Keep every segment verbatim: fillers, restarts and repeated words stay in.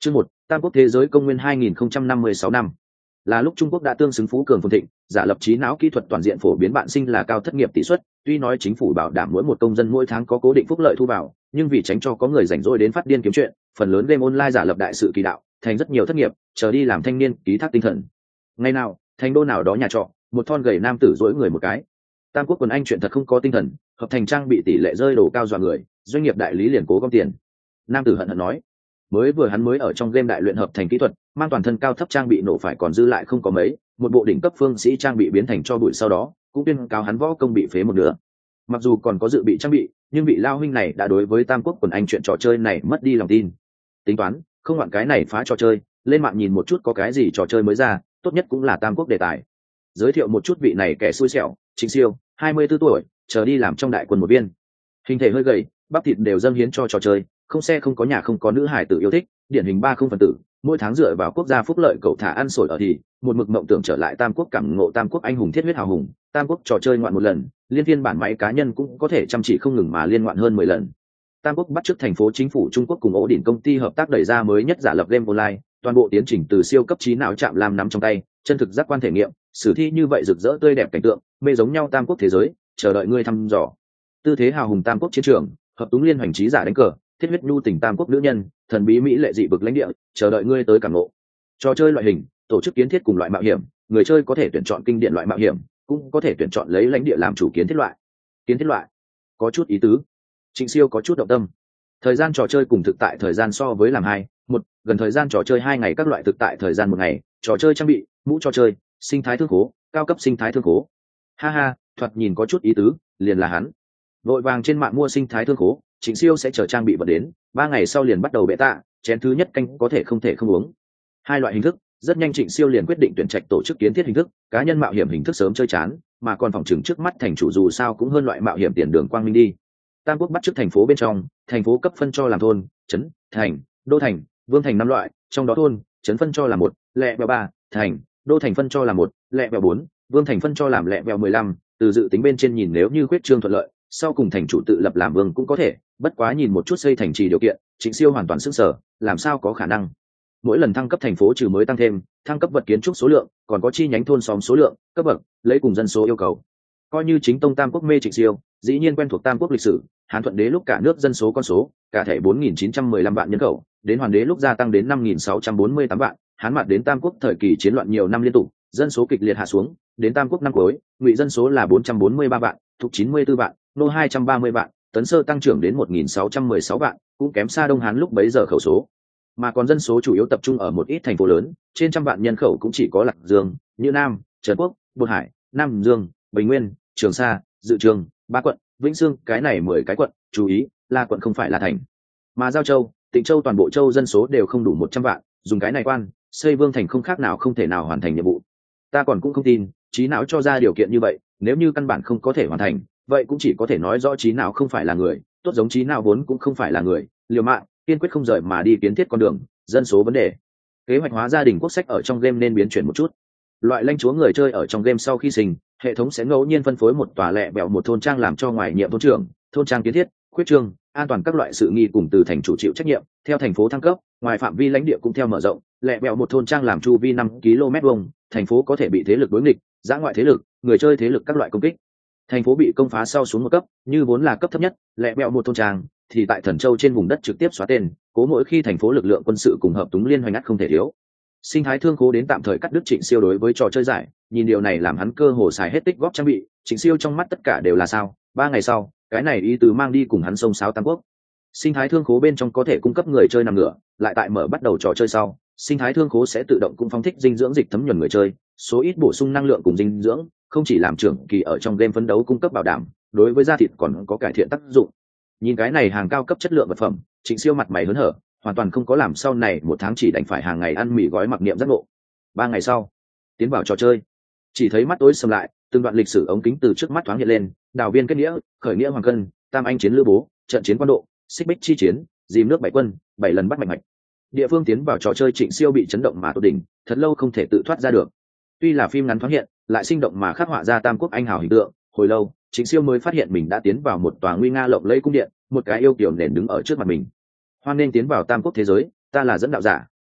Chương một, Tam Quốc thế giới công nguyên hai nghìn không trăm năm mươi sáu năm. Là lúc Trung Quốc đã tương xứng phú cường phồn thịnh, giả lập trí não kỹ thuật toàn diện phổ biến bạn sinh là cao thất nghiệp tỷ suất, tuy nói chính phủ bảo đảm mỗi một công dân mỗi tháng có cố định phúc lợi thu vào, nhưng vì tránh cho có người rảnh rỗi đến phát điên kiếm chuyện, phần lớn game online giả lập đại sự kỳ đạo, thành rất nhiều thất nghiệp, chờ đi làm thanh niên, ký thác tinh thần. Ngày nào, thành đô nào đó nhà trọ, một thon gầy nam tử duỗi người một cái. Tam Quốc quần anh chuyện thật không có tinh thần, hợp thành trang bị tỷ lệ rơi đồ cao dọa người, doanh nghiệp đại lý liền cố gom tiền. Nam tử hận hận nói, mới vừa hắn mới ở trong game đại luyện hợp thành kỹ thuật, mang toàn thân cao thấp trang bị nổ phải còn dư lại không có mấy, một bộ đỉnh cấp phương sĩ trang bị biến thành cho bụi, sau đó cũng tuyên cáo hắn võ công bị phế một nửa. Mặc dù còn có dự bị trang bị, nhưng vị lao huynh này đã đối với Tam Quốc quần anh chuyện trò chơi này mất đi lòng tin. Tính toán không ngoạn cái này phá trò chơi, lên mạng nhìn một chút có cái gì trò chơi mới ra, tốt nhất cũng là Tam Quốc đề tài. Giới thiệu một chút vị này kẻ xui xẻo, Trịnh Siêu, hai mươi tư tuổi, chờ đi làm trong đại quân một viên. Hình thể hơi gầy, bắp thịt đều dâng hiến cho trò chơi, không xe không có nhà không có nữ hải tử yêu thích, điển hình ba không phần tử, mỗi tháng dựa vào quốc gia phúc lợi cậu thả ăn sổi ở thì một mực mộng tưởng trở lại Tam Quốc cảm ngộ Tam Quốc anh hùng thiết huyết hào hùng. Tam Quốc trò chơi ngoạn một lần, liên phiên bản máy cá nhân cũng có thể chăm chỉ không ngừng mà liên ngoạn hơn mười lần. Tam Quốc bắt chước thành phố chính phủ Trung Quốc cùng ổ đỉnh công ty hợp tác đẩy ra mới nhất giả lập game online, toàn bộ tiến trình từ siêu cấp trí não chạm làm nắm trong tay, chân thực giác quan thể nghiệm, sử thi như vậy rực rỡ tươi đẹp cảnh tượng, mê giống nhau Tam Quốc thế giới, chờ đợi ngươi thăm dò. Tư thế hào hùng Tam Quốc chiến trường, hợp túng liên hoành trí giả đánh cờ, thiết huyết nhu tình Tam Quốc nữ nhân, thần bí mỹ lệ dị vực lãnh địa, chờ đợi ngươi tới cảm ngộ. Trò chơi loại hình, tổ chức kiến thiết cùng loại mạo hiểm, người chơi có thể tuyển chọn kinh điển loại mạo hiểm, cũng có thể tuyển chọn lấy lãnh địa làm chủ kiến thiết loại. Kiến thiết loại có chút ý tứ. Trịnh Siêu có chút động tâm. Thời gian trò chơi cùng thực tại thời gian so với làm hai, một, gần thời gian trò chơi hai ngày, các loại thực tại thời gian một ngày, trò chơi trang bị, mũ trò chơi, sinh thái thương khố, cao cấp sinh thái thương khố. Ha ha, thoạt nhìn có chút ý tứ, liền là hắn. Vội vàng trên mạng mua sinh thái thương khố, Trịnh Siêu sẽ chờ trang bị vật đến, ba ngày sau liền bắt đầu bệ tạ, chén thứ nhất canh có thể không thể không uống. Hai loại hình thức, rất nhanh Trịnh Siêu liền quyết định tuyển trạch tổ chức kiến thiết hình thức, cá nhân mạo hiểm hình thức sớm chơi chán, mà còn phòng trường trước mắt thành chủ dù sao cũng hơn loại mạo hiểm tiền đường quang minh đi. Tam Quốc bắt chước thành phố bên trong, thành phố cấp phân cho làm thôn, trấn, thành, đô thành, vương thành năm loại, trong đó thôn, trấn phân cho là một, lẹ bèo ba, thành, đô thành phân cho là một, lẹ bèo bốn, vương thành phân cho làm lẹ bèo mười lăm. Từ dự tính bên trên nhìn, nếu như khuyết trương thuận lợi, sau cùng thành chủ tự lập làm vương cũng có thể, bất quá nhìn một chút xây thành trì điều kiện, Trịnh Siêu hoàn toàn sững sờ, làm sao có khả năng. Mỗi lần thăng cấp thành phố trừ mới tăng thêm thăng cấp vật kiến trúc số lượng, còn có chi nhánh thôn xóm số lượng, cấp bậc lấy cùng dân số yêu cầu. Coi như chính tông Tam Quốc mê Trịnh Siêu, dĩ nhiên quen thuộc Tam Quốc lịch sử, Hán Thuận đế lúc cả nước dân số con số cả thể bốn nghìn chín trăm mười lăm vạn nhân khẩu, đến Hoàn đế lúc gia tăng đến năm nghìn sáu trăm bốn mươi tám vạn, Hán Mạt đến Tam Quốc thời kỳ chiến loạn nhiều năm liên tục, dân số kịch liệt hạ xuống, đến Tam Quốc năm cuối, Ngụy dân số là bốn trăm bốn mươi ba vạn, Thục chín mươi tư vạn, Nô hai trăm ba mươi vạn, Tấn Sơ tăng trưởng đến một nghìn sáu trăm mười sáu vạn, cũng kém xa Đông Hán lúc bấy giờ khẩu số. Mà còn dân số chủ yếu tập trung ở một ít thành phố lớn, trên trăm vạn nhân khẩu cũng chỉ có Lạc Dương, Như Nam, Trần Quốc, Bột Hải, Nam Dương, Bình Nguyên, Trường Sa, Dự Trường, ba quận, Vĩnh Sương, cái này mười cái quận, chú ý, là quận không phải là thành. Mà Giao Châu, Tịnh Châu toàn bộ châu dân số đều không đủ một trăm vạn, dùng cái này quan, xây vương thành không khác nào không thể nào hoàn thành nhiệm vụ. Ta còn cũng không tin, trí não cho ra điều kiện như vậy, nếu như căn bản không có thể hoàn thành, vậy cũng chỉ có thể nói rõ trí não không phải là người, tốt giống trí não vốn cũng không phải là người, liều mạng, kiên quyết không rời mà đi kiến thiết con đường, dân số vấn đề. Kế hoạch hóa gia đình quốc sách ở trong game nên biến chuyển một chút. Loại lãnh chúa người chơi ở trong game sau khi sinh, hệ thống sẽ ngẫu nhiên phân phối một tòa lẹ bẹo một thôn trang làm cho ngoài nhiệm thôn trưởng, thôn trang kiến thiết, khuyết trương, an toàn các loại sự nghi cùng từ thành chủ chịu trách nhiệm, theo thành phố thăng cấp, ngoài phạm vi lãnh địa cũng theo mở rộng, lẹ bẹo một thôn trang làm chu vi năm ki lô mét vuông, thành phố có thể bị thế lực đối nghịch, giã ngoại thế lực, người chơi thế lực các loại công kích. Thành phố bị công phá sau xuống một cấp, như vốn là cấp thấp nhất, lẹ bẹo một thôn trang, thì tại Thần Châu trên vùng đất trực tiếp xóa tên, cố mỗi khi thành phố lực lượng quân sự cùng hợp túng liên hoành ngắt không thể thiếu. Sinh thái thương khố đến tạm thời cắt đứt Trịnh Siêu đối với trò chơi giải, nhìn điều này làm hắn cơ hồ xài hết tích góp trang bị, Trịnh Siêu trong mắt tất cả đều là sao. Ba ngày sau, cái này ý tứ mang đi cùng hắn sông sáo Tam Quốc. Sinh thái thương khố bên trong có thể cung cấp người chơi nằm ngửa, lại tại mở bắt đầu trò chơi sau, sinh thái thương khố sẽ tự động cung phóng thích dinh dưỡng dịch thấm nhuần người chơi, số ít bổ sung năng lượng cùng dinh dưỡng, không chỉ làm trưởng kỳ ở trong game phấn đấu cung cấp bảo đảm, đối với da thịt còn có cải thiện tác dụng. Nhìn cái này hàng cao cấp chất lượng vật phẩm, Trịnh Siêu mặt mày hớn hở, hoàn toàn không có làm sau này một tháng chỉ đành phải hàng ngày ăn mì gói mặc niệm giác ngộ. Ba ngày sau, tiến vào trò chơi, chỉ thấy mắt tối sầm lại, từng đoạn lịch sử ống kính từ trước mắt thoáng hiện lên, đào viên kết nghĩa, khởi nghĩa hoàng cân, tam anh chiến lữ bố, trận chiến quan độ, xích bích chi chiến, dìm nước bảy quân, bảy lần bắt mạnh mạch. Địa phương tiến vào trò chơi Trịnh Siêu bị chấn động mà tột đỉnh, thật lâu không thể tự thoát ra được. Tuy là phim ngắn thoáng hiện, lại sinh động mà khắc họa ra Tam Quốc anh hào hình tượng, hồi lâu, Trịnh Siêu mới phát hiện mình đã tiến vào một tòa nguy nga lộng lẫy cung điện, một cái yêu kiều nền đứng ở trước mặt mình. Hoan nên tiến vào Tam Quốc thế giới, ta là dẫn đạo giả,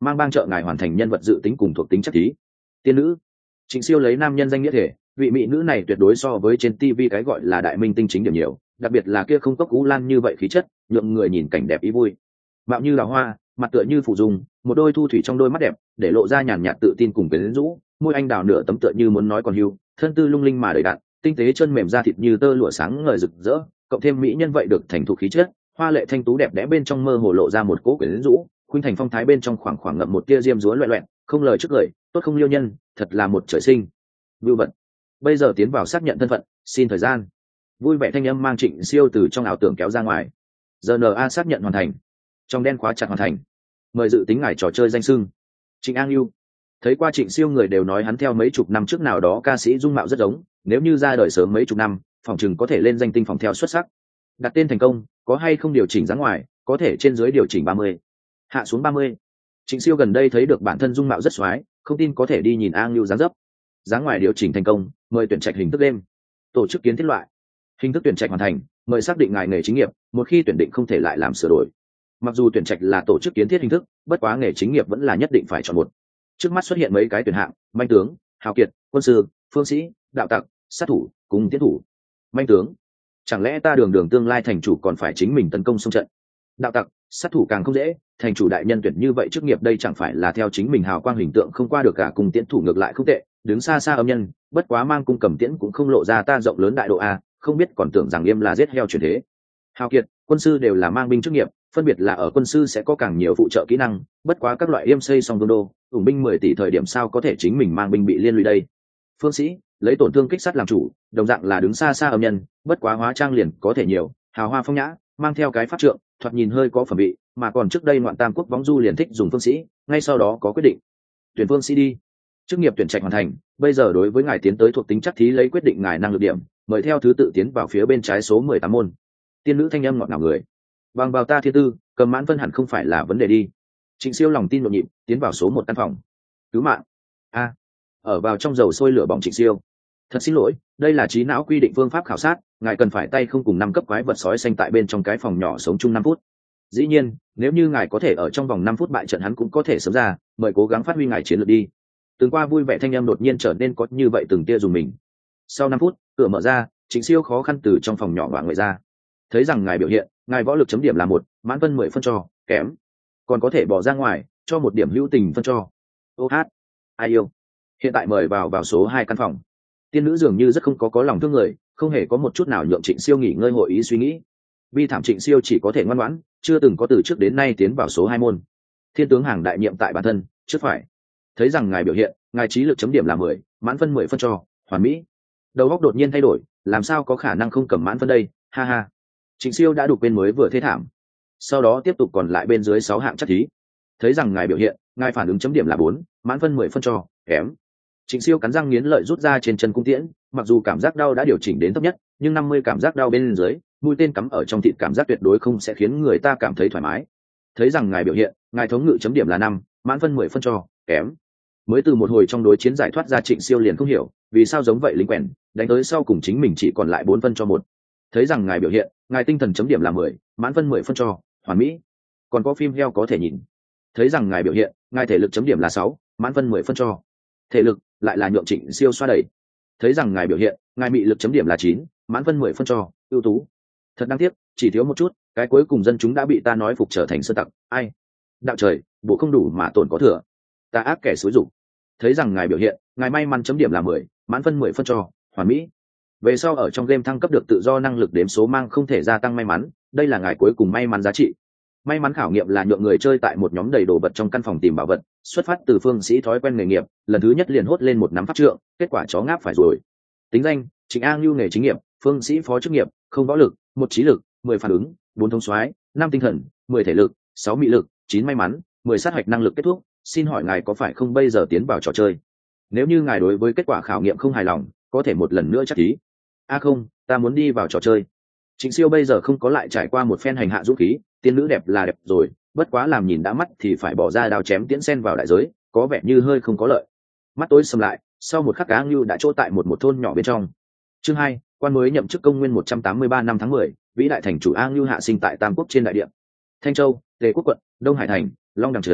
mang bang trợ ngài hoàn thành nhân vật dự tính cùng thuộc tính chất thí. Tiên nữ. Trịnh Siêu lấy nam nhân danh nghĩa thể, vị mỹ nữ này tuyệt đối so với trên tivi cái gọi là đại minh tinh chính điểm nhiều, đặc biệt là kia không cốc cú lan như vậy khí chất, nhượng người nhìn cảnh đẹp ý vui. Mạo như là hoa, mặt tựa như phụ dung, một đôi thu thủy trong đôi mắt đẹp, để lộ ra nhàn nhạt tự tin cùng quyến rũ, môi anh đào nửa tấm tựa như muốn nói còn hưu, thân tư lung linh mà đầy đặn, tinh tế chân mềm da thịt như tơ lụa sáng ngời rực rỡ, cộng thêm mỹ nhân vậy được thành thục khí chất, hoa lệ thanh tú đẹp đẽ bên trong mơ hồ lộ ra một cỗ quyến rũ, khuynh thành phong thái bên trong khoảng khoảng ngậm một tia diêm dúa loẹt loẹt, không lời trước lời, tốt không liêu nhân, thật là một trời sinh. Vưu Bận. Bây giờ tiến vào xác nhận thân phận, xin thời gian. Vui vẻ thanh âm mang Trịnh Siêu từ trong ảo tưởng kéo ra ngoài. rờ en a xác nhận hoàn thành. Trong đen khóa chặt hoàn thành. Mời dự tính ngài trò chơi danh xưng. Trịnh An Lưu. Thấy qua Trịnh Siêu người đều nói hắn theo mấy chục năm trước nào đó ca sĩ dung mạo rất giống, nếu như ra đời sớm mấy chục năm, phòng chừng có thể lên danh tinh phòng theo xuất sắc. Đặt tên thành công, có hay không điều chỉnh dáng ngoài, có thể trên dưới điều chỉnh ba mươi. Hạ xuống ba mươi. Trịnh Siêu gần đây thấy được bản thân dung mạo rất xoái, không tin có thể đi nhìn An Lưu dáng dấp. Dáng ngoài điều chỉnh thành công, mời tuyển trạch hình thức đêm. Tổ chức kiến thiết loại. Hình thức tuyển trạch hoàn thành, mời xác định ngài nghề chính nghiệp, một khi tuyển định không thể lại làm sửa đổi. Mặc dù tuyển trạch là tổ chức kiến thiết hình thức, bất quá nghề chính nghiệp vẫn là nhất định phải chọn một. Trước mắt xuất hiện mấy cái tuyển hạng: manh tướng, hào kiệt, quân sư, phương sĩ, đạo tặc, sát thủ, cùng tiến thủ. Manh tướng, chẳng lẽ ta đường đường tương lai thành chủ còn phải chính mình tấn công xung trận? Đạo tặc, sát thủ càng không dễ, thành chủ đại nhân tuyển như vậy chức nghiệp đây chẳng phải là theo chính mình hào quang hình tượng không qua được cả, cùng tiến thủ ngược lại không tệ, đứng xa xa âm nhân, bất quá mang cung cầm tiễn cũng không lộ ra ta rộng lớn đại độ a, không biết còn tưởng rằng Yêm là giết heo chuyển thế. Hào kiệt, quân sư đều là mang binh chức nghiệp, phân biệt là ở quân sư sẽ có càng nhiều phụ trợ kỹ năng, bất quá các loại Yêm xây xong vương đô, ủng binh mười tỷ thời điểm sao có thể chính mình mang binh bị liên lụy đây. Phương sĩ, lấy tổn thương kích sát làm chủ, đồng dạng là đứng xa xa âm nhân, bất quá hóa trang liền có thể nhiều, hào hoa phong nhã, mang theo cái pháp trượng, thoạt nhìn hơi có phẩm vị, mà còn trước đây Ngoạn Tam Quốc võng du liền thích dùng phương sĩ, ngay sau đó có quyết định tuyển phương sĩ đi. Chức nghiệp tuyển trạch hoàn thành, bây giờ đối với ngài tiến tới thuộc tính chắc thí lấy quyết định ngài năng lực điểm, mời theo thứ tự tiến vào phía bên trái số mười tám môn. Tiên nữ thanh âm ngọt ngào người. Bằng vào ta thiên tư, cầm mãn phân hẳn không phải là vấn đề đi. Trịnh Siêu lòng tin nhộn nhịp, tiến vào số một căn phòng. Cứu mạng. A. Ở vào trong dầu sôi lửa bỏng Trịnh Siêu. Thật xin lỗi, đây là trí não quy định phương pháp khảo sát, ngài cần phải tay không cùng năm cấp quái vật sói xanh tại bên trong cái phòng nhỏ sống chung năm phút. Dĩ nhiên, nếu như ngài có thể ở trong vòng năm phút bại trận hắn cũng có thể sớm ra, mời cố gắng phát huy ngài chiến lược đi. Từng qua vui vẻ thanh em đột nhiên trở nên có như vậy từng tia dùng mình. Sau năm phút, cửa mở ra, Trịnh Siêu khó khăn từ trong phòng nhỏ ngoại ra. Thấy rằng ngài biểu hiện, ngài võ lực chấm điểm là một, mãn phân mười phân cho, kém. Còn có thể bỏ ra ngoài, cho một điểm hữu tình phân cho. Ô hát, ai yêu. Hiện tại mời vào vào số hai căn phòng. Tiên nữ dường như rất không có có lòng thương người, không hề có một chút nào nhượng Trịnh Siêu nghỉ ngơi hội ý suy nghĩ. Bi thảm Trịnh Siêu chỉ có thể ngoan ngoãn, chưa từng có từ trước đến nay tiến vào số hai môn. Thiên tướng hàng đại nhiệm tại bản thân, trước phải. Thấy rằng ngài biểu hiện, ngài trí lực chấm điểm là mười, mãn phân mười phân cho, hoàn mỹ. Đầu óc đột nhiên thay đổi, làm sao có khả năng không cầm mãn phân đây, ha ha. Trịnh Siêu đã đục bên mới vừa thế thảm. Sau đó tiếp tục còn lại bên dưới sáu hạng chắc thí. Thấy rằng ngài biểu hiện, ngài phản ứng chấm điểm là bốn, mãn phân mười phân cho, kém. Trịnh Siêu cắn răng nghiến lợi rút ra trên chân cung tiễn, mặc dù cảm giác đau đã điều chỉnh đến thấp nhất, nhưng năm mươi cảm giác đau bên dưới, mũi tên cắm ở trong thịt cảm giác tuyệt đối không sẽ khiến người ta cảm thấy thoải mái. Thấy rằng ngài biểu hiện, ngài thống ngự chấm điểm là năm, mãn phân mười phân cho, kém. Mới từ một hồi trong đối chiến giải thoát ra Trịnh Siêu liền không hiểu, vì sao giống vậy lính quèn, đánh tới sau cùng chính mình chỉ còn lại bốn phân cho một. Thấy rằng ngài biểu hiện, ngài tinh thần chấm điểm là mười, mãn phân mười phân cho, hoàn mỹ. Còn có phim heo có thể nhìn. Thấy rằng ngài biểu hiện, ngài thể lực chấm điểm là sáu, mãn phân mười phân cho. Thể lực lại là nhượng Trịnh Siêu xoa đẩy. Thấy rằng ngài biểu hiện, ngài mị lực chấm điểm là chín, mãn phân mười phân cho, ưu tú. Thật đáng tiếc, chỉ thiếu một chút, cái cuối cùng dân chúng đã bị ta nói phục trở thành sơ tặc, ai? Đạo trời, bộ không đủ mà tổn có thừa. Ta ác kẻ xúi dục. Thấy rằng ngài biểu hiện, ngài may mắn chấm điểm là mười, mãn phân mười phân cho, hoàn mỹ. Về sau ở trong game thăng cấp được tự do năng lực đếm số mang không thể gia tăng may mắn, đây là ngài cuối cùng may mắn giá trị. May mắn khảo nghiệm là nhượng người chơi tại một nhóm đầy đồ vật trong căn phòng tìm bảo vật, xuất phát từ phương sĩ thói quen nghề nghiệp, lần thứ nhất liền hốt lên một nắm pháp trượng, kết quả chó ngáp phải rồi. Tính danh: Trịnh An Lưu, nghề chính nghiệp, phương sĩ phó chức nghiệp, không võ lực, một trí lực, mười phản ứng, bốn thông soái, năm tinh thần, mười thể lực, sáu mị lực, chín may mắn, mười sát hạch năng lực kết thúc. Xin hỏi ngài có phải không bây giờ tiến vào trò chơi? Nếu như ngài đối với kết quả khảo nghiệm không hài lòng, có thể một lần nữa chắc thí. A à không, ta muốn đi vào trò chơi. Trịnh Siêu bây giờ không có lại trải qua một phen hành hạ dũng khí, tiên nữ đẹp là đẹp rồi, bất quá làm nhìn đã mắt thì phải bỏ ra đao chém tiễn sen vào đại giới, có vẻ như hơi không có lợi. Mắt tối sầm lại, sau một khắc Á Ngưu đã chỗ tại một một thôn nhỏ bên trong. Chương hai, quan mới nhậm chức công nguyên một trăm tám mươi ba năm tháng mười, vĩ đại thành chủ A Ngưu hạ sinh tại Tam Quốc trên đại địa. Thanh Châu, Tề Quốc quận, Đông Hải thành, Long Đằng trấn,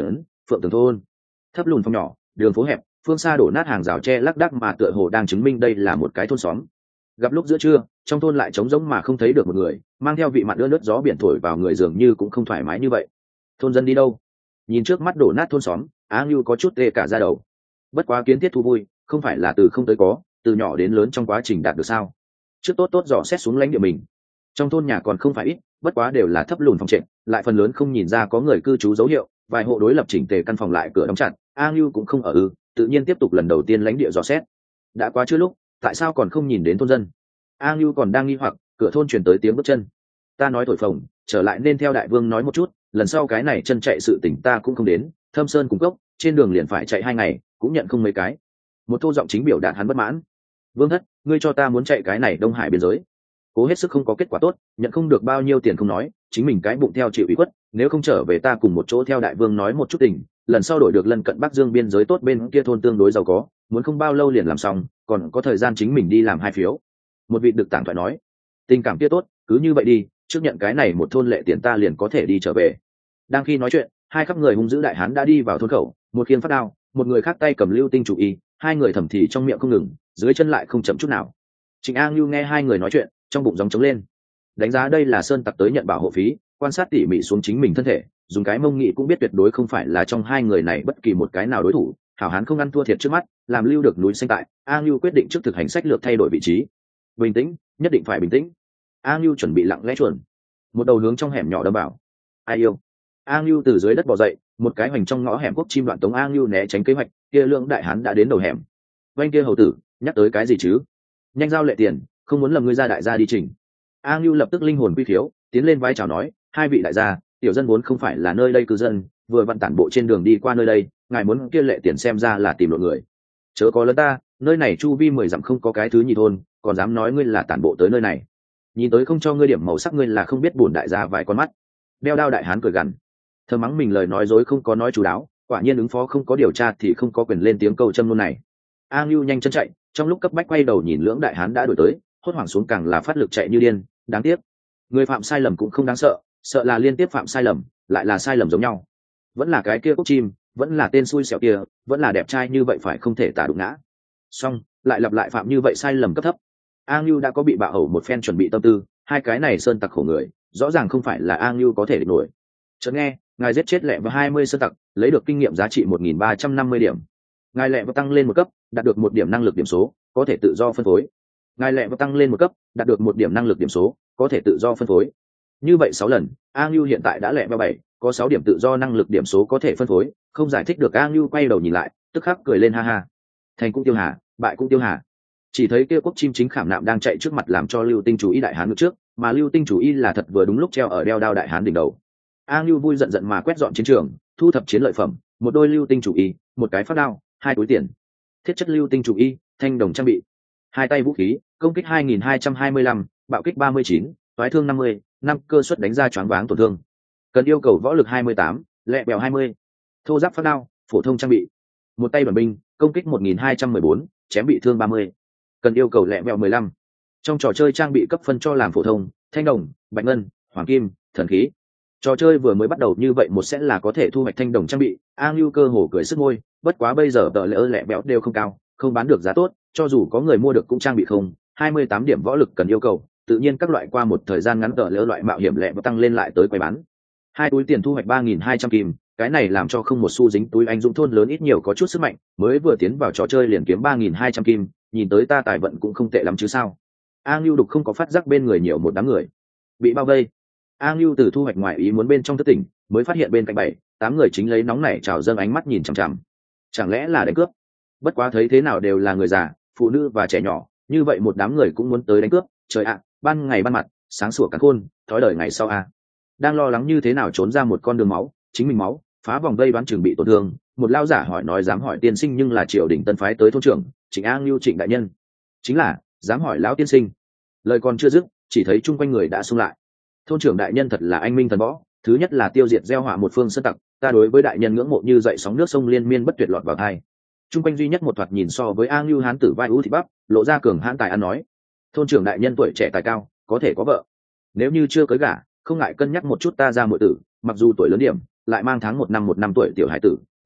Phượng Tường thôn. Thấp lùn phòng nhỏ, đường phố hẹp, phương xa đổ nát hàng rào tre lác đác mà tựa hồ đang chứng minh đây là một cái thôn xóm. Gặp lúc giữa trưa, trong thôn lại trống rỗng mà không thấy được một người, mang theo vị mặn ưa nước gió biển thổi vào người dường như cũng không thoải mái như vậy. Thôn dân đi đâu? Nhìn trước mắt đổ nát thôn xóm, Á Ngưu có chút tê cả da đầu. Bất quá kiến thiết thú vui, không phải là từ không tới có, từ nhỏ đến lớn trong quá trình đạt được sao? Trước tốt tốt dò xét xuống lãnh địa mình. Trong thôn nhà còn không phải ít, bất quá đều là thấp lùn phòng trệt, lại phần lớn không nhìn ra có người cư trú dấu hiệu, vài hộ đối lập chỉnh tề căn phòng lại cửa đóng chặt. A Ngưu cũng không ở ư, tự nhiên tiếp tục lần đầu tiên lãnh địa dò xét. Đã quá chưa lúc, tại sao còn không nhìn đến thôn dân? A Ngưu còn đang nghi hoặc, cửa thôn truyền tới tiếng bước chân. Ta nói thổi phồng, trở lại nên theo đại vương nói một chút, lần sau cái này chân chạy sự tỉnh ta cũng không đến, Thâm Sơn cùng cốc, trên đường liền phải chạy hai ngày, cũng nhận không mấy cái. Một thô giọng chính biểu đạt hắn bất mãn. Vương thất, ngươi cho ta muốn chạy cái này Đông Hải biên giới, cố hết sức không có kết quả tốt, nhận không được bao nhiêu tiền không nói, chính mình cái bụng theo chịu ủy khuất, nếu không trở về ta cùng một chỗ theo đại vương nói một chút tình, lần sau đổi được lân cận Bắc Dương biên giới tốt bên kia thôn tương đối giàu có, muốn không bao lâu liền làm xong, còn có thời gian chính mình đi làm hai phiếu. Một vị được tảng thoại nói, tình cảm kia tốt, cứ như vậy đi, trước nhận cái này một thôn lệ tiền ta liền có thể đi trở về. Đang khi nói chuyện, hai khắp người hung dữ đại hán đã đi vào thôn khẩu, một khiên phát đao, một người khác tay cầm lưu tinh chủ y, hai người thầm thì trong miệng không ngừng, dưới chân lại không chậm chút nào. Trịnh A Ngưu nghe hai người nói chuyện, trong bụng gióng trống lên, đánh giá đây là sơn tặc tới nhận bảo hộ phí, quan sát tỉ mỉ xuống chính mình thân thể, dùng cái mông nghị cũng biết tuyệt đối không phải là trong hai người này bất kỳ một cái nào đối thủ. Hảo hán không ăn thua thiệt trước mắt, làm lưu được núi xanh tại. A Ngưu quyết định trước thực hành sách lược thay đổi vị trí. Bình tĩnh, nhất định phải bình tĩnh. A Ngưu chuẩn bị lặng lẽ chuẩn, một đầu hướng trong hẻm nhỏ đâm vào. Ai yêu? A Ngưu từ dưới đất bò dậy, một cái hoành trong ngõ hẻm quốc chim đoạn tống A Ngưu né tránh kế hoạch, kia lượng đại hán đã đến đầu hẻm. Vanh kia hầu tử, nhắc tới cái gì chứ? Nhanh giao lệ tiền, không muốn lầm ngươi ra đại gia đi trình. A Ngưu lập tức linh hồn quy khiếu, tiến lên vai chào nói, hai vị đại gia, tiểu dân vốn không phải là nơi đây cư dân, vừa vặn tản bộ trên đường đi qua nơi đây, ngài muốn kia lệ tiền xem ra là tìm lộn người. Chớ có lớn ta, nơi này chu vi mười dặm không có cái thứ nhì thôn, còn dám nói ngươi là tản bộ tới nơi này. Nhìn tới không cho ngươi điểm màu sắc ngươi là không biết bổn đại gia vài con mắt. Đeo đao đại hán cười gằn, thơ mắng mình lời nói dối không có nói chú đáo, quả nhiên ứng phó không có điều tra thì không có quyền lên tiếng câu châm luôn này. A Ngưu nhanh chân chạy, trong lúc cấp bách quay đầu nhìn lưỡng đại hán đã đuổi tới, hốt hoảng xuống càng là phát lực chạy như điên. Đáng tiếc, người phạm sai lầm cũng không đáng sợ, sợ là liên tiếp phạm sai lầm, lại là sai lầm giống nhau. Vẫn là cái kia cốc chim, vẫn là tên xui xẻo kia, vẫn là đẹp trai như vậy phải không thể tả đụng ngã. Xong, lại lặp lại phạm như vậy sai lầm cấp thấp. A Ngưu đã có bị bạo hầu một phen chuẩn bị tâm tư, hai cái này sơn tặc khổ người, rõ ràng không phải là A Ngưu có thể địch nổi. Chợt nghe, ngài giết chết lẹ vào hai mươi sơn tặc, lấy được kinh nghiệm giá trị một nghìn ba trăm năm mươi điểm. Ngài lẹ vào tăng lên một cấp, đạt được một điểm năng lực điểm số, có thể tự do phân phối. Ngài lẹ vào tăng lên một cấp, đạt được một điểm năng lực điểm số, có thể tự do phân phối. Như vậy sáu lần, A Ngưu hiện tại đã lẹ vào bảy, có sáu điểm tự do năng lực điểm số có thể phân phối. Không giải thích được, A Ngưu quay đầu nhìn lại, tức khắc cười lên ha ha. Thành cũng tiêu hà, bại cũng tiêu hà. Chỉ thấy kia quốc chim chính khảm nạm đang chạy trước mặt làm cho lưu tinh chủ y đại hán ngược trước, mà lưu tinh chủ y là thật vừa đúng lúc treo ở đeo đao đại hán đỉnh đầu. A Ngưu vui giận giận mà quét dọn chiến trường, thu thập chiến lợi phẩm, một đôi lưu tinh chủ y, một cái phát đao, hai túi tiền. Thiết chất lưu tinh chủ y, thanh đồng trang bị. Hai tay vũ khí, công kích hai nghìn hai trăm hai mươi lăm, bạo kích ba mươi chín, toái thương năm mươi, năm cơ suất đánh ra choáng váng tổn thương. Cần yêu cầu võ lực hai mươi tám, lẹ bèo hai mươi. Thô giáp phát đao, phổ thông trang bị. Một tay đoàn binh, công kích một nghìn hai trăm mười bốn, chém bị thương ba mươi. Cần yêu cầu lẹ bèo mười lăm. Trong trò chơi trang bị cấp phân cho làm phổ thông, thanh đồng, bạch ngân, hoàng kim, thần khí. Trò chơi vừa mới bắt đầu như vậy một sẽ là có thể thu hoạch thanh đồng trang bị. A Ngưu cơ hồ cười sức môi, bất quá bây giờ tờ lỡ lẹ bèo đều không cao, không bán được giá tốt, cho dù có người mua được cũng trang bị không. hai mươi tám điểm võ lực cần yêu cầu, tự nhiên các loại qua một thời gian ngắn tờ lỡ loại mạo hiểm lẹ và tăng lên lại tới quay bán. Hai túi tiền thu hoạch ba nghìn hai trăm kim, cái này làm cho không một xu dính túi anh dũng thôn lớn ít nhiều có chút sức mạnh, mới vừa tiến vào trò chơi liền kiếm ba nghìn hai trăm kim, nhìn tới ta tài vận cũng không tệ lắm chứ sao. A Ngưu đục không có phát giác bên người nhiều một đám người bị bao vây. A Ngưu từ thu hoạch ngoài ý muốn bên trong thất tỉnh, mới phát hiện bên cạnh bảy tám người chính lấy nóng nảy trào dâng ánh mắt nhìn chằm chằm. Chẳng lẽ là đánh cướp? Bất quá thấy thế nào đều là người già, phụ nữ và trẻ nhỏ, như vậy một đám người cũng muốn tới đánh cướp. Trời ạ, ban ngày ban mặt, sáng sủa cắn khôn, thói đời ngày sau a. Đang lo lắng như thế nào trốn ra một con đường máu, chính mình máu, phá vòng vây đoán chừng bị tổn thương. Một lao giả hỏi nói dám hỏi tiên sinh nhưng là triều đình tân phái tới thôn trưởng, Trịnh A Ngưu Trịnh đại nhân. Chính là, dám hỏi lão tiên sinh. Lời còn chưa dứt, chỉ thấy chung quanh người đã xung lại. Thôn trưởng đại nhân thật là anh minh thần võ, thứ nhất là tiêu diệt gieo họa một phương sơn tặc, ta đối với đại nhân ngưỡng mộ như dậy sóng nước sông liên miên bất tuyệt lọt vào tai. Chung quanh duy nhất một thoạt nhìn so với A Ngưu hán tử vai ú thị bắp, lộ ra cường hãn tài ăn nói. Thôn trưởng đại nhân tuổi trẻ tài cao, có thể có vợ. Nếu như chưa cưới gả, không ngại cân nhắc một chút ta ra muội tử, mặc dù tuổi lớn điểm, lại mang tháng một năm một năm tuổi tiểu hải tử,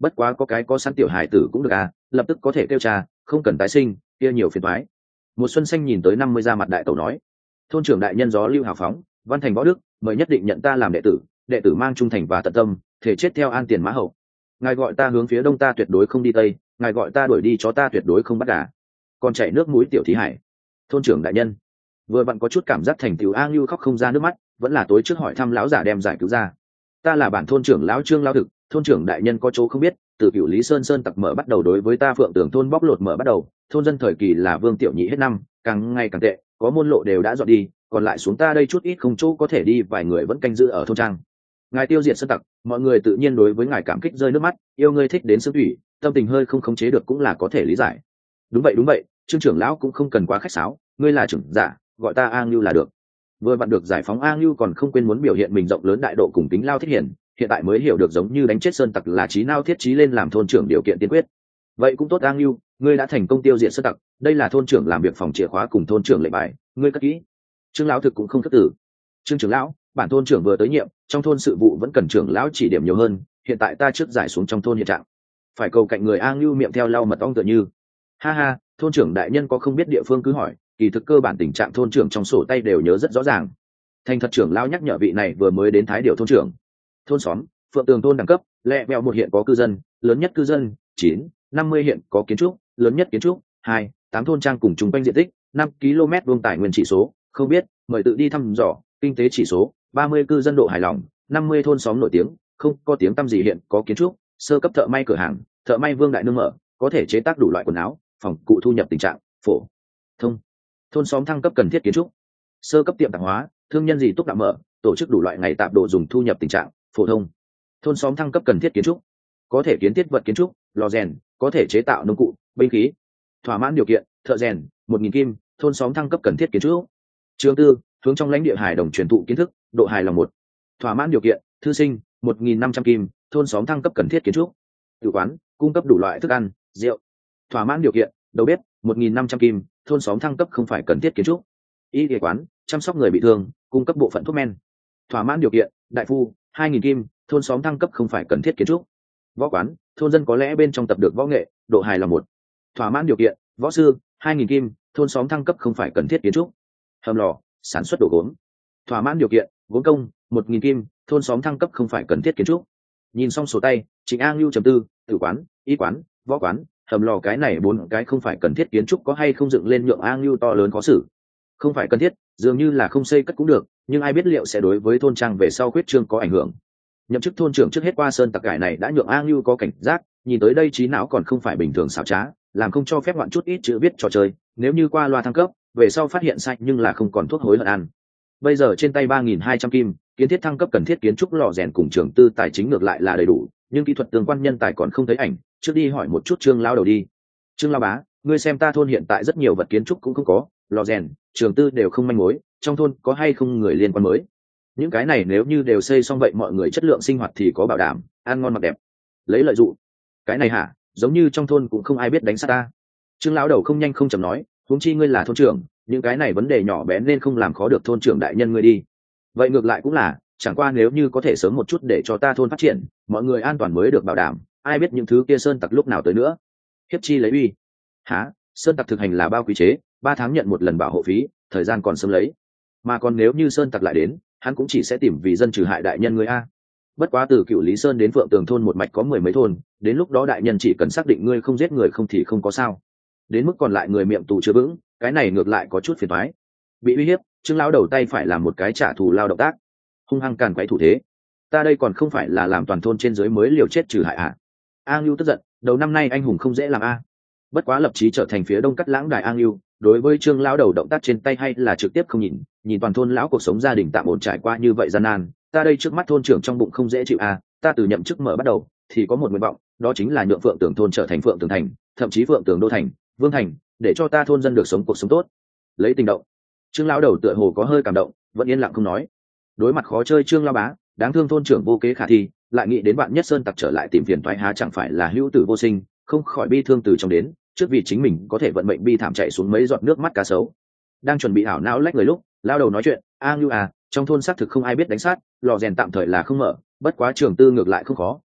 bất quá có cái có sẵn tiểu hài tử cũng được à, lập tức có thể kêu cha, không cần tái sinh, kia nhiều phiền toái. Một xuân xanh nhìn tới năm mươi ra mặt đại tẩu nói, thôn trưởng đại nhân gió lưu hào phóng, văn thành võ đức, mời nhất định nhận ta làm đệ tử, đệ tử mang trung thành và tận tâm, thể chết theo an tiền mã hậu. Ngài gọi ta hướng phía đông ta tuyệt đối không đi tây, ngài gọi ta đuổi đi chó ta tuyệt đối không bắt gà. Còn chảy nước mũi tiểu thí hải. Thôn trưởng đại nhân vừa vặn có chút cảm giác thành tiểu a ngưu khóc không ra nước mắt, vẫn là tối trước hỏi thăm lão giả đem giải cứu ra. Ta là bản thôn trưởng lão Trương Lão Thực, thôn trưởng đại nhân có chỗ không biết, từ cựu Lý Sơn Sơn tặc mở bắt đầu đối với ta Phượng Tường thôn bóc lột mở bắt đầu, thôn dân thời kỳ là Vương Tiểu Nhị hết năm, càng ngày càng tệ, có môn lộ đều đã dọn đi, còn lại xuống ta đây chút ít không chỗ có thể đi, vài người vẫn canh giữ ở thôn trang. Ngài tiêu diệt sơn tặc, mọi người tự nhiên đối với ngài cảm kích rơi nước mắt, yêu ngươi thích đến xương thủy, tâm tình hơi không khống chế được cũng là có thể lý giải. Đúng vậy đúng vậy, Trương trưởng lão cũng không cần quá khách sáo, ngươi là trưởng giả, gọi ta A Ngưu là được. Vừa vặn được giải phóng A Ngưu còn không quên muốn biểu hiện mình rộng lớn đại độ cùng tính lao thiết hiển, hiện tại mới hiểu được giống như đánh chết sơn tặc là trí nao thiết trí lên làm thôn trưởng điều kiện tiên quyết. Vậy cũng tốt A Ngưu, ngươi đã thành công tiêu diệt sơn tặc, đây là thôn trưởng làm việc phòng chìa khóa cùng thôn trưởng lệnh bài, ngươi cất kỹ. Trương lão thực cũng không thất tử. Trương trưởng lão, bản thôn trưởng vừa tới nhiệm, trong thôn sự vụ vẫn cần trưởng lão chỉ điểm nhiều hơn, hiện tại ta trước giải xuống trong thôn hiện trạng. Phải cầu cạnh người A Ngưu miệng theo lau mật ong tựa như. Ha ha, thôn trưởng đại nhân có không biết địa phương cứ hỏi, kỳ thực cơ bản tình trạng thôn trưởng trong sổ tay đều nhớ rất rõ ràng. Thành thật trưởng lão nhắc nhở vị này vừa mới đến thái điều thôn trưởng. Thôn xóm Phượng Tường thôn đẳng cấp lẹ vẹo một hiện có cư dân, lớn nhất cư dân chín năm mươi hiện có kiến trúc, lớn nhất kiến trúc hai tám thôn trang cùng chung quanh diện tích năm ki lô mét vuông tài nguyên chỉ số không biết, mời tự đi thăm dò. Kinh tế chỉ số ba mươi cư dân độ hài lòng, năm mươi thôn xóm nổi tiếng, không có tiếng tăm gì hiện có kiến trúc, sơ cấp thợ may cửa hàng, thợ may Vương đại nương mở, có thể chế tác đủ loại quần áo, phòng cụ thu nhập tình trạng phổ thông. Thôn xóm thăng cấp cần thiết kiến trúc, sơ cấp tiệm tạp hóa, thương nhân gì túc đạo mở, tổ chức đủ loại ngày tạp đồ dùng thu nhập tình trạng phổ thông. Thôn xóm thăng cấp cần thiết kiến trúc, có thể kiến thiết vật kiến trúc, lò rèn, có thể chế tạo nông cụ, binh khí, thỏa mãn điều kiện, thợ rèn một nghìn kim, thôn xóm thăng cấp cần thiết kiến trúc. Chương tư, hướng trong lãnh địa hài đồng truyền thụ kiến thức, độ hài lòng một, thỏa mãn điều kiện, thư sinh một nghìn năm trăm kim, thôn xóm thăng cấp cần thiết kiến trúc. Tử quán, cung cấp đủ loại thức ăn, rượu, thỏa mãn điều kiện, đầu bếp một nghìn năm trăm kim, thôn xóm thăng cấp không phải cần thiết kiến trúc. Y y quán, chăm sóc người bị thương, cung cấp bộ phận thuốc men, thỏa mãn điều kiện, đại phu hai nghìn kim, thôn xóm thăng cấp không phải cần thiết kiến trúc. Võ quán, thôn dân có lẽ bên trong tập được võ nghệ, độ hài lòng một, thỏa mãn điều kiện, võ sư hai nghìn kim, thôn xóm thăng cấp không phải cần thiết kiến trúc. Hầm lò, sản xuất đồ gốm, thỏa mãn điều kiện, gốm công một nghìn kim, thôn xóm thăng cấp không phải cần thiết kiến trúc. Nhìn xong sổ tay, Trịnh A Ngưu trầm tư, tử quán, y quán, võ quán, hầm lò cái này bốn cái không phải cần thiết kiến trúc có hay không dựng lên nhượng A Ngưu to lớn khó xử. Không phải cần thiết, dường như là không xây cất cũng được, nhưng ai biết liệu sẽ đối với thôn trang về sau quyết trương có ảnh hưởng. Nhậm chức thôn trưởng trước hết qua sơn tặc cải này đã nhượng A Ngưu có cảnh giác, nhìn tới đây trí não còn không phải bình thường xảo trá, làm không cho phép ngoạn chút ít chữ viết trò chơi, nếu như qua loa thăng cấp, về sau phát hiện sai nhưng là không còn thuốc hối hận ăn. Bây giờ trên tay ba nghìn hai trăm kim, kiến thiết thăng cấp cần thiết kiến trúc lò rèn cùng trường tư tài chính ngược lại là đầy đủ, nhưng kỹ thuật tương quan nhân tài còn không thấy ảnh, trước đi hỏi một chút Trương lão đầu đi. Trương lão bá, ngươi xem ta thôn hiện tại rất nhiều vật kiến trúc cũng không có, lò rèn, trường tư đều không manh mối, trong thôn có hay không người liên quan mới? Những cái này nếu như đều xây xong vậy mọi người chất lượng sinh hoạt thì có bảo đảm, ăn ngon mặc đẹp. Lấy lợi dụng. Cái này hả, giống như trong thôn cũng không ai biết đánh sát ta. Trương lão đầu không nhanh không chậm nói, huống chi ngươi là thôn trưởng, những cái này vấn đề nhỏ bé nên không làm khó được thôn trưởng đại nhân ngươi đi. Vậy ngược lại cũng là, chẳng qua nếu như có thể sớm một chút để cho ta thôn phát triển, mọi người an toàn mới được bảo đảm, ai biết những thứ kia sơn tặc lúc nào tới nữa. Hiếp chi lấy uy. Hả, sơn tặc thực hành là bao quy chế, ba tháng nhận một lần bảo hộ phí, thời gian còn sớm lấy. Mà còn nếu như sơn tặc lại đến, hắn cũng chỉ sẽ tìm vì dân trừ hại đại nhân ngươi a. Bất quá từ Cựu Lý Sơn đến Phượng Tường thôn một mạch có mười mấy thôn, đến lúc đó đại nhân chỉ cần xác định ngươi không giết người không thì không có sao. Đến mức còn lại người miệng tù chưa vững, cái này ngược lại có chút phiền toái. Bị uy hiếp, Trương lão đầu tay phải làm một cái trả thù lao động tác, hung hăng càn quấy thủ thế. Ta đây còn không phải là làm toàn thôn trên dưới mới liều chết trừ hại à? A Ngưu tức giận, đầu năm nay anh hùng không dễ làm a. Bất quá lập chí trở thành phía đông cắt lãng đài A Ngưu, đối với Trương lão đầu động tác trên tay hay là trực tiếp không nhìn, nhìn toàn thôn lão cuộc sống gia đình tạm ổn trải qua như vậy gian nan, ta đây trước mắt thôn trưởng trong bụng không dễ chịu a. Ta từ nhậm chức mở bắt đầu thì có một nguyện vọng, đó chính là nhượng Phượng Tường thôn trở thành Phượng Tường thành, thậm chí Phượng Tường đô thành, Vương thành, để cho ta thôn dân được sống cuộc sống tốt. Lấy tình động. Trương lão đầu tựa hồ có hơi cảm động, vẫn yên lặng không nói. Đối mặt khó chơi Trương lão bá, đáng thương thôn trưởng vô kế khả thi, lại nghĩ đến bạn nhất sơn tặc trở lại tìm phiền toái há chẳng phải là hữu tử vô sinh, không khỏi bi thương từ trong đến, trước vì chính mình có thể vận mệnh bi thảm chạy xuống mấy giọt nước mắt cá sấu. Đang chuẩn bị hảo não lách người lúc, lão đầu nói chuyện, A Ngưu à, trong thôn xác thực không ai biết đánh sát, lò rèn tạm thời là không mở, bất quá trường tư ngược lại không khó,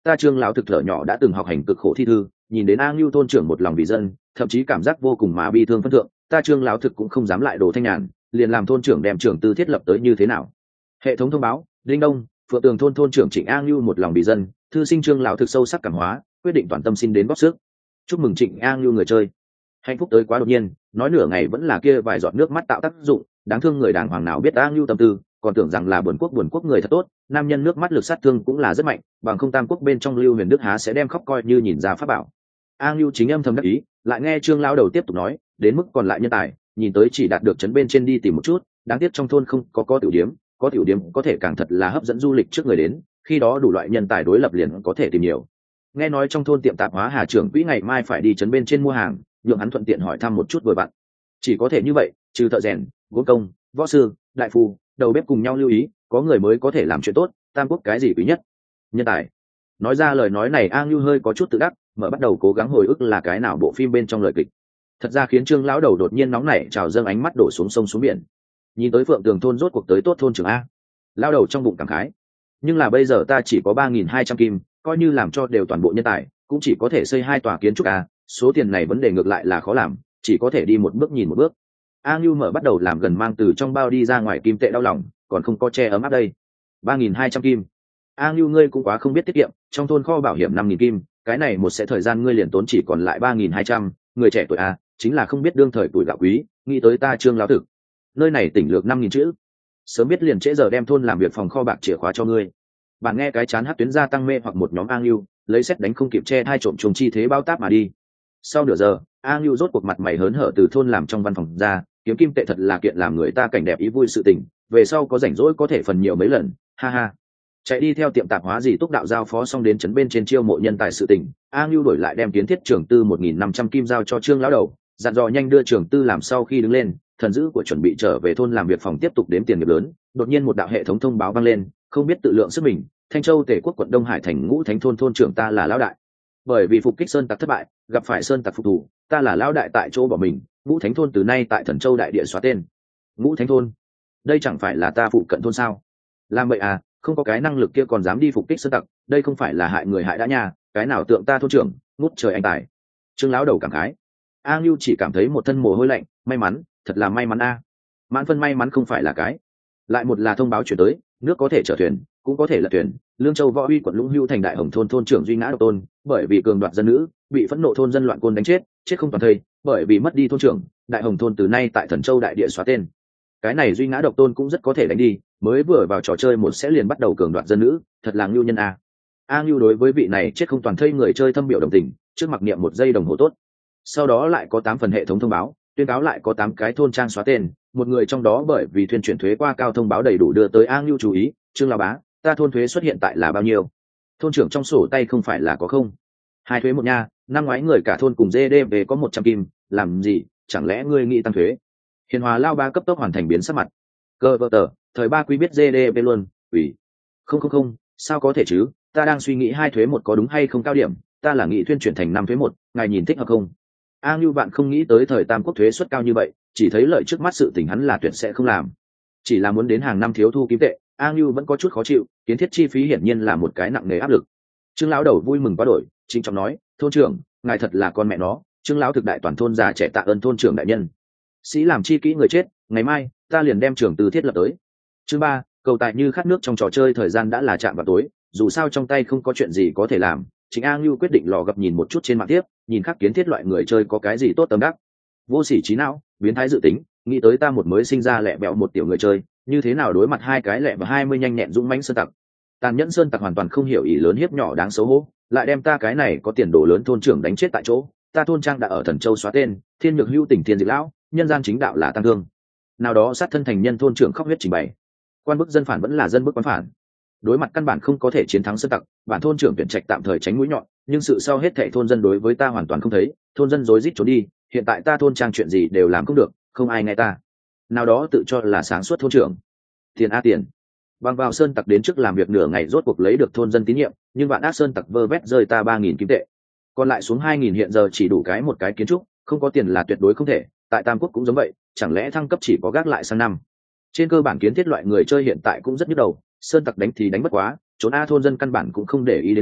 ta Trương lão thực thở nhỏ đã từng học hành cực khổ thi thư, nhìn đến A Ngưu thôn trưởng một lòng vì dân, thậm chí cảm giác vô cùng mà bi thương phân thượng, ta Trương lão thực cũng không dám lại đồ thanh nhàn, liền làm thôn trưởng đem trưởng tư thiết lập tới như thế nào. Hệ thống thông báo, Đinh Đông, Phượng Tường thôn thôn trưởng Trịnh A Ngưu một lòng vì dân, thư sinh Trương lão thực sâu sắc cảm hóa, quyết định toàn tâm xin đến góp sức. Chúc mừng Trịnh A Ngưu người chơi. Hạnh phúc tới quá đột nhiên, nói nửa ngày vẫn là kia vài giọt nước mắt tạo tác dụng, đáng thương người đàng hoàng nào biết A Ngưu tâm tư, còn tưởng rằng là buồn quốc buồn quốc người thật tốt, nam nhân nước mắt lực sát thương cũng là rất mạnh, bằng không tam quốc bên trong Lưu Huyền Đức há sẽ đem khóc coi như nhìn ra pháp bảo. A Ngưu chính âm thầm đắc ý, lại nghe Trương lão đầu tiếp tục nói, đến mức còn lại nhân tài, nhìn tới chỉ đạt được trấn bên trên đi tìm một chút, đáng tiếc trong thôn không có có tiểu điếm, có tiểu điếm có thể càng thật là hấp dẫn du lịch trước người đến, khi đó đủ loại nhân tài đối lập liền có thể tìm nhiều. Nghe nói trong thôn tiệm tạp hóa Hà trưởng quỹ ngày mai phải đi trấn bên trên mua hàng, nhượng hắn thuận tiện hỏi thăm một chút vừa vặn. Chỉ có thể như vậy, trừ thợ rèn, gốm công, võ sư, đại phu, đầu bếp cùng nhau lưu ý, có người mới có thể làm chuyện tốt, tam quốc cái gì quý nhất? Nhân tài. Nói ra lời nói này A Ngưu hơi có chút tự đắc, mở bắt đầu cố gắng hồi ức là cái nào bộ phim bên trong lời kịch. Thật ra khiến Trương lão đầu đột nhiên nóng nảy trào dâng ánh mắt đổ xuống sông xuống biển. Nhìn tới Phượng Tường thôn rốt cuộc tới tốt thôn trưởng a. Lão đầu trong bụng cảm khái. Nhưng là bây giờ ta chỉ có ba nghìn hai trăm kim, coi như làm cho đều toàn bộ nhân tài, cũng chỉ có thể xây hai tòa kiến trúc a, số tiền này vấn đề ngược lại là khó làm, chỉ có thể đi một bước nhìn một bước. A Ngưu mở bắt đầu làm gần mang từ trong bao đi ra ngoài kim tệ đau lòng, còn không có che ấm áp đây. ba nghìn hai trăm kim. A Ngưu ngươi cũng quá không biết tiết kiệm, trong thôn kho bảo hiểm năm nghìn kim, cái này một sẽ thời gian ngươi liền tốn chỉ còn lại ba nghìn hai trăm, người trẻ tuổi a, chính là không biết đương thời tuổi gạo quý, nghĩ tới ta Trương lão thực. Nơi này tỉnh lược năm nghìn chữ. Sớm biết liền trễ giờ đem thôn làm việc phòng kho bạc chìa khóa cho ngươi. Bạn nghe cái chán hát tuyến gia tăng mê hoặc một nhóm A Ngưu, lấy xét đánh không kịp che hai trộm trùng chi thế bao táp mà đi. Sau nửa giờ, A Ngưu rốt cuộc mặt mày hớn hở từ thôn làm trong văn phòng ra, kiếm kim tệ thật là kiện làm người ta cảnh đẹp ý vui sự tình, về sau có rảnh rỗi có thể phần nhiều mấy lần, ha ha. Chạy đi theo tiệm tạp hóa gì túc đạo giao phó xong đến trấn bên trên chiêu mộ nhân tài sự tình, A Ngưu đổi lại đem kiến thiết trưởng tư một nghìn năm trăm kim giao cho Trương lão đầu, dặn dò nhanh đưa trưởng tư làm sau khi đứng lên, thần dữ của chuẩn bị trở về thôn làm việc phòng tiếp tục đếm tiền nghiệp lớn. Đột nhiên một đạo hệ thống thông báo vang lên, không biết tự lượng sức mình, Thanh Châu Tề quốc quận Đông Hải thành Ngũ Thánh thôn thôn trưởng ta là lão đại. Bởi vì phục kích sơn tặc thất bại, gặp phải sơn tặc phục thủ, ta là lão đại tại chỗ bỏ mình, Ngũ Thánh thôn từ nay tại Thần Châu đại địa xóa tên. Ngũ Thánh thôn, đây chẳng phải là ta phụ cận thôn sao? Làm vậy à, không có cái năng lực kia còn dám đi phục kích sơn tặc, đây không phải là hại người hại đã nha, cái nào tượng ta thôn trưởng, ngút trời anh tài. Trương lão đầu cảm khái. A Ngưu chỉ cảm thấy một thân mồ hôi lạnh, may mắn, thật là may mắn a. Mãn phân may mắn không phải là cái. Lại một là thông báo chuyển tới, nước có thể chở thuyền, cũng có thể là thuyền. Lương Châu Võ Uy quận Lũng Hưu thành Đại Hồng thôn thôn trưởng Duy Ngã Độc Tôn, bởi vì cường đoạt dân nữ, bị phẫn nộ thôn dân loạn côn đánh chết, chết không toàn thây, bởi vì mất đi thôn trưởng, Đại Hồng thôn từ nay tại Thần Châu đại địa xóa tên. Cái này Duy Ngã Độc Tôn cũng rất có thể đánh đi, mới vừa vào trò chơi một sẽ liền bắt đầu cường đoạt dân nữ, thật là ngưu nhân a. A Ngưu đối với vị này chết không toàn thây người chơi thâm biểu đồng tình, trước mặc niệm một giây đồng hồ tốt. Sau đó lại có tám phần hệ thống thông báo, tuyên cáo lại có tám cái thôn trang xóa tên, một người trong đó bởi vì thuyền chuyển thuế qua cao thông báo đầy đủ đưa tới A Ngưu chú ý, Trương lão bá, ta thôn thuế xuất hiện tại là bao nhiêu? Thôn trưởng trong sổ tay không phải là có không? Hai thuế một nha, năm ngoái người cả thôn cùng giê đê về có một trăm kim, làm gì, chẳng lẽ ngươi nghĩ tăng thuế? Hiền Hòa lao ba cấp tốc hoàn thành biến sắc mặt. Cơ vợ tờ, thời ba quý biết giê đê về luôn, ủy. Không không không, sao có thể chứ, ta đang suy nghĩ hai thuế một có đúng hay không cao điểm, ta là nghĩ thuyên chuyển thành năm thuế một, ngài nhìn thích hợp không? A Ngưu bạn không nghĩ tới thời tam quốc thuế suất cao như vậy, chỉ thấy lợi trước mắt sự tình hắn là tuyệt sẽ không làm. Chỉ là muốn đến hàng năm thiếu thu kim tệ, A Ngưu vẫn có chút khó chịu, kiến thiết chi phí hiển nhiên là một cái nặng nề áp lực. Trương lão đầu vui mừng quá đổi, chính trọng nói, thôn trưởng, ngài thật là con mẹ nó, Trương lão thực đại toàn thôn già trẻ tạ ơn thôn trưởng đại nhân. Sĩ làm chi kỹ người chết, ngày mai ta liền đem trưởng từ thiết lập tới. Chương ba, cầu tài như khát nước trong trò chơi thời gian đã là chạm vào tối, dù sao trong tay không có chuyện gì có thể làm, chính A Ngưu quyết định lò gặp nhìn một chút trên mạng tiếp, nhìn khắc kiến thiết loại người chơi có cái gì tốt tâm đắc. Vô sỉ trí não, biến thái dự tính, nghĩ tới ta một mới sinh ra lẹ bẹo một tiểu người chơi, như thế nào đối mặt hai cái lẹ và hai mươi nhanh nhẹn dũng mãnh sơn tặc. Tàn nhẫn sơn tặc hoàn toàn không hiểu ý lớn hiếp nhỏ đáng xấu hổ, lại đem ta cái này có tiền đồ lớn thôn trưởng đánh chết tại chỗ. Ta thôn trang đã ở Thần Châu xóa tên, thiên nhược hữu tỉnh thiên diệt lão, nhân gian chính đạo là tăng thương. Nào đó sát thân thành nhân thôn trưởng khóc huyết trình bày. Quan bức dân phản vẫn là dân bức quan phản. Đối mặt căn bản không có thể chiến thắng sơn tặc, bản thôn trưởng tuyển trạch tạm thời tránh mũi nhọn, nhưng sự sau hết thảy thôn dân đối với ta hoàn toàn không thấy, thôn dân rối rít trốn đi, hiện tại ta thôn trang chuyện gì đều làm không được, không ai nghe ta. Nào đó tự cho là sáng suốt thôn trưởng. Tiền a tiền. Bằng vào sơn tặc đến trước làm việc nửa ngày rốt cuộc lấy được thôn dân tín nhiệm, nhưng bạn ác sơn tặc vơ vét rơi ta ba nghìn kim tệ. Còn lại xuống hai nghìn hiện giờ chỉ đủ cái một cái kiến trúc, không có tiền là tuyệt đối không thể, tại Tam Quốc cũng giống vậy, chẳng lẽ thăng cấp chỉ có gác lại sang năm. Trên cơ bản kiến thiết loại người chơi hiện tại cũng rất nhức đầu, sơn tặc đánh thì đánh bất quá, trốn a thôn dân căn bản cũng không để ý đến ngươi,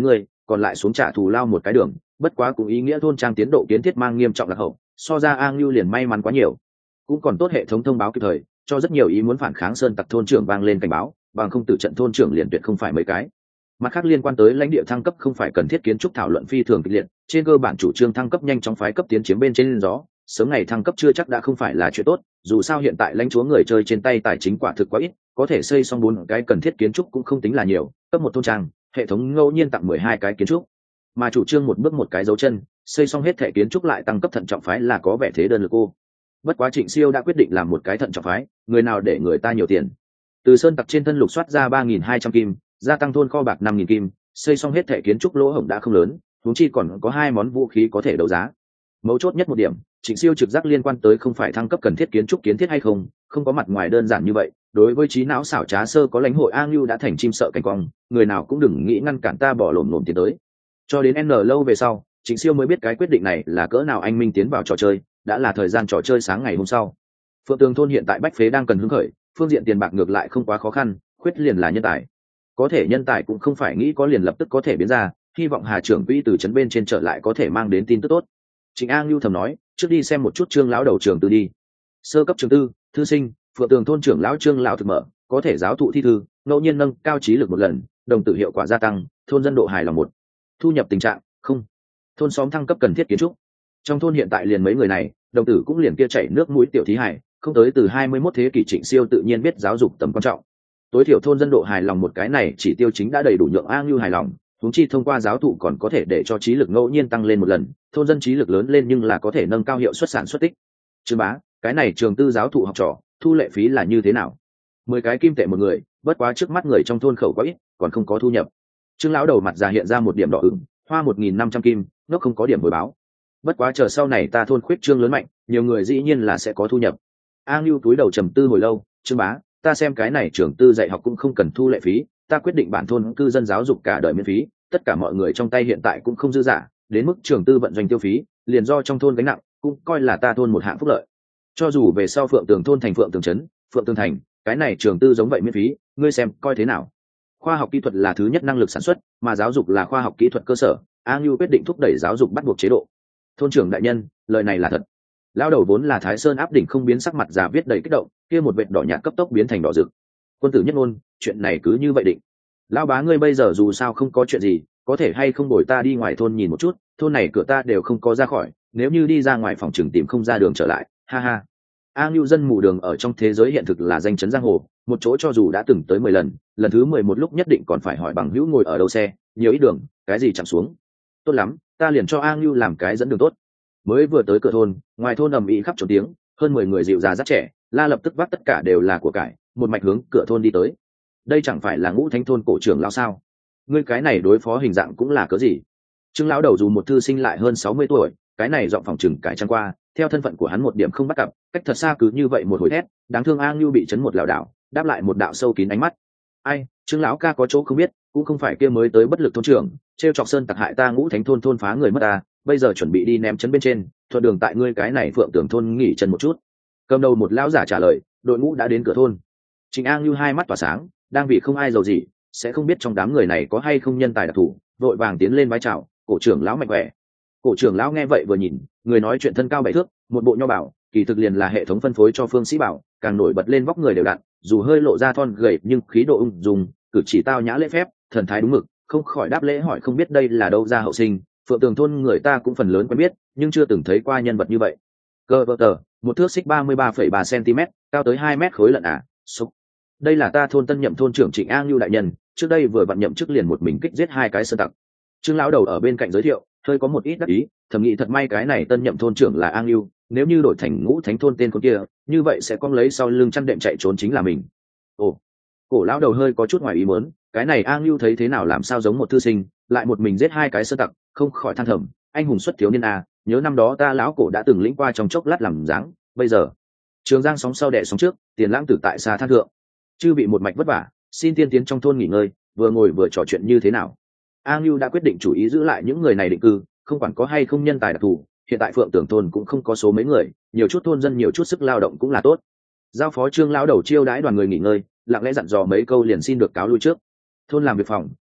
còn lại xuống trả thù lao một cái đường, bất quá cũng ý nghĩa thôn trang tiến độ kiến thiết mang nghiêm trọng lạc hậu, so ra A Ngưu liền may mắn quá nhiều. Cũng còn tốt hệ thống thông báo kịp thời, cho rất nhiều ý muốn phản kháng sơn tặc thôn trưởng vang lên cảnh báo, bằng không tử trận thôn trưởng liền tuyệt không phải mấy cái. Mặt khác liên quan tới lãnh địa thăng cấp không phải cần thiết kiến trúc thảo luận phi thường kịch liệt, trên cơ bản chủ trương thăng cấp nhanh chóng phái cấp tiến chiếm bên trên gió, sớm ngày thăng cấp chưa chắc đã không phải là chuyện tốt, dù sao hiện tại lãnh chúa người chơi trên tay tài chính quả thực quá ít, có thể xây xong bốn cái cần thiết kiến trúc cũng không tính là nhiều, cấp một thôn trang, hệ thống ngẫu nhiên tặng mười hai cái kiến trúc. Mà chủ trương một bước một cái dấu chân, xây xong hết thể kiến trúc lại tăng cấp thận trọng phái là có vẻ thế đơn lực cô. Bất quá Trịnh Siêu đã quyết định làm một cái thận trọng phái, người nào để người ta nhiều tiền. Từ sơn tặc trên thân lục soát ra ba nghìn hai trăm kim, gia tăng thôn kho bạc năm nghìn kim, xây xong hết thể kiến trúc lỗ hổng đã không lớn, huống chi còn có hai món vũ khí có thể đấu giá. Mấu chốt nhất một điểm, Trịnh Siêu trực giác liên quan tới không phải thăng cấp cần thiết kiến trúc kiến thiết hay không, không có mặt ngoài đơn giản như vậy. Đối với trí não xảo trá sơ có lãnh hội A Ngưu đã thành chim sợ cảnh quang, người nào cũng đừng nghĩ ngăn cản ta bỏ lổm lổm tiến tới. Cho đến n lâu về sau, Trịnh Siêu mới biết cái quyết định này là cỡ nào anh minh tiến vào trò chơi, đã là thời gian trò chơi sáng ngày hôm sau. Phượng Tường thôn hiện tại bách phế đang cần hứng khởi, phương diện tiền bạc ngược lại không quá khó khăn, khuyết liền là nhân tài. Có thể nhân tài cũng không phải nghĩ có liền lập tức có thể biến ra, hy vọng Hà trưởng quỹ từ trấn bên trên trở lại có thể mang đến tin tức tốt. Trịnh A Ngưu thầm nói, trước đi xem một chút Trương lão đầu trường tư đi. Sơ cấp trường tư, thư sinh, Phượng Tường thôn trưởng lão Trương lão thực mở, có thể giáo thụ thi thư, ngẫu nhiên nâng cao trí lực một lần, đồng tử hiệu quả gia tăng, thôn dân độ hài lòng một. Thu nhập tình trạng, không. Thôn xóm thăng cấp cần thiết kiến trúc. Trong thôn hiện tại liền mấy người này, đồng tử cũng liền kia chảy nước mũi tiểu thí hải, không tới từ hai mươi mốt thế kỷ Trịnh Siêu tự nhiên biết giáo dục tầm quan trọng. Tối thiểu thôn dân độ hài lòng một cái này chỉ tiêu chính đã đầy đủ nhượng A Ngưu hài lòng, huống chi thông qua giáo thụ còn có thể để cho trí lực ngẫu nhiên tăng lên một lần, thôn dân trí lực lớn lên nhưng là có thể nâng cao hiệu suất sản xuất tích. Trương bá, cái này trường tư giáo thụ học trò, thu lệ phí là như thế nào? Mười cái kim tệ một người, bất quá trước mắt người trong thôn khẩu quá ít, còn không có thu nhập. Trương lão đầu mặt già hiện ra một điểm đỏ ửng, hoa một nghìn năm trăm kim, nó không có điểm hồi báo. Bất quá chờ sau này ta thôn khuyết trương lớn mạnh, nhiều người dĩ nhiên là sẽ có thu nhập. A Ngưu túi đầu trầm tư hồi lâu, Trương bá, ta xem cái này trường tư dạy học cũng không cần thu lệ phí, ta quyết định bản thôn cư dân giáo dục cả đời miễn phí, tất cả mọi người trong tay hiện tại cũng không dư giả, đến mức trường tư vận doanh tiêu phí, liền do trong thôn gánh nặng, cũng coi là ta thôn một hạng phúc lợi. Cho dù về sau Phượng Tường thôn thành Phượng Tường trấn, Phượng Tường thành, cái này trường tư giống vậy miễn phí, ngươi xem coi thế nào? Khoa học kỹ thuật là thứ nhất năng lực sản xuất, mà giáo dục là khoa học kỹ thuật cơ sở, A Ngưu quyết định thúc đẩy giáo dục bắt buộc chế độ. Thôn trưởng đại nhân, lời này là thật. Lão đầu vốn là Thái Sơn áp đỉnh không biến sắc mặt già viết đầy kích động, kia một vệt đỏ nhạt cấp tốc biến thành đỏ rực. Quân tử nhất ngôn, chuyện này cứ như vậy định. Lão bá ngươi bây giờ dù sao không có chuyện gì, có thể hay không bồi ta đi ngoài thôn nhìn một chút, thôn này cửa ta đều không có ra khỏi, nếu như đi ra ngoài phòng trường tìm không ra đường trở lại, ha ha. A Ngưu dân mù đường ở trong thế giới hiện thực là danh chấn giang hồ, một chỗ cho dù đã từng tới mười lần, lần thứ mười một lúc nhất định còn phải hỏi bằng hữu ngồi ở đâu xe, nhiều ít đường, cái gì chạm xuống. Tốt lắm, ta liền cho A Ngưu làm cái dẫn đường tốt. Mới vừa tới cửa thôn, ngoài thôn ầm ĩ khắp trốn tiếng, hơn mười người dịu già rất trẻ, la lập tức vác tất cả đều là của cải, một mạch hướng cửa thôn đi tới. Đây chẳng phải là Ngũ Thánh thôn cổ trưởng lão sao? Ngươi cái này đối phó hình dạng cũng là cớ gì? Trương lão đầu dù một thư sinh lại hơn sáu mươi tuổi, cái này giọng phòng trừng cải trang qua, theo thân phận của hắn một điểm không bắt cặp, cách thật xa cứ như vậy một hồi thét, đáng thương A Ngưu bị chấn một lảo đảo, đáp lại một đạo sâu kín ánh mắt. Ai, Trương lão ca có chỗ không biết, cũng không phải kia mới tới bất lực thôn trưởng, trêu chọc sơn tặc hại ta Ngũ Thánh thôn thôn phá người mất ta, bây giờ chuẩn bị đi ném chấn bên trên, thuận đường tại ngươi cái này Phượng Tường thôn nghỉ chân một chút. Cầm đầu một lão giả trả lời, đội ngũ đã đến cửa thôn. Trịnh A Ngưu hai mắt tỏa sáng, đang vì không ai giàu gì, sẽ không biết trong đám người này có hay không nhân tài đặc thù, vội vàng tiến lên vái chào, cổ trưởng lão mạnh khỏe. Cổ trưởng lão nghe vậy vừa nhìn, người nói chuyện thân cao bảy thước, một bộ nho bảo, kỳ thực liền là hệ thống phân phối cho Phương Sĩ Bảo, càng nổi bật lên vóc người đều đặn, dù hơi lộ ra thon gầy nhưng khí độ ung dung, cử chỉ tao nhã lễ phép, thần thái đúng mực, không khỏi đáp lễ hỏi không biết đây là đâu ra hậu sinh. Phượng Tường thôn người ta cũng phần lớn quen biết, nhưng chưa từng thấy qua nhân vật như vậy. Cơ vợ tờ, một thước xích ba mươi ba phẩy ba cm, cao tới hai mét khối lận à, xúc. Đây là ta thôn tân nhậm thôn trưởng Trịnh A Ngưu đại nhân, trước đây vừa vặn nhậm chức liền một mình kích giết hai cái sơn tặc. Trương lão đầu ở bên cạnh giới thiệu, hơi có một ít đắc ý, thầm nghĩ thật may cái này tân nhậm thôn trưởng là A Ngưu, nếu như đổi thành Ngũ Thánh thôn tên con kia, như vậy sẽ cong lấy sau lưng chăn đệm chạy trốn chính là mình. Ồ, cổ lão đầu hơi có chút ngoài ý muốn, cái này A Ngưu thấy thế nào làm sao giống một thư sinh, lại một mình giết hai cái sơn tặc, không khỏi than thầm, anh hùng xuất thiếu niên a, nhớ năm đó ta lão cổ đã từng lĩnh qua trong chốc lát làm dáng, bây giờ Trường Giang sóng sau đẻ sóng trước, tiền lãng tử tại xa than thượng, chư bị một mạch vất vả, xin tiên tiến trong thôn nghỉ ngơi, vừa ngồi vừa trò chuyện như thế nào. A Ngưu đã quyết định chủ ý giữ lại những người này định cư, không quản có hay không nhân tài đặc thù, hiện tại Phượng Tường thôn cũng không có số mấy người, nhiều chút thôn dân nhiều chút sức lao động cũng là tốt. Giao phó Trương lão đầu chiêu đãi đoàn người nghỉ ngơi, lặng lẽ dặn dò mấy câu liền xin được cáo lui trước. Thôn làm việc phòng,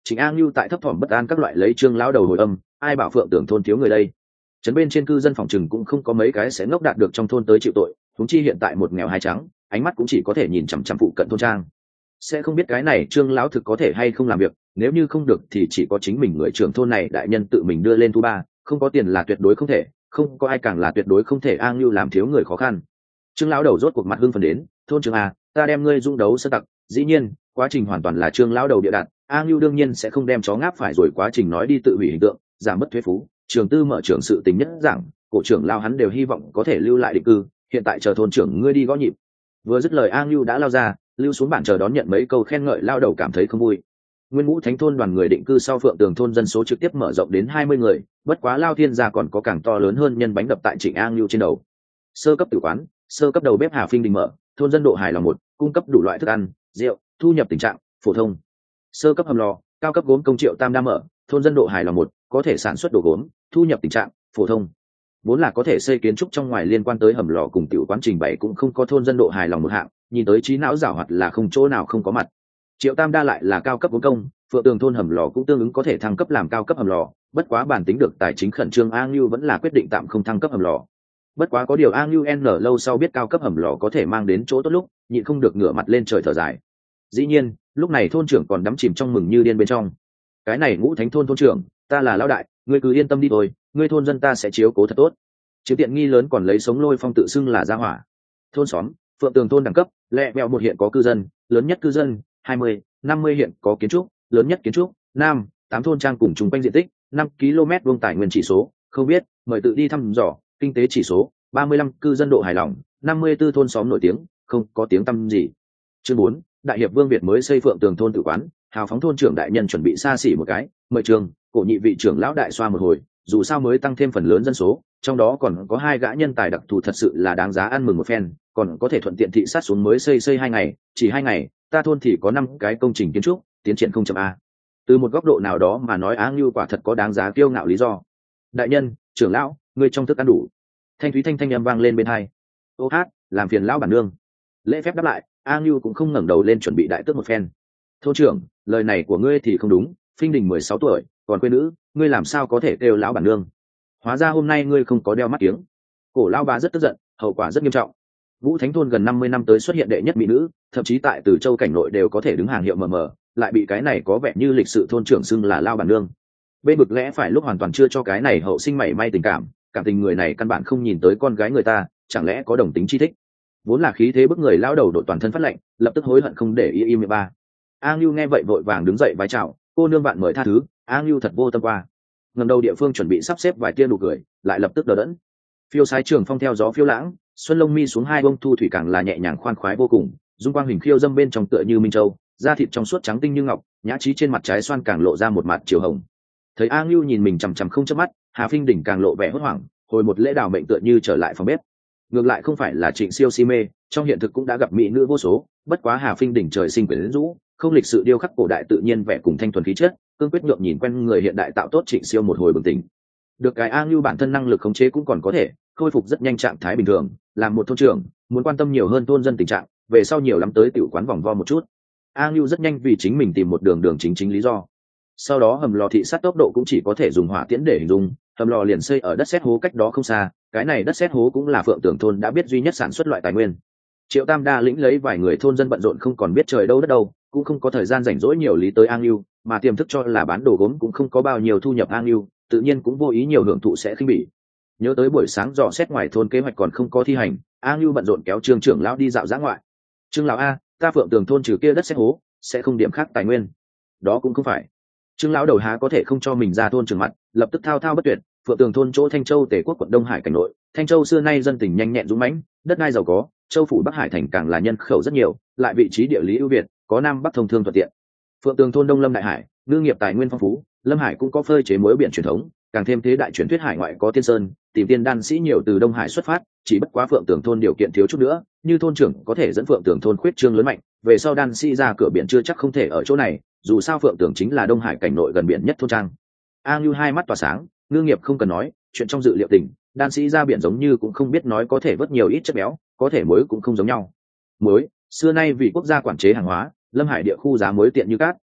Trịnh A Ngưu tại thấp thỏm bất an các loại lấy Trương lão đầu hồi âm, ai bảo Phượng Tường thôn thiếu người đây. Trấn bên trên cư dân phòng trừng cũng không có mấy cái sẽ ngốc đạt được trong thôn tới chịu tội, huống chi hiện tại một nghèo hai trắng, ánh mắt cũng chỉ có thể nhìn chằm chằm phụ cận thôn trang. Sẽ không biết cái này Trương lão thực có thể hay không làm việc, nếu như không được thì chỉ có chính mình người trưởng thôn này đại nhân tự mình đưa lên thu ba, không có tiền là tuyệt đối không thể, không có ai càng là tuyệt đối không thể A Ngưu làm thiếu người khó khăn. Trương lão đầu rốt cuộc mặt hưng phấn đến, thôn trưởng A, ta đem ngươi dung đấu sơ tặc, dĩ nhiên, quá trình hoàn toàn là Trương lão đầu địa đặt, A Ngưu đương nhiên sẽ không đem chó ngáp phải rồi quá trình nói đi tự hủy hình tượng, giảm mất thuế phú, trường tư mở trưởng sự tình nhất giảng, cổ trưởng lao hắn đều hy vọng có thể lưu lại định cư, hiện tại chờ thôn trưởng ngươi đi gõ nhịp. Vừa dứt lời A Ngưu đã lao ra, lưu xuống bản chờ đón nhận mấy câu khen ngợi, lao đầu cảm thấy không vui. Nguyên Ngũ Thánh thôn đoàn người định cư sau Phượng Tường thôn dân số trực tiếp mở rộng đến hai mươi người, bất quá Lao Thiên gia còn có càng to lớn hơn nhân bánh đập tại Trịnh A Ngưu trên đầu. Sơ cấp tử quán, sơ cấp đầu bếp Hà Phinh Đình mở, thôn dân độ hài lòng một, cung cấp đủ loại thức ăn, rượu, thu nhập tình trạng phổ thông. Sơ cấp hầm lò, cao cấp gốm công Triệu Tam đa mở, thôn dân độ hài lòng một, có thể sản xuất đồ gốm, thu nhập tình trạng phổ thông. Vốn là có thể xây kiến trúc trong ngoài liên quan tới hầm lò cùng tiểu quán trình bày cũng không có thôn dân độ hài lòng một hạng, nhìn tới trí não giảo hoạt là không chỗ nào không có mặt. Triệu Tam đa lại là cao cấp gốm công, Phượng Tường thôn hầm lò cũng tương ứng có thể thăng cấp làm cao cấp hầm lò, bất quá bản tính được tài chính khẩn trương A Ngưu vẫn là quyết định tạm không thăng cấp hầm lò. Bất quá có điều A Ngưu N lâu sau biết cao cấp hầm lò có thể mang đến chỗ tốt lúc, nhịn không được ngửa mặt lên trời thở dài. Dĩ nhiên, lúc này thôn trưởng còn đắm chìm trong mừng như điên bên trong. Cái này Ngũ Thánh thôn thôn trưởng, ta là lão đại, ngươi cứ yên tâm đi thôi, ngươi thôn dân ta sẽ chiếu cố thật tốt. Chiếm tiện nghi lớn còn lấy sống lôi phong tự xưng là gia hỏa. Thôn xóm, Phượng Tường thôn đẳng cấp, lẹ mèo một hiện có cư dân, lớn nhất cư dân, hai mươi, năm mươi hiện có kiến trúc, lớn nhất kiến trúc, nam, tám thôn trang cùng chung quanh diện tích, năm ki lô mét vuông tài nguyên chỉ số, không biết, mời tự đi thăm dò, kinh tế chỉ số, ba mươi lăm cư dân độ hài lòng, năm mươi tư thôn xóm nổi tiếng, không có tiếng tăm gì. Chương bốn, Đại hiệp Vương Việt mới xây Phượng Tường thôn tự quán, hào phóng thôn trưởng đại nhân chuẩn bị xa xỉ một cái, mời trường, cổ nhị vị trưởng lão đại xoa một hồi, dù sao mới tăng thêm phần lớn dân số, trong đó còn có hai gã nhân tài đặc thù thật sự là đáng giá ăn mừng một phen, còn có thể thuận tiện thị sát xuống mới xây xây hai ngày, chỉ hai ngày, ta thôn thì có năm cái công trình kiến trúc, tiến triển không chậm a. Từ một góc độ nào đó mà nói Á Ngưu quả thật có đáng giá kiêu ngạo lý do. Đại nhân, trưởng lão, ngươi trong thức ăn đủ. Thanh thúy thanh thanh âm vang lên bên hai. Ô hát, làm phiền lão bản nương. Lễ phép đáp lại, A Ngưu cũng không ngẩng đầu lên chuẩn bị đại tước một phen. Thôn trưởng, lời này của ngươi thì không đúng, Phinh Đình mười sáu tuổi, còn quê nữ, ngươi làm sao có thể kêu lão bản nương? Hóa ra hôm nay ngươi không có đeo mắt kiếng. Cổ lão bà rất tức giận, hậu quả rất nghiêm trọng. Vũ Thánh thôn gần năm mươi năm tới xuất hiện đệ nhất mỹ nữ, thậm chí tại Từ Châu cảnh nội đều có thể đứng hàng hiệu mờ mờ, lại bị cái này có vẻ như lịch sự thôn trưởng xưng là lao bản nương. Bên bực lẽ phải lúc hoàn toàn chưa cho cái này hậu sinh mảy may tình cảm, cảm tình người này căn bản không nhìn tới con gái người ta, chẳng lẽ có đồng tính chi thích. Vốn là khí thế bức người lao đầu đội toàn thân phát lệnh, lập tức hối hận không để ý im ba. A Ngưu nghe vậy vội vàng đứng dậy vái chào, cô nương bạn mời tha thứ, A Ngưu thật vô tâm qua. Ngầm đầu địa phương chuẩn bị sắp xếp vài tia nụ cười, lại lập tức đờ đẫn. Phiêu sái trường phong theo gió phiêu lãng, xuân lông mi xuống hai bông thu thủy càng là nhẹ nhàng khoan khoái vô cùng, dung quang hình khiêu dâm bên trong tựa như minh châu, da thịt trong suốt trắng tinh như ngọc, nhã trí trên mặt trái xoan càng lộ ra một mặt chiều hồng. Thấy A Ngưu nhìn mình chằm chằm không chớp mắt, Hà Phinh Đỉnh càng lộ vẻ hốt hoảng, hồi một lễ đào mệnh tựa như trở lại phòng bếp. Ngược lại không phải là Trịnh Siêu si mê, trong hiện thực cũng đã gặp mỹ nữ vô số, bất quá Hà Phinh Đỉnh trời sinh quyến rũ, không lịch sự điêu khắc cổ đại tự nhiên vẻ cùng thanh thuần khí chất, cương quyết nhượng nhìn quen người hiện đại tạo tốt Trịnh Siêu một hồi bừng tỉnh. Được cái A Ngưu bản thân năng lực khống chế cũng còn có thể, khôi phục rất nhanh trạng thái bình thường, làm một thôn trưởng, muốn quan tâm nhiều hơn thôn dân tình trạng, về sau nhiều lắm tới tiểu quán vòng vo một chút. A Ngưu rất nhanh vì chính mình tìm một đường đường chính chính lý do. Sau đó hầm lò thị sát tốc độ cũng chỉ có thể dùng hỏa tiễn để hình dung, hầm lò liền xây ở đất sét hố cách đó không xa, cái này đất sét hố cũng là Phượng Tường thôn đã biết duy nhất sản xuất loại tài nguyên. Triệu Tam đa lĩnh lấy vài người thôn dân bận rộn không còn biết trời đâu đất đâu, cũng không có thời gian rảnh rỗi nhiều lý tới A Ngưu, mà tiềm thức cho là bán đồ gốm cũng không có bao nhiêu thu nhập A Ngưu, tự nhiên cũng vô ý nhiều hưởng thụ sẽ khinh bỉ. Nhớ tới buổi sáng dò xét ngoài thôn kế hoạch còn không có thi hành, A Ngưu bận rộn kéo Trương trưởng lão đi dạo dã ngoại. Trương lão a, ta Phượng Tường thôn trừ kia đất sét hố, sẽ không điểm khác tài nguyên. Đó cũng không phải. Trương lão đầu há có thể không cho mình ra thôn trường mặt, lập tức thao thao bất tuyệt. Phượng Tường thôn chỗ Thanh Châu Tề quốc quận Đông Hải cảnh nội, Thanh Châu xưa nay dân tình nhanh nhẹn dũng mãnh, đất đai giàu có, châu phủ Bắc Hải thành càng là nhân khẩu rất nhiều, lại vị trí địa lý ưu việt, có nam bắc thông thương thuận tiện. Phượng Tường thôn Đông Lâm Đại Hải, ngư nghiệp tài nguyên phong phú, Lâm Hải cũng có phơi chế muối biển truyền thống, càng thêm thế đại truyền thuyết hải ngoại có tiên sơn, tìm tiên đan sĩ nhiều từ Đông Hải xuất phát, chỉ bất quá Phượng Tường thôn điều kiện thiếu chút nữa, như thôn trưởng có thể dẫn Phượng Tường thôn khuyết trương lớn mạnh, về sau đan sĩ ra cửa biển chưa chắc không thể ở chỗ này, dù sao Phượng Tường chính là Đông Hải cảnh nội gần biển nhất thôn trang. A Ngưu hai mắt tỏa sáng, ngư nghiệp không cần nói, chuyện trong dự liệu tình, đan sĩ ra biển giống như cũng không biết nói có thể vớt nhiều ít chất béo, có thể muối cũng không giống nhau. Muối, xưa nay vì quốc gia quản chế hàng hóa, Lâm Hải địa khu giá muối tiện như cát,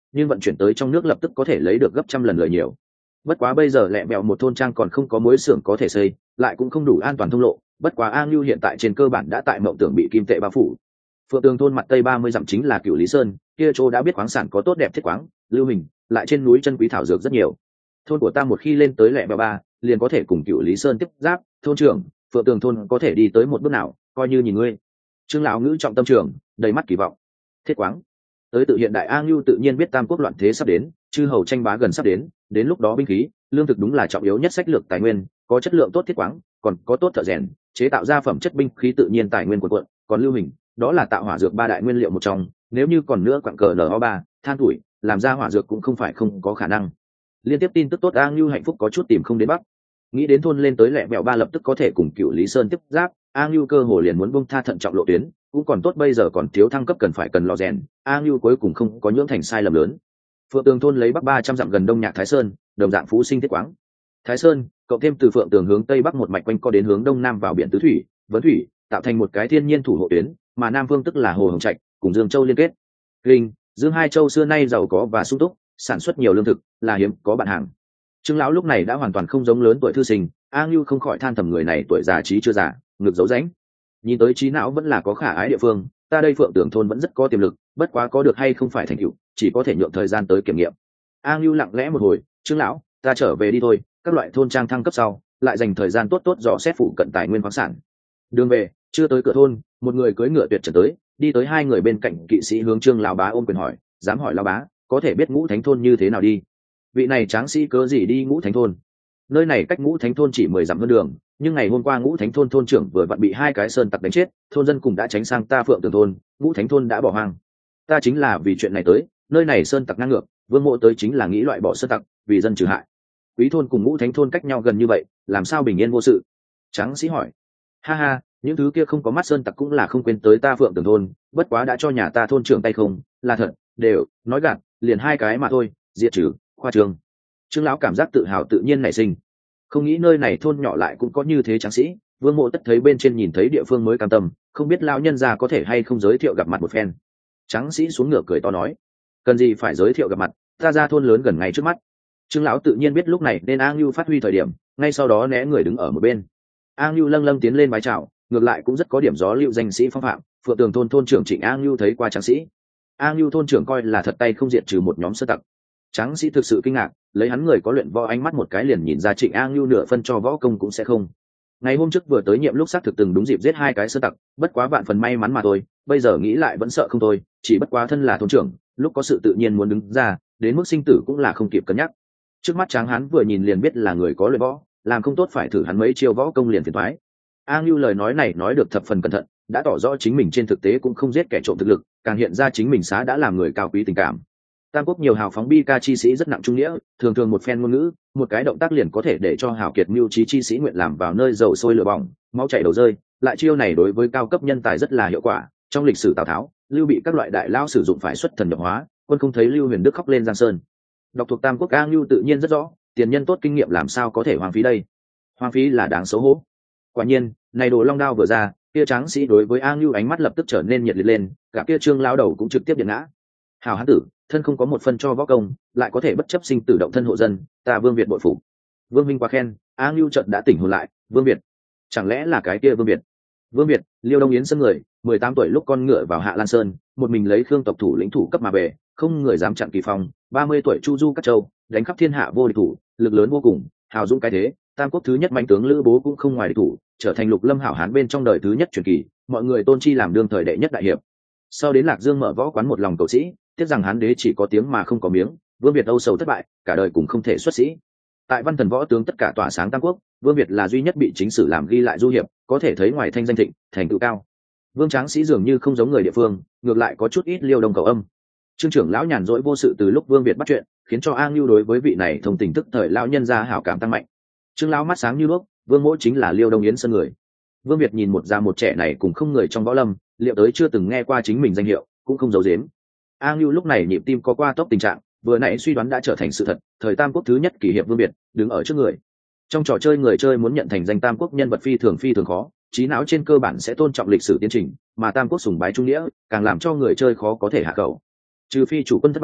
nhưng vận chuyển tới trong nước lập tức có thể lấy được gấp trăm lần lợi nhiều. Bất quá bây giờ lẹ bẹo một thôn trang còn không có mối xưởng có thể xây, lại cũng không đủ an toàn thông lộ. Bất quá A Ngưu hiện tại trên cơ bản đã tại mộng tưởng bị kim tệ bao phủ. Phượng Tường thôn mặt tây ba mươi dặm chính là Cửu Lý Sơn, kia chỗ đã biết khoáng sản có tốt đẹp thiết quáng, lưu hình, lại trên núi chân quý thảo dược rất nhiều. Thôn của ta một khi lên tới lẹ bẹo ba, liền có thể cùng Cửu Lý Sơn tiếp giáp. Thôn trưởng, Phượng Tường thôn có thể đi tới một bước nào, coi như nhìn ngươi. Trương lão ngữ trọng tâm trường, đầy mắt kỳ vọng. Thiết quáng. Tới tự hiện đại A Ngưu tự nhiên biết tam quốc loạn thế sắp đến, chư hầu tranh bá gần sắp đến, đến lúc đó binh khí, lương thực đúng là trọng yếu nhất sách lược tài nguyên, có chất lượng tốt thiết quáng, còn có tốt thợ rèn, chế tạo ra phẩm chất binh khí tự nhiên tài nguyên của quận, còn lưu hình, đó là tạo hỏa dược ba đại nguyên liệu một trong, nếu như còn nữa quặng cờ N O ba, than tuổi, làm ra hỏa dược cũng không phải không có khả năng. Liên tiếp tin tức tốt A Ngưu hạnh phúc có chút tìm không đến bắc. Nghĩ đến thôn lên tới lẹ bẹo ba lập tức có thể cùng Cửu Lý Sơn tiếp giáp, A Ngưu cơ hồ liền muốn buông tha thận trọng lộ tuyến, cũng còn tốt bây giờ còn thiếu thăng cấp cần phải cần lò rèn, A Ngưu cuối cùng không có nhưỡng thành sai lầm lớn. Phượng Tường thôn lấy bắc ba trăm dặm gần đông Nhạc Thái Sơn, đồng dạng phú sinh thiết quáng. Thái Sơn, cộng thêm từ Phượng Tường hướng tây bắc một mạch quanh co đến hướng đông nam vào biển Tứ Thủy, Vấn Thủy, tạo thành một cái thiên nhiên thủ hộ tuyến, mà nam phương tức là Hồ Hồng Trạch, cùng Dương Châu liên kết. Kinh, Dương hai châu xưa nay giàu có và sung túc, sản xuất nhiều lương thực, là hiếm có bạn hàng. Trương lão lúc này đã hoàn toàn không giống lớn tuổi thư sinh, A Ngưu không khỏi than thầm người này tuổi già trí chưa già, ngực giấu rãnh. Nhìn tới trí não vẫn là có khả ái địa phương, ta đây Phượng Tường thôn vẫn rất có tiềm lực, bất quá có được hay không phải thành tựu, chỉ có thể nhượng thời gian tới kiểm nghiệm. A Ngưu lặng lẽ một hồi, Trương lão, ta trở về đi thôi, các loại thôn trang thăng cấp sau, lại dành thời gian tốt tốt dò xét phụ cận tài nguyên khoáng sản. Đường về, chưa tới cửa thôn, một người cưỡi ngựa tuyệt trần tới, đi tới hai người bên cạnh kỵ sĩ hướng Trương lão bá ôm quyền hỏi, dám hỏi lão bá, có thể biết Ngũ Thánh thôn như thế nào đi? Vị này tráng sĩ cớ gì đi Ngũ Thánh thôn? Nơi này cách Ngũ Thánh thôn chỉ mười dặm hơn đường, nhưng ngày hôm qua Ngũ Thánh thôn thôn trưởng vừa vặn bị hai cái sơn tặc đánh chết, thôn dân cùng đã tránh sang ta Phượng Tường thôn, Ngũ Thánh thôn đã bỏ hoang. Ta chính là vì chuyện này tới, nơi này sơn tặc ngang ngược, Vương Mộ tới chính là nghĩ loại bỏ sơn tặc, vì dân trừ hại. Quý thôn cùng Ngũ Thánh thôn cách nhau gần như vậy, làm sao bình yên vô sự? Tráng sĩ hỏi. Ha ha, những thứ kia không có mắt sơn tặc cũng là không quên tới ta Phượng Tường thôn, bất quá đã cho nhà ta thôn trưởng tay không, là thật, đều nói gạt, liền hai cái mà thôi, diệt trừ, khoa trương. Trương lão cảm giác tự hào tự nhiên nảy sinh, không nghĩ nơi này thôn nhỏ lại cũng có như thế tráng sĩ. Vương Mộ tất thấy bên trên nhìn thấy địa phương mới cam tâm, không biết lão nhân già có thể hay không giới thiệu gặp mặt một phen. Tráng sĩ xuống ngựa cười to nói, cần gì phải giới thiệu gặp mặt, ta ra thôn lớn gần ngay trước mắt. Trương lão tự nhiên biết lúc này nên A Ngưu phát huy thời điểm, ngay sau đó né người đứng ở một bên. A Ngưu lâng lâng tiến lên bái chào, ngược lại cũng rất có điểm gió lưu danh sĩ phong phạm. Phượng Tường thôn thôn trưởng Trịnh A Ngưu thấy qua tráng sĩ, A Ngưu thôn trưởng coi là thật tay không diệt trừ một nhóm sơ tặc. Tráng sĩ thực sự kinh ngạc, lấy hắn người có luyện võ ánh mắt một cái liền nhìn ra Trịnh A Ngưu nửa phân cho võ công cũng sẽ không. Ngày hôm trước vừa tới nhiệm lúc xác thực từng đúng dịp giết hai cái sơ tặc, bất quá vạn phần may mắn mà thôi, bây giờ nghĩ lại vẫn sợ không thôi, chỉ bất quá thân là thôn trưởng, lúc có sự tự nhiên muốn đứng ra, đến mức sinh tử cũng là không kịp cân nhắc. Trước mắt Tráng hắn vừa nhìn liền biết là người có luyện võ, làm không tốt phải thử hắn mấy chiêu võ công liền phiền toái. A Ngưu lời nói này nói được thập phần cẩn thận, đã tỏ rõ chính mình trên thực tế cũng không giết kẻ trộm thực lực, càng hiện ra chính mình xá đã làm người cao quý tình cảm. Tam quốc nhiều hào phóng bi ca chi sĩ rất nặng trung nghĩa, thường thường một phen ngôn ngữ, một cái động tác liền có thể để cho hào kiệt mưu trí chi sĩ nguyện làm vào nơi dầu sôi lửa bỏng, máu chảy đầu rơi. Lại chiêu này đối với cao cấp nhân tài rất là hiệu quả. Trong lịch sử Tào Tháo, Lưu Bị các loại đại lao sử dụng phải xuất thần nhập hóa, quân không thấy Lưu Huyền Đức khóc lên Giang Sơn. Đọc thuộc Tam quốc A Ngưu tự nhiên rất rõ, tiền nhân tốt kinh nghiệm làm sao có thể hoang phí đây? Hoang phí là đáng xấu hổ. Quả nhiên, này đồ long đao vừa ra, kia tráng sĩ đối với A Ngưu ánh mắt lập tức trở nên nhiệt liệt lên, cả kia Trương lão đầu cũng trực tiếp điện ngã. Hào hán tử, thân không có một phân cho võ công, lại có thể bất chấp sinh tử động thân hộ dân, ta Vương Việt bội phục. Vương Minh quá khen, A Ngưu chợt đã tỉnh hồn lại, Vương Việt, chẳng lẽ là cái kia Vương Việt? Vương Việt, Liêu Đông Yến sân người, mười tám tuổi lúc con ngựa vào Hạ Lan Sơn, một mình lấy Khương tộc thủ lĩnh thủ cấp mà về, không người dám chặn kỳ phong. ba mươi tuổi chu du các châu, đánh khắp thiên hạ vô địch thủ, lực lớn vô cùng, hào dũng cái thế. Tam quốc thứ nhất mạnh tướng Lữ Bố cũng không ngoài địch thủ, trở thành lục lâm hảo hán bên trong đời thứ nhất truyền kỳ, mọi người tôn chi làm đương thời đệ nhất đại hiệp. Sau đến Lạc Dương mở võ quán một lòng cầu sĩ, tiếc rằng hán đế chỉ có tiếng mà không có miếng, Vương Việt âu sầu thất bại, cả đời cũng không thể xuất sĩ. Tại văn thần võ tướng tất cả tỏa sáng Tam quốc, Vương Việt là duy nhất bị chính sử làm ghi lại du hiệp, có thể thấy ngoài thanh danh thịnh, thành tựu cao. Vương Tráng Sĩ dường như không giống người địa phương, ngược lại có chút ít liêu đông cầu âm. Trương trưởng lão nhàn rỗi vô sự từ lúc Vương Việt bắt chuyện, khiến cho A Ngưu đối với vị này thông tình tức thời lão nhân gia hảo cảm tăng mạnh. Trương lão mắt sáng như đuốc, Vương Mỗ chính là Liêu Đông Yến sân người. Vương Việt nhìn một già một trẻ này cùng không người trong võ lâm, liệu tới chưa từng nghe qua chính mình danh hiệu, cũng không giấu giếm. A Ngưu lúc này nhịp tim có qua tốc tình trạng, vừa nãy suy đoán đã trở thành sự thật, thời Tam quốc thứ nhất kỷ hiệp Vương Việt đứng ở trước người. Trong trò chơi người chơi muốn nhận thành danh Tam quốc nhân vật phi thường phi thường khó, trí não trên cơ bản sẽ tôn trọng lịch sử tiến trình, mà Tam quốc sùng bái trung nghĩa, càng làm cho người chơi khó có thể hạ khẩu. Trừ phi chủ quân thất bại,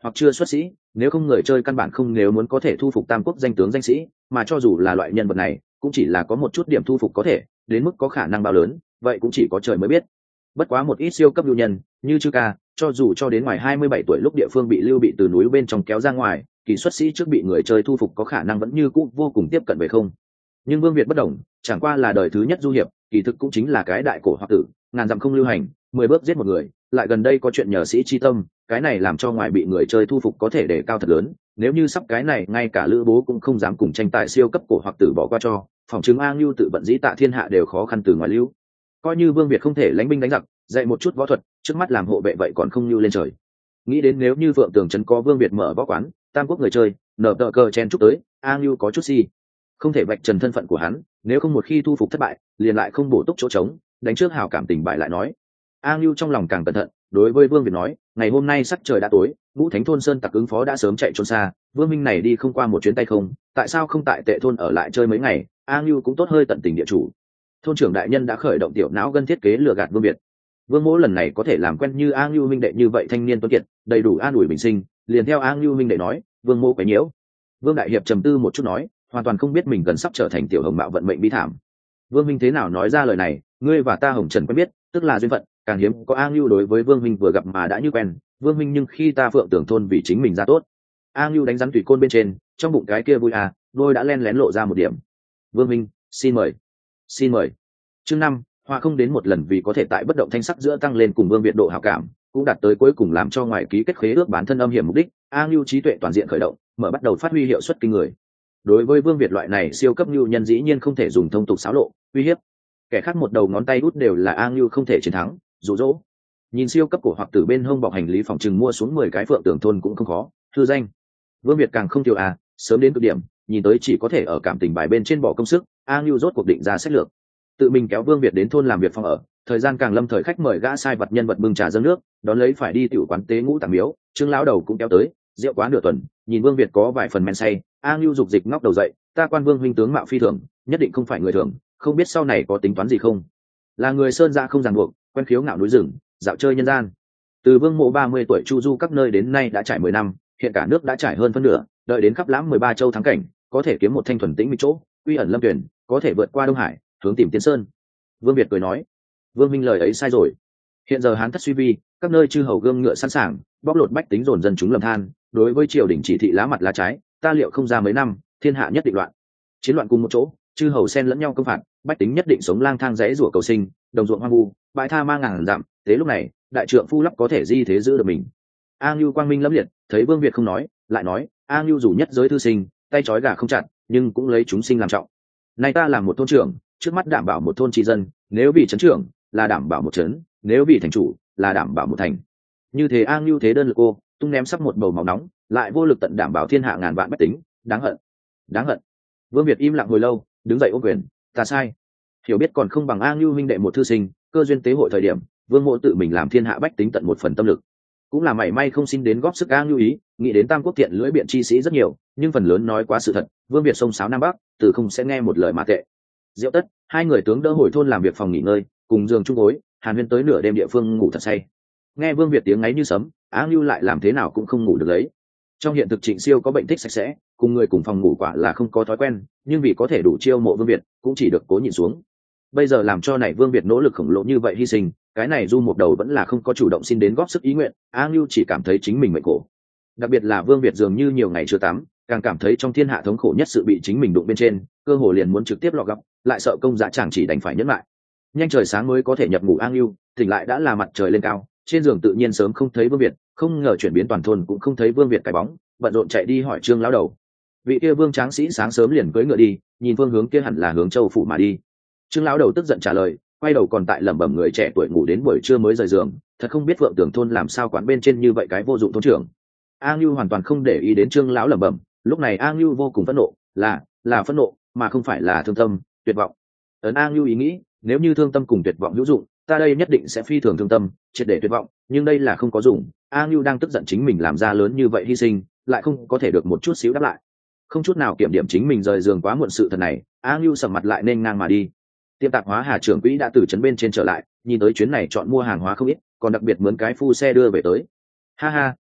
hoặc chưa xuất sĩ, nếu không người chơi căn bản không nếu muốn có thể thu phục tam quốc danh tướng danh sĩ, mà cho dù là loại nhân vật này cũng chỉ là có một chút điểm thu phục có thể, đến mức có khả năng bao lớn vậy cũng chỉ có trời mới biết. Bất quá một ít siêu cấp lưu nhân như Chư Ca, cho dù cho đến ngoài hai mươi bảy tuổi lúc địa phương bị lưu bị từ núi bên trong kéo ra ngoài, kỳ xuất sĩ trước bị người chơi thu phục có khả năng vẫn như cũ vô cùng tiếp cận về không. Nhưng Vương Việt bất đồng, chẳng qua là đời thứ nhất du hiệp, kỳ thực cũng chính là cái đại cổ hoặc tử, ngàn dặm không lưu hành, mười bước giết một người, lại gần đây có chuyện nhờ sĩ chi tâm, cái này làm cho ngoài bị người chơi thu phục có thể để cao thật lớn. Nếu như sắp cái này ngay cả Lữ Bố cũng không dám cùng tranh tài siêu cấp cổ hoặc tử bỏ qua cho, phòng chứng A Ngưu tự vận dĩ tạ thiên hạ đều khó khăn từ ngoài lưu. Coi như Vương Việt không thể lãnh binh đánh giặc, dạy một chút võ thuật, trước mắt làm hộ vệ vậy còn không lưu lên trời. Nghĩ đến nếu như Vượng Tường trấn có Vương Việt mở võ quán, tam quốc người chơi nở tờ cờ chen chúc tới, A Ngưu có chút si, không thể vạch trần thân phận của hắn, nếu không một khi thu phục thất bại liền lại không bổ túc chỗ trống, đánh trước hào cảm tình bại lại nói. A Ngưu trong lòng càng cẩn thận, đối với Vương Việt nói, ngày hôm nay sắc trời đã tối, Ngũ Thánh thôn sơn tặc ứng phó đã sớm chạy trốn xa, Vương minh này đi không qua một chuyến tay không, tại sao không tại Tệ thôn ở lại chơi mấy ngày? A Ngưu cũng tốt hơi tận tình địa chủ. Thôn trưởng đại nhân đã khởi động tiểu não gân thiết kế lừa gạt Vương Việt. Vương Mỗ lần này có thể làm quen như A Ngưu minh đệ như vậy thanh niên tuấn kiệt, đầy đủ an ủi bình sinh, liền theo A Ngưu minh đệ nói, Vương Mỗ quấy nhiễu. Vương đại hiệp trầm tư một chút nói, hoàn toàn không biết mình gần sắp trở thành tiểu hồng mạo vận mệnh bi thảm. Vương minh thế nào nói ra lời này, ngươi và ta Hồng Trần quen biết, tức là duyên phận, càng hiếm có A Ngưu đối với Vương minh vừa gặp mà đã như quen. Vương minh nhưng khi ta Phượng Tưởng thôn vì chính mình ra tốt. A Ngưu đánh rắn tùy côn bên trên, trong bụng cái kia vui à, đôi đã len lén lộ ra một điểm. Vương minh, xin mời, xin mời. Chương năm, hoa không đến một lần vì có thể tại bất động thanh sắc giữa tăng lên cùng Vương Việt độ hảo cảm, cũng đạt tới cuối cùng làm cho ngoài ký kết khế ước bản thân âm hiểm mục đích. A Ngưu trí tuệ toàn diện khởi động, mở bắt đầu phát huy hiệu suất kinh người. Đối với Vương Việt loại này siêu cấp nhu nhân dĩ nhiên không thể dùng thông tục xáo lộ uy hiếp, kẻ khác một đầu ngón tay út đều là A Ngưu không thể chiến thắng. Dụ dỗ, nhìn siêu cấp cổ hoặc từ bên hông bọc hành lý phòng trừng mua xuống mười cái Phượng Tưởng thôn cũng không khó. Thư danh Vương Việt càng không tiêu à, sớm đến cực điểm, nhìn tới chỉ có thể ở cảm tình bài bên trên bỏ công sức. A Ngưu rốt cuộc định ra sách lược, tự mình kéo Vương Việt đến thôn làm việc phòng ở, thời gian càng lâm thời khách mời gã sai vật nhân vật bưng trà dâng nước, đón lấy phải đi tiểu quán tế ngũ tàng miếu, Trương lão đầu cũng kéo tới, rượu quá nửa tuần, nhìn Vương Việt có vài phần men say, A Ngưu dục dịch ngóc đầu dậy, ta quan Vương huynh tướng mạo phi thường, nhất định không phải người thường, không biết sau này có tính toán gì không? Là người sơn gia không ràng buộc, quen khiếu ngạo núi rừng, dạo chơi nhân gian. Từ Vương Mộ ba mươi tuổi chu du các nơi đến nay đã trải mười năm, hiện cả nước đã trải hơn phân nửa, đợi đến khắp lãm mười ba châu thắng cảnh, có thể kiếm một thanh thuần tĩnh mỹ chỗ, uy ẩn lâm tuyển, có thể vượt qua Đông Hải, hướng tìm Tiên Sơn. Vương Việt cười nói, Vương minh lời ấy sai rồi. Hiện giờ Hán thất suy vi, các nơi chư hầu gươm ngựa sẵn sàng, bóc lột bách tính dồn dân chúng lầm than, đối với triều đình chỉ thị lá mặt lá trái, ta liệu không ra mấy năm, thiên hạ nhất định loạn. Chiến loạn cùng một chỗ, chư hầu xen lẫn nhau công phạt, bách tính nhất định sống lang thang rẽ rủa cầu sinh, đồng ruộng hoang vu, bãi tha mang ngàn dặm. Thế lúc này, đại trượng phu lắp có thể di thế giữ được mình. A Ngưu quang minh lẫm liệt, thấy Vương Việt không nói, lại nói, A Ngưu dù nhất giới thư sinh, tay trói gà không chặt, nhưng cũng lấy chúng sinh làm trọng. Nay ta làm một thôn trưởng, trước mắt đảm bảo một thôn tri dân, nếu vì trấn trưởng là đảm bảo một trấn, nếu vì thành chủ là đảm bảo một thành. Như thế A Ngưu thế đơn lực cô, tung ném sắp một bầu máu nóng, lại vô lực tận đảm bảo thiên hạ ngàn vạn bách tính, đáng hận, đáng hận. Vương Việt im lặng hồi lâu, đứng dậy ôm quyền, ta sai. Hiểu biết còn không bằng A Ngưu minh đệ một thư sinh, cơ duyên tế hội thời điểm, Vương Mộ tự mình làm thiên hạ bách tính tận một phần tâm lực, cũng là mảy may không xin đến góp sức A Ngưu ý. Nghĩ đến tam quốc thiện lưỡi biện chi sĩ rất nhiều, nhưng phần lớn nói quá sự thật. Vương Việt sông sáo nam bắc, từ không sẽ nghe một lời mà tệ. Diệu tất, hai người tướng đỡ hồi thôn làm việc phòng nghỉ ngơi, cùng giường chung gối, Hàn Huyên tới nửa đêm địa phương ngủ thật say. Nghe Vương Việt tiếng ngáy như sấm, A Ngưu lại làm thế nào cũng không ngủ được lấy. Trong hiện thực Trịnh Siêu có bệnh thích sạch sẽ, cùng người cùng phòng ngủ quả là không có thói quen, nhưng vì có thể đủ chiêu mộ Vương Việt, cũng chỉ được cố nhịn xuống. Bây giờ làm cho này Vương Việt nỗ lực khổng lồ như vậy hy sinh, cái này du một đầu vẫn là không có chủ động xin đến góp sức ý nguyện. A Ngưu chỉ cảm thấy chính mình mệnh khổ, đặc biệt là Vương Việt dường như nhiều ngày chưa tắm, càng cảm thấy trong thiên hạ thống khổ nhất sự bị chính mình đụng bên trên, cơ hồ liền muốn trực tiếp lọt gặp, lại sợ công dạ chẳng chỉ đành phải nhẫn lại. Nhanh trời sáng mới có thể nhập ngủ. A Ngưu tỉnh lại đã là mặt trời lên cao, trên giường tự nhiên sớm không thấy Vương Việt, không ngờ chuyển biến toàn thôn cũng không thấy Vương Việt cái bóng, bận rộn chạy đi hỏi Trương lão đầu. Vị kia Vương tráng sĩ sáng sớm liền cưỡi ngựa đi, nhìn phương hướng kia hẳn là hướng Châu phủ mà đi. Trương lão đầu tức giận trả lời, quay đầu còn tại lẩm bẩm người trẻ tuổi ngủ đến buổi trưa mới rời giường, thật không biết Phượng Tưởng thôn làm sao quán bên trên như vậy cái vô dụng thôn trưởng. A Ngưu hoàn toàn không để ý đến Trương lão lẩm bẩm, lúc này A Ngưu vô cùng phẫn nộ, là là phẫn nộ, mà không phải là thương tâm, tuyệt vọng. Ấn A Ngưu ý nghĩ, nếu như thương tâm cùng tuyệt vọng hữu dụng, ta đây nhất định sẽ phi thường thương tâm, triệt để tuyệt vọng, nhưng đây là không có dụng. A Ngưu đang tức giận chính mình làm ra lớn như vậy hy sinh, lại không có thể được một chút xíu đáp lại, không chút nào kiểm điểm chính mình rời giường quá muộn sự thật này. A Ngưu sầm mặt lại nên ngang mà đi. Tiệm tạp hóa Hà trưởng quỹ đã từ trấn bên trên trở lại, nhìn tới chuyến này chọn mua hàng hóa không ít, còn đặc biệt mướn cái phu xe đưa về tới. Ha ha,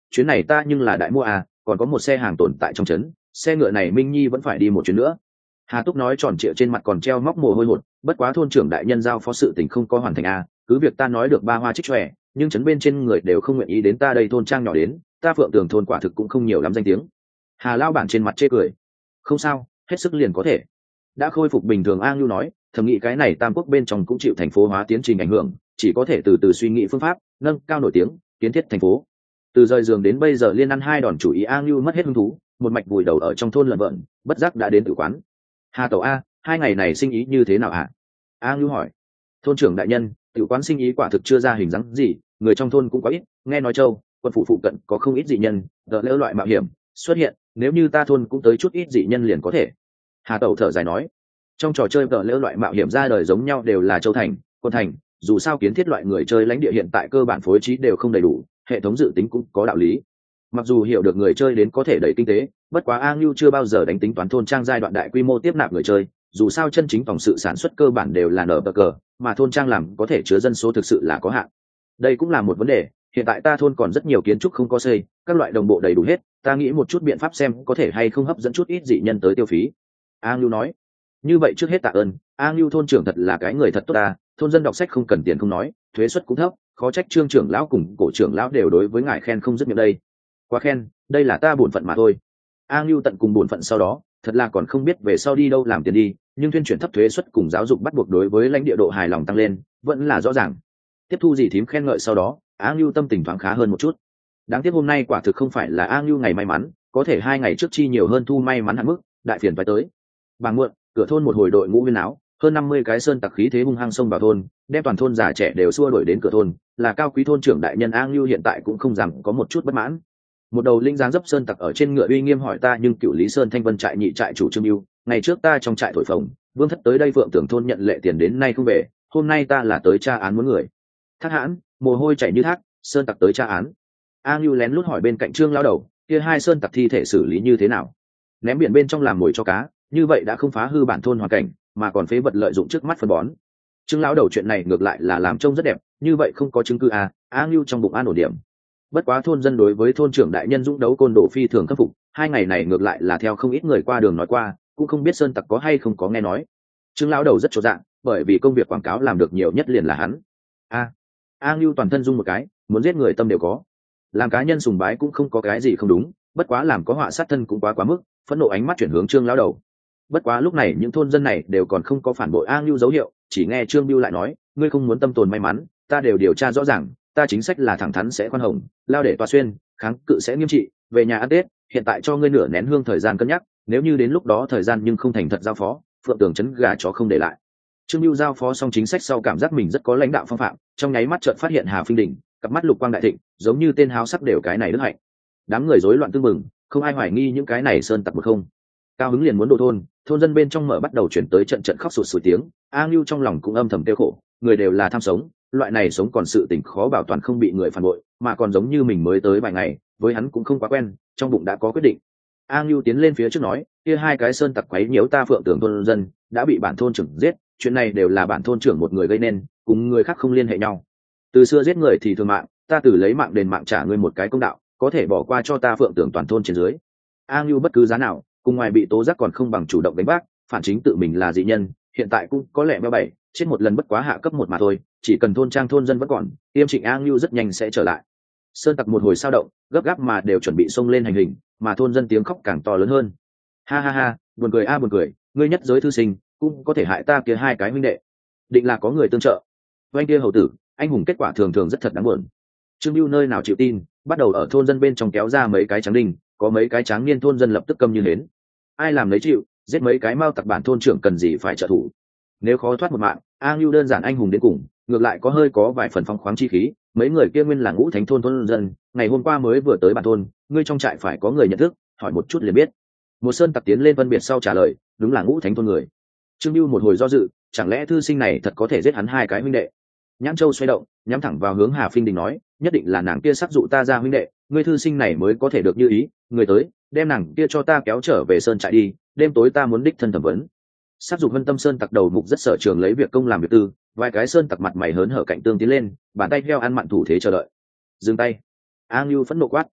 chuyến này ta nhưng là đại mua à, còn có một xe hàng tồn tại trong trấn, xe ngựa này Minh Nhi vẫn phải đi một chuyến nữa. Hà Túc nói tròn trịa trên mặt còn treo móc mồ hôi hột, bất quá thôn trưởng đại nhân giao phó sự tình không có hoàn thành à, cứ việc ta nói được ba hoa trích tròe, nhưng trấn bên trên người đều không nguyện ý đến ta đây thôn trang nhỏ đến, ta Phượng Tường thôn quả thực cũng không nhiều lắm danh tiếng. Hà lao bản trên mặt chê cười. Không sao, hết sức liền có thể. Đã khôi phục bình thường, A Ngưu nói, thầm nghĩ cái này Tam Quốc bên trong cũng chịu thành phố hóa tiến trình ảnh hưởng, chỉ có thể từ từ suy nghĩ phương pháp nâng cao nổi tiếng kiến thiết thành phố. Từ rời giường đến bây giờ liên ăn hai đòn chủ ý, A Ngưu mất hết hứng thú, một mạch vùi đầu ở trong thôn lợn vợn, bất giác đã đến tử quán. Hà Tẩu A, hai ngày này sinh ý như thế nào hả? A Ngưu hỏi. Thôn trưởng đại nhân, tử quán sinh ý quả thực chưa ra hình dáng gì, người trong thôn cũng có ít, nghe nói châu quân phụ phụ cận có không ít dị nhân, đỡ lỡ loại mạo hiểm xuất hiện, nếu như ta thôn cũng tới chút ít dị nhân liền có thể. Hà Tẩu thở dài nói, trong trò chơi đỡ lỡ loại mạo hiểm ra đời giống nhau đều là châu thành quân thành, dù sao kiến thiết loại người chơi lãnh địa hiện tại cơ bản phối trí đều không đầy đủ, hệ thống dự tính cũng có đạo lý. Mặc dù hiểu được người chơi đến có thể đẩy kinh tế, bất quá A Ngưu chưa bao giờ đánh tính toán thôn trang giai đoạn đại quy mô tiếp nạp người chơi, dù sao chân chính tổng sự sản xuất cơ bản đều là nở bờ cờ, mà thôn trang làm có thể chứa dân số thực sự là có hạn. Đây cũng là một vấn đề, hiện tại ta thôn còn rất nhiều kiến trúc không có xây, các loại đồng bộ đầy đủ hết, ta nghĩ một chút biện pháp xem có thể hay không hấp dẫn chút ít dị nhân tới tiêu phí. A Ngưu nói. Như vậy trước hết tạ ơn, A Ngưu thôn trưởng thật là cái người thật tốt ta, thôn dân đọc sách không cần tiền không nói, thuế suất cũng thấp, khó trách trương trưởng lão cùng cổ trưởng lão đều đối với ngài khen không dứt miệng đây. Quá khen, đây là ta bổn phận mà thôi. A Ngưu tận cùng bổn phận sau đó, thật là còn không biết về sau đi đâu làm tiền đi, nhưng tuyên truyền thấp thuế suất cùng giáo dục bắt buộc đối với lãnh địa độ hài lòng tăng lên, vẫn là rõ ràng. Tiếp thu gì thím khen ngợi sau đó, A Ngưu tâm tình thoáng khá hơn một chút. Đáng tiếc hôm nay quả thực không phải là A Ngưu ngày may mắn, có thể hai ngày trước chi nhiều hơn thu may mắn hạn mức, đại phiền phải tới. Bàng muộn, cửa thôn một hồi đội ngũ viên áo, hơn năm mươi cái sơn tặc khí thế hung hăng xông vào thôn, đem toàn thôn già trẻ đều xua đuổi đến cửa thôn, là cao quý thôn trưởng đại nhân A Ngưu hiện tại cũng không dám có một chút bất mãn. Một đầu linh dáng dấp sơn tặc ở trên ngựa uy nghiêm hỏi ta, nhưng cựu lý sơn thanh vân trại nhị trại chủ Trương Bưu, ngày trước ta trong trại thổi phồng, vương thất tới đây Phượng Tưởng thôn nhận lệ tiền đến nay không về, hôm nay ta là tới tra án muốn người. Thác hãn, mồ hôi chảy như thác, sơn tặc tới tra án. A Ngưu lén lút hỏi bên cạnh Trương lão đầu, kia hai sơn tặc thi thể xử lý như thế nào? Ném biển bên trong làm mồi cho cá, như vậy đã không phá hư bản thôn hoàn cảnh, mà còn phế vật lợi dụng trước mắt phân bón. Trương lão đầu chuyện này ngược lại là làm trông rất đẹp, như vậy không có chứng cứ à? A Ngưu trong bụng an ổn điểm. Bất quá thôn dân đối với thôn trưởng đại nhân dũng đấu côn đồ phi thường khâm phục, hai ngày này ngược lại là theo không ít người qua đường nói qua, cũng không biết sơn tặc có hay không có nghe nói. Trương lão đầu rất chột dạ, bởi vì công việc quảng cáo làm được nhiều nhất liền là hắn. A, A Ngưu toàn thân rung một cái, muốn giết người tâm đều có. Làm cá nhân sùng bái cũng không có cái gì không đúng, bất quá làm có họa sát thân cũng quá quá mức, phẫn nộ ánh mắt chuyển hướng Trương lão đầu. Bất quá lúc này những thôn dân này đều còn không có phản bội A Ngưu dấu hiệu, chỉ nghe Trương Bưu lại nói, ngươi không muốn tâm tồn may mắn, ta đều điều tra rõ ràng, ta chính sách là thẳng thắn sẽ khoan hồng, lao để toa xuyên, kháng cự sẽ nghiêm trị, về nhà ăn Tết, hiện tại cho ngươi nửa nén hương thời gian cân nhắc, nếu như đến lúc đó thời gian nhưng không thành thật giao phó, Phượng Tường chấn gà chó không để lại. Trương Bưu giao phó xong chính sách sau cảm giác mình rất có lãnh đạo phong phạm, trong nháy mắt chợt phát hiện Hà Phinh Đình, cặp mắt lục quang đại thịnh, giống như tên háo sắc đều cái này đức hạnh. Đám người rối loạn tương mừng, không ai hoài nghi những cái này sơn tặc một không. Cao hứng liền muốn đổ thôn, thôn dân bên trong mở bắt đầu chuyển tới trận trận khóc sụt sùi tiếng, A Ngưu trong lòng cũng âm thầm tiêu khổ, người đều là tham sống, loại này sống còn sự tình khó bảo toàn không bị người phản bội, mà còn giống như mình mới tới vài ngày, với hắn cũng không quá quen, trong bụng đã có quyết định. A Ngưu tiến lên phía trước nói, kia hai cái sơn tặc quấy nhiễu ta Phượng Tưởng thôn dân, đã bị bản thôn trưởng giết, chuyện này đều là bản thôn trưởng một người gây nên, cùng người khác không liên hệ nhau. Từ xưa giết người thì thường mạng, ta từ lấy mạng đền mạng trả ngươi một cái công đạo, có thể bỏ qua cho ta Phượng Tưởng toàn thôn trên dưới. A Ngưu bất cứ giá nào, cùng ngoài bị tố giác còn không bằng chủ động đánh bác, phản chính tự mình là dị nhân, hiện tại cũng có lẽ meo bảy, chết một lần bất quá hạ cấp một mà thôi, chỉ cần thôn trang thôn dân vẫn còn, Tiêm Trịnh A Ngưu rất nhanh sẽ trở lại. Sơn tặc một hồi sao động, gấp gáp mà đều chuẩn bị xông lên hành hình, mà thôn dân tiếng khóc càng to lớn hơn. Ha ha ha, buồn cười a à, buồn cười, ngươi nhất giới thư sinh, cũng có thể hại ta kia hai cái huynh đệ. Định là có người tương trợ. Oanh kia hầu tử, anh hùng kết quả thường thường rất thật đáng buồn. Trương Bưu nơi nào chịu tin, bắt đầu ở thôn dân bên trong kéo ra mấy cái trắng đinh, có mấy cái tráng niên thôn dân lập tức câm như hến. Ai làm lấy chịu, giết mấy cái mao tặc bản thôn trưởng cần gì phải trợ thủ. Nếu khó thoát một mạng, A Ngưu đơn giản anh hùng đến cùng, ngược lại có hơi có vài phần phong khoáng chi khí. Mấy người kia nguyên là ngũ thánh thôn thôn dân, ngày hôm qua mới vừa tới bản thôn, ngươi trong trại phải có người nhận thức, hỏi một chút liền biết. Một sơn tặc tiến lên phân biệt sau trả lời, đúng là ngũ thánh thôn người. Trương Bưu một hồi do dự, chẳng lẽ thư sinh này thật có thể giết hắn hai cái huynh đệ? Nhãn Châu xoay động, nhắm thẳng vào hướng Hà Phinh Đình nói, nhất định là nàng kia sắc dụ ta ra huynh đệ, ngươi thư sinh này mới có thể được như ý, người tới, đem nàng kia cho ta kéo trở về sơn trại đi, đêm tối ta muốn đích thân thẩm vấn. Sắc dục Vân Tâm sơn tặc đầu mục rất sở trường lấy việc công làm việc tư, vài cái sơn tặc mặt mày hớn hở cạnh tương tiến lên, bàn tay heo ăn mặn thủ thế chờ đợi. Dừng tay. A Ngưu phẫn nộ quát.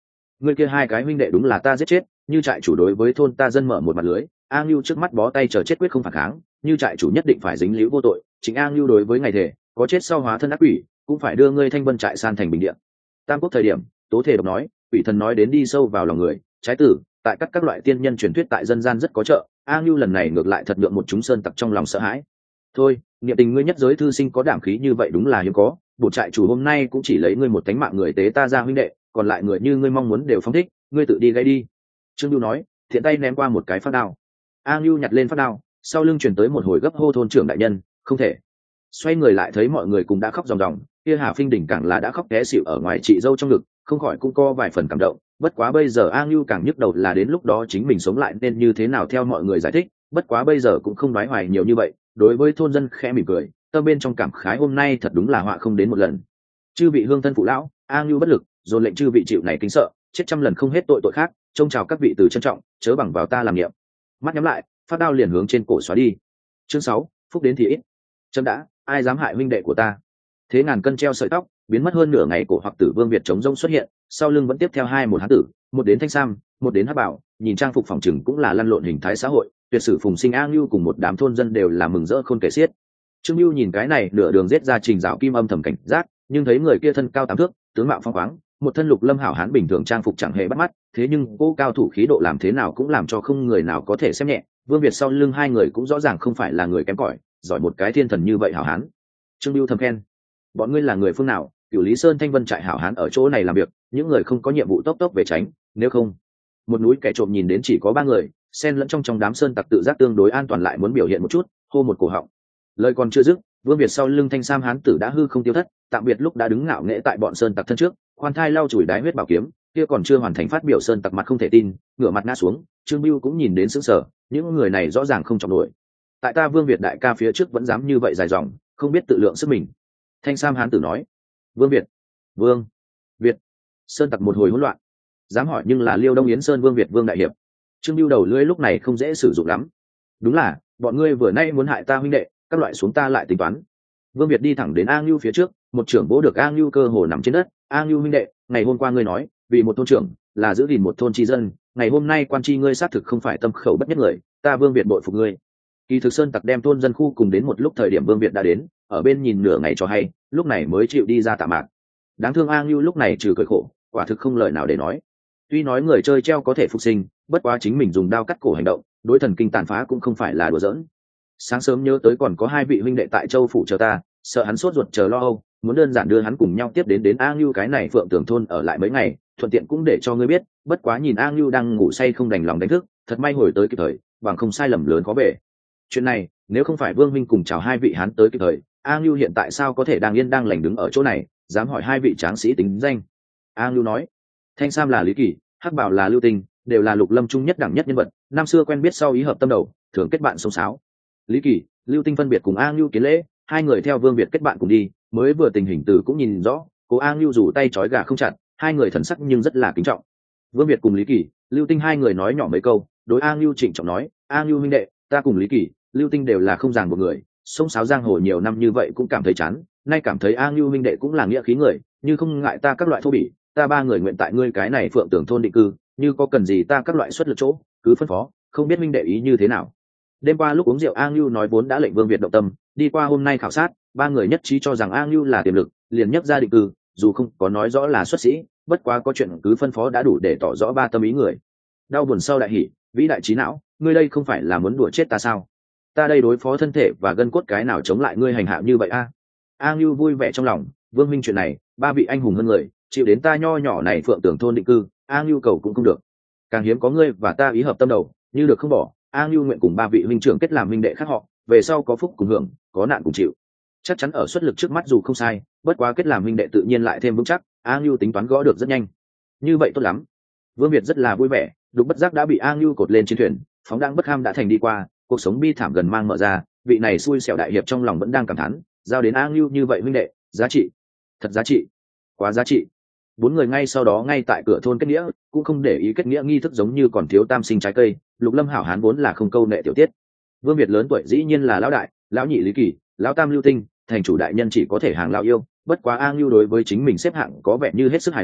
Ngươi kia hai cái huynh đệ đúng là ta giết chết, như trại chủ đối với thôn ta dân mở một mặt lưới, A Ngưu trước mắt bó tay chờ chết quyết không phản kháng, như trại chủ nhất định phải dính líu vô tội, chính A Ngưu đối với ngày thể có chết sau hóa thân ác quỷ, cũng phải đưa ngươi thanh vân trại san thành bình địa. Tam quốc thời điểm, Tố Thể độc nói, quỷ thần nói đến đi sâu vào lòng người, trái tử, tại các các loại tiên nhân truyền thuyết tại dân gian rất có trợ, A Ngưu lần này ngược lại thật nhượng một chúng sơn tặc trong lòng sợ hãi. Thôi, niệm tình ngươi nhất giới thư sinh có đảm khí như vậy đúng là hiếm có, bộ trại chủ hôm nay cũng chỉ lấy ngươi một tánh mạng người tế ta ra huynh đệ, còn lại người như ngươi mong muốn đều phóng thích, ngươi tự đi gây đi. Trương Bưu nói, thiện tay ném qua một cái phát đao. A Ngưu nhặt lên phát đao, sau lưng truyền tới một hồi gấp hô thôn trưởng đại nhân, không thể. Xoay người lại thấy mọi người cùng đã khóc ròng ròng, kia Hà Phinh đỉnh càng là đã khóc té xỉu ở ngoài chị dâu trong ngực, không khỏi cũng có vài phần cảm động. Bất quá bây giờ A Ngưu càng nhức đầu là đến lúc đó chính mình sống lại nên như thế nào theo mọi người giải thích, bất quá bây giờ cũng không nói hoài nhiều như vậy. Đối với thôn dân khẽ mỉm cười, tâm bên trong cảm khái hôm nay thật đúng là họa không đến một lần. Chư vị hương thân phụ lão, A Ngưu bất lực, dồn lệnh chư vị chịu này kính sợ, chết trăm lần không hết tội tội khác, trông chào các vị từ trân trọng, chớ bằng vào ta làm niệm. Mắt nhắm lại, phát đao liền hướng trên cổ xóa đi. Chương sáu, phúc đến thì ít. Chấm đã, ai dám hại huynh đệ của ta? Thế ngàn cân treo sợi tóc, biến mất hơn nửa ngày cổ hoặc tử Vương Việt chống rông xuất hiện, sau lưng vẫn tiếp theo hai một hán tử, một đến thanh sam, một đến hắc bảo, nhìn trang phục phòng trừng cũng là lăn lộn hình thái xã hội, tuyệt sử phùng sinh A Ngưu cùng một đám thôn dân đều là mừng rỡ khôn kể xiết. Trương Ngưu nhìn cái này nửa đường giết ra trình rào kim âm thầm cảnh giác, nhưng thấy người kia thân cao tám thước, tướng mạo phong khoáng, một thân lục lâm hảo hán bình thường trang phục chẳng hề bắt mắt, thế nhưng cô cao thủ khí độ làm thế nào cũng làm cho không người nào có thể xem nhẹ. Vương Việt sau lưng hai người cũng rõ ràng không phải là người kém cỏi, giỏi một cái thiên thần như vậy hảo hán. Trương Bưu thầm khen, bọn ngươi là người phương nào? Cửu Lý Sơn Thanh Vân trại hảo hán ở chỗ này làm việc, những người không có nhiệm vụ tốc tốc về tránh, nếu không. Một núi kẻ trộm nhìn đến chỉ có ba người, xen lẫn trong trong đám sơn tặc tự giác tương đối an toàn lại muốn biểu hiện một chút, hô một cổ họng. Lời còn chưa dứt, Vương Việt sau lưng thanh sam hán tử đã hư không tiêu thất, tạm biệt lúc đã đứng ngạo nghễ tại bọn sơn tặc thân trước, khoan thai lau chùi đái huyết bảo kiếm, kia còn chưa hoàn thành phát biểu sơn tặc mặt không thể tin, ngửa mặt ngã xuống. Trương Bưu cũng nhìn đến sững sờ, những người này rõ ràng không trọng nổi. Tại ta Vương Việt đại ca phía trước vẫn dám như vậy dài dòng, không biết tự lượng sức mình. Thanh sam hán tử nói, Vương Việt, Vương Việt, sơn tặc một hồi hỗn loạn. Dám hỏi nhưng là Liêu Đông Yến Sơn Vương Việt Vương đại hiệp. Trương Bưu đầu lưỡi lúc này không dễ sử dụng lắm. Đúng là, bọn ngươi vừa nay muốn hại ta huynh đệ, các loại xuống ta lại tính toán. Vương Việt đi thẳng đến A Ngưu phía trước, một trưởng bố được A Ngưu cơ hồ nằm trên đất. A Ngưu huynh đệ, ngày hôm qua ngươi nói, vì một thôn trưởng là giữ gìn một thôn tri dân, ngày hôm nay quan tri ngươi xác thực không phải tâm khẩu bất nhất người, ta Vương Việt bội phục ngươi. Kỳ thực sơn tặc đem thôn dân khu cùng đến một lúc thời điểm Vương Việt đã đến, ở bên nhìn nửa ngày cho hay, lúc này mới chịu đi ra tạ mạc. Đáng thương A Ngưu lúc này trừ cười khổ, quả thực không lời nào để nói. Tuy nói người chơi treo có thể phục sinh, bất quá chính mình dùng đao cắt cổ hành động, đối thần kinh tàn phá cũng không phải là đùa giỡn. Sáng sớm nhớ tới còn có hai vị huynh đệ tại Châu phủ chờ ta, sợ hắn sốt ruột chờ lo âu, muốn đơn giản đưa hắn cùng nhau tiếp đến đến A Ngưu cái này Phượng Tường thôn ở lại mấy ngày, thuận tiện cũng để cho ngươi biết, bất quá nhìn A Ngưu đang ngủ say không đành lòng đánh thức, thật may hồi tới kịp thời, bằng không sai lầm lớn có về. Chuyện này, nếu không phải Vương Minh cùng chào hai vị hắn tới kịp thời, A Ngưu hiện tại sao có thể đang yên đang lành đứng ở chỗ này, dám hỏi hai vị tráng sĩ tính danh. A Ngưu nói, Thanh Sam là Lý Kỳ, Hắc Bảo là Lưu Tinh, đều là lục lâm trung nhất đẳng nhất nhân vật, năm xưa quen biết sau ý hợp tâm đầu, thường kết bạn sông sáo. Lý Kỳ, Lưu Tinh phân biệt cùng A Ngưu kiến lễ, hai người theo Vương Việt kết bạn cùng đi, mới vừa tình hình từ cũng nhìn rõ, cố A Ngưu rủ tay trói gà không chặt, hai người thần sắc nhưng rất là kính trọng. Vương Việt cùng Lý Kỳ, Lưu Tinh hai người nói nhỏ mấy câu, đối A Ngưu trịnh trọng nói, A Ngưu huynh đệ, ta cùng Lý Kỳ, Lưu Tinh đều là không ràng một người, sông sáo giang hồ nhiều năm như vậy cũng cảm thấy chán, nay cảm thấy A Ngưu huynh đệ cũng là nghĩa khí người, như không ngại ta các loại thô bỉ, ta ba người nguyện tại ngươi cái này Phượng Tường thôn định cư, như có cần gì ta các loại xuất lực chỗ, cứ phân phó, không biết huynh đệ ý như thế nào. Đêm qua lúc uống rượu A Ngưu nói vốn đã lệnh Vương Việt động tâm, đi qua hôm nay khảo sát, ba người nhất trí cho rằng A Ngưu là tiềm lực, liền nhấc ra định cư, dù không có nói rõ là xuất sĩ, bất quá có chuyện cứ phân phó đã đủ để tỏ rõ ba tâm ý người. Đau buồn sau đại hỉ, vĩ đại trí não, ngươi đây không phải là muốn đùa chết ta sao? Ta đây đối phó thân thể và gân cốt cái nào chống lại ngươi hành hạ như vậy a? A Ngưu vui vẻ trong lòng, Vương Minh chuyện này, ba vị anh hùng hơn người, chịu đến ta nho nhỏ này Phượng Tường thôn định cư, A Ngưu cầu cũng không được. Càng hiếm có ngươi và ta ý hợp tâm đầu, như được không bỏ, A Ngưu nguyện cùng ba vị huynh trưởng kết làm huynh đệ khác họ, về sau có phúc cùng hưởng, có nạn cùng chịu. Chắc chắn ở xuất lực trước mắt dù không sai, bất quá kết làm huynh đệ tự nhiên lại thêm vững chắc, A Ngưu tính toán gõ được rất nhanh. Như vậy tốt lắm. Vương Việt rất là vui vẻ, đục bất giác đã bị A Ngưu cột lên trên thuyền, phóng đãng bất ham đã thành đi qua, cuộc sống bi thảm gần mang mở ra, vị này xui xẻo đại hiệp trong lòng vẫn đang cảm thán, giao đến A Ngưu như vậy huynh đệ, giá trị, thật giá trị, quá giá trị. Bốn người ngay sau đó ngay tại cửa thôn kết nghĩa, cũng không để ý kết nghĩa nghi thức giống như còn thiếu tam sinh trái cây, lục lâm hảo hán vốn là không câu nệ tiểu tiết. Vương Việt lớn tuổi dĩ nhiên là lão đại, lão nhị Lý Kỳ, lão tam Lưu Tinh, thành chủ đại nhân chỉ có thể hàng lão yêu, bất quá A Ngưu đối với chính mình xếp hạng có vẻ như hết sức hài lòng,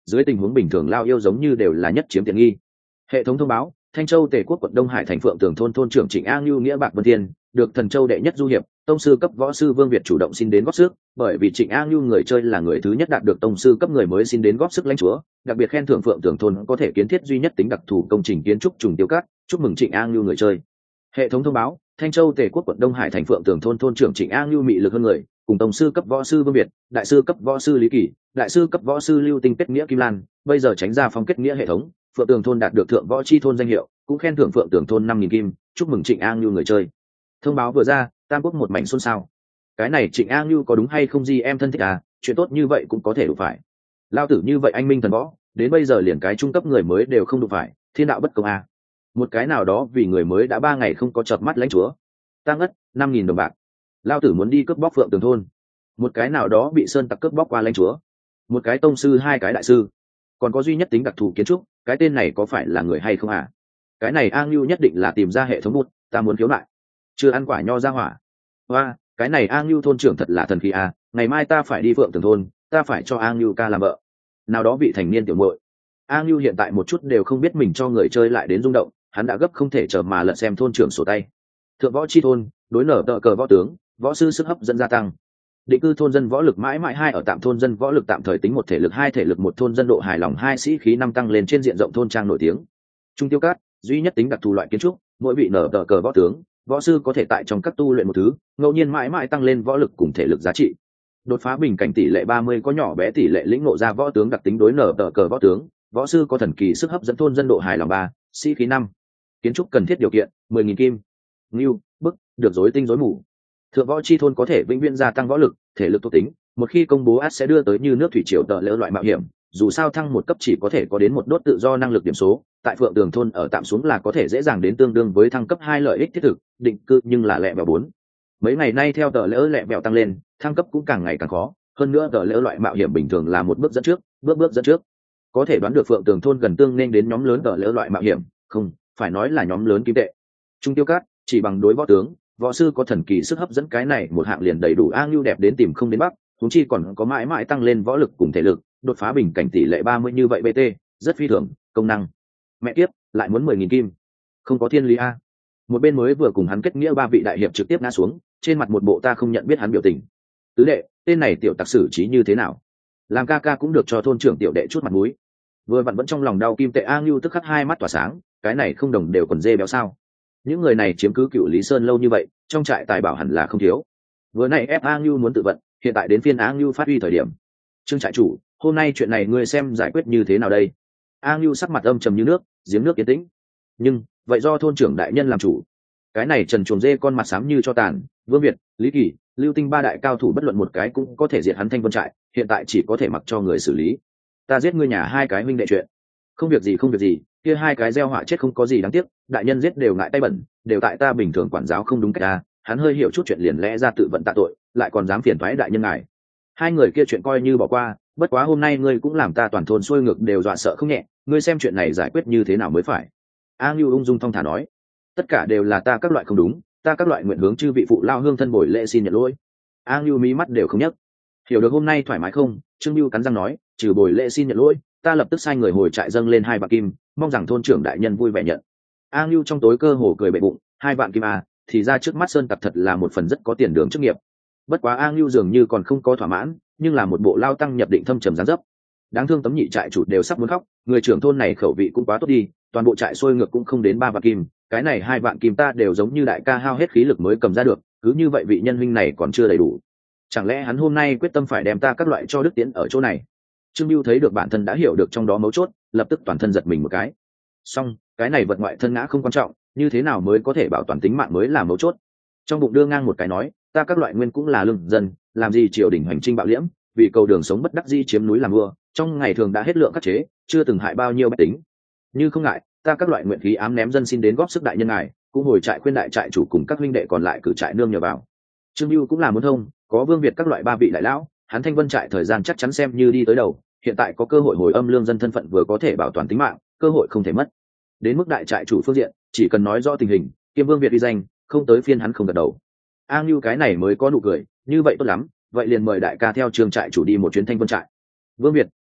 dưới tình huống bình thường lao yêu giống như đều là nhất chiếm tiện nghi. Hệ thống thông báo: Thanh Châu Tề Quốc quận Đông Hải thành Phượng Tường thôn thôn trưởng Trịnh A Ngưu nghĩa bạc vân thiên được Thần Châu đệ nhất du hiệp, tông sư cấp võ sư Vương Việt chủ động xin đến góp sức, bởi vì Trịnh A Ngưu người chơi là người thứ nhất đạt được tông sư cấp người mới xin đến góp sức lãnh chúa, đặc biệt khen thưởng Phượng Tường thôn có thể kiến thiết duy nhất tính đặc thù công trình kiến trúc trùng tiêu cát, chúc mừng Trịnh A Ngưu người chơi. Hệ thống thông báo: Thanh Châu Tề Quốc quận Đông Hải thành Phượng Tường thôn thôn trưởng Trịnh A Ngưu mị lực hơn người, cùng tông sư cấp võ sư Vương Việt, đại sư cấp võ sư Lý Kỳ, đại sư cấp võ sư Lưu Tinh kết nghĩa Kim Lan, bây giờ tránh ra phong kết nghĩa hệ thống, Phượng Tường thôn đạt được thượng võ chi thôn danh hiệu, cũng khen thưởng Phượng Tường thôn năm nghìn kim, chúc mừng Trịnh A Ngưu người chơi. Thông báo vừa ra, Tam Quốc một mảnh xôn xao. Cái này Trịnh A Ngưu có đúng hay không gì em thân thích à, chuyện tốt như vậy cũng có thể đủ phải. Lao tử như vậy anh minh thần võ, đến bây giờ liền cái trung cấp người mới đều không đủ phải, thiên đạo bất công à. Một cái nào đó vì người mới đã ba ngày không có chợp mắt lãnh chúa. Ta ngất, năm nghìn đồng bạc. Lao tử muốn đi cướp bóc Phượng Tường thôn. Một cái nào đó bị sơn tặc cướp bóc qua lãnh chúa. Một cái tông sư, hai cái đại sư. Còn có duy nhất tính đặc thù kiến trúc, cái tên này có phải là người hay không à? Cái này A Ngưu nhất định là tìm ra hệ thống bút, ta muốn khiếu lại. Chưa ăn quả nho ra hỏa. Hoa, cái này A Ngưu thôn trưởng thật là thần khí à, ngày mai ta phải đi Phượng Tường thôn, ta phải cho A Ngưu ca làm vợ. Nào đó vị thành niên tiểu muội. A Ngưu hiện tại một chút đều không biết mình cho người chơi lại đến rung động, hắn đã gấp không thể chờ mà lật xem thôn trưởng sổ tay. Thượng võ chi thôn, đối nở tợ cờ võ tướng, võ sư sức hấp dẫn gia tăng. Định cư thôn dân võ lực mãi mãi hai ở tạm thôn dân võ lực tạm thời tính một thể lực hai thể lực một thôn dân độ hài lòng hai sĩ khí năm tăng lên trên diện rộng thôn trang nổi tiếng. Trung tiêu cát, duy nhất tính đặc thù loại kiến trúc, mỗi vị nở tờ cờ võ tướng, võ sư có thể tại trong các tu luyện một thứ, ngẫu nhiên mãi mãi tăng lên võ lực cùng thể lực giá trị. Đột phá bình cảnh tỷ lệ ba mươi có nhỏ bé tỷ lệ lĩnh ngộ ra võ tướng đặc tính đối nở tờ cờ võ tướng, võ sư có thần kỳ sức hấp dẫn thôn dân độ hài lòng ba, sĩ khí năm. Kiến trúc cần thiết điều kiện, mười nghìn kim. Ngưu, bức, được rối tinh rối mù. Thượng võ chi thôn có thể vĩnh viễn gia tăng võ lực, thể lực thuộc tính, một khi công bố át sẽ đưa tới như nước thủy triều tợ lỡ loại mạo hiểm, dù sao thăng một cấp chỉ có thể có đến một đốt tự do năng lực điểm số, tại Phượng Tường thôn ở tạm xuống là có thể dễ dàng đến tương đương với thăng cấp hai lợi ích thiết thực, định cư nhưng là lẹ bèo bốn. Mấy ngày nay theo tợ lỡ lẹ bèo tăng lên, thăng cấp cũng càng ngày càng khó, hơn nữa tợ lỡ loại mạo hiểm bình thường là một bước dẫn trước, bước bước dẫn trước. Có thể đoán được Phượng Tường thôn gần tương nên đến nhóm lớn tợ lỡ loại mạo hiểm, không, phải nói là nhóm lớn kim tệ. Trung tiêu cát, chỉ bằng đối võ tướng, võ sư có thần kỳ sức hấp dẫn cái này một hạng liền đầy đủ A Ngưu đẹp đến tìm không đến bắc, chúng chi còn có mãi mãi tăng lên võ lực cùng thể lực, đột phá bình cảnh tỷ lệ ba mươi như vậy B T, rất phi thường, công năng. Mẹ kiếp, lại muốn mười nghìn kim. Không có thiên lý a. Một bên mới vừa cùng hắn kết nghĩa ba vị đại hiệp trực tiếp ngã xuống, trên mặt một bộ ta không nhận biết hắn biểu tình. Tứ đệ, tên này tiểu tặc xử trí như thế nào? Làm ca ca cũng được cho thôn trưởng tiểu đệ chút mặt mũi. Vừa vặn vẫn trong lòng đau kim tệ A Ngưu tức khắc hai mắt tỏa sáng, cái này không đồng đều còn dê béo sao? Những người này chiếm cứ cựu Lý Sơn lâu như vậy, trong trại tài bảo hẳn là không thiếu. Vừa nãy ép A Ngưu muốn tự vận, hiện tại đến phiên A Ngưu phát huy thời điểm. Trương trại chủ, hôm nay chuyện này ngươi xem giải quyết như thế nào đây? A Ngưu sắc mặt âm trầm như nước, giếng nước yên tĩnh. Nhưng vậy do thôn trưởng đại nhân làm chủ. Cái này trần chuồng dê con mặt xám như cho tàn, Vương Việt, Lý Kỳ, Lưu Tinh ba đại cao thủ bất luận một cái cũng có thể diệt hắn Thanh Vân trại, hiện tại chỉ có thể mặc cho người xử lý. Ta giết ngươi nhà hai cái huynh đệ chuyện. Không việc gì không việc gì, kia hai cái gieo họa chết không có gì đáng tiếc, đại nhân giết đều ngại tay bẩn, đều tại ta bình thường quản giáo không đúng cách ta. Hắn hơi hiểu chút chuyện liền lẽ ra tự vận tạ tội, lại còn dám phiền thoái đại nhân ngài. Hai người kia chuyện coi như bỏ qua, bất quá hôm nay ngươi cũng làm ta toàn thôn xuôi ngược đều dọa sợ không nhẹ, ngươi xem chuyện này giải quyết như thế nào mới phải. A Ngưu ung dung thong thả nói, tất cả đều là ta các loại không đúng, ta các loại nguyện hướng chư vị phụ lao hương thân bồi lễ xin nhận lỗi. A Ngưu mí mắt đều không nhấc. Hiểu được hôm nay thoải mái không? Trương Ngưu cắn răng nói, trừ bồi lễ xin nhận lỗi, ta lập tức sai người hồi trại dâng lên hai vạn kim, mong rằng thôn trưởng đại nhân vui vẻ nhận. A Ngưu trong tối cơ hồ cười bệ bụng, hai vạn kim à, thì ra trước mắt sơn tặc thật là một phần rất có tiền đường chức nghiệp. Bất quá A Ngưu dường như còn không có thỏa mãn, nhưng là một bộ lao tăng nhập định thâm trầm gián dấp. Đáng thương tấm nhị trại chủ đều sắp muốn khóc, người trưởng thôn này khẩu vị cũng quá tốt đi, toàn bộ trại xuôi ngược cũng không đến ba vạn kim, cái này hai vạn kim ta đều giống như đại ca hao hết khí lực mới cầm ra được, cứ như vậy vị nhân huynh này còn chưa đầy đủ. Chẳng lẽ hắn hôm nay quyết tâm phải đem ta các loại cho đức tiến ở chỗ này? Trương Bưu thấy được bản thân đã hiểu được trong đó mấu chốt, lập tức toàn thân giật mình một cái. Song, cái này vật ngoại thân ngã không quan trọng, như thế nào mới có thể bảo toàn tính mạng mới là mấu chốt. Trong bụng đưa ngang một cái nói, ta các loại nguyên cũng là lương dân, làm gì triều đình hành trinh bạo liễm, vì cầu đường sống bất đắc dĩ chiếm núi làm vua, trong ngày thường đã hết lượng khắc chế, chưa từng hại bao nhiêu bách tính. Như không ngại, ta các loại nguyện khí ám ném dân xin đến góp sức đại nhân ngài, cũng hồi trại khuyên đại trại chủ cùng các huynh đệ còn lại cử trại nương nhờ vào. Trương Bưu cũng là muốn thông, có Vương Việt các loại ba vị đại lão, hắn Thanh Vân trại thời gian chắc chắn xem như đi tới đầu, hiện tại có cơ hội hồi âm lương dân thân phận vừa có thể bảo toàn tính mạng, cơ hội không thể mất. Đến mức đại trại chủ phương diện, chỉ cần nói rõ tình hình, kiêm Vương Việt uy danh, không tới phiên hắn không gật đầu. A Ngưu cái này mới có nụ cười, như vậy tốt lắm, vậy liền mời đại ca theo trường trại chủ đi một chuyến Thanh Vân trại. Vương Việt,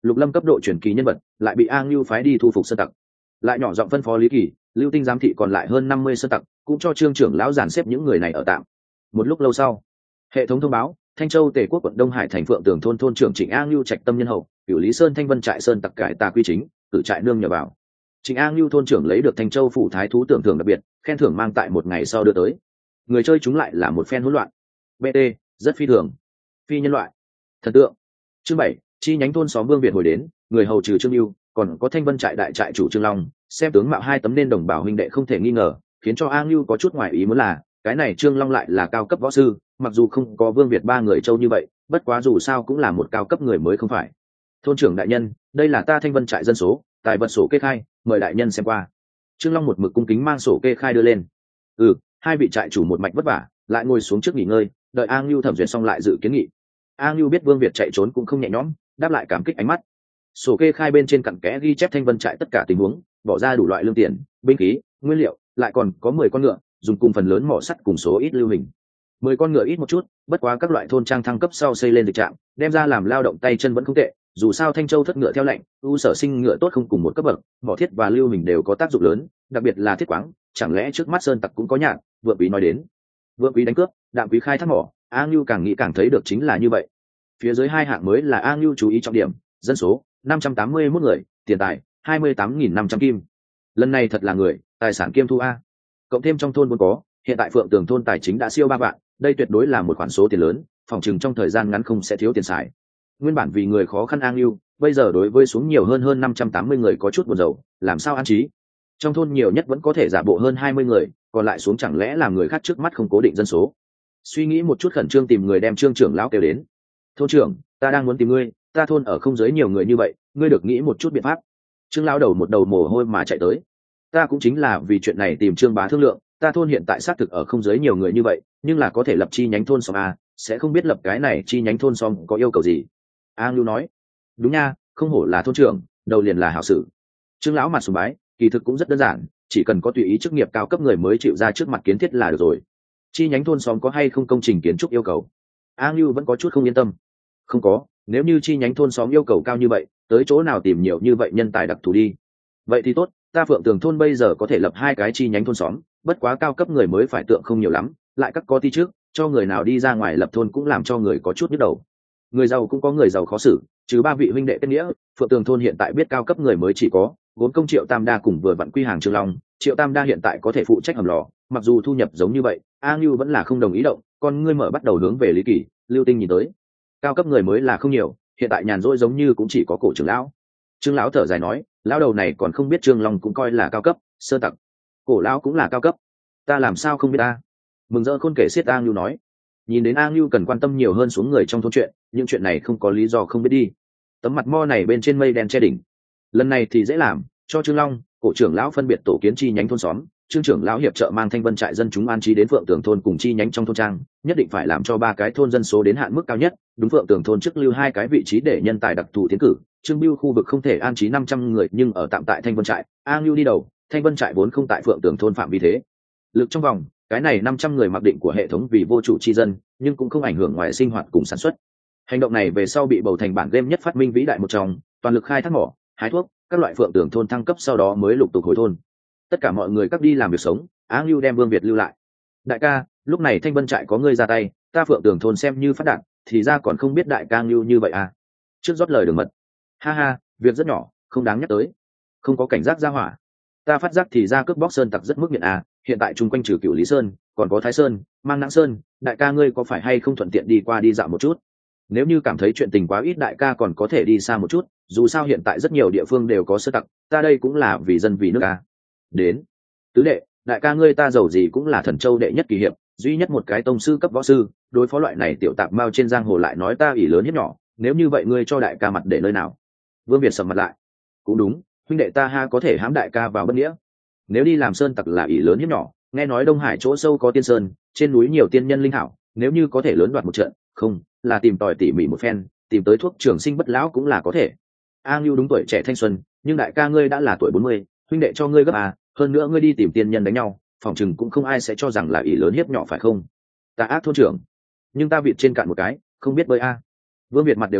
lục lâm cấp độ truyền kỳ nhân vật lại bị A Ngưu phái đi thu phục sơn tặc, lại nhỏ giọng phân phó Lý Kỳ, Lưu Tinh giám thị còn lại hơn năm mươi sơn tặc, cũng cho trương trưởng lão dàn xếp những người này ở tạm. Một lúc lâu sau, hệ thống thông báo Thanh Châu Tề Quốc quận Đông Hải thành Phượng Tường thôn thôn trưởng Trịnh A Ngưu trạch tâm nhân hậu, Cửu Lý Sơn Thanh Vân trại sơn tặc cải tà quy chính, cử trại nương nhờ vào. Trịnh A Ngưu thôn trưởng lấy được Thanh Châu phủ thái thú tưởng thưởng đặc biệt, khen thưởng mang tại một ngày sau đưa tới. Người chơi chúng lại là một phen hỗn loạn. bê tê, rất phi thường. Phi nhân loại. Thần tượng. Chương bảy, chi nhánh thôn xóm Vương Việt hồi đến, người hầu trừ Trương Lưu, còn có Thanh Vân trại đại trại chủ Trương Long, xem tướng mạo hai tấm nên đồng bào huynh đệ không thể nghi ngờ, khiến cho A Ngưu có chút ngoài ý muốn là, cái này Trương Long lại là cao cấp võ sư, mặc dù không có Vương Việt ba người châu như vậy, bất quá dù sao cũng là một cao cấp người mới không phải. Thôn trưởng đại nhân, đây là ta Thanh Vân trại dân số, tài vật sổ kê khai, mời đại nhân xem qua. Trương Long một mực cung kính mang sổ kê khai đưa lên. Ừ, hai vị trại chủ một mạch vất vả, lại ngồi xuống trước nghỉ ngơi, đợi A Ngưu thẩm duyệt xong lại dự kiến nghị. A Ngưu biết Vương Việt chạy trốn cũng không nhẹ nhõm, đáp lại cảm kích ánh mắt. Sổ kê khai bên trên cặn kẽ ghi chép Thanh Vân trại tất cả tình huống, bỏ ra đủ loại lương tiền, binh khí, nguyên liệu, lại còn có mười con ngựa, dùng cùng phần lớn mỏ sắt cùng số ít lưu hình. Mười con ngựa ít một chút, bất quá các loại thôn trang thăng cấp sau xây lên dịch trạm, đem ra làm lao động tay chân vẫn không tệ. Dù sao Thanh Châu thất ngựa theo lệnh, u sở sinh ngựa tốt không cùng một cấp bậc, mỏ thiết và lưu hình đều có tác dụng lớn, đặc biệt là thiết quáng, chẳng lẽ trước mắt sơn tặc cũng có nhạn? Vượng Quý nói đến, Vượng Quý đánh cướp, Đạm Quý khai thác mỏ, A Ngưu càng nghĩ càng thấy được chính là như vậy. Phía dưới hai hạng mới là A Ngưu chú ý trọng điểm, dân số năm trăm tám mươi mốt người, tiền tài hai mươi tám nghìn năm trăm kim. Lần này thật là người, tài sản kiêm thu a. Cộng thêm trong thôn vốn có, hiện tại Phượng Tường thôn tài chính đã siêu ba vạn, đây tuyệt đối là một khoản số tiền lớn, phòng chừng trong thời gian ngắn không sẽ thiếu tiền xài. Nguyên bản vì người khó khăn A Ngưu, bây giờ đối với xuống nhiều hơn hơn năm trăm tám mươi người có chút buồn rầu, làm sao an trí? Trong thôn nhiều nhất vẫn có thể giả bộ hơn hai mươi người, còn lại xuống chẳng lẽ làm người khác trước mắt không cố định dân số. Suy nghĩ một chút khẩn trương tìm người đem Trương trưởng lão kêu đến. Thôn trưởng, ta đang muốn tìm ngươi, ta thôn ở không dưới nhiều người như vậy, ngươi được nghĩ một chút biện pháp. Trương lão đầu một đầu mồ hôi mà chạy tới. Ta cũng chính là vì chuyện này tìm Trương bá thương lượng, ta thôn hiện tại xác thực ở không dưới nhiều người như vậy, nhưng là có thể lập chi nhánh thôn xóm a, sẽ không biết lập cái này chi nhánh thôn xóm có yêu cầu gì. A Ngưu nói, đúng nha, không hổ là thôn trưởng, đầu liền là hảo sự. Trương lão mặt sùng bái, kỳ thực cũng rất đơn giản, chỉ cần có tùy ý chức nghiệp cao cấp người mới chịu ra trước mặt kiến thiết là được rồi. Chi nhánh thôn xóm có hay không công trình kiến trúc yêu cầu? A Ngưu vẫn có chút không yên tâm. Không có, nếu như chi nhánh thôn xóm yêu cầu cao như vậy, tới chỗ nào tìm nhiều như vậy nhân tài đặc thù đi. Vậy thì tốt, ta Phượng Tường thôn bây giờ có thể lập hai cái chi nhánh thôn xóm, bất quá cao cấp người mới phải tượng không nhiều lắm, lại các có ti trước, cho người nào đi ra ngoài lập thôn cũng làm cho người có chút nhức đầu. Người giàu cũng có người giàu khó xử, trừ ba vị huynh đệ kết nghĩa, Phượng Tường thôn hiện tại biết cao cấp người mới chỉ có vốn công Triệu Tam Đa cùng vừa vặn quy hàng Trương Long. Triệu Tam Đa hiện tại có thể phụ trách hầm lò, mặc dù thu nhập giống như vậy, A Ngưu vẫn là không đồng ý động, con ngươi mở bắt đầu hướng về Lý Kỳ, Lưu Tinh nhìn tới. Cao cấp người mới là không nhiều, hiện tại nhàn rỗi giống như cũng chỉ có cổ trưởng lão. Trương lão thở dài nói, lão đầu này còn không biết Trương Long cũng coi là cao cấp, sơ tặc. Cổ lão cũng là cao cấp, ta làm sao không biết ta. Mừng rỡ khôn kể xiết A Ngưu nói, nhìn đến A Ngưu cần quan tâm nhiều hơn xuống người trong thôn chuyện, những chuyện này không có lý do không biết đi. Tấm mặt mo này bên trên mây đen che đỉnh, lần này thì dễ làm, cho Trương Long, cổ trưởng lão phân biệt tổ kiến chi nhánh thôn xóm. Trương trưởng lão hiệp trợ mang Thanh Vân trại dân chúng an trí đến Phượng Tường thôn cùng chi nhánh trong thôn trang, nhất định phải làm cho ba cái thôn dân số đến hạn mức cao nhất, đúng Phượng Tường thôn trước lưu hai cái vị trí để nhân tài đặc thù tiến cử. Trương Bưu khu vực không thể an trí năm trăm người nhưng ở tạm tại Thanh Vân trại, A Ngưu đi đầu, Thanh Vân trại vốn không tại Phượng Tường thôn phạm vi thế lực trong vòng, cái này năm trăm người mặc định của hệ thống vì vô chủ chi dân, nhưng cũng không ảnh hưởng ngoài sinh hoạt cùng sản xuất. Hành động này về sau bị bầu thành bản game nhất phát minh vĩ đại một trong, toàn lực khai thác mỏ, hái thuốc, các loại Phượng Tường thôn thăng cấp sau đó mới lục tục hồi thôn. Tất cả mọi người cắt đi làm việc sống, Á Ngưu đem Vương Việt lưu lại. Đại ca, lúc này Thanh Vân trại có ngươi ra tay, ta Phượng Tường thôn xem như phát đạt, thì ra còn không biết đại ca Ngưu như vậy à? Trước rót lời đường mật. Ha ha, việc rất nhỏ, không đáng nhắc tới. Không có cảnh giác ra hỏa. Ta phát giác thì ra cướp bóc sơn tặc rất mức nghiện à, hiện tại chung quanh trừ Cửu Lý Sơn, còn có Thái Sơn, Mang Nãng Sơn, đại ca ngươi có phải hay không thuận tiện đi qua đi dạo một chút? Nếu như cảm thấy chuyện tình quá ít đại ca còn có thể đi xa một chút, dù sao hiện tại rất nhiều địa phương đều có sơn tặc, ta đây cũng là vì dân vì nước à. Đến. Tứ đệ, đại ca ngươi ta giàu gì cũng là Thần Châu đệ nhất kỳ hiệp, duy nhất một cái tông sư cấp võ sư, đối phó loại này tiểu tạp mao trên giang hồ lại nói ta ỷ lớn hiếp nhỏ, nếu như vậy ngươi cho đại ca mặt để nơi nào? Vương Việt sầm mặt lại. Cũng đúng, huynh đệ ta ha có thể hãm đại ca vào bất nghĩa. Nếu đi làm sơn tặc là ỷ lớn hiếp nhỏ, nghe nói Đông Hải chỗ sâu có tiên sơn, trên núi nhiều tiên nhân linh hảo, nếu như có thể lớn đoạt một trận, không, là tìm tòi tỉ mỉ một phen, tìm tới thuốc trường sinh bất lão cũng là có thể. A Ngưu đúng tuổi trẻ thanh xuân, nhưng đại ca ngươi đã là tuổi bốn mươi, huynh đệ cho ngươi gấp à, hơn nữa ngươi đi tìm tiên nhân đánh nhau, phòng chừng cũng không ai sẽ cho rằng là ỷ lớn hiếp nhỏ phải không? Ta ác thôn trưởng, nhưng ta vịt trên cạn một cái, không biết bơi a. Vương Việt mặt đều xanh,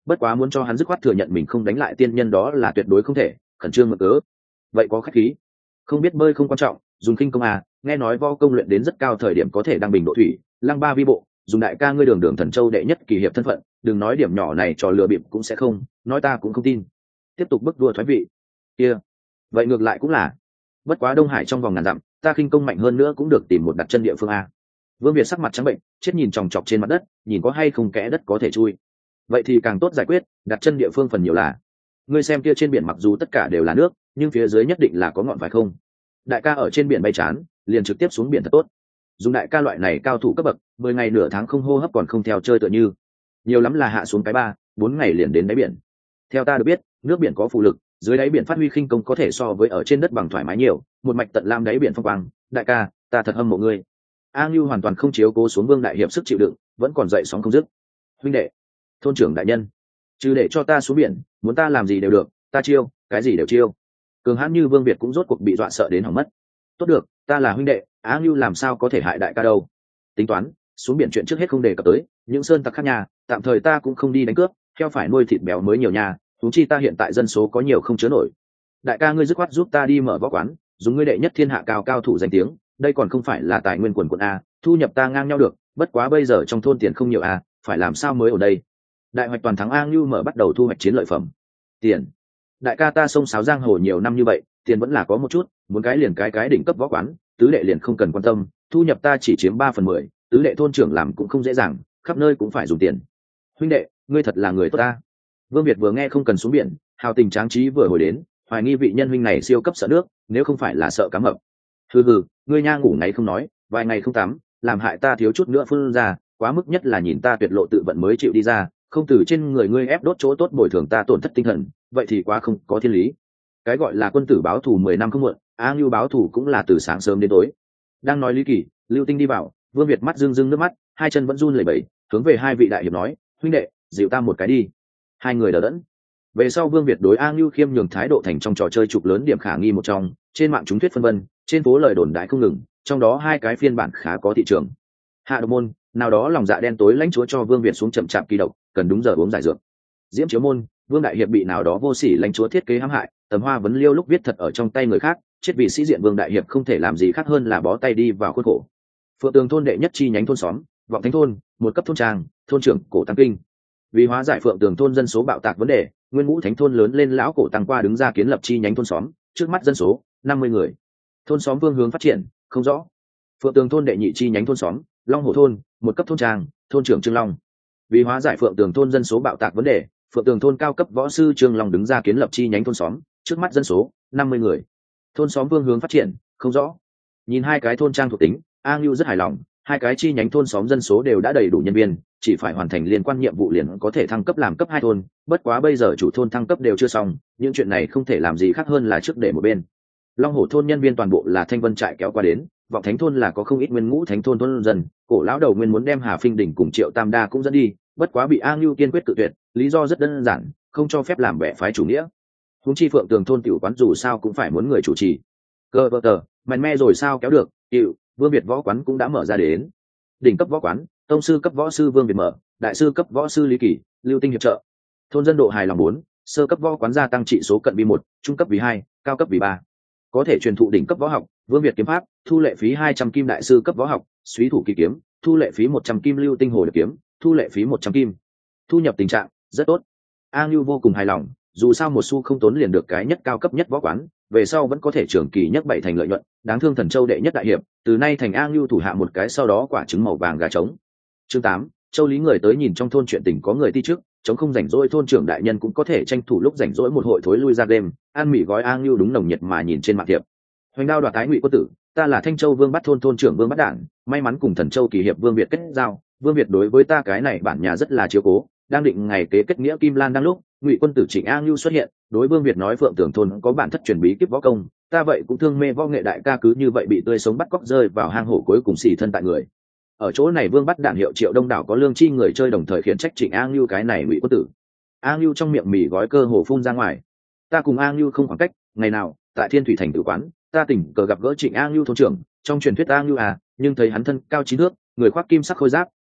bất quá muốn cho hắn dứt khoát thừa nhận mình không đánh lại tiên nhân đó là tuyệt đối không thể, khẩn trương mở cớ. Vậy có khách khí, không biết bơi không quan trọng, dùng khinh công à, nghe nói võ công luyện đến rất cao thời điểm có thể đăng bình độ thủy, lăng ba vi bộ, dùng đại ca ngươi đường đường thần châu đệ nhất kỳ hiệp thân phận, đừng nói điểm nhỏ này trò lừa bịp cũng sẽ không, nói ta cũng không tin. Tiếp tục bức đua thoái vị kia, vậy ngược lại cũng là, bất quá Đông Hải trong vòng ngàn dặm, ta khinh công mạnh hơn nữa cũng được tìm một đặt chân địa phương a. Vương Việt sắc mặt trắng bệnh, chết nhìn chòng chọc trên mặt đất, nhìn có hay không kẽ đất có thể chui. Vậy thì càng tốt giải quyết, đặt chân địa phương phần nhiều là. Ngươi xem kia trên biển mặc dù tất cả đều là nước, nhưng phía dưới nhất định là có ngọn phải không? Đại ca ở trên biển bay chán, liền trực tiếp xuống biển thật tốt. Dùng đại ca loại này cao thủ cấp bậc, mười ngày nửa tháng không hô hấp còn không theo chơi tựa như. Nhiều lắm là hạ xuống cái ba, bốn ngày liền đến đáy biển. Theo ta được biết, nước biển có phù lực, dưới đáy biển phát huy khinh công có thể so với ở trên đất bằng thoải mái nhiều, một mạch tận lam đáy biển phong quang. Đại ca, ta thật hâm mộ ngươi. A Ngưu hoàn toàn không chiếu cố xuống Vương đại hiệp sức chịu đựng, vẫn còn dậy sóng không dứt. Huynh đệ, thôn trưởng đại nhân, chứ để cho ta xuống biển, muốn ta làm gì đều được, ta chiêu, cái gì đều chiêu. Cường hãn như Vương Việt cũng rốt cuộc bị dọa sợ đến hỏng mất. Tốt được, ta là huynh đệ, A Ngưu làm sao có thể hại đại ca đâu. Tính toán, xuống biển chuyện trước hết không đề cập tới, những sơn tặc khác nhà, tạm thời ta cũng không đi đánh cướp, theo phải nuôi thịt béo mới nhiều nhà, huống chi ta hiện tại dân số có nhiều không chứa nổi. Đại ca ngươi dứt khoát giúp ta đi mở võ quán, dùng ngươi đệ nhất thiên hạ cao cao thủ danh tiếng, đây còn không phải là tài nguyên quần quận a, thu nhập ta ngang nhau được, bất quá bây giờ trong thôn tiền không nhiều a, phải làm sao mới ở đây. Đại hoạch toàn thắng A Ngưu mở bắt đầu thu hoạch chiến lợi phẩm. Tiền. Đại ca ta sông sáo giang hồ nhiều năm như vậy, tiền vẫn là có một chút, muốn cái liền cái cái đỉnh cấp võ quán, tứ đệ liền không cần quan tâm, thu nhập ta chỉ chiếm ba phần mười, tứ đệ thôn trưởng làm cũng không dễ dàng, khắp nơi cũng phải dùng tiền. Huynh đệ, ngươi thật là người tốt ta. Vương Việt vừa nghe không cần xuống biển, hào tình tráng trí vừa hồi đến, hoài nghi vị nhân huynh này siêu cấp sợ nước, nếu không phải là sợ cá mập. Hừ hừ, ngươi nha ngủ ngáy không nói, vài ngày không tắm, làm hại ta thiếu chút nữa phun ra, quá mức nhất là nhìn ta tuyệt lộ tự vận mới chịu đi ra, không từ trên người ngươi ép đốt chỗ tốt bồi thường ta tổn thất tinh thần, vậy thì quá không có thiên lý. Cái gọi là quân tử báo thù mười năm không muộn, A Ngưu báo thù cũng là từ sáng sớm đến tối. Đang nói lý kỳ, Lưu Tinh đi vào, Vương Việt mắt rưng rưng nước mắt, hai chân vẫn run lẩy bẩy, hướng về hai vị đại hiệp nói, huynh đệ, dịu ta một cái đi. Hai người đỡ đẫn. Về sau Vương Việt đối A Ngưu khiêm nhường thái độ thành trong trò chơi trục lớn điểm khả nghi một trong, trên mạng chúng thuyết phân vân, trên phố lời đồn đại không ngừng, trong đó hai cái phiên bản khá có thị trường. Hạ Độc môn, nào đó lòng dạ đen tối lãnh chúa cho Vương Việt xuống chậm chạp kỳ độc, cần đúng giờ uống giải dược. Diễm Chiếu môn, Vương đại hiệp bị nào đó vô sỉ lãnh chúa thiết kế hãm hại, tấm hoa vấn liêu lúc viết thật ở trong tay người khác, chết vì sĩ diện Vương đại hiệp không thể làm gì khác hơn là bó tay đi vào khuôn khổ. Phượng Tường thôn đệ nhất chi nhánh thôn xóm, Vọng Thánh thôn, một cấp thôn trang, thôn trưởng Cổ Tăng Kinh. Vì hóa giải Phượng Tường thôn dân số bạo tạc vấn đề, Nguyên Ngũ Thánh thôn lớn lên lão Cổ Tăng qua đứng ra kiến lập chi nhánh thôn xóm, trước mắt dân số năm mươi người. Thôn xóm phương hướng phát triển không rõ. Phượng Tường thôn đệ nhị chi nhánh thôn xóm, Long Hổ thôn, một cấp thôn trang, thôn trưởng Trương Long. Vì hóa giải Phượng Tường thôn dân số bạo tạc vấn đề, Phượng Tường thôn cao cấp võ sư Trương Long đứng ra kiến lập chi nhánh thôn xóm, trước mắt dân số năm mươi người. Thôn xóm phương hướng phát triển không rõ. Nhìn hai cái thôn trang thuộc tính, A Ngưu rất hài lòng, hai cái chi nhánh thôn xóm dân số đều đã đầy đủ nhân viên, chỉ phải hoàn thành liên quan nhiệm vụ liền có thể thăng cấp làm cấp hai thôn, bất quá bây giờ chủ thôn thăng cấp đều chưa xong, những chuyện này không thể làm gì khác hơn là trước để một bên. Long Hổ thôn nhân viên toàn bộ là Thanh Vân trại kéo qua đến, Vọng Thánh thôn là có không ít Nguyên Ngũ Thánh thôn thôn dân, Cổ lão đầu nguyên muốn đem Hà Phinh đỉnh cùng Triệu Tam Đa cũng dẫn đi, bất quá bị A Ngưu kiên quyết cự tuyệt, lý do rất đơn giản, không cho phép làm bè phái chủ nghĩa. Huống chi Phượng Tường thôn tiểu quán dù sao cũng phải muốn người chủ trì. Cơ vợ tờ, màn me rồi sao kéo được, tiểu, Vương Việt võ quán cũng đã mở ra đến. Đỉnh cấp võ quán, tông sư cấp võ sư Vương Việt mở, đại sư cấp võ sư Lý Kỳ, Lưu Tinh hiệp trợ. Thôn dân độ hài lòng bốn, sơ cấp võ quán gia tăng trị số cận vì một, trung cấp vì hai, cao cấp vì ba. Có thể truyền thụ đỉnh cấp võ học, Vương Việt kiếm pháp, thu lệ phí hai trăm kim đại sư cấp võ học, Súy thủ kỳ kiếm, thu lệ phí một trăm kim Lưu Tinh hồ điệp kiếm, thu lệ phí một trăm kim. Thu nhập tình trạng rất tốt. A Ngưu vô cùng hài lòng, dù sao một xu không tốn liền được cái nhất cao cấp nhất võ quán, về sau vẫn có thể trưởng kỳ nhất bảy thành lợi nhuận, đáng thương Thần Châu đệ nhất đại hiệp, từ nay thành A Ngưu thủ hạ một cái sau đó quả trứng màu vàng gà trống. Chương tám, Châu Lý người tới nhìn trong thôn chuyện tình có người ti trước, chống không rảnh rỗi thôn trưởng đại nhân cũng có thể tranh thủ lúc rảnh rỗi một hội thối lui ra đêm, ăn mì gói A Ngưu đúng nồng nhiệt mà nhìn trên mạng tiệp. Hoành đao đoạt tái Ngụy Quân tử, ta là Thanh Châu Vương Bắt thôn thôn trưởng Vương Bắt Đản, may mắn cùng Thần Châu kỳ hiệp Vương Việt kết giao, Vương Việt đối với ta cái này bản nhà rất là chiếu cố, đang định ngày kế kết nghĩa Kim Lan đang lúc, Ngụy Quân tử Trịnh A Ngưu xuất hiện, đối Vương Việt nói Phượng Tường thôn có bản thất truyền bí kíp võ công, ta vậy cũng thương mê võ nghệ đại ca cứ như vậy bị tươi sống bắt cóc rơi vào hang hổ cuối cùng xỉ thân tại người. Ở chỗ này Vương Bắt Đản hiệu triệu đông đảo có lương chi người chơi đồng thời khiển trách Trịnh A Ngưu cái này Ngụy Quân tử. A Ngưu trong miệng mì gói cơ hồ phun ra ngoài. Ta cùng A Ngưu không khoảng cách, ngày nào tại Thiên Thủy thành tử quán, ta tình cờ gặp gỡ Trịnh A Ngưu thôn trưởng, trong truyền thuyết A Ngưu à, nhưng thấy hắn thân cao chín thước, người khoác kim sắc khôi giáp,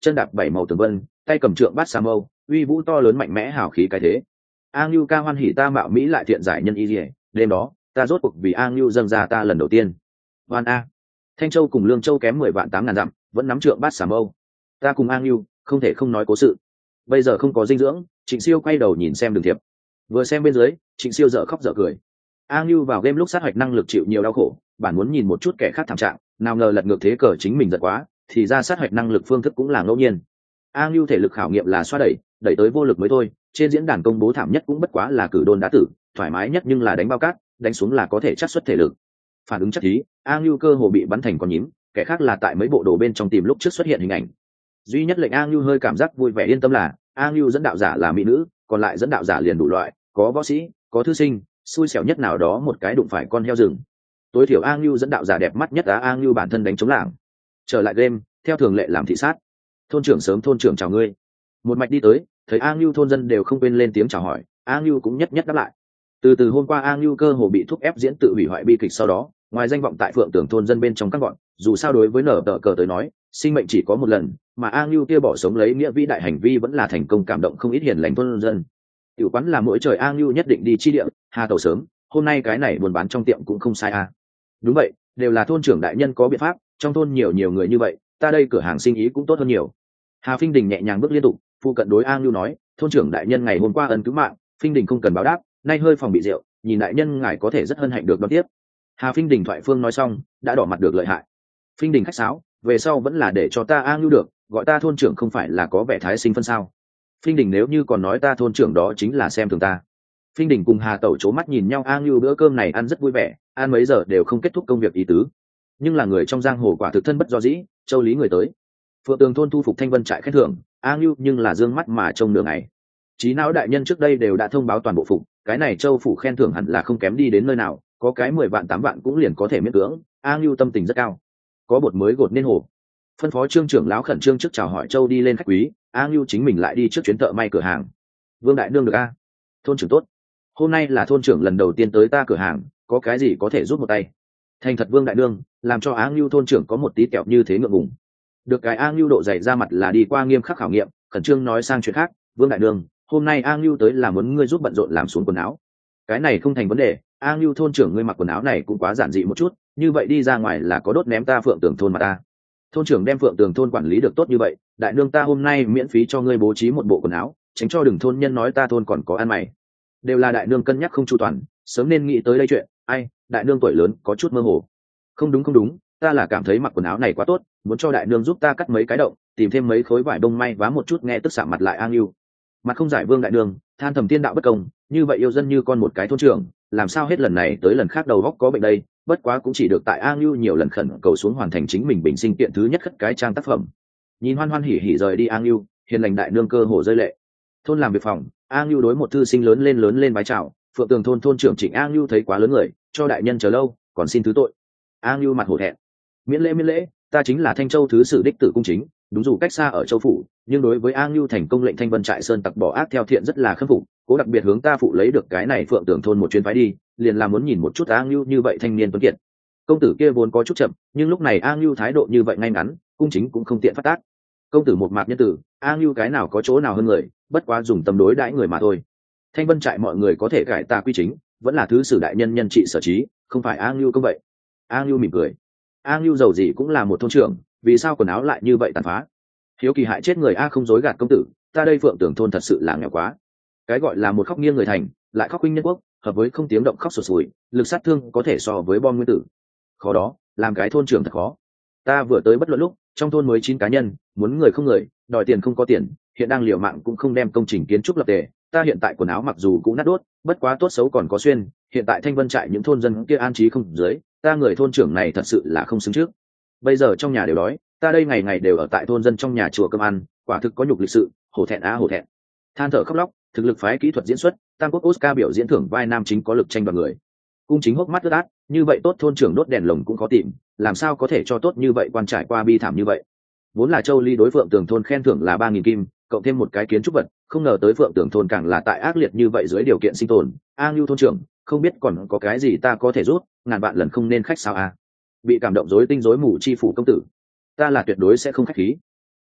chân đạp bảy màu tường vân, tay cầm trượng bát sa mâu, uy vũ to lớn mạnh mẽ hào khí cái thế. A Ngưu ca hoan hỉ ta mạo mỹ lại thiện giải nhân y liễu, đêm đó ta rốt cuộc vì A Ngưu dâng ra ta lần đầu tiên. Hoan a. Thanh Châu cùng Lương Châu kém mười vạn tám ngàn dặm, vẫn nắm trượng bát sa mâu. Ta cùng A Ngưu, không thể không nói cố sự. Bây giờ không có dinh dưỡng, Trịnh Siêu quay đầu nhìn xem Đường Thiệp. Vừa xem bên dưới, Trịnh Siêu dở khóc dở cười. A Ngưu vào game lúc sát hoạch năng lực chịu nhiều đau khổ, bản muốn nhìn một chút kẻ khác thảm trạng, nào ngờ lật ngược thế cờ chính mình giật quá, thì ra sát hoạch năng lực phương thức cũng là ngẫu nhiên. A Ngưu thể lực khảo nghiệm là xoa đẩy, đẩy tới vô lực mới thôi, trên diễn đàn công bố thảm nhất cũng bất quá là cử đôn đá tử, thoải mái nhất nhưng là đánh bao cát, đánh xuống là có thể chắc xuất thể lực. Phản ứng chất thí, A Ngưu cơ hồ bị bắn thành con nhím, kẻ khác là tại mấy bộ đồ bên trong tìm lúc trước xuất hiện hình ảnh. Duy nhất lệnh A Ngưu hơi cảm giác vui vẻ yên tâm là A Ngưu dẫn đạo giả là mỹ nữ, còn lại dẫn đạo giả liền đủ loại, có võ sĩ, có thư sinh, xui xẻo nhất nào đó một cái đụng phải con heo rừng. Tối thiểu A Ngưu dẫn đạo giả đẹp mắt nhất á, A Ngưu bản thân đánh chống lảng. Trở lại game, theo thường lệ làm thị sát. Thôn trưởng sớm, thôn trưởng chào ngươi. Một mạch đi tới, thấy A Ngưu thôn dân đều không quên lên tiếng chào hỏi, A Ngưu cũng nhất nhất đáp lại. Từ từ hôm qua A Ngưu cơ hồ bị thúc ép diễn tự hủy hoại bi kịch sau đó, ngoài danh vọng tại Phượng Tường thôn dân bên trong các bọn, dù sao đối với nở tờ cờ tới nói, sinh mệnh chỉ có một lần, mà A Ngưu kia bỏ sống lấy nghĩa vĩ đại hành vi vẫn là thành công cảm động không ít hiền lành thôn dân. Tiểu quán là mỗi trời A Ngưu nhất định đi chi địa, hà tàu sớm, hôm nay cái này buôn bán trong tiệm cũng không sai a. Đúng vậy, đều là thôn trưởng đại nhân có biện pháp, trong thôn nhiều nhiều người như vậy, ta đây cửa hàng sinh ý cũng tốt hơn nhiều. Hà Phinh Đình nhẹ nhàng bước liên tục, phụ cận đối A Ngưu nói, thôn trưởng đại nhân ngày hôm qua ân cứu mạng, Phinh Đình không cần báo đáp, nay hơi phòng bị rượu, nhìn đại nhân ngài có thể rất hân hạnh được đón tiếp. Hà Phinh Đình thoại phương nói xong, đã đỏ mặt được lợi hại. Phinh Đình khách sáo, về sau vẫn là để cho ta A Ngưu được, gọi ta thôn trưởng không phải là có vẻ thái sinh phân sao? Phinh Đình nếu như còn nói ta thôn trưởng đó chính là xem thường ta. Phinh Đình cùng Hà Tẩu c mắt nhìn nhau, A Ngưu bữa cơm này ăn rất vui vẻ, ăn mấy giờ đều không kết thúc công việc ý tứ. Nhưng là người trong giang hồ quả thực thân bất do dĩ, châu lý người tới. Phượng Tường thôn thu phục Thanh Vân trại khen thưởng, A Ngưu nhưng là dương mắt mà trông nửa ngày. Trí não đại nhân trước đây đều đã thông báo toàn bộ phục, cái này châu phủ khen thưởng hẳn là không kém đi đến nơi nào, có cái mười vạn tám vạn cũng liền có thể miễn cưỡng. A Ngưu tâm tình rất cao. Có bột mới gột nên hồ. Phân phó trương trưởng lão khẩn trương trước chào hỏi châu đi lên khách quý, A Ngưu chính mình lại đi trước chuyến thợ may cửa hàng. Vương đại nương được a? Thôn trưởng tốt. Hôm nay là thôn trưởng lần đầu tiên tới ta cửa hàng, có cái gì có thể giúp một tay? Thành thật Vương đại nương, làm cho A Ngưu thôn trưởng có một tí kẹo như thế ngượng ngùng. Được cái A Ngưu độ dày ra mặt là đi qua nghiêm khắc khảo nghiệm, khẩn trương nói sang chuyện khác. Vương đại nương, hôm nay A Ngưu tới là muốn ngươi giúp bận rộn làm xuống quần áo. Cái này không thành vấn đề, A Ngưu thôn trưởng ngươi mặc quần áo này cũng quá giản dị một chút, như vậy đi ra ngoài là có đốt ném ta Phượng Tường thôn mà ta. Thôn trưởng đem Phượng Tường thôn quản lý được tốt như vậy, đại nương ta hôm nay miễn phí cho ngươi bố trí một bộ quần áo, tránh cho đừng thôn nhân nói ta thôn còn có ăn mày. Đều là đại nương cân nhắc không chu toàn, sớm nên nghĩ tới đây chuyện. Ai, đại nương tuổi lớn có chút mơ hồ. Không đúng không đúng, ta là cảm thấy mặc quần áo này quá tốt, muốn cho đại nương giúp ta cắt mấy cái động, tìm thêm mấy khối vải bông may vá một chút, nghe tức sạm mặt lại A Ngưu. Mặt không giải Vương đại nương, than thầm tiên đạo bất công, như vậy yêu dân như con một cái thôn trưởng, làm sao hết lần này tới lần khác đầu góc có bệnh đây? Bất quá cũng chỉ được tại A Ngưu nhiều lần khẩn cầu xuống hoàn thành chính mình bình sinh kiện thứ nhất khất cái trang tác phẩm. Nhìn hoan hoan hỉ hỉ rời đi A Ngưu, hiền lành đại nương cơ hồ rơi lệ. Thôn làm việc phòng, A Ngưu đối một thư sinh lớn lên lớn lên bái chào. Phượng Tường thôn thôn trưởng Trịnh A Ngưu thấy quá lớn người, cho đại nhân chờ lâu, còn xin thứ tội. A Ngưu mặt hổ thẹn, miễn lễ miễn lễ, ta chính là Thanh Châu thứ sử đích tử cung chính, đúng dù cách xa ở châu phủ, nhưng đối với A Ngưu thành công lệnh Thanh Vân trại sơn tặc bỏ ác theo thiện rất là khâm phục, cố đặc biệt hướng ta phụ lấy được cái này Phượng Tường thôn một chuyến phái đi, liền là muốn nhìn một chút A Ngưu như vậy thanh niên tuấn kiệt. Công tử kia vốn có chút chậm, nhưng lúc này A Ngưu thái độ như vậy ngay ngắn, cung chính cũng không tiện phát tác. Công tử một mạc nhân tử, A Ngưu cái nào có chỗ nào hơn người, bất quá dùng tâm đối đãi người mà thôi. Thanh Vân trại mọi người có thể cải ta quy chính, vẫn là thứ sử đại nhân nhân trị sở trí, không phải A Ngưu công vậy. A Ngưu mỉm cười. A Ngưu giàu gì cũng là một thôn trưởng, vì sao quần áo lại như vậy tàn phá? Hiếu kỳ hại chết người a, không dối gạt công tử, ta đây Phượng Tường thôn thật sự là nghèo quá. Cái gọi là một khóc nghiêng người thành, lại khóc huynh nhân quốc, hợp với không tiếng động khóc sụt sùi, lực sát thương có thể so với bom nguyên tử. Khó đó, làm cái thôn trưởng thật khó. Ta vừa tới bất luận lúc, trong thôn mới chín cá nhân, muốn người không người, đòi tiền không có tiền, hiện đang liều mạng cũng không đem công trình kiến trúc lập tề. Ta hiện tại quần áo mặc dù cũng nát đốt, bất quá tốt xấu còn có xuyên. Hiện tại Thanh Vân trại những thôn dân kia an trí không dưới, ta người thôn trưởng này thật sự là không xứng trước. Bây giờ trong nhà đều đói, ta đây ngày ngày đều ở tại thôn dân trong nhà chùa cơm ăn, quả thực có nhục lịch sự, hổ thẹn á hổ thẹn. Than thở khóc lóc, thực lực phái kỹ thuật diễn xuất, tam quốc Oscar biểu diễn thưởng vai nam chính có lực tranh đoạt người. Cung chính hốc mắt ướt át, như vậy tốt thôn trưởng đốt đèn lồng cũng khó tìm, làm sao có thể cho tốt như vậy quan trải qua bi thảm như vậy. Vốn là Châu Ly đối Phượng Tường thôn khen thưởng là ba nghìn kim, cộng thêm một cái kiến trúc vật, không ngờ tới Phượng Tường thôn càng là tại ác liệt như vậy dưới điều kiện sinh tồn. A Ngưu thôn trưởng, không biết còn có cái gì ta có thể rút, ngàn vạn lần không nên khách sao a. Bị cảm động rối tinh rối mù chi phủ công tử, ta là tuyệt đối sẽ không khách khí.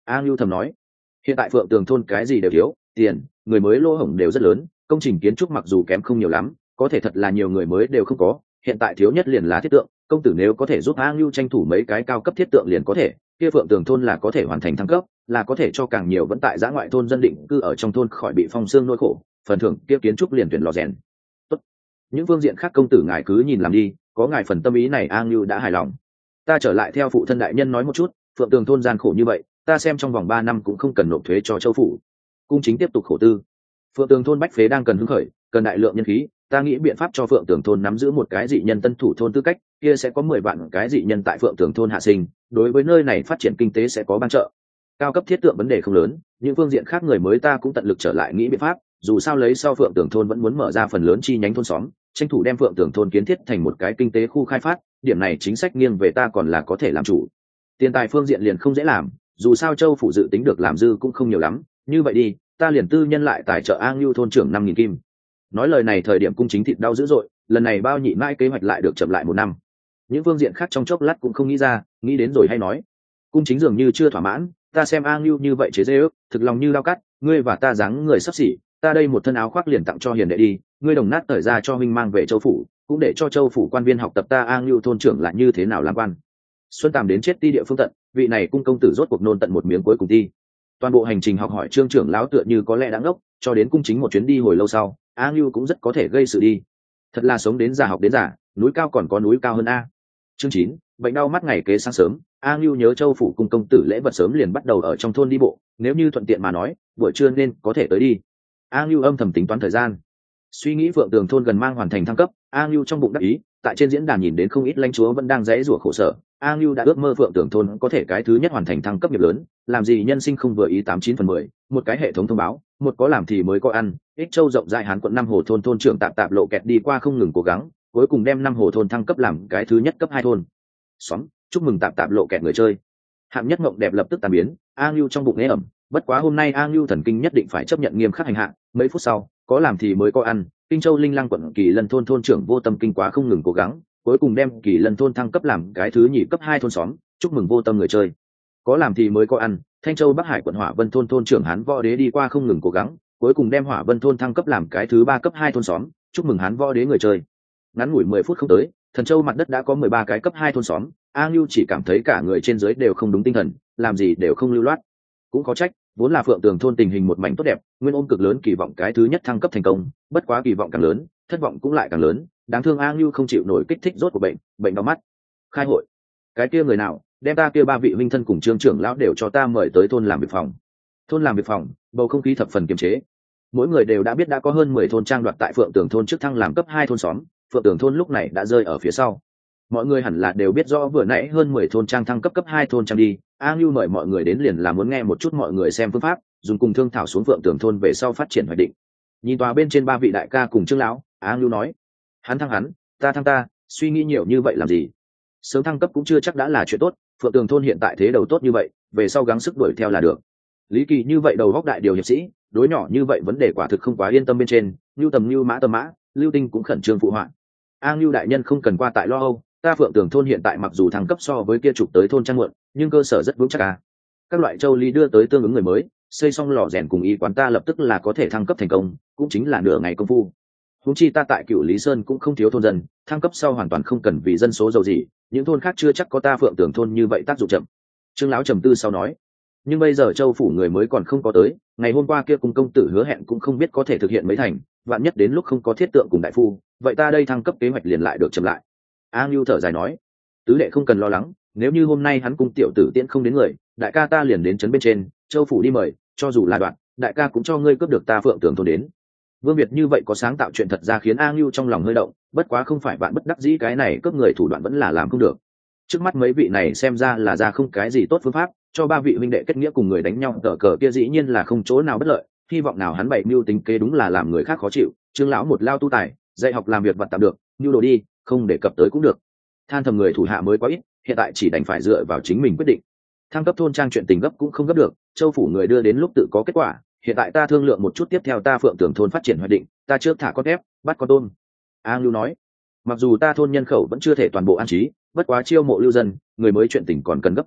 A Ngưu thầm nói, hiện tại Phượng Tường thôn cái gì đều thiếu, tiền, người mới lỗ hổng đều rất lớn, công trình kiến trúc mặc dù kém không nhiều lắm, có thể thật là nhiều người mới đều không có, hiện tại thiếu nhất liền là thiết tượng, công tử nếu có thể giúp A Ngưu tranh thủ mấy cái cao cấp thiết tượng liền có thể, kia Phượng Tường thôn là có thể hoàn thành thăng cấp, là có thể cho càng nhiều vẫn tại giã ngoại thôn dân định cư ở trong thôn khỏi bị phong xương nỗi khổ, phần thưởng kia kiến trúc liền tuyển lò rèn. Tốt. Những phương diện khác công tử ngài cứ nhìn làm đi, có ngài phần tâm ý này A Ngưu đã hài lòng. Ta trở lại theo phụ thân đại nhân nói một chút, Phượng Tường thôn gian khổ như vậy, ta xem trong vòng ba năm cũng không cần nộp thuế cho châu phủ. Cung chính tiếp tục khổ tư. Phượng Tường thôn bách phế đang cần hứng khởi, cần đại lượng nhân khí, ta nghĩ biện pháp cho Phượng Tường thôn nắm giữ một cái dị nhân tân thủ thôn tư cách, kia sẽ có mười vạn cái dị nhân tại Phượng Tường thôn hạ sinh, đối với nơi này phát triển kinh tế sẽ có ban trợ. Cao cấp thiết tượng vấn đề không lớn, những phương diện khác người mới ta cũng tận lực trở lại nghĩ biện pháp, dù sao lấy sau Phượng Tường thôn vẫn muốn mở ra phần lớn chi nhánh thôn xóm, tranh thủ đem Phượng Tường thôn kiến thiết thành một cái kinh tế khu khai phát, điểm này chính sách nghiêng về ta còn là có thể làm chủ. Tiền tài phương diện liền không dễ làm, dù sao châu phủ dự tính được làm dư cũng không nhiều lắm, như vậy đi, ta liền tư nhân lại tài trợ A Ngưu thôn trưởng năm nghìn kim. Nói lời này thời điểm cung chính thịt đau dữ dội, lần này bao nhị mãi kế hoạch lại được chậm lại một năm. Những phương diện khác trong chốc lát cũng không nghĩ ra, nghĩ đến rồi hay nói. Cung chính dường như chưa thỏa mãn, ta xem A Ngưu như vậy chế dễ ước, thực lòng như lao cắt, ngươi và ta dáng người sắp xỉ, ta đây một thân áo khoác liền tặng cho hiền đệ đi, ngươi đồng nát thời ra cho huynh mang về châu phủ, cũng để cho châu phủ quan viên học tập ta A Ngưu thôn trưởng là như thế nào làm quan. Xuân Tàm đến chết ti địa phương tận, vị này cung công tử rốt cuộc nôn tận một miếng cuối cùng ti. Toàn bộ hành trình học hỏi trương trưởng lão tựa như có lẽ đã ngốc, cho đến cung chính một chuyến đi hồi lâu sau, A Ngưu cũng rất có thể gây sự đi. Thật là sống đến già học đến già, núi cao còn có núi cao hơn a. Chương chín, bệnh đau mắt ngày kế sáng sớm, A Ngưu nhớ châu phủ cung công tử lễ vật sớm liền bắt đầu ở trong thôn đi bộ, nếu như thuận tiện mà nói, buổi trưa nên có thể tới đi. A Ngưu âm thầm tính toán thời gian. Suy nghĩ Phượng Tường thôn gần mang hoàn thành thăng cấp, A Ngưu trong bụng đắc ý, tại trên diễn đàn nhìn đến không ít lãnh chúa vẫn đang giãy giụa khổ sở. A Ngưu đã ước mơ Phượng Tường thôn có thể cái thứ nhất hoàn thành thăng cấp nghiệp lớn, làm gì nhân sinh không vừa ý tám chín phần mười, một cái hệ thống thông báo, một có làm thì mới có ăn. Ích Châu rộng rãi Hán quận năm hồ thôn thôn trưởng tạm tạm lộ kẹt đi qua không ngừng cố gắng, cuối cùng đem năm hồ thôn thăng cấp làm cái thứ nhất cấp hai thôn. Xóm, chúc mừng tạm tạm lộ kẹt người chơi. Hạng nhất mộng đẹp lập tức tan biến, A Ngưu trong bụng ế ẩm, bất quá hôm nay A Ngưu thần kinh nhất định phải chấp nhận nghiêm khắc hành hạ, mấy phút sau, có làm thì mới có ăn. Kinh Châu Linh Lăng quận Kỳ Lân thôn thôn trưởng Vô Tâm kinh quá không ngừng cố gắng, cuối cùng đem Kỳ Lân thôn thăng cấp làm cái thứ nhì cấp hai thôn xóm, chúc mừng Vô Tâm người chơi. Có làm thì mới có ăn, Thanh Châu Bắc Hải quận Hỏa Vân thôn thôn trưởng Hán Võ Đế đi qua không ngừng cố gắng, cuối cùng đem Hỏa Vân thôn thăng cấp làm cái thứ ba cấp hai thôn xóm, chúc mừng Hán Võ Đế người chơi. Ngắn ngủi mười phút không tới, Thần Châu mặt đất đã có mười ba cái cấp hai thôn xóm, A Ngưu chỉ cảm thấy cả người trên dưới đều không đúng tinh thần, làm gì đều không lưu loát. Cũng có trách, vốn là Phượng Tường thôn tình hình một mảnh tốt đẹp, nguyên ôm cực lớn kỳ vọng cái thứ nhất thăng cấp thành công, bất quá kỳ vọng càng lớn, thất vọng cũng lại càng lớn, đáng thương A Ngưu không chịu nổi kích thích rốt của bệnh, bệnh đau mắt. Khai hội. Cái kia người nào, đem ta kia ba vị huynh thân cùng trương trưởng lão đều cho ta mời tới thôn làm việc phòng. Thôn làm việc phòng, bầu không khí thập phần kiềm chế. Mỗi người đều đã biết đã có hơn mười thôn trang đoạt tại Phượng Tường thôn trước thăng làm cấp hai thôn xóm, Phượng Tường thôn lúc này đã rơi ở phía sau. Mọi người hẳn là đều biết rõ vừa nãy hơn mười thôn trang thăng cấp cấp hai thôn trang đi, A Ngưu mời mọi người đến liền là muốn nghe một chút mọi người xem phương pháp, dùng cùng thương thảo xuống Phượng Tường thôn về sau phát triển hoạch định. Nhìn tòa bên trên ba vị đại ca cùng trương lão, A Ngưu nói: hắn thăng hắn, ta thăng ta, suy nghĩ nhiều như vậy làm gì? Sớm thăng cấp cũng chưa chắc đã là chuyện tốt, Phượng Tường thôn hiện tại thế đầu tốt như vậy, về sau gắng sức đuổi theo là được. Lý Kỳ như vậy đầu góc đại điều hiệp sĩ, đối nhỏ như vậy vấn đề quả thực không quá yên tâm bên trên, Nưu Tầm Nưu Mã Tầm Mã, Lưu Tinh cũng khẩn trương phụ họa. A Ngưu đại nhân không cần qua tại lo âu, ta Phượng Tường thôn hiện tại mặc dù thăng cấp so với kia trục tới thôn trang muộn, nhưng cơ sở rất vững chắc à. Các loại châu ly đưa tới tương ứng người mới, xây xong lò rèn cùng y quán ta lập tức là có thể thăng cấp thành công, cũng chính là nửa ngày công phu. Huống chi ta tại Cửu Lý Sơn cũng không thiếu thôn dân, thăng cấp sau hoàn toàn không cần vì dân số giàu gì, những thôn khác chưa chắc có ta Phượng Tường thôn như vậy tác dụng chậm. Trương lão trầm tư sau nói: nhưng bây giờ châu phủ người mới còn không có tới, ngày hôm qua kia cùng công tử hứa hẹn cũng không biết có thể thực hiện mấy thành, vạn nhất đến lúc không có thiết tượng cùng đại phu, vậy ta đây thăng cấp kế hoạch liền lại được chậm lại. A Ngưu thở dài nói: tứ đệ không cần lo lắng, nếu như hôm nay hắn cung tiểu tử tiễn không đến người, đại ca ta liền đến trấn bên trên, châu phủ đi mời, cho dù là đoạn, đại ca cũng cho ngươi cướp được ta Phượng Tường thôn đến. Vương Việt như vậy có sáng tạo chuyện thật ra khiến A Ngưu trong lòng hơi động, bất quá không phải bạn bất đắc dĩ cái này cướp người thủ đoạn vẫn là làm không được. Trước mắt mấy vị này xem ra là ra không cái gì tốt phương pháp, cho ba vị huynh đệ kết nghĩa cùng người đánh nhau tờ cờ kia dĩ nhiên là không chỗ nào bất lợi, hy vọng nào hắn bày mưu tính kế đúng là làm người khác khó chịu. Trương lão một lao tu tài, dạy học làm việc vặt tạm được, mưu đồ đi, không để cập tới cũng được. Than thầm người thủ hạ mới quá ít, hiện tại chỉ đành phải dựa vào chính mình quyết định. Thăng cấp thôn trang chuyện tình gấp cũng không gấp được, châu phủ người đưa đến lúc tự có kết quả, hiện tại ta thương lượng một chút tiếp theo ta Phượng Tường thôn phát triển hoạch định, ta trước thả con ép, bắt con tôm. A Ngưu nói: mặc dù ta thôn nhân khẩu vẫn chưa thể toàn bộ an trí, bất quá chiêu mộ lưu dân, người mới chuyện tình còn cần gấp rút,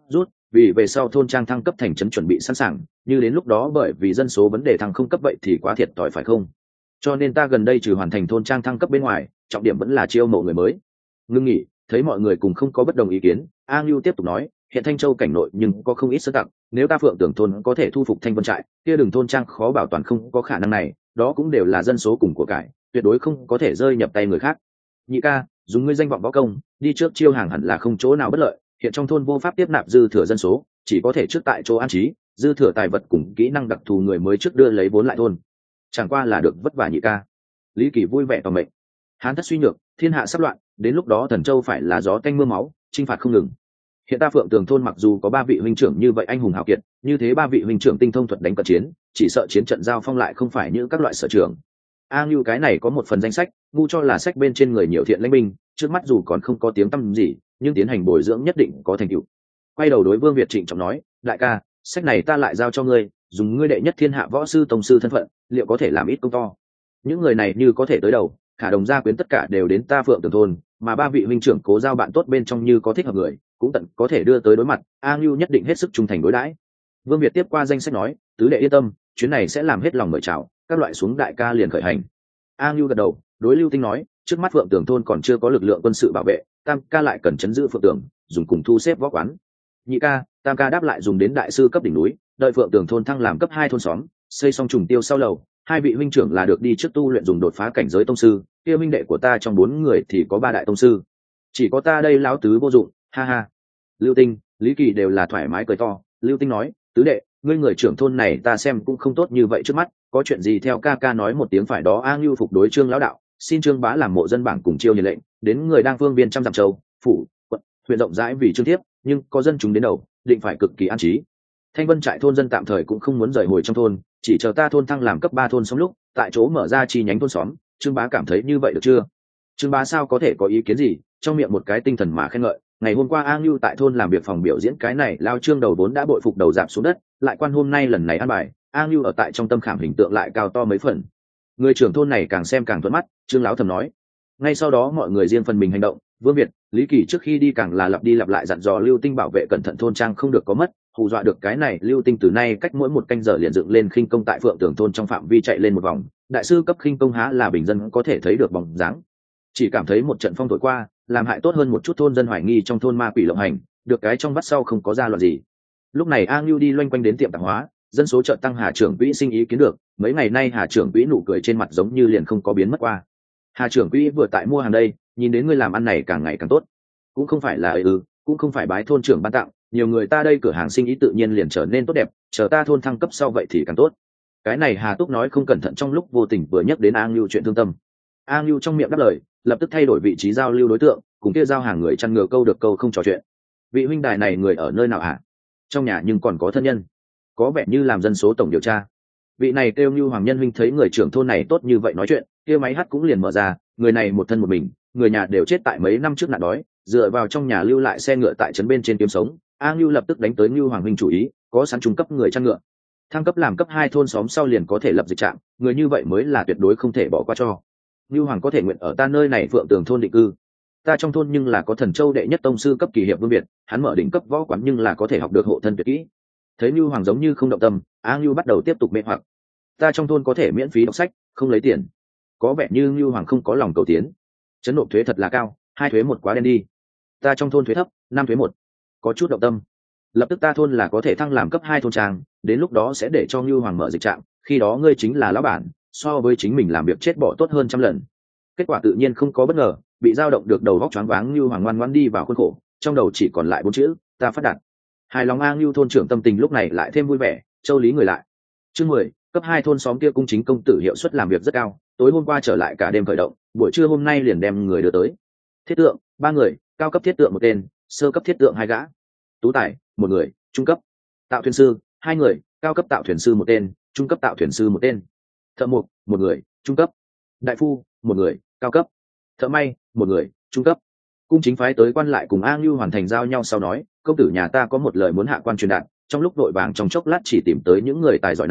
vì về sau thôn trang thăng cấp thành trấn chuẩn bị sẵn sàng, như đến lúc đó bởi vì dân số vấn đề thăng không cấp vậy thì quá thiệt thòi phải không? Cho nên ta gần đây trừ hoàn thành thôn trang thăng cấp bên ngoài, trọng điểm vẫn là chiêu mộ người mới. Ngưng nghỉ, thấy mọi người cùng không có bất đồng ý kiến, A Ngưu tiếp tục nói, hiện Thanh Châu cảnh nội nhưng có không ít sơ tặc, nếu ta Phượng Tưởng thôn có thể thu phục Thanh Vân trại, kia đường thôn trang khó bảo toàn không có khả năng này, đó cũng đều là dân số cùng của cải, tuyệt đối không có thể rơi nhập tay người khác. Nhị ca, dùng ngươi danh vọng võ công, đi trước chiêu hàng hẳn là không chỗ nào bất lợi, hiện trong thôn vô pháp tiếp nạp dư thừa dân số, chỉ có thể trước tại chỗ an trí, dư thừa tài vật cùng kỹ năng đặc thù người mới trước đưa lấy vốn lại thôn. Chẳng qua là được vất vả nhị ca. Lý Kỳ vui vẻ toàn mệnh. Hán thất suy nhược, thiên hạ sắp loạn, đến lúc đó Thần Châu phải là gió tanh mưa máu, chinh phạt không ngừng. Hiện ta Phượng Tường thôn mặc dù có ba vị huynh trưởng như vậy anh hùng hào kiệt, như thế ba vị huynh trưởng tinh thông thuật đánh cận chiến, chỉ sợ chiến trận giao phong lại không phải những các loại sở trường. A Ngưu cái này có một phần danh sách, ngu cho là sách bên trên người nhiều thiện lãnh binh, trước mắt dù còn không có tiếng tăm gì, nhưng tiến hành bồi dưỡng nhất định có thành tựu. Quay đầu đối Vương Việt trịnh trọng nói, đại ca, sách này ta lại giao cho ngươi, dùng ngươi đệ nhất thiên hạ võ sư tông sư thân phận, liệu có thể làm ít công to? Những người này như có thể tới đầu, khả đồng gia quyến tất cả đều đến ta Phượng Tường thôn, mà ba vị huynh trưởng cố giao bạn tốt bên trong như có thích hợp người, cũng tận có thể đưa tới đối mặt. A Ngưu nhất định hết sức trung thành đối đãi. Vương Việt tiếp qua danh sách nói, tứ đệ yên tâm, chuyến này sẽ làm hết lòng mời chào, các loại xuống đại ca liền khởi hành. A Ngưu gật đầu, đối Lưu Tinh nói, trước mắt Phượng Tường thôn còn chưa có lực lượng quân sự bảo vệ, tam ca lại cần chấn giữ Phượng Tường, dùng cùng thu xếp võ quán. Nhị ca, tam ca đáp lại dùng đến đại sư cấp đỉnh núi, đợi Phượng Tường thôn thăng làm cấp hai thôn xóm, xây xong trùng tiêu sau lầu, hai vị huynh trưởng là được đi trước tu luyện dùng đột phá cảnh giới tông sư, kia huynh đệ của ta trong bốn người thì có ba đại tông sư, chỉ có ta đây lão tứ vô dụng, ha ha. Lưu Tinh, Lý Kỳ đều là thoải mái cười to. Lưu Tinh nói, tứ đệ, ngươi người trưởng thôn này ta xem cũng không tốt như vậy trước mắt, có chuyện gì theo ca ca nói một tiếng phải đó. A Ngưu phục đối Trương lão đạo, xin Trương bá làm mộ dân bảng cùng chiêu nhiệt lệnh, đến người đang phương biên trăm dặm châu, phủ, quận, huyện rộng rãi vì trương thiếp, nhưng có dân chúng đến đầu, định phải cực kỳ an trí. Thanh Vân trại thôn dân tạm thời cũng không muốn rời hồi trong thôn, chỉ chờ ta thôn thăng làm cấp ba thôn sống lúc, tại chỗ mở ra chi nhánh thôn xóm. Trương bá cảm thấy như vậy được chưa? Trương bá sao có thể có ý kiến gì, trong miệng một cái tinh thần mà khen ngợi. Ngày hôm qua A Ngưu tại thôn làm việc phòng biểu diễn cái này lao Trương đầu vốn đã bội phục đầu giảm xuống đất, lại quan hôm nay lần này ăn bài, A Ngưu ở tại trong tâm khảm hình tượng lại cao to mấy phần. Người trưởng thôn này càng xem càng thuận mắt, Trương lão thầm nói. Ngay sau đó mọi người riêng phần mình hành động. Vương Việt, Lý Kỳ trước khi đi càng là lặp đi lặp lại dặn dò Lưu Tinh bảo vệ cẩn thận thôn trang không được có mất, hù dọa được cái này Lưu Tinh từ nay cách mỗi một canh giờ liền dựng lên khinh công tại Phượng Tường thôn trong phạm vi chạy lên một vòng, đại sư cấp khinh công há là bình dân có thể thấy được bóng dáng. Chỉ cảm thấy một trận phong thổi qua, làm hại tốt hơn một chút thôn dân hoài nghi trong thôn ma quỷ lộng hành, được cái trong vắt sau không có ra loạn gì. Lúc này A Ngưu đi loanh quanh đến tiệm tạp hóa, dân số chợ tăng Hà trưởng quỹ sinh ý kiến được, mấy ngày nay Hà trưởng quỹ nụ cười trên mặt giống như liền không có biến mất qua. Hà trưởng quỹ vừa tại mua hàng đây, nhìn đến ngươi làm ăn này càng ngày càng tốt, cũng không phải là ấy ư, cũng không phải bái thôn trưởng ban tặng, nhiều người ta đây cửa hàng sinh ý tự nhiên liền trở nên tốt đẹp, chờ ta thôn thăng cấp sau vậy thì càng tốt. Cái này Hà Túc nói không cẩn thận trong lúc vô tình vừa nhắc đến A Ngưu chuyện thương tâm. A Ngưu trong miệng đáp lời, lập tức thay đổi vị trí giao lưu đối tượng, cùng kia giao hàng người chăn ngựa câu được câu không trò chuyện. Vị huynh đài này người ở nơi nào hả? Trong nhà nhưng còn có thân nhân, có vẻ như làm dân số tổng điều tra. Vị này kêu như Hoàng Nhân huynh thấy người trưởng thôn này tốt như vậy nói chuyện, kia máy hát cũng liền mở ra. Người này một thân một mình, người nhà đều chết tại mấy năm trước nạn đói, dựa vào trong nhà lưu lại xe ngựa tại trấn bên trên kiếm sống. A Ngưu lập tức đánh tới Ngưu Hoàng huynh chủ ý, có sẵn trung cấp người chăn ngựa, thăng cấp làm cấp hai thôn xóm sau liền có thể lập dịch trạm, người như vậy mới là tuyệt đối không thể bỏ qua cho. Ngưu Hoàng có thể nguyện ở ta nơi này Phượng Tường thôn định cư. Ta trong thôn nhưng là có Thần Châu đệ nhất tông sư cấp kỳ hiệp Vương Việt, hắn mở đỉnh cấp võ quán nhưng là có thể học được hộ thân tuyệt kỹ. Thấy Ngưu Hoàng giống như không động tâm, A Ngưu bắt đầu tiếp tục mê hoặc. Ta trong thôn có thể miễn phí đọc sách, không lấy tiền. Có vẻ như Ngưu Hoàng không có lòng cầu tiến. Trấn nộp thuế thật là cao, hai thuế một quá đen đi. Ta trong thôn thuế thấp, năm thuế một. Có chút động tâm. Lập tức ta thôn là có thể thăng làm cấp hai thôn trang, đến lúc đó sẽ để cho Ngưu Hoàng mở dịch trạm, khi đó ngươi chính là lão bản, so với chính mình làm việc chết bỏ tốt hơn trăm lần. Kết quả tự nhiên không có bất ngờ, bị dao động được đầu góc choáng váng Ngưu Hoàng ngoan ngoãn đi vào khuôn khổ, trong đầu chỉ còn lại bốn chữ, ta phát đạt. Hài lòng A Ngưu thôn trưởng tâm tình lúc này lại thêm vui vẻ, châu lý người lại. Chương mười, cấp hai thôn xóm kia cung chính công tử hiệu suất làm việc rất cao, tối hôm qua trở lại cả đêm khởi động, buổi trưa hôm nay liền đem người đưa tới. Thiết tượng, ba người, cao cấp thiết tượng một tên, sơ cấp thiết tượng hai gã. Tú tài, một người, trung cấp. Tạo thuyền sư, hai người, cao cấp tạo thuyền sư một tên, trung cấp tạo thuyền sư một tên. Thợ mộc, một người, trung cấp. Đại phu, một người, cao cấp. Thợ may, một người, trung cấp. Cung chính phái tới quan lại cùng A Ngưu hoàn thành giao nhau sau nói, công tử nhà ta có một lời muốn hạ quan truyền đạt, trong lúc vội vàng trong chốc lát chỉ tìm tới những người tài giỏi này,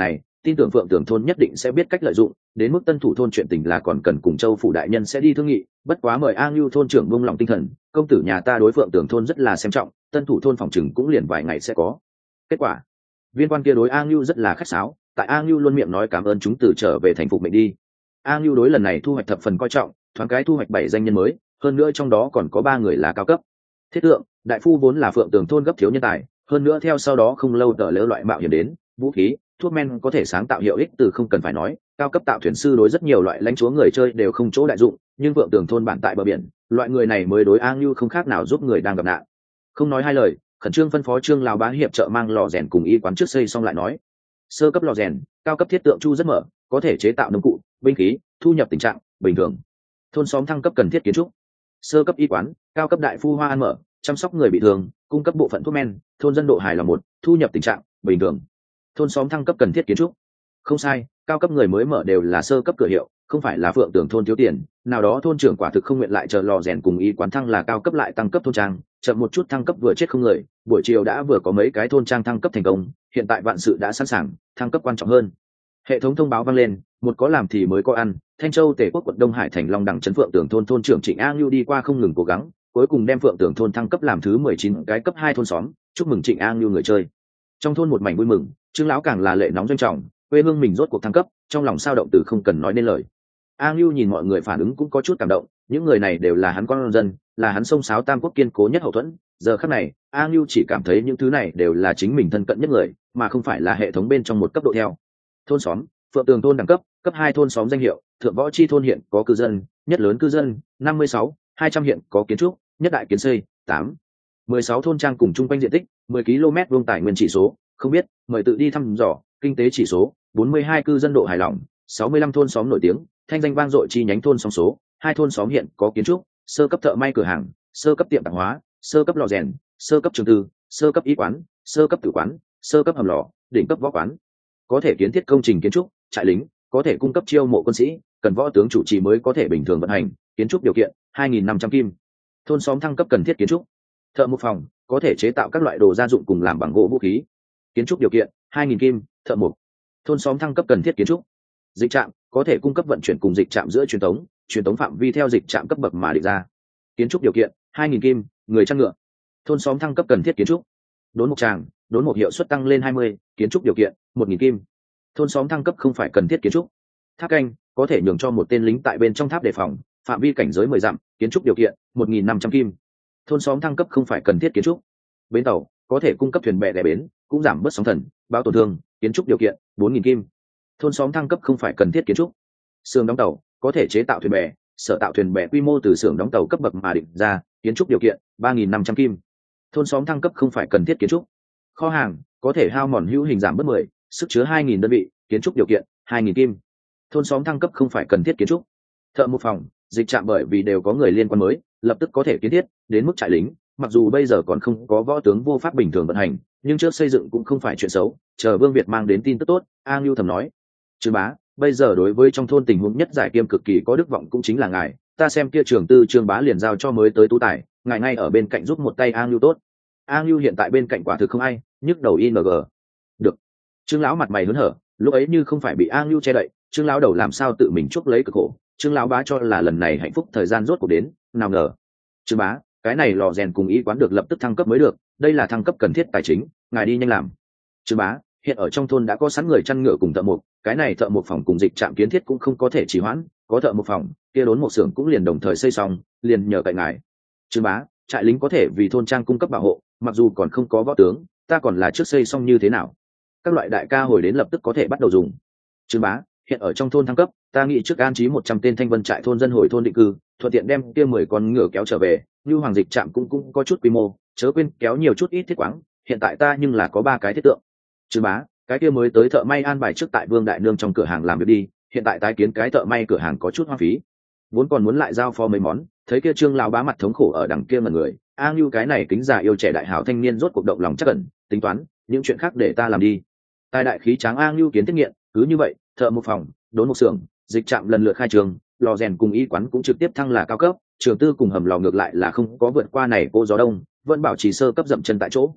tin tưởng phượng tường thôn nhất định sẽ biết cách lợi dụng, đến mức tân thủ thôn chuyện tình là còn cần cùng châu phủ đại nhân sẽ đi thương nghị, bất quá mời A Ngưu thôn trưởng buông lòng tinh thần, công tử nhà ta đối phượng tường thôn rất là xem trọng, tân thủ thôn phòng chừng cũng liền vài ngày sẽ có kết quả. Viên quan kia đối A Ngưu rất là khách sáo, tại A Ngưu luôn miệng nói cảm ơn chúng từ trở về thành phục mệnh đi. A Ngưu đối lần này thu hoạch thập phần coi trọng, thoáng cái thu hoạch bảy danh nhân mới, hơn nữa trong đó còn có ba người là cao cấp. Thiết tượng, đại phu vốn là phượng tường thôn gấp thiếu nhân tài, hơn nữa theo sau đó không lâu tờ lỡ loại mạo hiểm đến, vũ khí, thuốc men có thể sáng tạo hiệu ích từ không cần phải nói, cao cấp tạo thuyền sư đối rất nhiều loại lãnh chúa người chơi đều không chỗ đại dụng, nhưng phượng tường thôn bản tại bờ biển, loại người này mới đối A Ngưu không khác nào giúp người đang gặp nạn. Không nói hai lời, khẩn trương phân phó trương lão bá hiệp trợ mang lò rèn cùng y quán trước xây xong lại nói, sơ cấp lò rèn, cao cấp thiết tượng chu rất mở, có thể chế tạo nông cụ, binh khí, thu nhập tình trạng bình thường. Thôn xóm thăng cấp cần thiết kiến trúc, sơ cấp y quán, cao cấp đại phu hoa ăn mở, chăm sóc người bị thương, cung cấp bộ phận thuốc men, thôn dân độ hài lòng một, thu nhập tình trạng bình thường. Thôn xóm thăng cấp cần thiết kiến trúc, không sai, cao cấp người mới mở đều là sơ cấp cửa hiệu, không phải là phượng tường thôn thiếu tiền, nào đó thôn trưởng quả thực không nguyện lại chờ lò rèn cùng y quán thăng là cao cấp lại tăng cấp thôn trang, chậm một chút thăng cấp vừa chết không người, buổi chiều đã vừa có mấy cái thôn trang thăng cấp thành công, hiện tại vạn sự đã sẵn sàng, thăng cấp quan trọng hơn. Hệ thống thông báo vang lên, một có làm thì mới có ăn, Thanh Châu Tề Quốc quận Đông Hải thành Long Đằng trấn Phượng Tường thôn thôn trưởng Trịnh A Ngưu đi qua không ngừng cố gắng, cuối cùng đem Phượng Tường thôn thăng cấp làm thứ mười chín cái cấp hai thôn xóm, chúc mừng Trịnh A Ngưu người chơi. Trong thôn một mảnh vui mừng, Trương lão càng là lệ nóng doanh trọng, quê hương mình rốt cuộc thăng cấp, trong lòng sao động từ không cần nói nên lời. A Ngưu nhìn mọi người phản ứng cũng có chút cảm động, những người này đều là hắn con dân, là hắn sông sáo Tam Quốc kiên cố nhất hậu thuẫn, giờ khắc này, A Ngưu chỉ cảm thấy những thứ này đều là chính mình thân cận nhất người, mà không phải là hệ thống bên trong một cấp độ theo. Thôn xóm, Phượng Tường thôn đẳng cấp, cấp hai thôn xóm danh hiệu, Thượng Võ Chi thôn hiện có cư dân, nhất lớn cư dân, năm mươi sáu, hai trăm hiện có kiến trúc, nhất đại kiến xây, tám. mười sáu thôn trang cùng chung quanh diện tích, mười ki lô mét vuông tài nguyên chỉ số, không biết, mời tự đi thăm dò, kinh tế chỉ số, bốn mươi hai cư dân độ hài lòng, sáu mươi lăm thôn xóm nổi tiếng, thanh danh vang dội chi nhánh thôn xóm số, hai thôn xóm hiện có kiến trúc, sơ cấp thợ may cửa hàng, sơ cấp tiệm tạp hóa, sơ cấp lò rèn, sơ cấp trường tư, sơ cấp y quán, sơ cấp tử quán, sơ cấp hầm lò, đỉnh cấp võ quán. Có thể kiến thiết công trình kiến trúc, trại lính, có thể cung cấp chiêu mộ quân sĩ, cần võ tướng chủ trì mới có thể bình thường vận hành, kiến trúc điều kiện hai nghìn năm trăm kim. Thôn xóm thăng cấp cần thiết kiến trúc, thợ mộc phòng, có thể chế tạo các loại đồ gia dụng cùng làm bằng gỗ vũ khí, kiến trúc điều kiện hai nghìn kim, thợ mộc. Thôn xóm thăng cấp cần thiết kiến trúc, dịch trạm, có thể cung cấp vận chuyển cùng dịch trạm giữa truyền tống, truyền tống phạm vi theo dịch trạm cấp bậc mà định ra, kiến trúc điều kiện hai nghìn kim, người chăn ngựa. Thôn xóm thăng cấp cần thiết kiến trúc, đốn mộc tràng, đốn mộc hiệu suất tăng lên hai mươi, kiến trúc điều kiện một nghìn kim. Thôn xóm thăng cấp không phải cần thiết kiến trúc, tháp canh, có thể nhường cho một tên lính tại bên trong tháp đề phòng, phạm vi cảnh giới mười dặm, kiến trúc điều kiện một nghìn năm trăm kim. Thôn xóm thăng cấp không phải cần thiết kiến trúc, bến tàu, có thể cung cấp thuyền bè đè bến, cũng giảm bớt sóng thần, báo tổn thương, kiến trúc điều kiện bốn nghìn kim. Thôn xóm thăng cấp không phải cần thiết kiến trúc, xưởng đóng tàu, có thể chế tạo thuyền bè, sở tạo thuyền bè quy mô từ xưởng đóng tàu cấp bậc mà định ra, kiến trúc điều kiện ba nghìn năm trăm kim. Thôn xóm thăng cấp không phải cần thiết kiến trúc, kho hàng, có thể hao mòn hữu hình giảm bớt mười, sức chứa hai nghìn đơn vị, kiến trúc điều kiện hai nghìn kim. Thôn xóm thăng cấp không phải cần thiết kiến trúc, thợ mộc phòng, dịch trạm bởi vì đều có người liên quan mới, lập tức có thể kiến thiết, đến mức trại lính, mặc dù bây giờ còn không có võ tướng vô pháp bình thường vận hành, nhưng trước xây dựng cũng không phải chuyện xấu, chờ Vương Việt mang đến tin tức tốt. A Ngưu thầm nói, chứ bá, bây giờ đối với trong thôn tình huống nhất giải kiêm cực kỳ có đức vọng cũng chính là ngài, ta xem kia trường tư trương bá liền giao cho mới tới tú tài, ngài ngay ở bên cạnh giúp một tay. A Ngưu tốt. A Ngưu hiện tại bên cạnh quả thực không ai, nhức đầu ing. Được. Trương lão mặt mày hớn hở, lúc ấy như không phải bị A Ngưu che đậy, Trương lão đầu làm sao tự mình chuốc lấy cực khổ. Trương lão bá cho là lần này hạnh phúc thời gian rốt cuộc đến, nào ngờ. Trương bá, cái này lò rèn cùng y quán được lập tức thăng cấp mới được, đây là thăng cấp cần thiết tài chính, ngài đi nhanh làm. Trương bá, hiện ở trong thôn đã có sẵn người chăn ngựa cùng thợ mộc, cái này thợ mộc phòng cùng dịch trạm kiến thiết cũng không có thể trì hoãn, có thợ mộc phòng, kia đốn mộc xưởng cũng liền đồng thời xây xong, liền nhờ cậy ngài. Trương bá, trại lính có thể vì thôn trang cung cấp bảo hộ, mặc dù còn không có võ tướng, ta còn là trước xây xong như thế nào? Các loại đại ca hồi đến lập tức có thể bắt đầu dùng. Trương bá, hiện ở trong thôn thăng cấp, ta nghĩ trước an trí một trăm tên thanh vân trại thôn dân hồi thôn định cư, thuận tiện đem kia mười con ngựa kéo trở về, như hoàng dịch trạm cũng cũng có chút quy mô, chớ quên kéo nhiều chút ít thiết quáng, hiện tại ta nhưng là có ba cái thiết tượng. Trương bá, cái kia mới tới thợ may an bài trước tại Vương đại nương trong cửa hàng làm việc đi, hiện tại tái kiến cái thợ may cửa hàng có chút hoang phí, vốn còn muốn lại giao phó mấy món, thấy kia Trương lão bá mặt thống khổ ở đằng kia mà người, A Ngưu cái này kính già yêu trẻ đại hảo thanh niên rốt cuộc động lòng chắc ẩn, tính toán những chuyện khác để ta làm đi. Tài đại khí tráng A Ngưu kiến thiết nghiện, cứ như vậy, thợ một phòng, đốn một xưởng, dịch trạm lần lượt khai trường, lò rèn cùng y quán cũng trực tiếp thăng là cao cấp, trường tư cùng hầm lò ngược lại là không có vượt qua này cô gió đông, vẫn bảo trì sơ cấp dậm chân tại chỗ.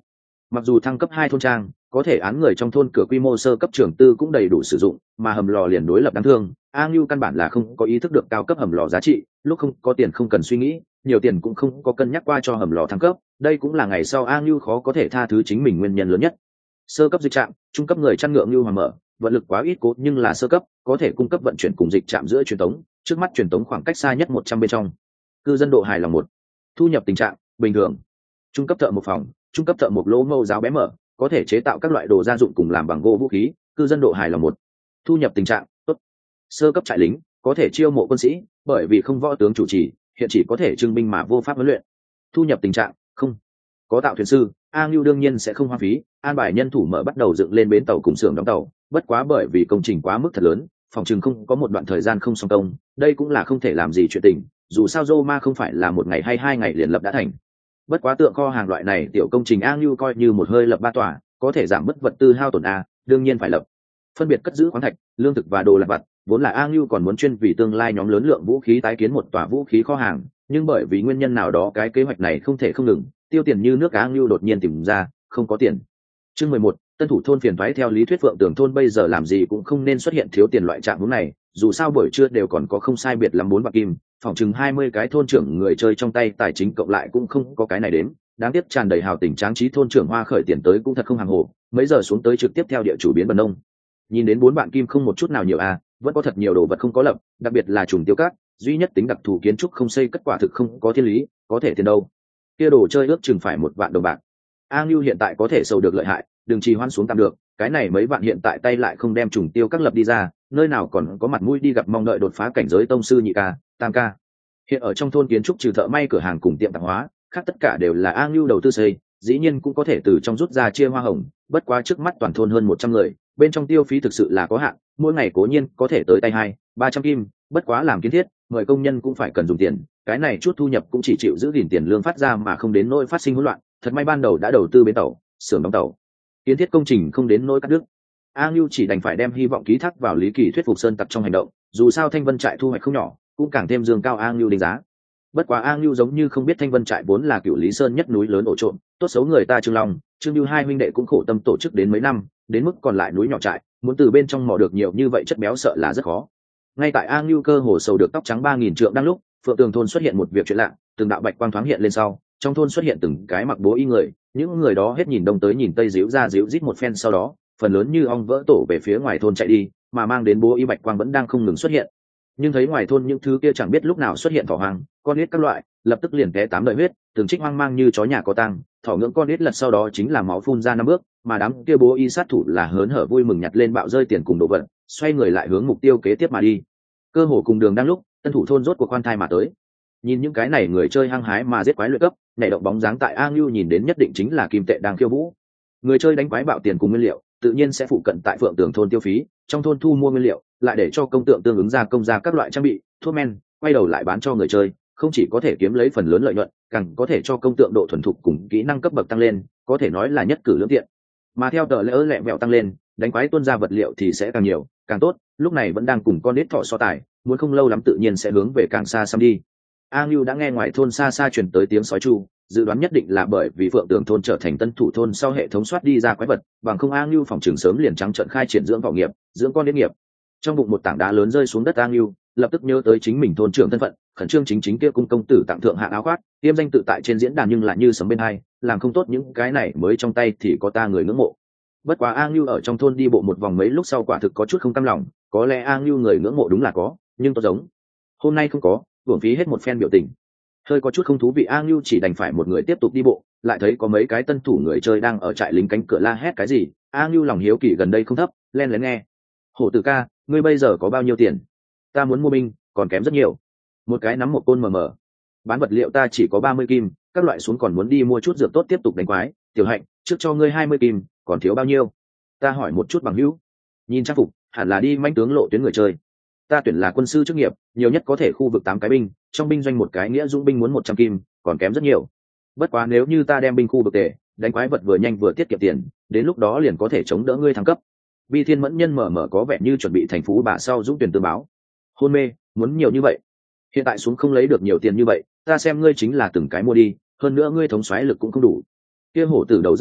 Mặc dù thăng cấp hai thôn trang, có thể án người trong thôn cửa quy mô sơ cấp trường tư cũng đầy đủ sử dụng, mà hầm lò liền đối lập đáng thương. A Ngưu căn bản là không có ý thức được cao cấp hầm lò giá trị, lúc không có tiền không cần suy nghĩ, nhiều tiền cũng không có cân nhắc qua cho hầm lò thăng cấp, đây cũng là ngày sau A Ngưu khó có thể tha thứ chính mình nguyên nhân lớn nhất. Sơ cấp dịch trạm, trung cấp người chăn ngựa Ngưu Hoàng mở, vận lực quá ít cố nhưng là sơ cấp, có thể cung cấp vận chuyển cùng dịch trạm giữa truyền tống, trước mắt truyền tống khoảng cách xa nhất một trăm bên trong. Cư dân độ hài lòng một. Thu nhập tình trạng bình thường. Trung cấp thợ một phòng, trung cấp thợ một lỗ mâu giáo bé mở, có thể chế tạo các loại đồ gia dụng cùng làm bằng gỗ vũ khí, cư dân độ hài lòng một. Thu nhập tình trạng tốt. Sơ cấp trại lính, có thể chiêu mộ quân sĩ, bởi vì không võ tướng chủ trì, hiện chỉ có thể trưng binh mà vô pháp huấn luyện. Thu nhập tình trạng không. Có tạo thuyền sư, A Ngưu đương nhiên sẽ không hoang phí, an bài nhân thủ mở bắt đầu dựng lên bến tàu cùng xưởng đóng tàu, bất quá bởi vì công trình quá mức thật lớn, phòng chừng không có một đoạn thời gian không xong công, đây cũng là không thể làm gì chuyện tình, dù sao Roma không phải là một ngày hay hai ngày liền lập đã thành. Bất quá tượng kho hàng loại này tiểu công trình A Ngưu coi như một hơi lập ba tòa, có thể giảm mất vật tư hao tổn a, đương nhiên phải lập. Phân biệt cất giữ khoáng thạch, lương thực và đồ lặt vặt, vốn là A Ngưu còn muốn chuyên vì tương lai nhóm lớn lượng vũ khí tái kiến một tòa vũ khí kho hàng, nhưng bởi vì nguyên nhân nào đó cái kế hoạch này không thể không ngừng, tiêu tiền như nước. A Ngưu đột nhiên tìm ra không có tiền. Chương mười một, tân thủ thôn phiền toái. Theo lý thuyết Phượng Tường thôn bây giờ làm gì cũng không nên xuất hiện thiếu tiền loại trạng huống này, dù sao buổi trưa đều còn có không sai biệt lắm bốn bạc kim, phòng chừng hai mươi cái thôn trưởng người chơi trong tay tài chính cộng lại cũng không có cái này đến. Đáng tiếc tràn đầy hào tình tráng trí thôn trưởng Hoa khởi tiền tới cũng thật không hàng hồ, mấy giờ xuống tới trực tiếp theo địa chủ biến bần nông. Nhìn đến bốn bạn kim không một chút nào nhiều à, vẫn có thật nhiều đồ vật không có lập, đặc biệt là trùng tiêu cát, duy nhất tính đặc thù kiến trúc không xây cất quả thực không có thiên lý, có thể tiền đâu. Kia đồ chơi ước chừng phải một vạn đồng bạc. A Ngưu hiện tại có thể sầu được lợi hại, đừng trì hoãn xuống tạm được, cái này mấy vạn hiện tại tay lại không đem trùng tiêu các lập đi ra, nơi nào còn có mặt mũi đi gặp mong đợi đột phá cảnh giới tông sư nhị ca, tam ca. Hiện ở trong thôn kiến trúc trừ thợ may cửa hàng cùng tiệm tạp hóa, khác tất cả đều là A Ngưu đầu tư xây, dĩ nhiên cũng có thể từ trong rút ra chia hoa hồng, bất quá trước mắt toàn thôn hơn một trăm người, bên trong tiêu phí thực sự là có hạn, mỗi ngày cố nhiên có thể tới tay hai, ba trăm kim, bất quá làm kiến thiết, mời công nhân cũng phải cần dùng tiền, cái này chút thu nhập cũng chỉ chịu giữ gìn tiền lương phát ra mà không đến nỗi phát sinh hỗn loạn, thật may ban đầu đã đầu tư bến tàu, xưởng đóng tàu. Kiến thiết công trình không đến nỗi cắt đứt. A Ngưu chỉ đành phải đem hy vọng ký thác vào Lý Kỳ thuyết phục Sơn Tặc trong hành động, dù sao Thanh Vân trại thu hoạch không nhỏ, cũng càng thêm dương cao A Ngưu đánh giá. Bất quá A Ngưu giống như không biết Thanh Vân trại vốn là Cửu Lý Sơn nhất núi lớn ổ trộm, tốt xấu người ta Trương Long, Trương Lưu hai huynh đệ cũng khổ tâm tổ chức đến mấy năm, đến mức còn lại núi nhỏ trại, muốn từ bên trong mò được nhiều như vậy chất béo sợ là rất khó. Ngay tại A Ngưu cơ hồ sầu được tóc trắng ba nghìn trượng đang lúc, Phượng Tường thôn xuất hiện một việc chuyện lạ, từng đạo bạch quang thoáng hiện lên sau, trong thôn xuất hiện từng cái mặc bố y người, những người đó hết nhìn đông tới nhìn tây díu ra díu rít một phen, sau đó phần lớn như ong vỡ tổ về phía ngoài thôn chạy đi, mà mang đến bố y bạch quang vẫn đang không ngừng xuất hiện. Nhưng thấy ngoài thôn những thứ kia chẳng biết lúc nào xuất hiện thỏ hoang, con ếch các loại, lập tức liền té tám đời huyết, từng trích hoang mang như chó nhà có tang, thỏ ngưỡng con ếch lật sau đó chính là máu phun ra năm bước, mà đám kia bố y sát thủ là hớn hở vui mừng nhặt lên bạo rơi tiền cùng đồ vật, xoay người lại hướng mục tiêu kế tiếp mà đi. Cơ hồ cùng đường đang lúc, tân thủ thôn rốt cuộc khoan thai mà tới. Nhìn những cái này người chơi hăng hái mà giết quái luyện cấp, nhảy động bóng dáng tại A Ngưu nhìn đến nhất định chính là kim tệ đang khiêu vũ. Người chơi đánh quái bạo tiền cùng nguyên liệu, tự nhiên sẽ phụ cận tại Phượng Tường thôn tiêu phí, trong thôn thu mua nguyên liệu, lại để cho công tượng tương ứng ra công ra các loại trang bị, thuốc men, quay đầu lại bán cho người chơi, không chỉ có thể kiếm lấy phần lớn lợi nhuận, càng có thể cho công tượng độ thuần thục cùng kỹ năng cấp bậc tăng lên, có thể nói là nhất cử lưỡng tiện. Mà theo tờ lỡ lẹ vẹo tăng lên, đánh quái tuôn ra vật liệu thì sẽ càng nhiều, càng tốt, lúc này vẫn đang cùng con nít thọ so tài, muốn không lâu lắm tự nhiên sẽ hướng về càng xa xăm đi. A Ngưu đã nghe ngoài thôn xa xa truyền tới tiếng sói tru, dự đoán nhất định là bởi vì Phượng Tường thôn trở thành tân thủ thôn sau hệ thống soát đi ra quái vật, bằng không A Ngưu phòng trường sớm liền trắng trợn khai triển dưỡng vọng nghiệp, dưỡng con đến nghiệp. Trong bụng một tảng đá lớn rơi xuống đất, A Ngưu lập tức nhớ tới chính mình thôn trưởng thân phận, khẩn trương chính chính kia cung công tử tặng thượng hạng áo khoác, tiêm danh tự tại trên diễn đàn nhưng lại như sấm bên hai, làm không tốt những cái này mới trong tay thì có ta người ngưỡng mộ. Bất quá A Ngưu ở trong thôn đi bộ một vòng mấy lúc sau quả thực có chút không cam lòng, có lẽ A Ngưu người ngưỡng mộ đúng là có, nhưng tốt giống hôm nay không có, uổng phí hết một phen biểu tình. Hơi có chút không thú vị, A Ngưu chỉ đành phải một người tiếp tục đi bộ, lại thấy có mấy cái tân thủ người chơi đang ở trại lính cánh cửa la hét cái gì. A Ngưu lòng hiếu kỳ gần đây không thấp, len lén nghe. Hổ tử ca, ngươi bây giờ có bao nhiêu tiền? Ta muốn mua binh, còn kém rất nhiều. Một cái nắm một côn mờ mờ. Bán vật liệu ta chỉ có ba mươi kim, các loại xuống còn muốn đi mua chút dược tốt tiếp tục đánh quái. Tiểu Hạnh, trước cho ngươi hai mươi kim, còn thiếu bao nhiêu? Ta hỏi một chút bằng hữu. Nhìn trang phục, hẳn là đi manh tướng lộ tuyến người chơi. Ta tuyển là quân sư chức nghiệp, nhiều nhất có thể khu vực tám cái binh, trong binh doanh một cái nghĩa dũng binh muốn một trăm kim, còn kém rất nhiều. Bất quá nếu như ta đem binh khu vực tệ, đánh quái vật vừa nhanh vừa tiết kiệm tiền, đến lúc đó liền có thể chống đỡ ngươi thăng cấp. Bi Thiên Mẫn Nhân mở mở có vẻ như chuẩn bị thành phú bà sau dũng tuyển tương báo. Hôn mê, muốn nhiều như vậy. Hiện tại xuống không lấy được nhiều tiền như vậy, ta xem ngươi chính là từng cái mua đi, hơn nữa ngươi thống soái lực cũng không đủ. Kia hổ tử đầu rất đau,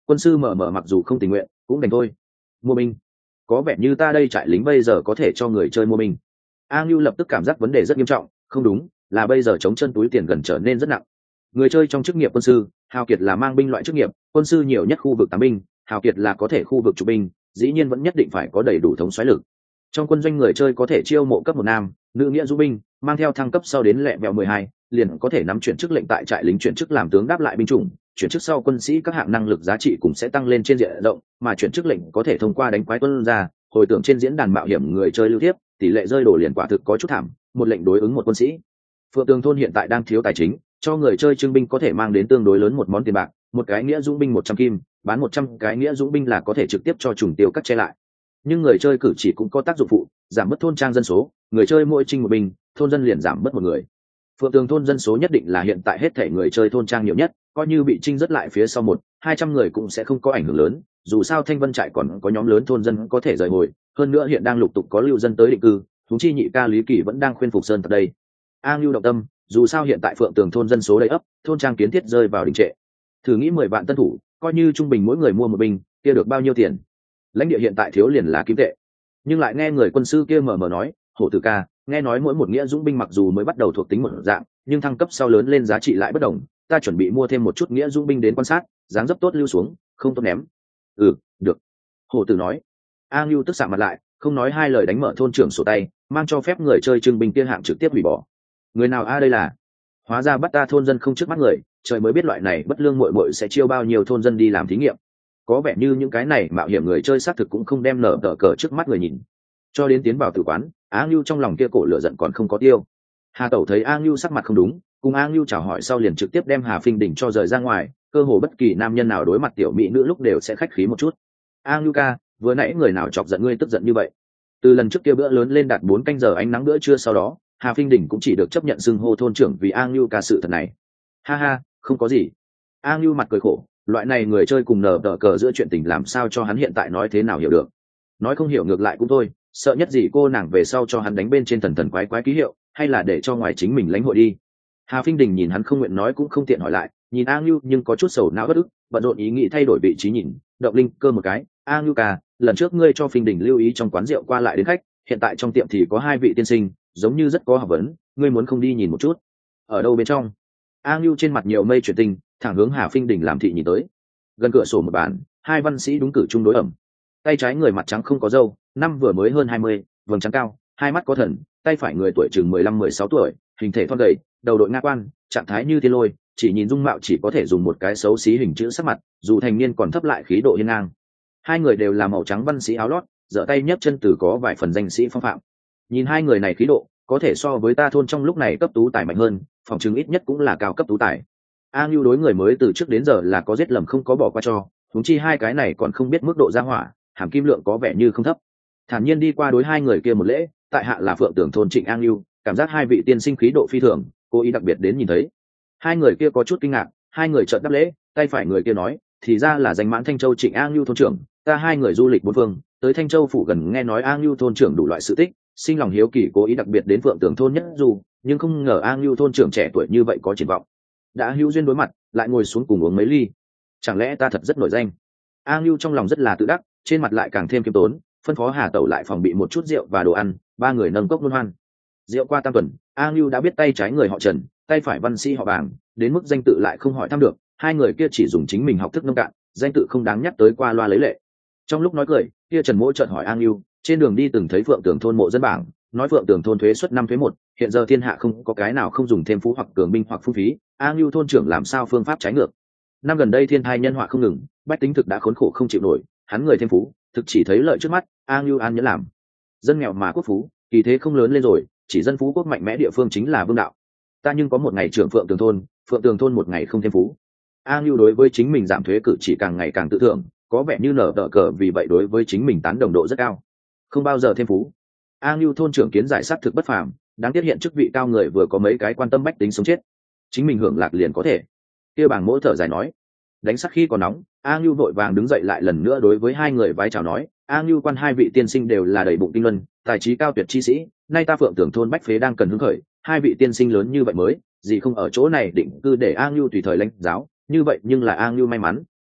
Quân sư mở mở mặc dù không tình nguyện cũng đành thôi. Mua binh, có vẻ như ta đây trại lính bây giờ có thể cho người chơi mua binh. A Ngưu lập tức cảm giác vấn đề rất nghiêm trọng, không đúng, là bây giờ chống chân túi tiền gần trở nên rất nặng. Người chơi trong chức nghiệp quân sư, hào kiệt là mang binh loại chức nghiệp, quân sư nhiều nhất khu vực tám binh, hào kiệt là có thể khu vực chủ binh, dĩ nhiên vẫn nhất định phải có đầy đủ thống soái lực. Trong quân doanh người chơi có thể chiêu mộ cấp một nam, nữ nghĩa dũng binh, mang theo thăng cấp sau đến lẹ vẹo mười hai, liền có thể nắm chuyển chức lệnh tại trại lính chuyển chức làm tướng đáp lại binh chủng, chuyển chức sau quân sĩ các hạng năng lực giá trị cũng sẽ tăng lên trên diện rộng, mà chuyển chức lệnh có thể thông qua đánh quái tuân ra, hồi tưởng trên diễn đàn mạo hiểm người chơi lưu thiếp, tỷ lệ rơi đổ liền quả thực có chút thảm, một lệnh đối ứng một quân sĩ. Phượng Tường thôn hiện tại đang thiếu tài chính, cho người chơi trưng binh có thể mang đến tương đối lớn một món tiền bạc, một cái nghĩa dũng binh một trăm kim, bán một trăm cái nghĩa dũng binh là có thể trực tiếp cho trùng tiêu cắt che lại. Nhưng người chơi cử chỉ cũng có tác dụng phụ, giảm bớt thôn trang dân số, người chơi mỗi trinh một binh, thôn dân liền giảm bớt một người. Phượng Tường thôn dân số nhất định là hiện tại hết thể người chơi thôn trang nhiều nhất, coi như bị trinh rất lại phía sau một, hai trăm người cũng sẽ không có ảnh hưởng lớn, dù sao Thanh Vân trại còn có nhóm lớn thôn dân có thể rời hồi, hơn nữa hiện đang lục tục có lưu dân tới định cư, huống chi nhị ca Lý Kỳ vẫn đang khuyên phục sơn tại đây. A Ngưu động tâm, dù sao hiện tại Phượng Tường thôn dân số đầy ấp, thôn trang kiến thiết rơi vào đình trệ. Thử nghĩ mười vạn tân thủ, coi như trung bình mỗi người mua một binh, kia được bao nhiêu tiền? Lãnh địa hiện tại thiếu liền là kim tệ. Nhưng lại nghe người quân sư kia mờ mờ nói, hổ tử ca, nghe nói mỗi một nghĩa dũng binh mặc dù mới bắt đầu thuộc tính một dạng, nhưng thăng cấp sau lớn lên giá trị lại bất đồng, ta chuẩn bị mua thêm một chút nghĩa dũng binh đến quan sát, dáng dấp tốt lưu xuống, không tốt ném. Ừ, được. Hổ tử nói. A Ngưu tức sạm mặt lại, không nói hai lời đánh mở thôn trưởng sổ tay, mang cho phép người chơi trưng binh kia hạng trực tiếp hủy bỏ. Người nào a đây là? Hóa ra bắt ta thôn dân không trước mắt người, trời mới biết loại này bất lương muội muội sẽ chiêu bao nhiêu thôn dân đi làm thí nghiệm. Có vẻ như những cái này mạo hiểm người chơi xác thực cũng không đem nở tờ cờ trước mắt người nhìn. Cho đến tiến vào tử quán, A Ngưu trong lòng kia cổ lửa giận còn không có tiêu. Hà Tẩu thấy A Ngưu sắc mặt không đúng, cùng A Ngưu chào hỏi sau liền trực tiếp đem Hà Phinh Đỉnh cho rời ra ngoài, cơ hồ bất kỳ nam nhân nào đối mặt tiểu mỹ nữ lúc đều sẽ khách khí một chút. A Ngưu ca, vừa nãy người nào chọc giận ngươi tức giận như vậy? Từ lần trước kia bữa lớn lên đạt bốn canh giờ ánh nắng bữa trưa sau đó, Hà Phinh Đỉnh cũng chỉ được chấp nhận xưng hô thôn trưởng vì A Ngưu ca sự thật này. Ha ha, không có gì. A Ngưu mặt cười khổ, loại này người chơi cùng nở tờ cờ giữa chuyện tình làm sao cho hắn hiện tại nói thế nào hiểu được. Nói không hiểu ngược lại cũng thôi, sợ nhất gì cô nàng về sau cho hắn đánh bên trên thần thần quái quái ký hiệu, hay là để cho ngoài chính mình lãnh hội đi. Hà Phinh Đình nhìn hắn không nguyện nói cũng không tiện hỏi lại, nhìn A Ngưu nhưng có chút sầu não bất ức, bận rộn ý nghĩ thay đổi vị trí nhìn, động linh cơ một cái. A Ngưu ca, lần trước ngươi cho Phinh Đình lưu ý trong quán rượu qua lại đến khách, hiện tại trong tiệm thì có hai vị tiên sinh, giống như rất có học vấn, ngươi muốn không đi nhìn một chút? Ở đâu bên trong? A Ngưu trên mặt nhiều mây chuyển tinh, thẳng hướng Hà Phinh Đình làm thị nhìn tới. Gần cửa sổ một bàn, hai văn sĩ đúng cử chung đối ẩm. Tay trái người mặt trắng không có râu, năm vừa mới hơn hai mươi, vầng trắng cao, hai mắt có thần, tay phải người tuổi chừng mười lăm mười sáu tuổi, hình thể thon gầy, đầu đội nga quan, trạng thái như thiên lôi, chỉ nhìn dung mạo chỉ có thể dùng một cái xấu xí hình chữ sắc mặt, dù thành niên còn thấp lại khí độ hiên ngang. Hai người đều là màu trắng văn sĩ áo lót, giở tay nhấc chân từ có vài phần danh sĩ phong phạm. Nhìn hai người này khí độ, có thể so với ta thôn trong lúc này cấp tú tài mạnh hơn, phòng chứng ít nhất cũng là cao cấp tú tài. A Ngưu đối người mới từ trước đến giờ là có giết lầm không có bỏ qua cho, huống chi hai cái này còn không biết mức độ ra hỏa, hàm kim lượng có vẻ như không thấp. Thản nhiên đi qua đối hai người kia một lễ, tại hạ là Phượng Tưởng thôn Trịnh A Ngưu, cảm giác hai vị tiên sinh khí độ phi thường, cố ý đặc biệt đến nhìn thấy. Hai người kia có chút kinh ngạc, hai người chợt đáp lễ, tay phải người kia nói, thì ra là danh mãn Thanh Châu Trịnh A Ngưu thôn trưởng, ta hai người du lịch bốn phương, tới Thanh Châu phủ gần nghe nói A Ngưu thôn trưởng đủ loại sự tích, sinh lòng hiếu kỳ cố ý đặc biệt đến Phượng Tưởng thôn nhất dù, nhưng không ngờ A Ngưu thôn trưởng trẻ tuổi như vậy có triển vọng. Đã hữu duyên đối mặt, lại ngồi xuống cùng uống mấy ly. Chẳng lẽ ta thật rất nổi danh? A Ngưu trong lòng rất là tự đắc, trên mặt lại càng thêm kiêm tốn, phân phó Hà Tẩu lại phòng bị một chút rượu và đồ ăn, ba người nâng cốc luân hoan. Rượu qua tam tuần, A Ngưu đã biết tay trái người họ Trần, tay phải văn sĩ họ Bàng, đến mức danh tự lại không hỏi thăm được, hai người kia chỉ dùng chính mình học thức nông cạn, danh tự không đáng nhắc tới qua loa lấy lệ. Trong lúc nói cười, kia Trần Mỗ chợt hỏi A Ngưu, trên đường đi từng thấy Phượng Tường thôn mộ dân bảng, nói Phượng Tường thôn thuế suất năm thuế một, hiện giờ thiên hạ không có cái nào không dùng thêm phú hoặc cường binh hoặc phung phí, A Ngưu thôn trưởng làm sao phương pháp trái ngược. Năm gần đây thiên tai nhân họa không ngừng, bách tính thực đã khốn khổ không chịu nổi, hắn người thêm phú, thực chỉ thấy lợi trước mắt, A Ngưu an nhẫn làm. Dân nghèo mà quốc phú, kỳ thế không lớn lên rồi, chỉ dân phú quốc mạnh mẽ địa phương chính là vương đạo. Ta nhưng có một ngày trưởng Phượng Tường thôn, Phượng Tường thôn một ngày không thêm phú. A Ngưu đối với chính mình giảm thuế cử chỉ càng ngày càng tự thượng, có vẻ như nở đỡ cờ vì vậy đối với chính mình tán đồng độ rất cao, không bao giờ thêm phú. A Ngưu thôn trưởng kiến giải sát thực bất phàm, đáng tiếc hiện chức vị cao người vừa có mấy cái quan tâm bách tính sống chết, chính mình hưởng lạc liền có thể. Kia bảng mỗ thở dài nói, đánh sắc khi còn nóng. A Ngưu vội vàng đứng dậy lại lần nữa đối với hai người vái chào nói, A Ngưu quan hai vị tiên sinh đều là đầy bụng tinh luân, tài trí cao tuyệt chi sĩ, nay ta Phượng Tưởng thôn bách phế đang cần hứng khởi, hai vị tiên sinh lớn như vậy mới gì không ở chỗ này định cư để A Ngưu tùy thời lãnh giáo, như vậy nhưng là A Ngưu may mắn,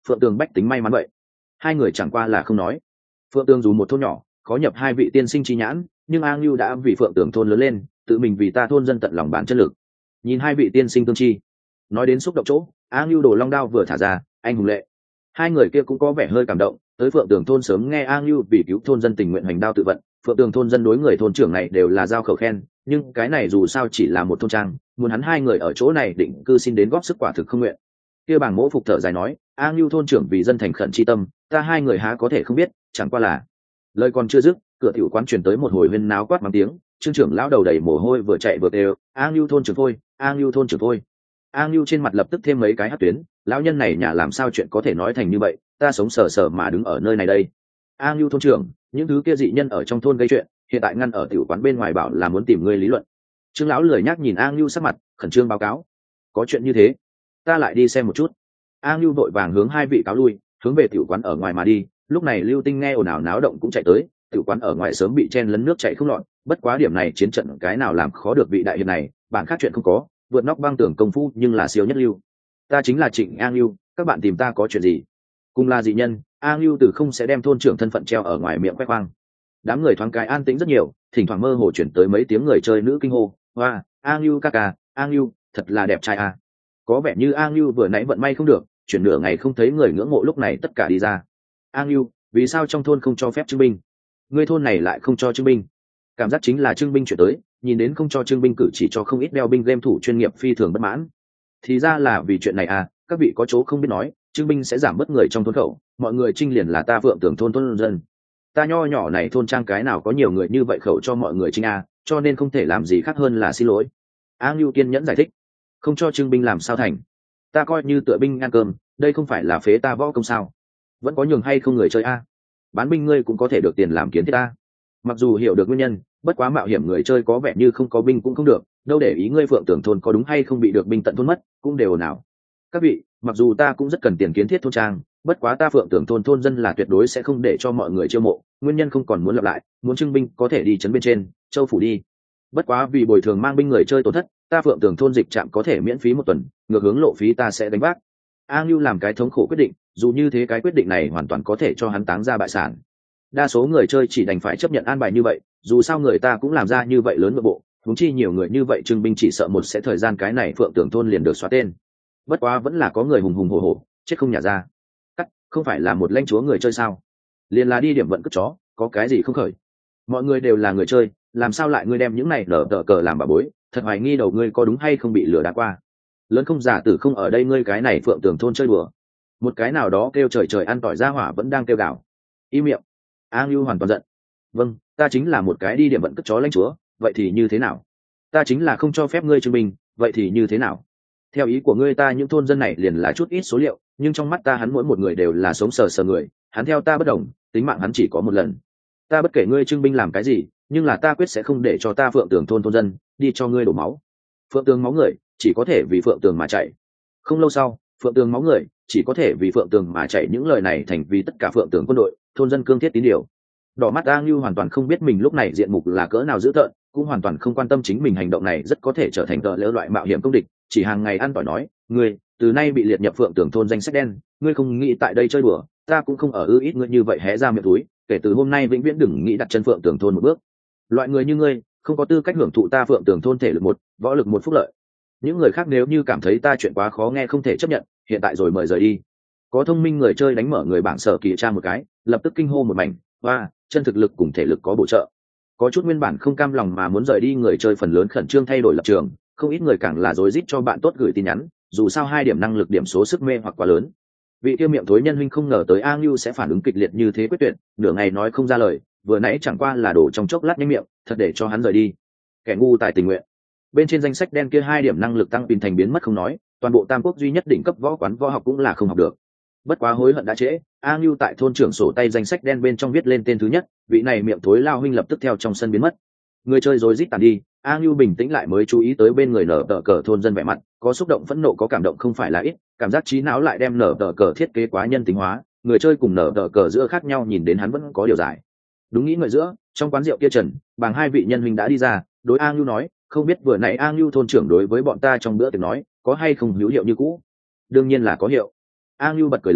phượng tường bách tính may mắn vậy. Hai người chẳng qua là không nói. Phượng tường dù một thôn nhỏ khó nhập hai vị tiên sinh chi nhãn, nhưng A Ngưu đã vì phượng tường thôn lớn lên, tự mình vì ta thôn dân tận lòng bản chất lực. Nhìn hai vị tiên sinh tương chi, nói đến xúc động chỗ, A Ngưu đồ long đao vừa thả ra, anh hùng lệ. Hai người kia cũng có vẻ hơi cảm động. Tới phượng tường thôn sớm nghe A Ngưu vì cứu thôn dân tình nguyện hành đao tự vận, phượng tường thôn dân đối người thôn trưởng này đều là giao khẩu khen, nhưng cái này dù sao chỉ là một thôn trang, muốn hắn hai người ở chỗ này định cư xin đến góp sức quả thực không nguyện. Kia bảng mỗ phục thở dài nói, A Ngưu thôn trưởng vì dân thành khẩn chi tâm, ta hai người há có thể không biết, chẳng qua là. Lời còn chưa dứt, cửa tiểu quán truyền tới một hồi huyên náo quát mắng tiếng, trương trưởng lão đầu đầy mồ hôi vừa chạy vừa kêu, A Ngưu thôn trưởng thôi, A Ngưu thôn trưởng thôi. A Ngưu trên mặt lập tức thêm mấy cái hất tuyến, lão nhân này nhà làm sao chuyện có thể nói thành như vậy, ta sống sờ sờ mà đứng ở nơi này đây. A Ngưu thôn trưởng, những thứ kia dị nhân ở trong thôn gây chuyện, hiện tại ngăn ở tiểu quán bên ngoài bảo là muốn tìm ngươi lý luận. Trương lão lười nhác nhìn A Ngưu sắc mặt, khẩn trương báo cáo. Có chuyện như thế, ta lại đi xem một chút. A Ngưu vội vàng hướng hai vị cáo lui, hướng về tiểu quán ở ngoài mà đi. Lúc này Lưu Tinh nghe ồn ào náo động cũng chạy tới, tiểu quán ở ngoài sớm bị chen lấn nước chảy không lọt, bất quá điểm này chiến trận cái nào làm khó được vị đại hiệp này, bản khác chuyện không có, vượt nóc băng tường công phu nhưng là siêu nhất lưu. Ta chính là Trịnh A Ngưu, các bạn tìm ta có chuyện gì? Cùng là dị nhân, A Ngưu từ không sẽ đem thôn trưởng thân phận treo ở ngoài miệng khoe khoang. Đám người thoáng cái an tĩnh rất nhiều, thỉnh thoảng mơ hồ chuyển tới mấy tiếng người chơi nữ kinh hô, hoa, A Ngưu ca ca, A Ngưu, thật là đẹp trai a. Có vẻ như A Ngưu vừa nãy vận may không được, chuyển nửa ngày không thấy người ngưỡng mộ, lúc này tất cả đi ra. A Ngưu, vì sao trong thôn không cho phép trưng binh? Ngươi thôn này lại không cho trưng binh? Cảm giác chính là trưng binh chuyển tới, nhìn đến không cho trưng binh cử chỉ cho không ít đeo binh game thủ chuyên nghiệp phi thường bất mãn. Thì ra là vì chuyện này à, các vị có chỗ không biết nói, trưng binh sẽ giảm bớt người trong thôn khẩu, mọi người trinh liền là ta Phượng Tường thôn thôn dân. Ta nho nhỏ này thôn trang cái nào có nhiều người như vậy khẩu cho mọi người trinh à, cho nên không thể làm gì khác hơn là xin lỗi. A Ngưu kiên nhẫn giải thích, không cho trưng binh làm sao thành? Ta coi như tựa binh ăn cơm, đây không phải là phế ta võ công sao? Vẫn có nhường hay không người chơi a? À? Bán binh ngươi cũng có thể được tiền làm kiến thiết ta. Mặc dù hiểu được nguyên nhân, bất quá mạo hiểm người chơi có vẻ như không có binh cũng không được, đâu để ý ngươi Phượng Tường thôn có đúng hay không bị được binh tận thôn mất, cũng đều nào. Các vị, mặc dù ta cũng rất cần tiền kiến thiết thôn trang, bất quá ta Phượng Tường thôn thôn dân là tuyệt đối sẽ không để cho mọi người chiêu mộ, nguyên nhân không còn muốn lặp lại, muốn trưng binh có thể đi trấn bên trên, châu phủ đi. Bất quá vì bồi thường mang binh người chơi tổn thất, ta Phượng Tường thôn dịch trạm có thể miễn phí một tuần, ngược hướng lộ phí ta sẽ đánh vác. A Ngưu làm cái thống khổ quyết định, dù như thế cái quyết định này hoàn toàn có thể cho hắn táng ra bại sản. Đa số người chơi chỉ đành phải chấp nhận an bài như vậy, dù sao người ta cũng làm ra như vậy lớn nội bộ, huống chi nhiều người như vậy trưng binh chỉ sợ một sẽ thời gian cái này Phượng Tường thôn liền được xóa tên. Bất quá vẫn là có người hùng hùng hổ hổ, chết không nhả ra. Cắt, không phải là một lãnh chúa người chơi sao? Liền là đi điểm vận cất chó, có cái gì không khởi? Mọi người đều là người chơi, làm sao lại ngươi đem những này lở tờ cờ làm bà bối? Thật hoài nghi đầu ngươi có đúng hay không bị lừa đá qua. Lớn không giả tử không ở đây, ngươi cái này Phượng Tường thôn chơi đùa. Một cái nào đó kêu trời trời ăn tỏi ra hỏa vẫn đang kêu gào. Im miệng. A Ngưu hoàn toàn giận. Vâng, ta chính là một cái đi điểm vận cất chó lãnh chúa, vậy thì như thế nào? Ta chính là không cho phép ngươi trưng binh, vậy thì như thế nào? Theo ý của ngươi ta những thôn dân này liền là chút ít số liệu, nhưng trong mắt ta hắn mỗi một người đều là sống sờ sờ người, hắn theo ta bất đồng, tính mạng hắn chỉ có một lần. Ta bất kể ngươi trưng binh làm cái gì, nhưng là ta quyết sẽ không để cho ta Phượng Tường thôn thôn dân đi cho ngươi đổ máu. Phượng Tường máu người chỉ có thể vì Phượng Tường mà chạy. Không lâu sau, Phượng Tường máu người chỉ có thể vì Phượng Tường mà chạy, những lời này thành vì tất cả Phượng Tường quân đội, thôn dân cương thiết tín điều. Đỏ mắt A Ngưu hoàn toàn không biết mình lúc này diện mục là cỡ nào dữ tợn, cũng hoàn toàn không quan tâm chính mình hành động này rất có thể trở thành tợ lỡ loại mạo hiểm công địch, chỉ hàng ngày ăn tỏi nói, ngươi từ nay bị liệt nhập Phượng Tường thôn danh sách đen, ngươi không nghĩ tại đây chơi đùa, ta cũng không ở ư ít ngươi như vậy hé ra miệng túi, kể từ hôm nay vĩnh viễn đừng nghĩ đặt chân Phượng Tường thôn một bước. Loại người như ngươi không có tư cách hưởng thụ ta Phượng Tường thôn thể lực một, võ lực một phúc lợi. Những người khác nếu như cảm thấy ta chuyện quá khó nghe không thể chấp nhận, hiện tại rồi mời rời đi. Có thông minh người chơi đánh mở người bảng sở kỳ tra một cái, lập tức kinh hô một mảnh, và chân thực lực cùng thể lực có bổ trợ. Có chút nguyên bản không cam lòng mà muốn rời đi người chơi phần lớn khẩn trương thay đổi lập trường, không ít người càng là rối rít cho bạn tốt gửi tin nhắn, dù sao hai điểm năng lực điểm số sức mê hoặc quá lớn. Vị tiêu miệng thối nhân huynh không ngờ tới A Ngưu sẽ phản ứng kịch liệt như thế quyết tuyệt, nửa ngày nói không ra lời, vừa nãy chẳng qua là đổ trong chốc lát nhanh miệng, thật để cho hắn rời đi. Kẻ ngu tài tình nguyện. Bên trên danh sách đen kia hai điểm năng lực tăng pin thành biến mất không nói, toàn bộ tam quốc duy nhất đỉnh cấp võ quán võ học cũng là không học được. Bất quá hối hận đã trễ, A Ngưu tại thôn trưởng sổ tay danh sách đen bên trong viết lên tên thứ nhất, vị này miệng thối lao huynh lập tức theo trong sân biến mất. Người chơi rối rít tàn đi, A Ngưu bình tĩnh lại mới chú ý tới bên người nở tờ cờ thôn dân vẻ mặt, có xúc động phẫn nộ có cảm động không phải là ít, cảm giác trí não lại đem nở tờ cờ thiết kế quá nhân tính hóa, người chơi cùng nở tờ cờ giữa khác nhau nhìn đến hắn vẫn có điều giải. Đúng nghĩ người giữa, trong quán rượu kia trần, bằng hai vị nhân huynh đã đi ra, đối A Ngưu nói, không biết vừa nãy A Ngưu thôn trưởng đối với bọn ta trong bữa tiệc nói, có hay không hữu hiệu như cũ? Đương nhiên là có hiệu. A Ngưu bật cười lớn,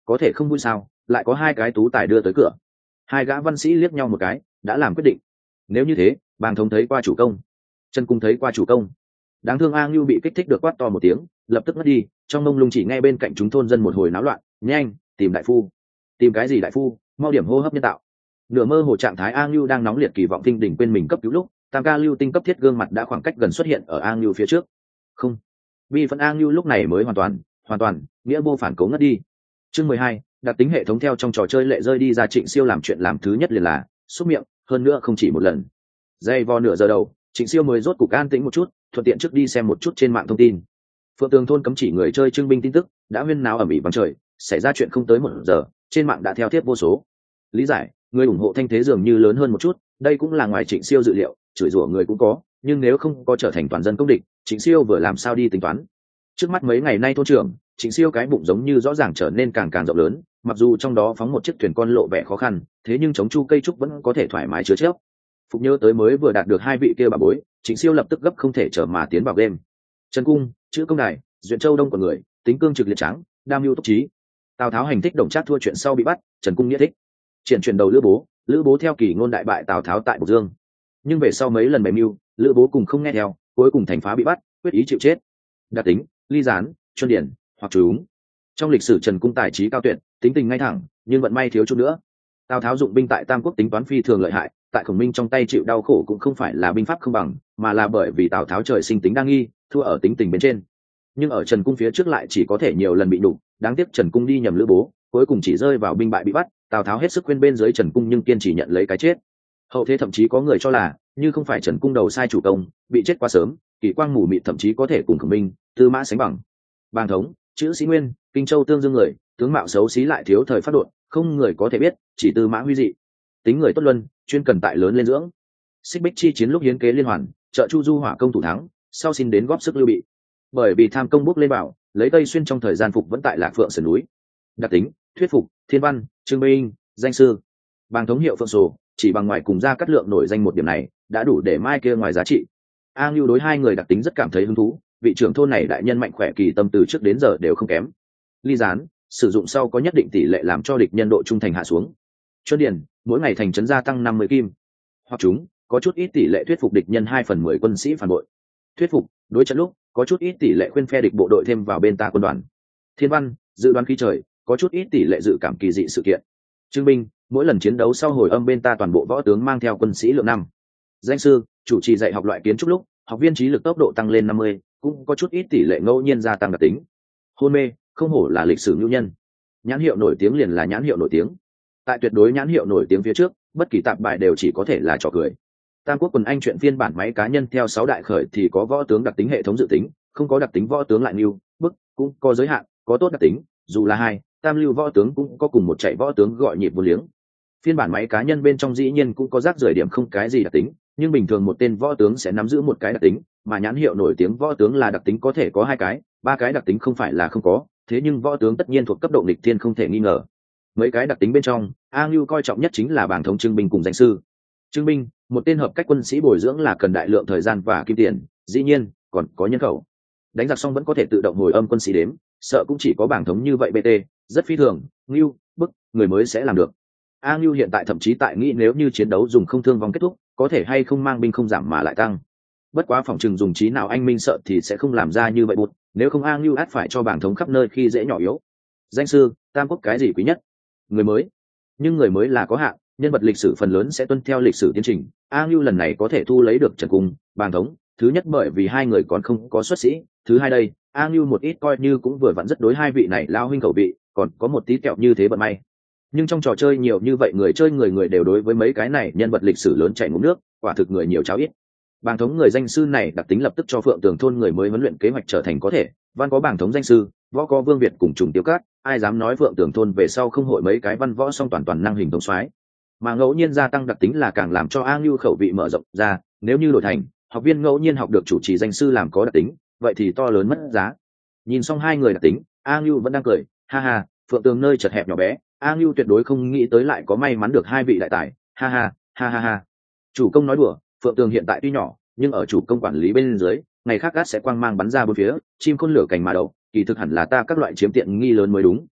có thể không vui sao? Lại có hai cái tú tài đưa tới cửa. Hai gã văn sĩ liếc nhau một cái, đã làm quyết định. Nếu như thế, Bàng thống thấy qua chủ công, Trần Cung thấy qua chủ công. Đáng thương A Ngưu bị kích thích được quát to một tiếng, lập tức mất đi. Trong mông lung chỉ nghe bên cạnh chúng thôn dân một hồi náo loạn. Nhanh, tìm đại phu. Tìm cái gì đại phu? Mau điểm hô hấp nhân tạo. Nửa mơ hồ trạng thái A Ngưu đang nóng liệt kỳ vọng tinh đỉnh quên mình cấp cứu lúc, tam ca lưu tinh cấp thiết gương mặt đã khoảng cách gần xuất hiện ở A Ngưu phía trước. Không, vì phận A Ngưu lúc này mới hoàn toàn, hoàn toàn nghĩa vô phản cố ngất đi. Chương mười hai, đặc tính hệ thống theo trong trò chơi lệ rơi đi ra. Trịnh Siêu làm chuyện làm thứ nhất liền là xúc miệng, hơn nữa không chỉ một lần. Dây vo nửa giờ đầu, Trịnh Siêu mới rốt cục an tĩnh một chút, thuận tiện trước đi xem một chút trên mạng thông tin. Phượng Tường thôn cấm chỉ người chơi trưng binh tin tức đã huyên náo ầm ĩ bằng trời, xảy ra chuyện không tới một giờ, trên mạng đã theo tiếp vô số. Lý giải, người ủng hộ thanh thế dường như lớn hơn một chút, đây cũng là ngoài Trịnh Siêu dự liệu, chửi rủa người cũng có, nhưng nếu không có trở thành toàn dân công địch, Trịnh Siêu vừa làm sao đi tính toán. Trước mắt mấy ngày nay thôn trưởng, Trịnh Siêu cái bụng giống như rõ ràng trở nên càng càng rộng lớn, mặc dù trong đó phóng một chiếc thuyền con lộ vẻ khó khăn, thế nhưng chống chu cây trúc vẫn có thể thoải mái chứa chớp. Phục nhớ tới mới vừa đạt được hai vị kia bà bối, Trịnh Siêu lập tức gấp không thể chờ mà tiến vào game. Trần Cung, chữ công đài, duyện châu đông của người, tính cương trực liệt trắng, đam mưu túc trí. Tào Tháo hành thích đồng trác thua chuyện sau bị bắt, Trần Cung nghĩa thích. Triển chuyển đầu Lữ Bố, Lữ Bố theo kỳ ngôn đại bại Tào Tháo tại Bộc Dương. Nhưng về sau mấy lần bày mưu, Lữ Bố cùng không nghe theo, cuối cùng thành phá bị bắt, quyết ý chịu chết. Đặc tính, ly gián, chuân điển, hoặc trúng. Trong lịch sử Trần Cung tài trí cao tuyệt, tính tình ngay thẳng, nhưng vận may thiếu chút nữa. Tào Tháo dụng binh tại Tam Quốc tính toán phi thường lợi hại, tại Khổng Minh trong tay chịu đau khổ cũng không phải là binh pháp không bằng, mà là bởi vì Tào Tháo trời sinh tính đa nghi, thua ở tính tình bên trên. Nhưng ở Trần Cung phía trước lại chỉ có thể nhiều lần bị đụng, đáng tiếc Trần Cung đi nhầm Lữ Bố, cuối cùng chỉ rơi vào binh bại bị bắt. Tào Tháo hết sức khuyên bên dưới Trần Cung nhưng kiên trì nhận lấy cái chết. Hậu thế thậm chí có người cho là, như không phải Trần Cung đầu sai chủ công, bị chết quá sớm, Kỷ Quang mù mịt thậm chí có thể cùng Khổng Minh, Tư Mã sánh bằng. Bàng thống, chữ Sĩ Nguyên, Kinh Châu tương dương người, tướng mạo xấu xí lại thiếu thời phát độn, không người có thể biết, chỉ Tư Mã huy dị. Tính người tốt luân, chuyên cần tại lớn lên dưỡng. Xích Bích chi chiến lúc hiến kế liên hoàn, trợ Chu Du hỏa công thủ thắng, sau xin đến góp sức Lưu Bị. Bởi vì tham công bốc lên bảo, lấy Tây Xuyên trong thời gian phục vẫn tại Lạc Phượng sườn núi. Đặc tính, thuyết phục, thiên văn, trương binh, danh sư. Bàng thống hiệu Phượng Sổ, chỉ bằng ngoài cùng ra cắt lượng nổi danh một điểm này, đã đủ để mai kia ngoài giá trị. A Ngưu đối hai người đặc tính rất cảm thấy hứng thú, vị trưởng thôn này đại nhân mạnh khỏe kỳ tâm từ trước đến giờ đều không kém. Ly gián, sử dụng sau có nhất định tỷ lệ làm cho địch nhân độ trung thành hạ xuống. Chuân điển, mỗi ngày thành trấn gia tăng năm mươi kim. Hoặc chúng, có chút ít tỷ lệ thuyết phục địch nhân hai phần mười quân sĩ phản bội. Thuyết phục, đối trận lúc, có chút ít tỷ lệ khuyên phe địch bộ đội thêm vào bên ta quân đoàn. Thiên văn, dự đoán khí trời, có chút ít tỷ lệ dự cảm kỳ dị sự kiện. Trương binh, mỗi lần chiến đấu sau hồi âm bên ta toàn bộ võ tướng mang theo quân sĩ lượng năm. Danh sư, chủ trì dạy học loại kiến trúc lúc, học viên trí lực tốc độ tăng lên năm mươi, cũng có chút ít tỷ lệ ngẫu nhiên gia tăng đặc tính. Hôn mê, không hổ là lịch sử nhu nhân. Nhãn hiệu nổi tiếng liền là nhãn hiệu nổi tiếng. Tại tuyệt đối nhãn hiệu nổi tiếng phía trước, bất kỳ tạp bài đều chỉ có thể là trò cười. Tam Quốc quần anh chuyện phiên bản máy cá nhân theo sáu đại khởi thì có võ tướng đặc tính hệ thống dự tính, không có đặc tính võ tướng lại lưu, bức, cũng có giới hạn, có tốt đặc tính, dù là hai, tam lưu võ tướng cũng có cùng một chạy võ tướng gọi nhịp vô liếng. Phiên bản máy cá nhân bên trong dĩ nhiên cũng có rác rưởi điểm không cái gì đặc tính, nhưng bình thường một tên võ tướng sẽ nắm giữ một cái đặc tính, mà nhãn hiệu nổi tiếng võ tướng là đặc tính có thể có hai cái, ba cái đặc tính không phải là không có, thế nhưng võ tướng tất nhiên thuộc cấp độ nghịch thiên không thể nghi ngờ. Mấy cái đặc tính bên trong, A Ngưu coi trọng nhất chính là bảng thống trưng binh cùng danh sư. Trưng binh, một tên hợp cách quân sĩ bồi dưỡng là cần đại lượng thời gian và kim tiền, dĩ nhiên còn có nhân khẩu. Đánh giặc xong vẫn có thể tự động hồi âm quân sĩ đếm, sợ cũng chỉ có bảng thống như vậy bê tê, rất phi thường, Ngưu, bức, người mới sẽ làm được. A Ngưu hiện tại thậm chí tại nghĩ nếu như chiến đấu dùng không thương vong kết thúc, có thể hay không mang binh không giảm mà lại tăng. Bất quá phòng trừng dùng trí nào anh minh sợ thì sẽ không làm ra như vậy bụt, nếu không A Ngưu át phải cho bảng thống khắp nơi khi dễ nhỏ yếu. Danh sư, Tam Quốc cái gì quý nhất? Người mới. Nhưng người mới là có hạn, nhân vật lịch sử phần lớn sẽ tuân theo lịch sử tiến trình. A Ngưu lần này có thể thu lấy được Trần Cung, bàng thống, thứ nhất bởi vì hai người còn không có xuất sĩ, thứ hai đây, A Ngưu một ít coi như cũng vừa vặn rất đối hai vị này lao huynh khẩu vị, còn có một tí kẹo như thế vận may. Nhưng trong trò chơi nhiều như vậy người chơi người người đều đối với mấy cái này nhân vật lịch sử lớn chạy ngụm nước, quả thực người nhiều cháo ít. Bàng thống người danh sư này đặc tính lập tức cho Phượng Tường thôn người mới huấn luyện kế hoạch trở thành có thể, văn có bàng thống danh sư, võ có Vương Việt cùng trùng tiêu cát, ai dám nói Phượng Tường thôn về sau không hội mấy cái văn võ song toàn toàn năng hình thống soái. Mà ngẫu nhiên gia tăng đặc tính là càng làm cho A Ngưu khẩu vị mở rộng ra, nếu như đổi thành học viên ngẫu nhiên học được chủ trì danh sư làm có đặc tính, vậy thì to lớn mất giá. Nhìn xong hai người đặc tính, A Ngưu vẫn đang cười, ha ha, Phượng Tường nơi chật hẹp nhỏ bé, A Ngưu tuyệt đối không nghĩ tới lại có may mắn được hai vị đại tài, ha ha, ha ha ha. Chủ công nói đùa, Phượng Tường hiện tại tuy nhỏ, nhưng ở chủ công quản lý bên dưới, ngày khác gắt sẽ quang mang bắn ra bốn phía, chim khôn lửa cành mà đầu, kỳ thực hẳn là ta các loại chiếm tiện nghi lớn mới đúng.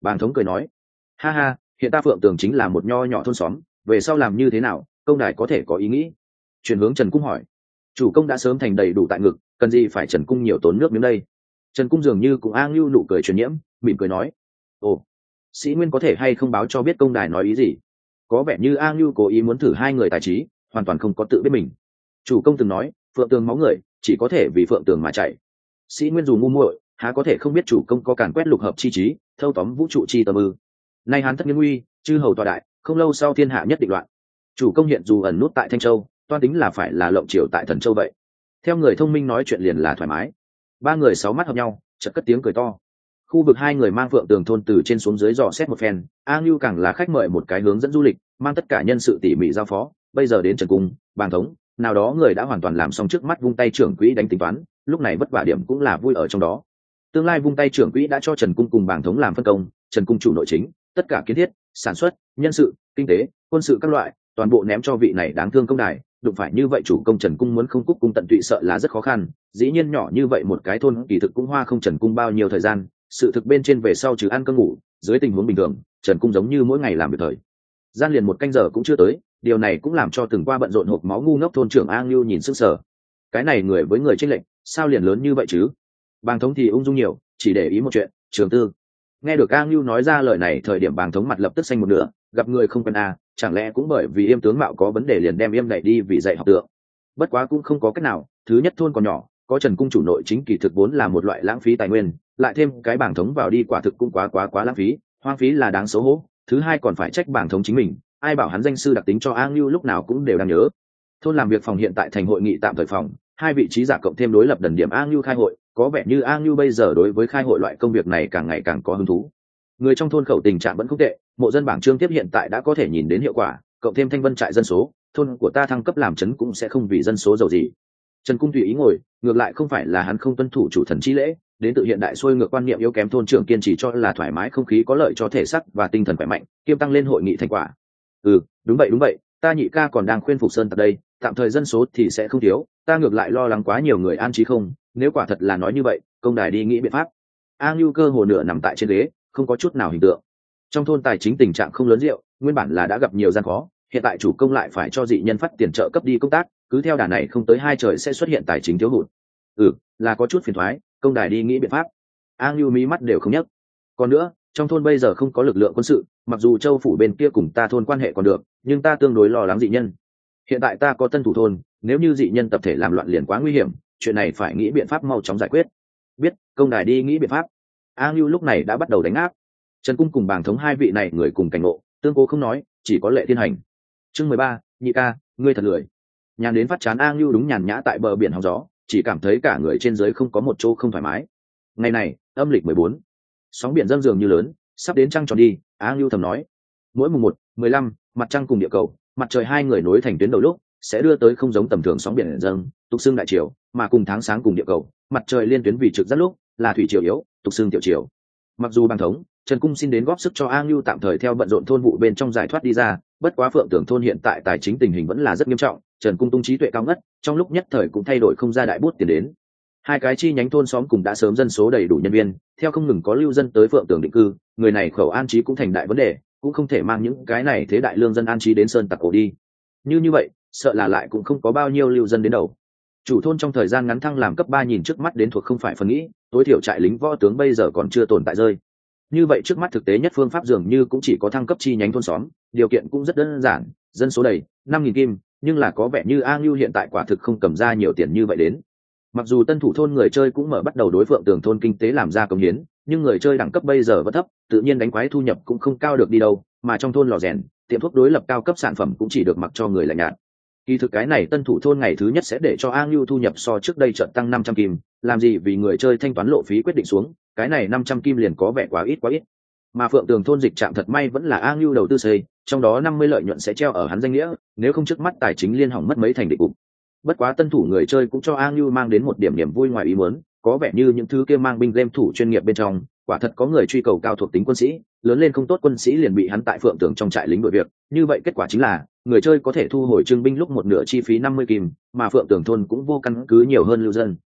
Bàng Thống cười nói, ha ha, hiện ta Phượng Tường chính là một nho nhỏ thôn xóm, về sau làm như thế nào, công đài có thể có ý nghĩ. Chuyển hướng Trần Cung hỏi, chủ công đã sớm thành đầy đủ tại ngực, cần gì phải Trần Cung nhiều tốn nước miếng đây. Trần Cung dường như cũng a ngưu nụ cười truyền nhiễm, mỉm cười nói, ồ, sĩ nguyên có thể hay không báo cho biết công đài nói ý gì. Có vẻ như a ngưu cố ý muốn thử hai người tài trí, hoàn toàn không có tự biết mình. Chủ công từng nói, Phượng Tường máu người chỉ có thể vì Phượng Tường mà chạy. Sĩ nguyên dù ngu muội, há có thể không biết chủ công có càn quét lục hợp chi trí, thâu tóm vũ trụ chi tâm ư. Nay hán thất nghiên uy, chư hầu tọa đại, không lâu sau thiên hạ nhất định loạn. Chủ công hiện dù ẩn nút tại Thanh Châu, toan tính là phải là lộng triều tại Thần Châu vậy. Theo người thông minh nói chuyện liền là thoải mái. Ba người sáu mắt hợp nhau, chợt cất tiếng cười to. Khu vực hai người mang Phượng Tường thôn từ trên xuống dưới dò xét một phen, A Ngưu càng là khách mời một cái hướng dẫn du lịch, mang tất cả nhân sự tỉ mỉ giao phó. Bây giờ đến Trần Cung, Bàng Thống, nào đó người đã hoàn toàn làm xong trước mắt vung tay trưởng quỹ đánh tính toán, lúc này vất vả điểm cũng là vui ở trong đó. Tương lai vung tay trưởng quỹ đã cho Trần Cung cùng Bàng Thống làm phân công, Trần Cung chủ nội chính, tất cả kiến thiết, sản xuất, nhân sự, kinh tế, quân sự các loại, toàn bộ ném cho vị này đáng thương công đài. Đụng phải như vậy chủ công Trần Cung muốn không cúc cung tận tụy sợ là rất khó khăn. Dĩ nhiên nhỏ như vậy một cái thôn kỳ thực cũng hoa không Trần Cung bao nhiêu thời gian, sự thực bên trên về sau trừ ăn cơm ngủ, dưới tình huống bình thường Trần Cung giống như mỗi ngày làm việc thời gian liền một canh giờ cũng chưa tới. Điều này cũng làm cho từng qua bận rộn hộp máu ngu ngốc thôn trưởng A Ngưu nhìn sững sờ. Cái này người với người chênh lệch sao liền lớn như vậy chứ. Bàng Thống thì ung dung nhiều, chỉ để ý một chuyện, trường tư. Nghe được A Ngưu nói ra lời này, thời điểm Bàng Thống mặt lập tức xanh một nửa, gặp người không quen a, chẳng lẽ cũng bởi vì Yêm tướng mạo có vấn đề liền đem Yêm đẩy đi vì dạy học tượng. Bất quá cũng không có cách nào, thứ nhất thôn còn nhỏ, có Trần Cung chủ nội chính kỳ thực vốn là một loại lãng phí tài nguyên, lại thêm cái Bàng Thống vào đi quả thực cũng quá quá quá lãng phí, hoang phí là đáng xấu hổ. Thứ hai còn phải trách Bàng Thống chính mình, ai bảo hắn danh sư đặc tính cho A Ngưu lúc nào cũng đều đang nhớ. Thôn làm việc phòng hiện tại thành hội nghị tạm thời phòng, hai vị trí giả cộng thêm đối lập đần điểm A Ngưu khai hội, có vẻ như A Ngưu bây giờ đối với khai hội loại công việc này càng ngày càng có hứng thú. Người trong thôn khẩu tình trạng vẫn không tệ, mộ dân bảng trương tiếp hiện tại đã có thể nhìn đến hiệu quả, cộng thêm Thanh Vân trại dân số, thôn của ta thăng cấp làm trấn cũng sẽ không vì dân số giàu gì. Trần Cung tùy ý ngồi, ngược lại không phải là hắn không tuân thủ chủ thần chi lễ, đến tự hiện đại xuôi ngược quan niệm yếu kém thôn trưởng kiên trì cho là thoải mái không khí có lợi cho thể xác và tinh thần khỏe mạnh, kiêm tăng lên hội nghị thành quả. Ừ, đúng vậy đúng vậy, ta nhị ca còn đang khuyên phục sơn tại đây, tạm thời dân số thì sẽ không thiếu, ta ngược lại lo lắng quá nhiều người an trí không, nếu quả thật là nói như vậy, công đài đi nghĩ biện pháp. A Ngưu cơ hồ nửa nằm tại trên ghế, không có chút nào hình tượng. Trong thôn tài chính tình trạng không lớn rượu, nguyên bản là đã gặp nhiều gian khó, hiện tại chủ công lại phải cho dị nhân phát tiền trợ cấp đi công tác, cứ theo đà này không tới hai trời sẽ xuất hiện tài chính thiếu hụt. Ừ, là có chút phiền toái, công đài đi nghĩ biện pháp. A Ngưu mí mắt đều không nhấc. Còn nữa, trong thôn bây giờ không có lực lượng quân sự, mặc dù châu phủ bên kia cùng ta thôn quan hệ còn được, nhưng ta tương đối lo lắng dị nhân. Hiện tại ta có tân thủ thôn, nếu như dị nhân tập thể làm loạn liền quá nguy hiểm, chuyện này phải nghĩ biện pháp mau chóng giải quyết. Biết, công đài đi nghĩ biện pháp. A Ngưu lúc này đã bắt đầu đánh áp. Trần Cung cùng Bàng Thống hai vị này người cùng cảnh ngộ, tương cố không nói, chỉ có lệ thiên hành. Chương mười ba, nhị ca, ngươi thật lười. Nhàn đến phát chán A Ngưu đúng nhàn nhã tại bờ biển hóng gió, chỉ cảm thấy cả người trên dưới không có một chỗ không thoải mái. Ngày này, âm lịch mười bốn, sóng biển dâng dường như lớn, sắp đến trăng tròn đi. A Ngưu thầm nói, mỗi mùng một, mười lăm, mặt trăng cùng địa cầu, mặt trời hai người nối thành tuyến đầu lúc sẽ đưa tới không giống tầm thường sóng biển dâng, tục xương đại triều, mà cùng tháng sáng cùng địa cầu, mặt trời liên tuyến vì trực rất lúc là thủy triều yếu, tục xương tiểu triều. Mặc dù Bàng Thống, Trần Cung xin đến góp sức cho A Ngưu tạm thời theo bận rộn thôn vụ bên trong giải thoát đi ra, bất quá Phượng Tưởng thôn hiện tại tài chính tình hình vẫn là rất nghiêm trọng, Trần Cung tung trí tuệ cao ngất, trong lúc nhất thời cũng thay đổi không ra đại bút tiền đến. Hai cái chi nhánh thôn xóm cùng đã sớm dân số đầy đủ nhân viên, theo không ngừng có lưu dân tới Phượng Tưởng định cư, người này khẩu an trí cũng thành đại vấn đề, cũng không thể mang những cái này thế đại lương dân an trí đến sơn tặc ổ đi. Như như vậy, sợ là lại cũng không có bao nhiêu lưu dân đến đầu. Chủ thôn trong thời gian ngắn thăng làm cấp ba nhìn trước mắt đến thuộc không phải phần nghĩ, tối thiểu trại lính võ tướng bây giờ còn chưa tồn tại rơi. Như vậy trước mắt thực tế nhất phương pháp dường như cũng chỉ có thăng cấp chi nhánh thôn xóm, điều kiện cũng rất đơn giản, dân số đầy năm nghìn kim, nhưng là có vẻ như A Ngưu hiện tại quả thực không cầm ra nhiều tiền như vậy đến. Mặc dù tân thủ thôn người chơi cũng mở bắt đầu đối Phượng Tường thôn kinh tế làm ra công hiến, nhưng người chơi đẳng cấp bây giờ vẫn thấp, tự nhiên đánh quái thu nhập cũng không cao được đi đâu, mà trong thôn lò rèn, tiệm thuốc đối lập cao cấp sản phẩm cũng chỉ được mặc cho người lạnh nhạt. Kỳ thực cái này tân thủ thôn ngày thứ nhất sẽ để cho A Ngưu thu nhập so trước đây chợt tăng năm trăm kim, làm gì vì người chơi thanh toán lộ phí quyết định xuống, cái này năm trăm kim liền có vẻ quá ít quá ít. Mà Phượng Tường thôn dịch trạm thật may vẫn là A Ngưu đầu tư xây, trong đó năm mươi lợi nhuận sẽ treo ở hắn danh nghĩa, nếu không trước mắt tài chính liên hỏng mất mấy thành định cục. Bất quá tân thủ người chơi cũng cho A Ngưu mang đến một điểm niềm vui ngoài ý muốn, có vẻ như những thứ kia mang binh game thủ chuyên nghiệp bên trong, quả thật có người truy cầu cao thuộc tính quân sĩ, lớn lên không tốt quân sĩ liền bị hắn tại Phượng Tường trong trại lính đội việc, như vậy kết quả chính là người chơi có thể thu hồi trưng binh lúc một nửa chi phí năm mươi kim, mà Phượng Tường thôn cũng vô căn cứ nhiều hơn lưu dân.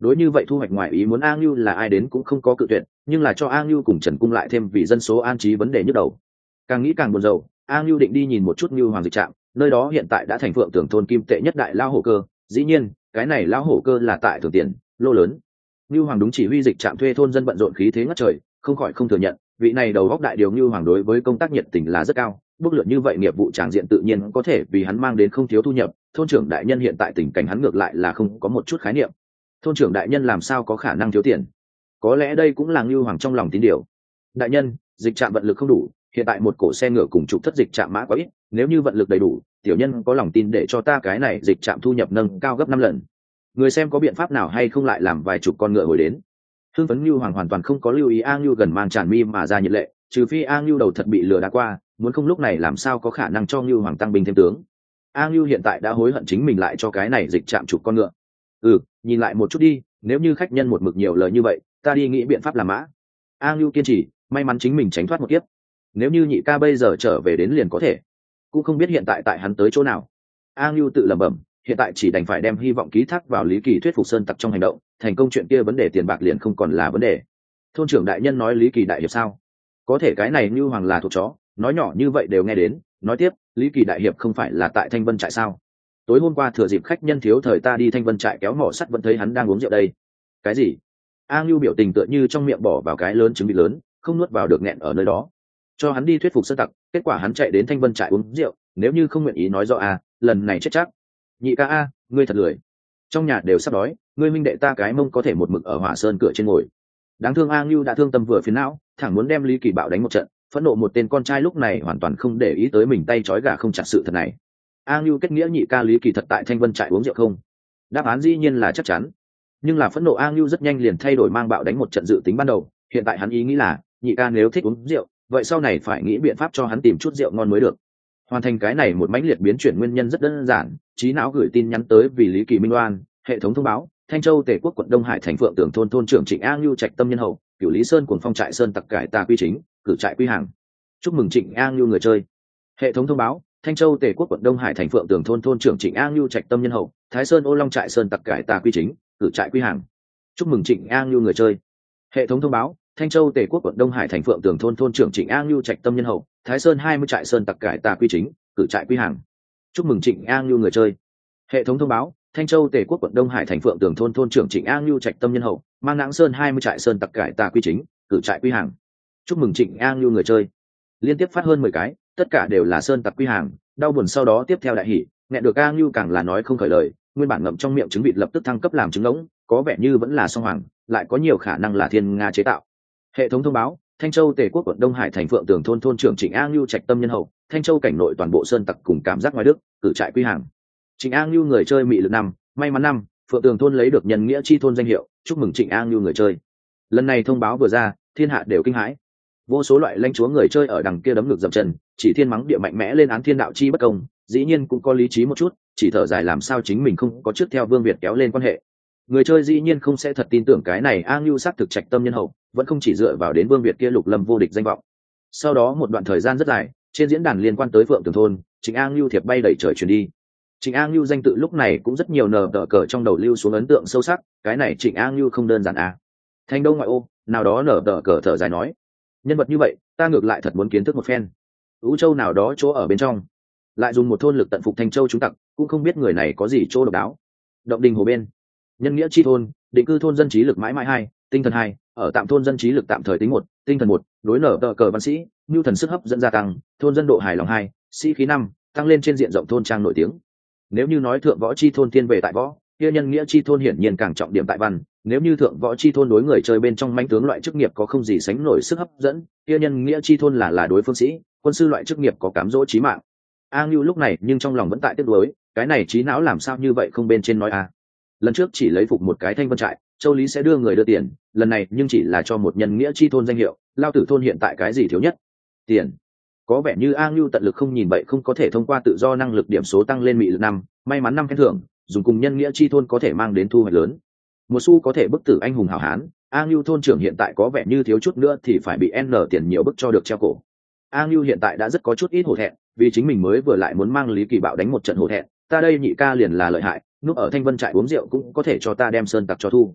Đối như vậy thu hoạch ngoài ý muốn A Ngưu là ai đến cũng không có cự tuyệt, nhưng là cho A Ngưu cùng Trần Cung lại thêm vì dân số an trí vấn đề nhức đầu. Càng nghĩ càng buồn rầu, A Ngưu định đi nhìn một chút Ngưu Hoàng dịch trạm, nơi đó hiện tại đã thành Phượng Tưởng thôn kim tệ nhất đại lao hổ cơ, dĩ nhiên, cái này lao hổ cơ là tại thường tiền, lô lớn. Ngưu Hoàng đúng chỉ huy dịch trạm thuê thôn dân bận rộn khí thế ngất trời, không khỏi không thừa nhận, vị này đầu góc đại điều Ngưu Hoàng đối với công tác nhiệt tình là rất cao, bước lượt như vậy nghiệp vụ tràng diện tự nhiên có thể vì hắn mang đến không thiếu thu nhập, thôn trưởng đại nhân hiện tại tình cảnh hắn ngược lại là không có một chút khái niệm. Thôn trưởng đại nhân làm sao có khả năng thiếu tiền? Có lẽ đây cũng là Ngưu Hoàng trong lòng tín điều. Đại nhân, dịch trạm vận lực không đủ, hiện tại một cổ xe ngựa cùng trục thất dịch trạm mã quá ít, nếu như vận lực đầy đủ, tiểu nhân có lòng tin để cho ta cái này dịch trạm thu nhập nâng cao gấp năm lần. Người xem có biện pháp nào hay không lại làm vài chục con ngựa hồi đến. Hưng phấn Ngưu Hoàng hoàn toàn không có lưu ý A Ngưu gần mang tràn mi mà ra nhiệt lệ, trừ phi A Ngưu đầu thật bị lừa đã qua, muốn không lúc này làm sao có khả năng cho Ngưu Hoàng tăng binh thêm tướng. A Ngưu hiện tại đã hối hận chính mình lại cho cái này dịch trạm chục con ngựa. Ừ, nhìn lại một chút đi, nếu như khách nhân một mực nhiều lời như vậy, ta đi nghĩ biện pháp làm mã. A Ngưu kiên trì, may mắn chính mình tránh thoát một kiếp. Nếu như nhị ca bây giờ trở về đến liền có thể, cũng không biết hiện tại tại hắn tới chỗ nào. A Ngưu tự lẩm bẩm, hiện tại chỉ đành phải đem hy vọng ký thác vào Lý Kỳ thuyết phục sơn tặc trong hành động, thành công chuyện kia vấn đề tiền bạc liền không còn là vấn đề. Thôn trưởng đại nhân nói Lý Kỳ đại hiệp sao? Có thể cái này Ngưu Hoàng là thuộc chó, nói nhỏ như vậy đều nghe đến. Nói tiếp, Lý Kỳ đại hiệp không phải là tại Thanh Vân trại sao? Tối hôm qua thừa dịp khách nhân thiếu thời ta đi Thanh Vân trại kéo mỏ sắt vẫn thấy hắn đang uống rượu đây. Cái gì? A Ngưu biểu tình tựa như trong miệng bỏ vào cái lớn trứng vịt lớn, không nuốt vào được nghẹn ở nơi đó. Cho hắn đi thuyết phục sơn tặc, kết quả hắn chạy đến Thanh Vân trại uống rượu, nếu như không nguyện ý nói rõ a, lần này chết chắc. Nhị ca a, ngươi thật lười. Trong nhà đều sắp đói, ngươi minh đệ ta cái mông có thể một mực ở Hỏa Sơn cửa trên ngồi. Đáng thương A Ngưu đã thương tâm vừa phiền não, thẳng muốn đem Lý Kỳ bạo đánh một trận, phẫn nộ một tên con trai lúc này hoàn toàn không để ý tới mình tay trói gà không chặt sự thật này. A Ngưu kết nghĩa nhị ca Lý Kỳ thật tại Thanh Vân trại uống rượu không? Đáp án dĩ nhiên là chắc chắn. Nhưng là phẫn nộ A Ngưu rất nhanh liền thay đổi mang bạo đánh một trận dự tính ban đầu, hiện tại hắn ý nghĩ là, nhị ca nếu thích uống rượu, vậy sau này phải nghĩ biện pháp cho hắn tìm chút rượu ngon mới được. Hoàn thành cái này một mãnh liệt biến chuyển nguyên nhân rất đơn giản, trí não gửi tin nhắn tới vì Lý Kỳ minh oan, hệ thống thông báo, Thanh Châu Tề Quốc quận Đông Hải thành Phượng Tưởng thôn thôn trưởng Trịnh A Ngưu trạch tâm nhân hậu, Cửu Lý Sơn cùng phong trại sơn tặc cải tà quy chính, cử trại quy hàng. Chúc mừng Trịnh A Ngưu người chơi. Hệ thống thông báo, Thanh Châu Tề Quốc quận Đông Hải thành Phượng Tưởng thôn thôn trưởng Trịnh A Ngưu trạch tâm nhân hậu, Thái Sơn Ô Long trại sơn tặc cải tà quy chính, cử trại quy hàng. Chúc mừng Trịnh A Ngưu người chơi. Hệ thống thông báo, Thanh Châu Tề Quốc quận Đông Hải thành Phượng Tưởng thôn thôn trưởng Trịnh A Ngưu trạch tâm nhân hậu, Thái Sơn hai mươi trại sơn tặc cải tà quy chính, cử trại quy hàng. Chúc mừng Trịnh A Ngưu người chơi. Hệ thống thông báo, Thanh Châu Tề Quốc quận Đông Hải thành Phượng Tưởng thôn thôn trưởng Trịnh A Ngưu trạch tâm nhân hậu, mang Nãng Sơn hai mươi trại sơn tặc cải tà quy chính, cử trại quy hàng. Chúc mừng Trịnh A Ngưu người chơi. Liên tiếp phát hơn mười cái, tất cả đều là sơn tặc quy hàng, đau buồn sau đó tiếp theo đại hỉ, nghe được A Ngưu càng là nói không khởi lời, nguyên bản ngậm trong miệng trứng vịt lập tức thăng cấp làm trứng ngỗng, có vẻ như vẫn là song hoàng, lại có nhiều khả năng là thiên nga chế tạo. Hệ thống thông báo, Thanh Châu Tề Quốc quận Đông Hải thành Phượng Tưởng thôn thôn trưởng Trịnh A Ngưu trạch tâm nhân hậu, Thanh Châu cảnh nội toàn bộ sơn tặc cùng cảm giác ngoài đức, cử trại quy hàng. Trịnh A Ngưu người chơi mị lực năm, may mắn năm, Phượng Tường thôn lấy được nhân nghĩa chi thôn danh hiệu, chúc mừng Trịnh A Ngưu người chơi. Lần này thông báo vừa ra, thiên hạ đều kinh hãi. Vô số loại lãnh chúa người chơi ở đằng kia đấm ngược dậm chân, chỉ thiên mắng địa mạnh mẽ lên án thiên đạo chi bất công, dĩ nhiên cũng có lý trí một chút, chỉ thở dài làm sao chính mình không có trước theo Vương Việt kéo lên quan hệ. Người chơi dĩ nhiên không sẽ thật tin tưởng cái này A Ngưu xác thực trạch tâm nhân hậu, vẫn không chỉ dựa vào đến Vương Việt kia lục lâm vô địch danh vọng. Sau đó một đoạn thời gian rất dài, trên diễn đàn liên quan tới Phượng Tường thôn, Trịnh A Ngưu thiệp bay đẩy trời truyền đi. Trịnh A Ngưu danh tự lúc này cũng rất nhiều nờ đỡ cờ trong đầu lưu xuống ấn tượng sâu sắc, cái này Trịnh A Ngưu không đơn giản à. Thành Đông ngoại ô, nào đó nở đỡ cờ thở dài nói, nhân vật như vậy, ta ngược lại thật muốn kiến thức một phen. Ú Châu nào đó chỗ ở bên trong, lại dùng một thôn lực tận phục Thanh Châu chúng tặc, cũng không biết người này có gì chỗ độc đáo. Động Đình hồ bên, nhân nghĩa chi thôn, định cư thôn dân trí lực mãi mãi hai, tinh thần hai, ở tạm thôn dân trí lực tạm thời tính một, tinh thần một, đối nở đỡ cờ văn sĩ, nhu thần sức hấp dẫn gia tăng, thôn dân độ hài lòng hai, sĩ khí năm, tăng lên trên diện rộng thôn trang nổi tiếng. Nếu như nói thượng võ chi thôn thiên về tại võ, kia nhân nghĩa chi thôn hiển nhiên càng trọng điểm tại văn. Nếu như thượng võ chi thôn đối người chơi bên trong manh tướng loại chức nghiệp có không gì sánh nổi sức hấp dẫn, kia nhân nghĩa chi thôn là là đối phương sĩ, quân sư loại chức nghiệp có cám dỗ chí mạng. A Ngưu lúc này nhưng trong lòng vẫn tại tiếc nuối, cái này trí não làm sao như vậy không bên trên nói a. Lần trước chỉ lấy phục một cái Thanh Vân trại, Châu Lý sẽ đưa người đưa tiền, lần này nhưng chỉ là cho một nhân nghĩa chi thôn danh hiệu, lao tử thôn hiện tại cái gì thiếu nhất? Tiền. Có vẻ như A Ngưu tận lực không nhìn vậy không có thể thông qua tự do năng lực điểm số tăng lên mị lực năm, may mắn năm khen thưởng, dùng cùng nhân nghĩa chi thôn có thể mang đến thu hoạch lớn. Một xu có thể bức tử anh hùng hảo hán, A Ngưu thôn trưởng hiện tại có vẻ như thiếu chút nữa thì phải bị N tiền nhiều bức cho được treo cổ. A Ngưu hiện tại đã rất có chút ít hổ thẹn, vì chính mình mới vừa lại muốn mang Lý Kỳ Bạo đánh một trận hổ thẹn, ta đây nhị ca liền là lợi hại, núp ở Thanh Vân trại uống rượu cũng có thể cho ta đem sơn tặc cho thu.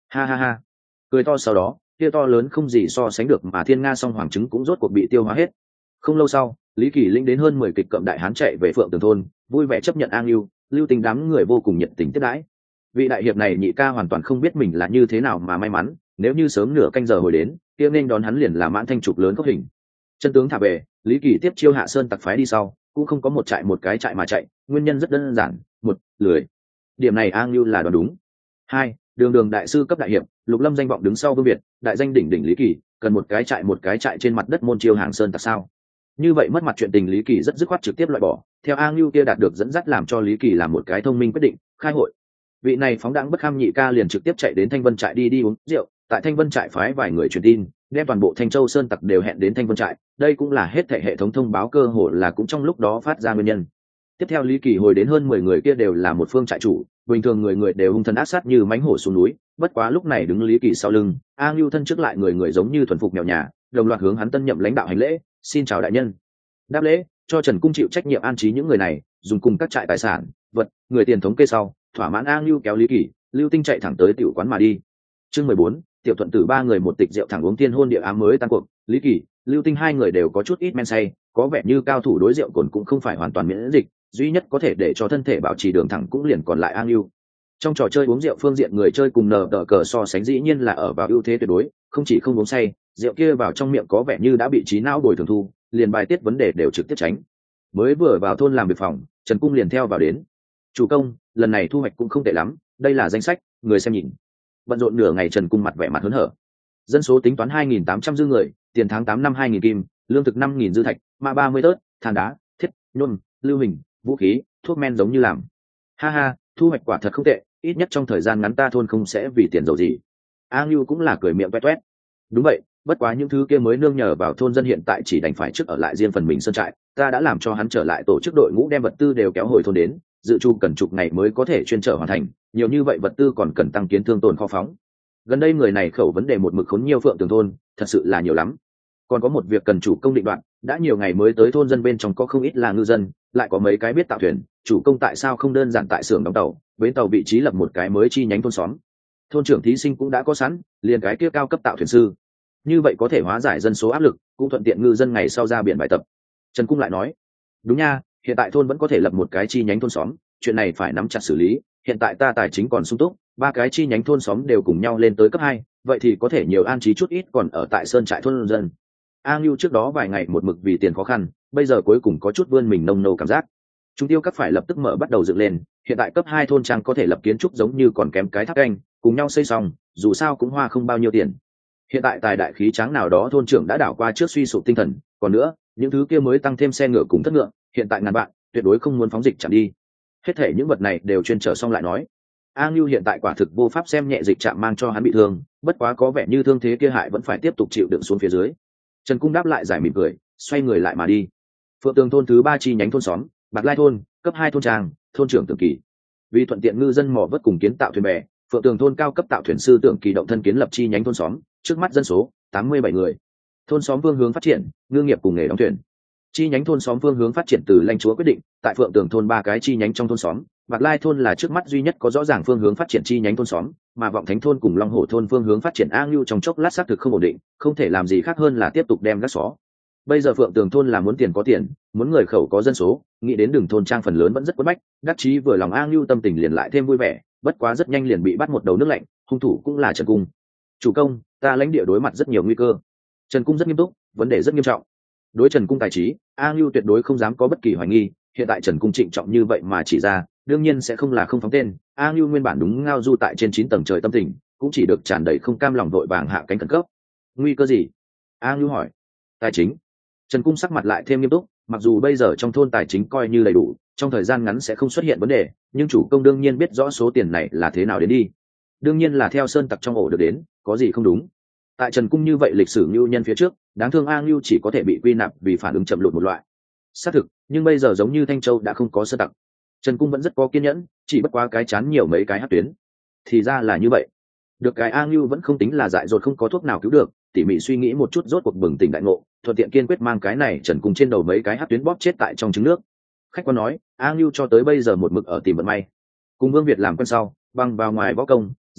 Ha ha ha. Cười to sau đó, kia to lớn không gì so sánh được mà thiên nga song hoàng trứng cũng rốt cuộc bị tiêu hóa hết. Không lâu sau, Lý Kỳ linh đến hơn mười kịch cậm đại hán chạy về Phượng Tường thôn, vui vẻ chấp nhận An Lưu, lưu tình đám người vô cùng nhiệt tình tiếp đãi. Vị đại hiệp này nhị ca hoàn toàn không biết mình là như thế nào mà may mắn, nếu như sớm nửa canh giờ hồi đến, kia nên đón hắn liền là mãn thanh trục lớn cốc hình. Chân tướng thả về, Lý Kỳ tiếp chiêu Hạ Sơn tặc phái đi sau, cũng không có một trại một cái trại mà chạy, nguyên nhân rất đơn giản, một, lười. Điểm này An Lưu là đoán đúng. Hai, đường đường đại sư cấp đại hiệp, Lục Lâm danh vọng đứng sau Vương Việt, đại danh đỉnh đỉnh Lý Kỳ, cần một cái trại một cái trại trên mặt đất môn chiêu hàng sơn tặc sao? Như vậy mất mặt chuyện tình Lý Kỳ rất dứt khoát trực tiếp loại bỏ. Theo An Lưu kia đạt được dẫn dắt làm cho Lý Kỳ làm một cái thông minh quyết định, khai hội. Vị này phóng đãng bất kham nhị ca liền trực tiếp chạy đến Thanh Vân trại đi đi uống rượu, tại Thanh Vân trại phái vài người truyền tin, đem toàn bộ Thanh Châu sơn tặc đều hẹn đến Thanh Vân trại, đây cũng là hết thảy hệ thống thông báo cơ hội là cũng trong lúc đó phát ra nguyên nhân. Tiếp theo Lý Kỳ hồi đến hơn mười người kia đều là một phương trại chủ, bình thường người người đều hung thần ác sát như mãnh hổ xuống núi, bất quá lúc này đứng Lý Kỳ sau lưng, A Ngưu thân trước lại người người giống như thuần phục mèo nhà, đồng loạt hướng hắn tân nhậm lãnh đạo hành lễ, xin chào đại nhân. Đáp lễ, cho Trần Cung chịu trách nhiệm an trí những người này, dùng cùng các trại tài sản, vật, người tiền thống kê sau, thỏa mãn A Ngưu kéo Lý Kỳ, Lưu Tinh chạy thẳng tới tiểu quán mà đi. Chương mười bốn, tiểu thuận tử ba người một tịch rượu thẳng uống thiên hôn địa ám mới tan cuộc, Lý Kỳ, Lưu Tinh hai người đều có chút ít men say, có vẻ như cao thủ đối rượu cồn cũng không phải hoàn toàn miễn dịch, duy nhất có thể để cho thân thể bảo trì đường thẳng cũng liền còn lại A Ngưu. Trong trò chơi uống rượu phương diện người chơi cùng nờ đỡ cờ so sánh dĩ nhiên là ở vào ưu thế tuyệt đối, không chỉ không uống say, rượu kia vào trong miệng có vẻ như đã bị trí não bồi thường thu, liền bài tiết vấn đề đều trực tiếp tránh. Mới vừa vào thôn làm việc phòng, Trần Cung liền theo vào đến. Chủ công, lần này thu hoạch cũng không tệ lắm, đây là danh sách, người xem nhìn. Bận rộn nửa ngày Trần Cung mặt vẻ mặt hớn hở. Dân số tính toán hai nghìn tám trăm dư người, tiền tháng tám năm hai nghìn kim, lương thực năm nghìn dư thạch, ma ba mươi tớt, than đá, thiết, nhôm, lưu hình, vũ khí, thuốc men giống như làm. Ha ha, thu hoạch quả thật không tệ, ít nhất trong thời gian ngắn ta thôn không sẽ vì tiền dầu gì. A Ngưu cũng là cười miệng toét toét. Đúng vậy, bất quá những thứ kia mới nương nhờ vào thôn dân hiện tại chỉ đành phải trước ở lại riêng phần mình sơn trại, ta đã làm cho hắn trở lại tổ chức đội ngũ đem vật tư đều kéo hồi thôn đến, dự trù cần chục ngày mới có thể chuyên trở hoàn thành, nhiều như vậy vật tư còn cần tăng kiến thương tồn kho phóng. Gần đây người này khẩu vấn đề một mực khốn nhiều Phượng Tường thôn, thật sự là nhiều lắm. Còn có một việc cần chủ công định đoạn, đã nhiều ngày mới tới thôn dân bên trong có không ít là ngư dân, lại có mấy cái biết tạo thuyền, chủ công tại sao không đơn giản tại xưởng đóng tàu, bến tàu vị trí lập một cái mới chi nhánh thôn xóm. Thôn trưởng thí sinh cũng đã có sẵn, liền cái kia cao cấp tạo thuyền sư. Như vậy có thể hóa giải dân số áp lực, cũng thuận tiện ngư dân ngày sau ra biển bài tập. Trần Cung lại nói, đúng nha, hiện tại thôn vẫn có thể lập một cái chi nhánh thôn xóm, chuyện này phải nắm chặt xử lý, hiện tại ta tài chính còn sung túc, ba cái chi nhánh thôn xóm đều cùng nhau lên tới cấp hai, vậy thì có thể nhiều an trí chút ít còn ở tại sơn trại thôn dân. A Ngưu trước đó vài ngày một mực vì tiền khó khăn, bây giờ cuối cùng có chút vươn mình nông nâu cảm giác. Chúng tiêu các phải lập tức mở bắt đầu dựng lên, hiện tại cấp hai thôn trang có thể lập kiến trúc giống như còn kém cái tháp canh, cùng nhau xây xong, dù sao cũng hoa không bao nhiêu tiền. Hiện tại tài đại khí tráng nào đó thôn trưởng đã đảo qua trước suy sụp tinh thần, còn nữa, những thứ kia mới tăng thêm xe ngựa cùng thất ngựa, hiện tại ngàn bạn, tuyệt đối không muốn phóng dịch chạm đi. Hết thể những vật này đều chuyên trở xong lại nói. A Ngưu hiện tại quả thực vô pháp xem nhẹ dịch chạm mang cho hắn bị thương, bất quá có vẻ như thương thế kia hại vẫn phải tiếp tục chịu đựng xuống phía dưới. Trần Cung đáp lại giải mỉm cười, xoay người lại mà đi. Phượng Tường thôn thứ ba chi nhánh thôn xóm, Bạc Lai thôn, cấp hai thôn trang, thôn trưởng Tưởng Kỳ. Vì thuận tiện ngư dân mò vớt cùng kiến tạo thuyền bè, Phượng Tường thôn cao cấp tạo thuyền sư Tưởng Kỳ động thân kiến lập chi nhánh thôn xóm, trước mắt dân số tám mươi bảy người. Thôn xóm phương hướng phát triển, ngư nghiệp cùng nghề đóng thuyền. Chi nhánh thôn xóm phương hướng phát triển từ lãnh chúa quyết định, tại Phượng Tường thôn ba cái chi nhánh trong thôn xóm, Bạc Lai thôn là trước mắt duy nhất có rõ ràng phương hướng phát triển chi nhánh thôn xóm, mà Vọng Thánh thôn cùng Long Hổ thôn phương hướng phát triển A Ngưu trong chốc lát xác thực không ổn định, không thể làm gì khác hơn là tiếp tục đem gác xó. Bây giờ Phượng Tường thôn là muốn tiền có tiền, muốn người khẩu có dân số, nghĩ đến đường thôn trang phần lớn vẫn rất quất bách, đắc chí vừa lòng A Ngưu tâm tình liền lại thêm vui vẻ, bất quá rất nhanh liền bị bắt một đầu nước lạnh, hung thủ cũng là Trần Cung. Chủ công, ta lãnh địa đối mặt rất nhiều nguy cơ. Trần Cung rất nghiêm túc, vấn đề rất nghiêm trọng. Đối Trần Cung tài trí, A Ngưu tuyệt đối không dám có bất kỳ hoài nghi, hiện tại Trần Cung trịnh trọng như vậy mà chỉ ra, đương nhiên sẽ không là không phóng tên. A Ngưu nguyên bản đúng ngao du tại trên chín tầng trời tâm tình, cũng chỉ được tràn đầy không cam lòng vội vàng hạ cánh khẩn cấp. Nguy cơ gì? A Ngưu hỏi. Tài chính. Trần Cung sắc mặt lại thêm nghiêm túc, mặc dù bây giờ trong thôn tài chính coi như đầy đủ, trong thời gian ngắn sẽ không xuất hiện vấn đề, nhưng chủ công đương nhiên biết rõ số tiền này là thế nào đến đi. Đương nhiên là theo sơn tặc trong ổ được đến, có gì không đúng. Tại Trần Cung như vậy lịch sử Ngưu nhân phía trước, đáng thương A Ngưu chỉ có thể bị quy nạp vì phản ứng chậm lụt một loại. Xác thực, nhưng bây giờ giống như Thanh Châu đã không có sơn tặc. Trần Cung vẫn rất có kiên nhẫn, chỉ bất quá cái chán nhiều mấy cái hát tuyến. Thì ra là như vậy. Được cái A Ngưu vẫn không tính là dại dột không có thuốc nào cứu được, tỉ mỉ suy nghĩ một chút rốt cuộc bừng tỉnh đại ngộ, thuận tiện kiên quyết mang cái này Trần Cung trên đầu mấy cái hát tuyến bóp chết tại trong trứng nước. Khách quan nói, A Ngưu cho tới bây giờ một mực ở tìm vận may. Cùng Vương Việt làm quen sau, băng vào ngoài võ công, danh vọng,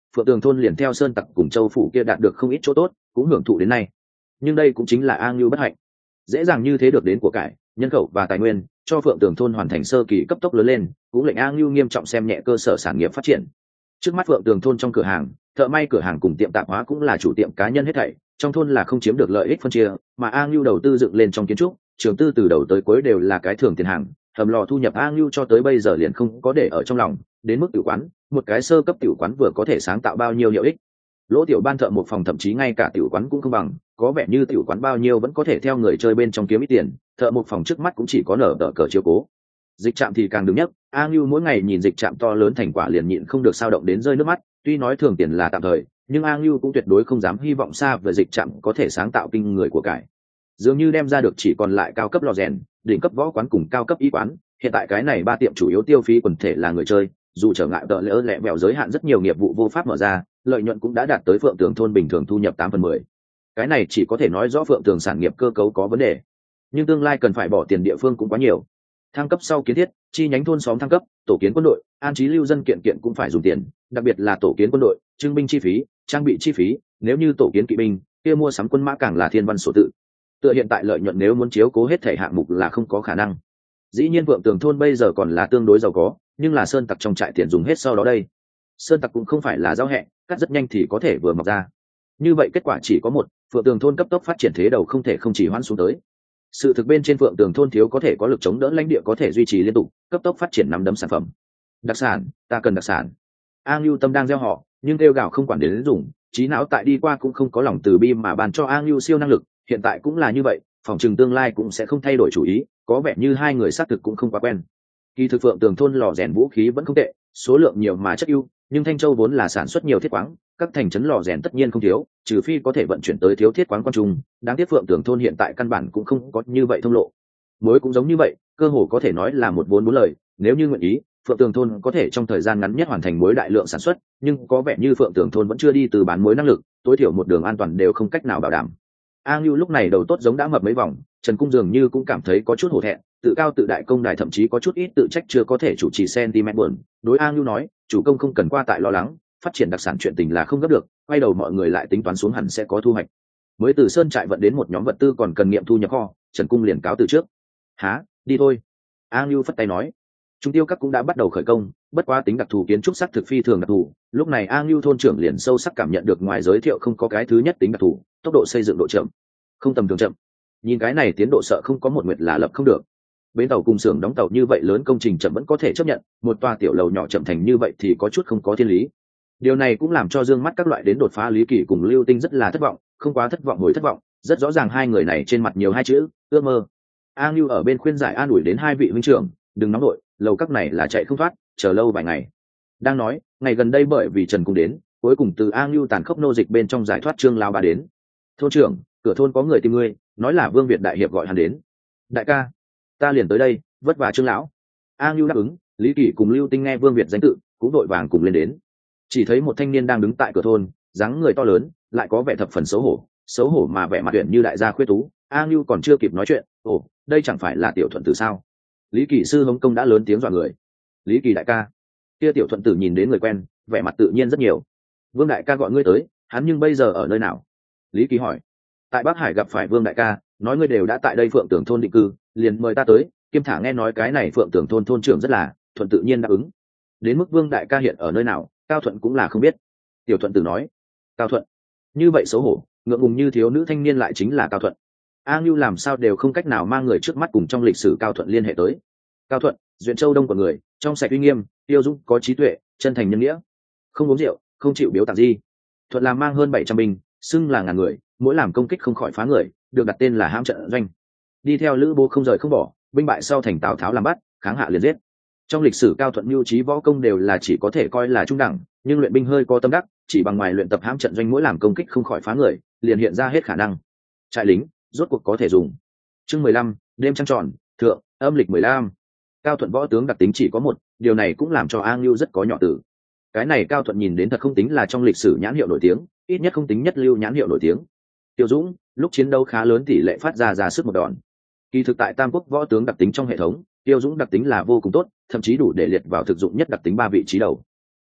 phượng tường thôn liền theo sơn tặc cùng châu phủ kia đạt được không ít chỗ tốt, cũng hưởng thụ đến nay. Nhưng đây cũng chính là A Ngưu bất hạnh, dễ dàng như thế được đến của cải, nhân khẩu và tài nguyên, cho phượng tường thôn hoàn thành sơ kỳ cấp tốc lớn lên, cũng lệnh A Ngưu nghiêm trọng xem nhẹ cơ sở sản nghiệp phát triển. Trước mắt phượng tường thôn trong cửa hàng, thợ may cửa hàng cùng tiệm tạp hóa cũng là chủ tiệm cá nhân hết thảy, trong thôn là không chiếm được lợi ích phân chia, mà A Ngưu đầu tư dựng lên trong kiến trúc, trường tư từ đầu tới cuối đều là cái thường tiền hàng, hầm lò thu nhập A Ngưu cho tới bây giờ liền không có để ở trong lòng. Đến mức tiểu quán, một cái sơ cấp tiểu quán vừa có thể sáng tạo bao nhiêu hiệu ích. Lỗ tiểu ban thợ một phòng thậm chí ngay cả tiểu quán cũng không bằng, có vẻ như tiểu quán bao nhiêu vẫn có thể theo người chơi bên trong kiếm ít tiền, thợ một phòng trước mắt cũng chỉ có nở đỡ cờ chiếu cố. Dịch trạm thì càng đứng nhất, A Ngưu mỗi ngày nhìn dịch trạm to lớn thành quả liền nhịn không được sao động đến rơi nước mắt, tuy nói thường tiền là tạm thời, nhưng A Ngưu cũng tuyệt đối không dám hy vọng xa về dịch trạm có thể sáng tạo kinh người của cải. Dường như đem ra được chỉ còn lại cao cấp lò rèn, đỉnh cấp võ quán cùng cao cấp y quán, hiện tại cái này ba tiệm chủ yếu tiêu phí quần thể là người chơi, dù trở ngại đỡ lỡ lẹ bẹo giới hạn rất nhiều nghiệp vụ vô pháp mở ra, lợi nhuận cũng đã đạt tới phượng tường thôn bình thường thu nhập tám phần mười. Cái này chỉ có thể nói rõ phượng tường sản nghiệp cơ cấu có vấn đề, nhưng tương lai cần phải bỏ tiền địa phương cũng quá nhiều. Thăng cấp sau kiến thiết, chi nhánh thôn xóm thăng cấp, tổ kiến quân đội, an trí lưu dân kiện kiện cũng phải dùng tiền, đặc biệt là tổ kiến quân đội, trưng binh chi phí, trang bị chi phí, nếu như tổ kiến kỵ binh, kia mua sắm quân mã càng là thiên văn sổ tự. Tựa hiện tại lợi nhuận nếu muốn chiếu cố hết thể hạng mục là không có khả năng. Dĩ nhiên vượng tường thôn bây giờ còn là tương đối giàu có, nhưng là sơn tặc trong trại tiền dùng hết sau đó đây. Sơn tặc cũng không phải là giao hẹ, cắt rất nhanh thì có thể vừa mọc ra. Như vậy kết quả chỉ có một, phượng tường thôn cấp tốc phát triển thế đầu không thể không chỉ hoãn xuống tới. Sự thực bên trên phượng tường thôn thiếu có thể có lực chống đỡ lãnh địa có thể duy trì liên tục, cấp tốc phát triển nắm đấm sản phẩm. Đặc sản, ta cần đặc sản. A Ngưu tâm đang gieo họ, nhưng kêu gào không quản đến dùng, trí não tại đi qua cũng không có lòng từ bi mà bàn cho A Ngưu siêu năng lực, hiện tại cũng là như vậy, phòng trường tương lai cũng sẽ không thay đổi chủ ý, có vẻ như hai người xác thực cũng không quá quen. Kỳ thực phượng tường thôn lò rèn vũ khí vẫn không tệ, số lượng nhiều mà chất ưu, nhưng Thanh Châu vốn là sản xuất nhiều thiết quáng, các thành trấn lò rèn tất nhiên không thiếu, trừ phi có thể vận chuyển tới thiếu thiết quáng quan trung, đáng tiếc phượng tường thôn hiện tại căn bản cũng không có như vậy thông lộ. Muối cũng giống như vậy, cơ hồ có thể nói là một vốn bốn lời, nếu như nguyện ý, phượng tường thôn có thể trong thời gian ngắn nhất hoàn thành muối đại lượng sản xuất, nhưng có vẻ như phượng tường thôn vẫn chưa đi từ bán muối năng lực, tối thiểu một đường an toàn đều không cách nào bảo đảm. A Ngưu lúc này đầu tốt giống đã mập mấy vòng, Trần Cung dường như cũng cảm thấy có chút hổ thẹn, tự cao tự đại công đài thậm chí có chút ít tự trách chưa có thể chủ trì centimet buồn. Đối A Ngưu nói, chủ công không cần qua tại lo lắng, phát triển đặc sản chuyện tình là không gấp được, quay đầu mọi người lại tính toán xuống hẳn sẽ có thu hoạch. Mới từ sơn trại vận đến một nhóm vật tư còn cần nghiệm thu nhập kho, Trần Cung liền cáo từ trước. Há, đi thôi. A Ngưu phất tay nói. Trung tiêu các cũng đã bắt đầu khởi công, bất quá tính đặc thù kiến trúc sắc thực phi thường đặc thù, lúc này A Ngưu thôn trưởng liền sâu sắc cảm nhận được ngoài giới thiệu không có cái thứ nhất tính đặc thù, tốc độ xây dựng độ chậm, không tầm thường chậm. Nhìn cái này tiến độ sợ không có một nguyệt là lập không được. Bến tàu cùng xưởng đóng tàu như vậy lớn công trình chậm vẫn có thể chấp nhận, một tòa tiểu lầu nhỏ chậm thành như vậy thì có chút không có thiên lý. Điều này cũng làm cho dương mắt các loại đến đột phá Lý Kỳ cùng Lưu Tinh rất là thất vọng, không quá thất vọng hồi thất vọng, rất rõ ràng hai người này trên mặt nhiều hai chữ ước mơ. A Ngưu ở bên khuyên giải an ủi đến hai vị huynh trưởng, đừng nóng nổi, lầu các này là chạy không thoát, chờ lâu vài ngày. Đang nói, ngày gần đây bởi vì Trần Cung đến, cuối cùng từ A Ngưu tàn khốc nô dịch bên trong giải thoát Trương Lao Ba đến. Thôn trưởng, cửa thôn có người tìm ngươi, nói là Vương Việt đại hiệp gọi hắn đến. Đại ca, ta liền tới đây, vất vả Trương lão. A Ngưu đáp ứng, Lý Kỳ cùng Lưu Tinh nghe Vương Việt danh tự, cũng đội vàng cùng lên đến. Chỉ thấy một thanh niên đang đứng tại cửa thôn, dáng người to lớn, lại có vẻ thập phần xấu hổ, xấu hổ mà vẻ mặt tuyển như đại gia khuyết tú. A Ngưu còn chưa kịp nói chuyện, ồ, đây chẳng phải là Tiểu Thuận Tử sao? Lý Kỳ sư hống công đã lớn tiếng dọa người. Lý Kỳ đại ca. Kia Tiểu Thuận Tử nhìn đến người quen, vẻ mặt tự nhiên rất nhiều. Vương đại ca gọi ngươi tới, hắn nhưng bây giờ ở nơi nào? Lý Kỳ hỏi. Tại Bắc Hải gặp phải Vương đại ca, nói ngươi đều đã tại đây Phượng Tường thôn định cư, liền mời ta tới, kiêm thả nghe nói cái này Phượng Tường thôn thôn trưởng rất là thuận tự nhiên đáp ứng. Đến mức Vương đại ca hiện ở nơi nào, Cao Thuận cũng là không biết. Tiểu Thuận Tử nói. Cao Thuận? Như vậy xấu hổ, ngượng ngùng như thiếu nữ thanh niên lại chính là Cao Thuận. A Ngưu làm sao đều không cách nào mang người trước mắt cùng trong lịch sử Cao Thuận liên hệ tới. Cao Thuận, Duyện Châu Đông của người, trong sạch uy nghiêm, tiêu dũng, có trí tuệ, chân thành nhân nghĩa, không uống rượu, không chịu biếu tặng gì. Thuận làm mang hơn bảy trăm binh, xưng là ngàn người, mỗi làm công kích không khỏi phá người, được đặt tên là hãm trận doanh. Đi theo Lữ Bố không rời không bỏ, binh bại sau thành Tào Tháo làm bắt, kháng hạ liền giết. Trong lịch sử Cao Thuận mưu trí võ công đều là chỉ có thể coi là trung đẳng, nhưng luyện binh hơi có tâm đắc, chỉ bằng ngoài luyện tập hãm trận doanh mỗi làm công kích không khỏi phá người, liền hiện ra hết khả năng. Trại lính, rốt cuộc có thể dùng. Chương mười lăm, đêm trăng tròn, thượng, âm lịch mười lăm. Cao Thuận võ tướng đặc tính chỉ có một, điều này cũng làm cho A Ngưu rất có nhỏ tử. Cái này Cao Thuận nhìn đến thật không tính là trong lịch sử nhãn hiệu nổi tiếng, ít nhất không tính nhất lưu nhãn hiệu nổi tiếng. Tiêu Dũng, lúc chiến đấu khá lớn tỷ lệ phát ra ra sức một đòn. Kỳ thực tại Tam Quốc võ tướng đặc tính trong hệ thống, Tiêu Dũng đặc tính là vô cùng tốt, thậm chí đủ để liệt vào thực dụng nhất đặc tính ba vị trí đầu.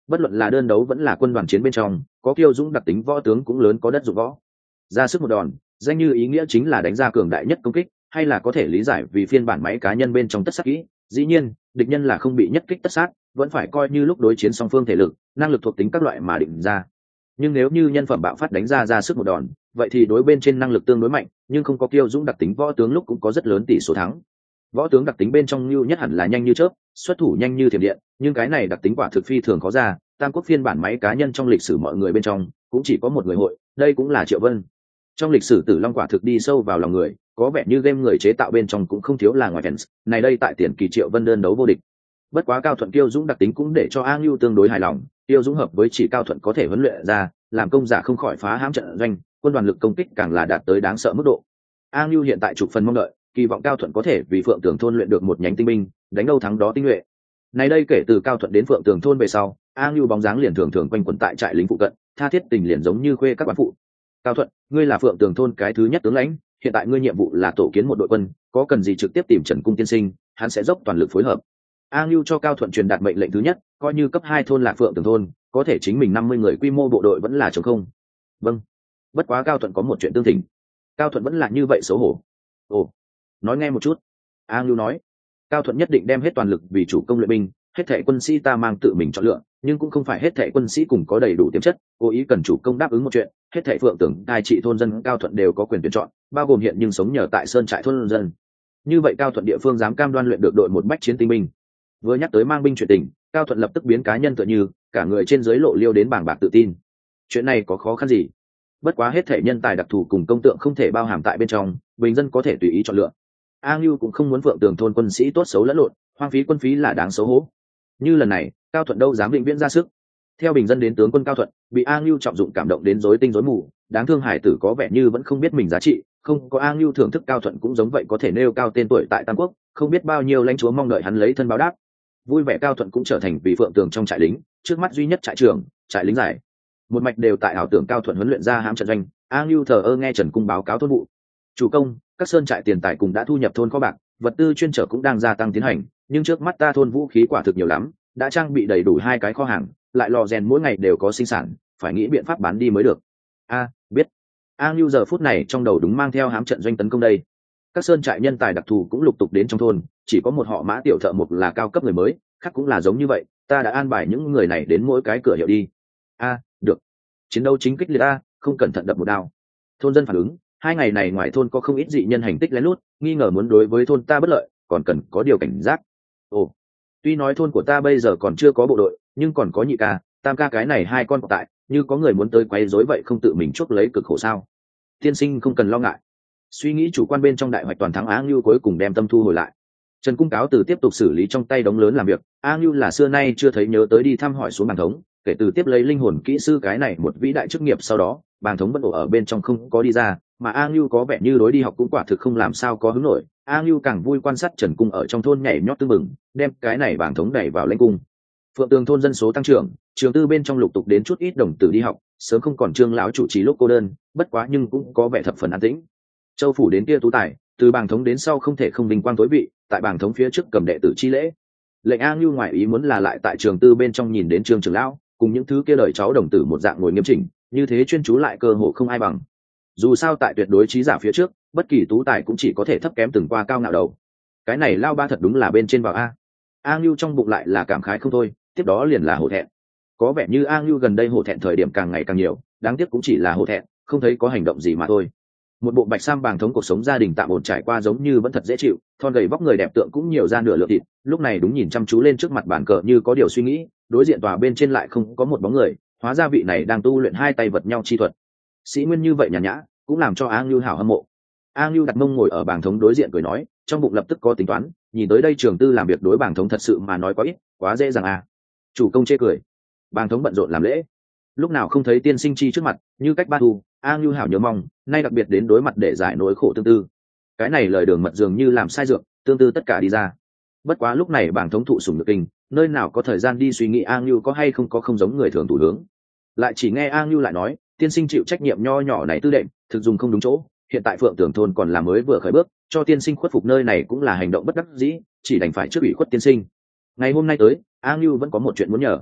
bất luận là đơn đấu vẫn là quân đoàn chiến bên trong, có kiêu dũng đặc tính võ tướng cũng lớn có đất dụng võ. Ra sức một đòn, danh như ý nghĩa chính là đánh ra cường đại nhất công kích, hay là có thể lý giải vì phiên bản máy cá nhân bên trong tất sát kỹ. Dĩ nhiên, địch nhân là không bị nhất kích tất sát, vẫn phải coi như lúc đối chiến song phương thể lực, năng lực thuộc tính các loại mà định ra. Nhưng nếu như nhân phẩm bạo phát đánh ra ra sức một đòn, vậy thì đối bên trên năng lực tương đối mạnh, nhưng không có kiêu dũng đặc tính võ tướng lúc cũng có rất lớn tỷ số thắng. Võ tướng đặc tính bên trong lưu nhất hẳn là nhanh như chớp, xuất thủ nhanh như thiểm điện, nhưng cái này đặc tính quả thực phi thường khó ra. Tam quốc phiên bản máy cá nhân trong lịch sử mọi người bên trong cũng chỉ có một người hội, đây cũng là Triệu Vân. Trong lịch sử Tử Long quả thực đi sâu vào lòng người, có vẻ như game người chế tạo bên trong cũng không thiếu là ngoài fans, này đây tại tiền kỳ Triệu Vân đơn đấu vô địch. Bất quá Cao Thuận kiêu dũng đặc tính cũng để cho A Ngưu tương đối hài lòng, kiêu dũng hợp với chỉ Cao Thuận có thể huấn luyện ra, làm công giả không khỏi phá hãm trận doanh, quân đoàn lực công kích càng là đạt tới đáng sợ mức độ. A Ngưu hiện tại chục phần mong đợi, kỳ vọng Cao Thuận có thể vì Phượng Tường thôn luyện được một nhánh tinh binh, đánh đâu thắng đó tinh nhuệ. Này đây kể từ Cao Thuận đến Phượng Tường thôn về sau, A Ngưu bóng dáng liền thường thường quanh quẩn tại trại lính phụ cận, tha thiết tình liền giống như khuê các bán phụ. Cao Thuận, ngươi là Phượng Tường thôn cái thứ nhất tướng lãnh, hiện tại ngươi nhiệm vụ là tổ kiến một đội quân, có cần gì trực tiếp tìm Trần Cung tiên sinh, hắn sẽ dốc toàn lực phối hợp. A Ngưu cho Cao Thuận truyền đạt mệnh lệnh thứ nhất, coi như cấp hai thôn là Phượng Tường thôn, có thể chính mình năm mươi người quy mô bộ đội vẫn là trống không. Vâng. Bất quá Cao Thuận có một chuyện tương thỉnh. Cao Thuận vẫn là như vậy xấu hổ. Ồ, nói nghe một chút. A Ngưu nói, Cao Thuận nhất định đem hết toàn lực vì chủ công luyện binh, hết thảy quân sĩ ta mang tự mình chọn lựa, nhưng cũng không phải hết thảy quân sĩ cùng có đầy đủ tiềm chất, cố ý cần chủ công đáp ứng một chuyện, hết thảy Phượng Tường đai trị thôn dân Cao Thuận đều có quyền tuyển chọn, bao gồm hiện nhưng sống nhờ tại sơn trại thôn dân. Như vậy Cao Thuận địa phương dám cam đoan luyện được đội một bách chiến tinh binh. Vừa nhắc tới mang binh chuyện tình, Cao Thuận lập tức biến cá nhân tựa như, cả người trên dưới lộ liêu đến bảng bạc tự tin. Chuyện này có khó khăn gì? Bất quá hết thảy nhân tài đặc thù cùng công tượng không thể bao hàm tại bên trong, bình dân có thể tùy ý chọn lựa. A Ngưu cũng không muốn Phượng Tường thôn quân sĩ tốt xấu lẫn lộn, hoang phí quân phí là đáng xấu hổ. Như lần này, Cao Thuận đâu dám định viễn ra sức. Theo bình dân đến tướng quân Cao Thuận, bị A Ngưu trọng dụng cảm động đến rối tinh rối mù, đáng thương hải tử có vẻ như vẫn không biết mình giá trị, không có A Ngưu thưởng thức Cao Thuận cũng giống vậy có thể nêu cao tên tuổi tại Tam Quốc, không biết bao nhiêu lãnh chúa mong đợi hắn lấy thân báo đáp. Vui vẻ Cao Thuận cũng trở thành vị Phượng Tường trong trại lính, trước mắt duy nhất trại trưởng, trại lính giải. Một mạch đều tại ảo tưởng Cao Thuận huấn luyện ra hãm trận doanh, A Ngưu thờ ơ nghe Trần Cung báo cáo thôn vụ. Chủ công, các sơn trại tiền tài cùng đã thu nhập thôn kho bạc, vật tư chuyên trở cũng đang gia tăng tiến hành, nhưng trước mắt ta thôn vũ khí quả thực nhiều lắm, đã trang bị đầy đủ hai cái kho hàng, lại lò rèn mỗi ngày đều có sinh sản, phải nghĩ biện pháp bán đi mới được. A, biết. A Ngưu giờ phút này trong đầu đúng mang theo hám trận doanh tấn công đây. Các sơn trại nhân tài đặc thù cũng lục tục đến trong thôn, chỉ có một họ Mã tiểu thợ mộc là cao cấp người mới, khác cũng là giống như vậy, ta đã an bài những người này đến mỗi cái cửa hiệu đi. A, được. Chiến đấu chính kích liệt a, không cẩn thận đập một đao. Thôn dân phản ứng, hai ngày này ngoài thôn có không ít dị nhân hành tích lén lút, nghi ngờ muốn đối với thôn ta bất lợi, còn cần có điều cảnh giác. Ồ, tuy nói thôn của ta bây giờ còn chưa có bộ đội, nhưng còn có nhị ca, tam ca cái này hai con tại, như có người muốn tới quấy rối vậy không tự mình chuốc lấy cực khổ sao? Tiên sinh không cần lo ngại. Suy nghĩ chủ quan bên trong đại hoạch toàn thắng Á Ngưu cuối cùng đem tâm thu hồi lại. Trần Cung cáo từ tiếp tục xử lý trong tay đống lớn làm việc, A Ngưu là xưa nay chưa thấy nhớ tới đi thăm hỏi xuống bàng thống, kể từ tiếp lấy linh hồn kỹ sư cái này một vĩ đại chức nghiệp sau đó, bàng thống vẫn ổ ở bên trong không có đi ra, mà A Ngưu có vẻ như đối đi học cũng quả thực không làm sao có hứng nổi. A Ngưu càng vui quan sát Trần Cung ở trong thôn nhảy nhót tưng bừng, đem cái này bàng thống đẩy vào lãnh cung. Phượng Tường thôn dân số tăng trưởng, trường tư bên trong lục tục đến chút ít đồng tử đi học, sớm không còn Trương lão chủ trì lúc cô đơn, bất quá nhưng cũng có vẻ thập phần an tĩnh. Châu phủ đến kia tú tài, từ bàng thống đến sau không thể không vinh quang tối vị, tại bàng thống phía trước cầm đệ tử chi lễ. Lệnh A Ngưu ngoài ý muốn là lại tại trường tư bên trong nhìn đến Trương trưởng lão, cùng những thứ kia đời cháu đồng tử một dạng ngồi nghiêm chỉnh, như thế chuyên chú lại cơ hồ không ai bằng. Dù sao tại tuyệt đối trí giả phía trước, bất kỳ tú tài cũng chỉ có thể thấp kém từng qua cao ngạo đầu. Cái này lao ba thật đúng là bên trên vào a. A Ngưu trong bụng lại là cảm khái không thôi, tiếp đó liền là hổ thẹn. Có vẻ như A Ngưu gần đây hổ thẹn thời điểm càng ngày càng nhiều, đáng tiếc cũng chỉ là hổ thẹn, không thấy có hành động gì mà thôi. Một bộ bạch sam bàng thống cuộc sống gia đình tạm ổn trải qua giống như vẫn thật dễ chịu, thon gầy vóc người đẹp tượng cũng nhiều ra nửa lượng thịt, lúc này đúng nhìn chăm chú lên trước mặt bàn cờ như có điều suy nghĩ, đối diện tòa bên trên lại không có một bóng người, hóa ra vị này đang tu luyện hai tay vật nhau chi thuật. Sĩ nguyên như vậy nhàn nhã, cũng làm cho A Ngưu hảo hâm mộ. A Ngưu đặt mông ngồi ở bàng thống đối diện cười nói, trong bụng lập tức có tính toán, nhìn tới đây trường tư làm việc đối bàng thống thật sự mà nói quá ít, quá dễ dàng à. Chủ công chê cười. Bàng thống bận rộn làm lễ, lúc nào không thấy tiên sinh chi trước mặt, như cách ba thu, A Ngưu hảo nhớ mong, nay đặc biệt đến đối mặt để giải nỗi khổ tương tư. Cái này lời đường mật dường như làm sai dược, tương tư tất cả đi ra. Bất quá lúc này bàng thống thụ sủng nhược kinh, nơi nào có thời gian đi suy nghĩ A Ngưu có hay không có không giống người thường thủ hướng. Lại chỉ nghe A Ngưu lại nói, tiên sinh chịu trách nhiệm nho nhỏ này tư đệm, thực dùng không đúng chỗ, hiện tại Phượng Tường thôn còn là mới vừa khởi bước, cho tiên sinh khuất phục nơi này cũng là hành động bất đắc dĩ, chỉ đành phải trước ủy khuất tiên sinh. Ngày hôm nay tới, A Ngưu vẫn có một chuyện muốn nhờ.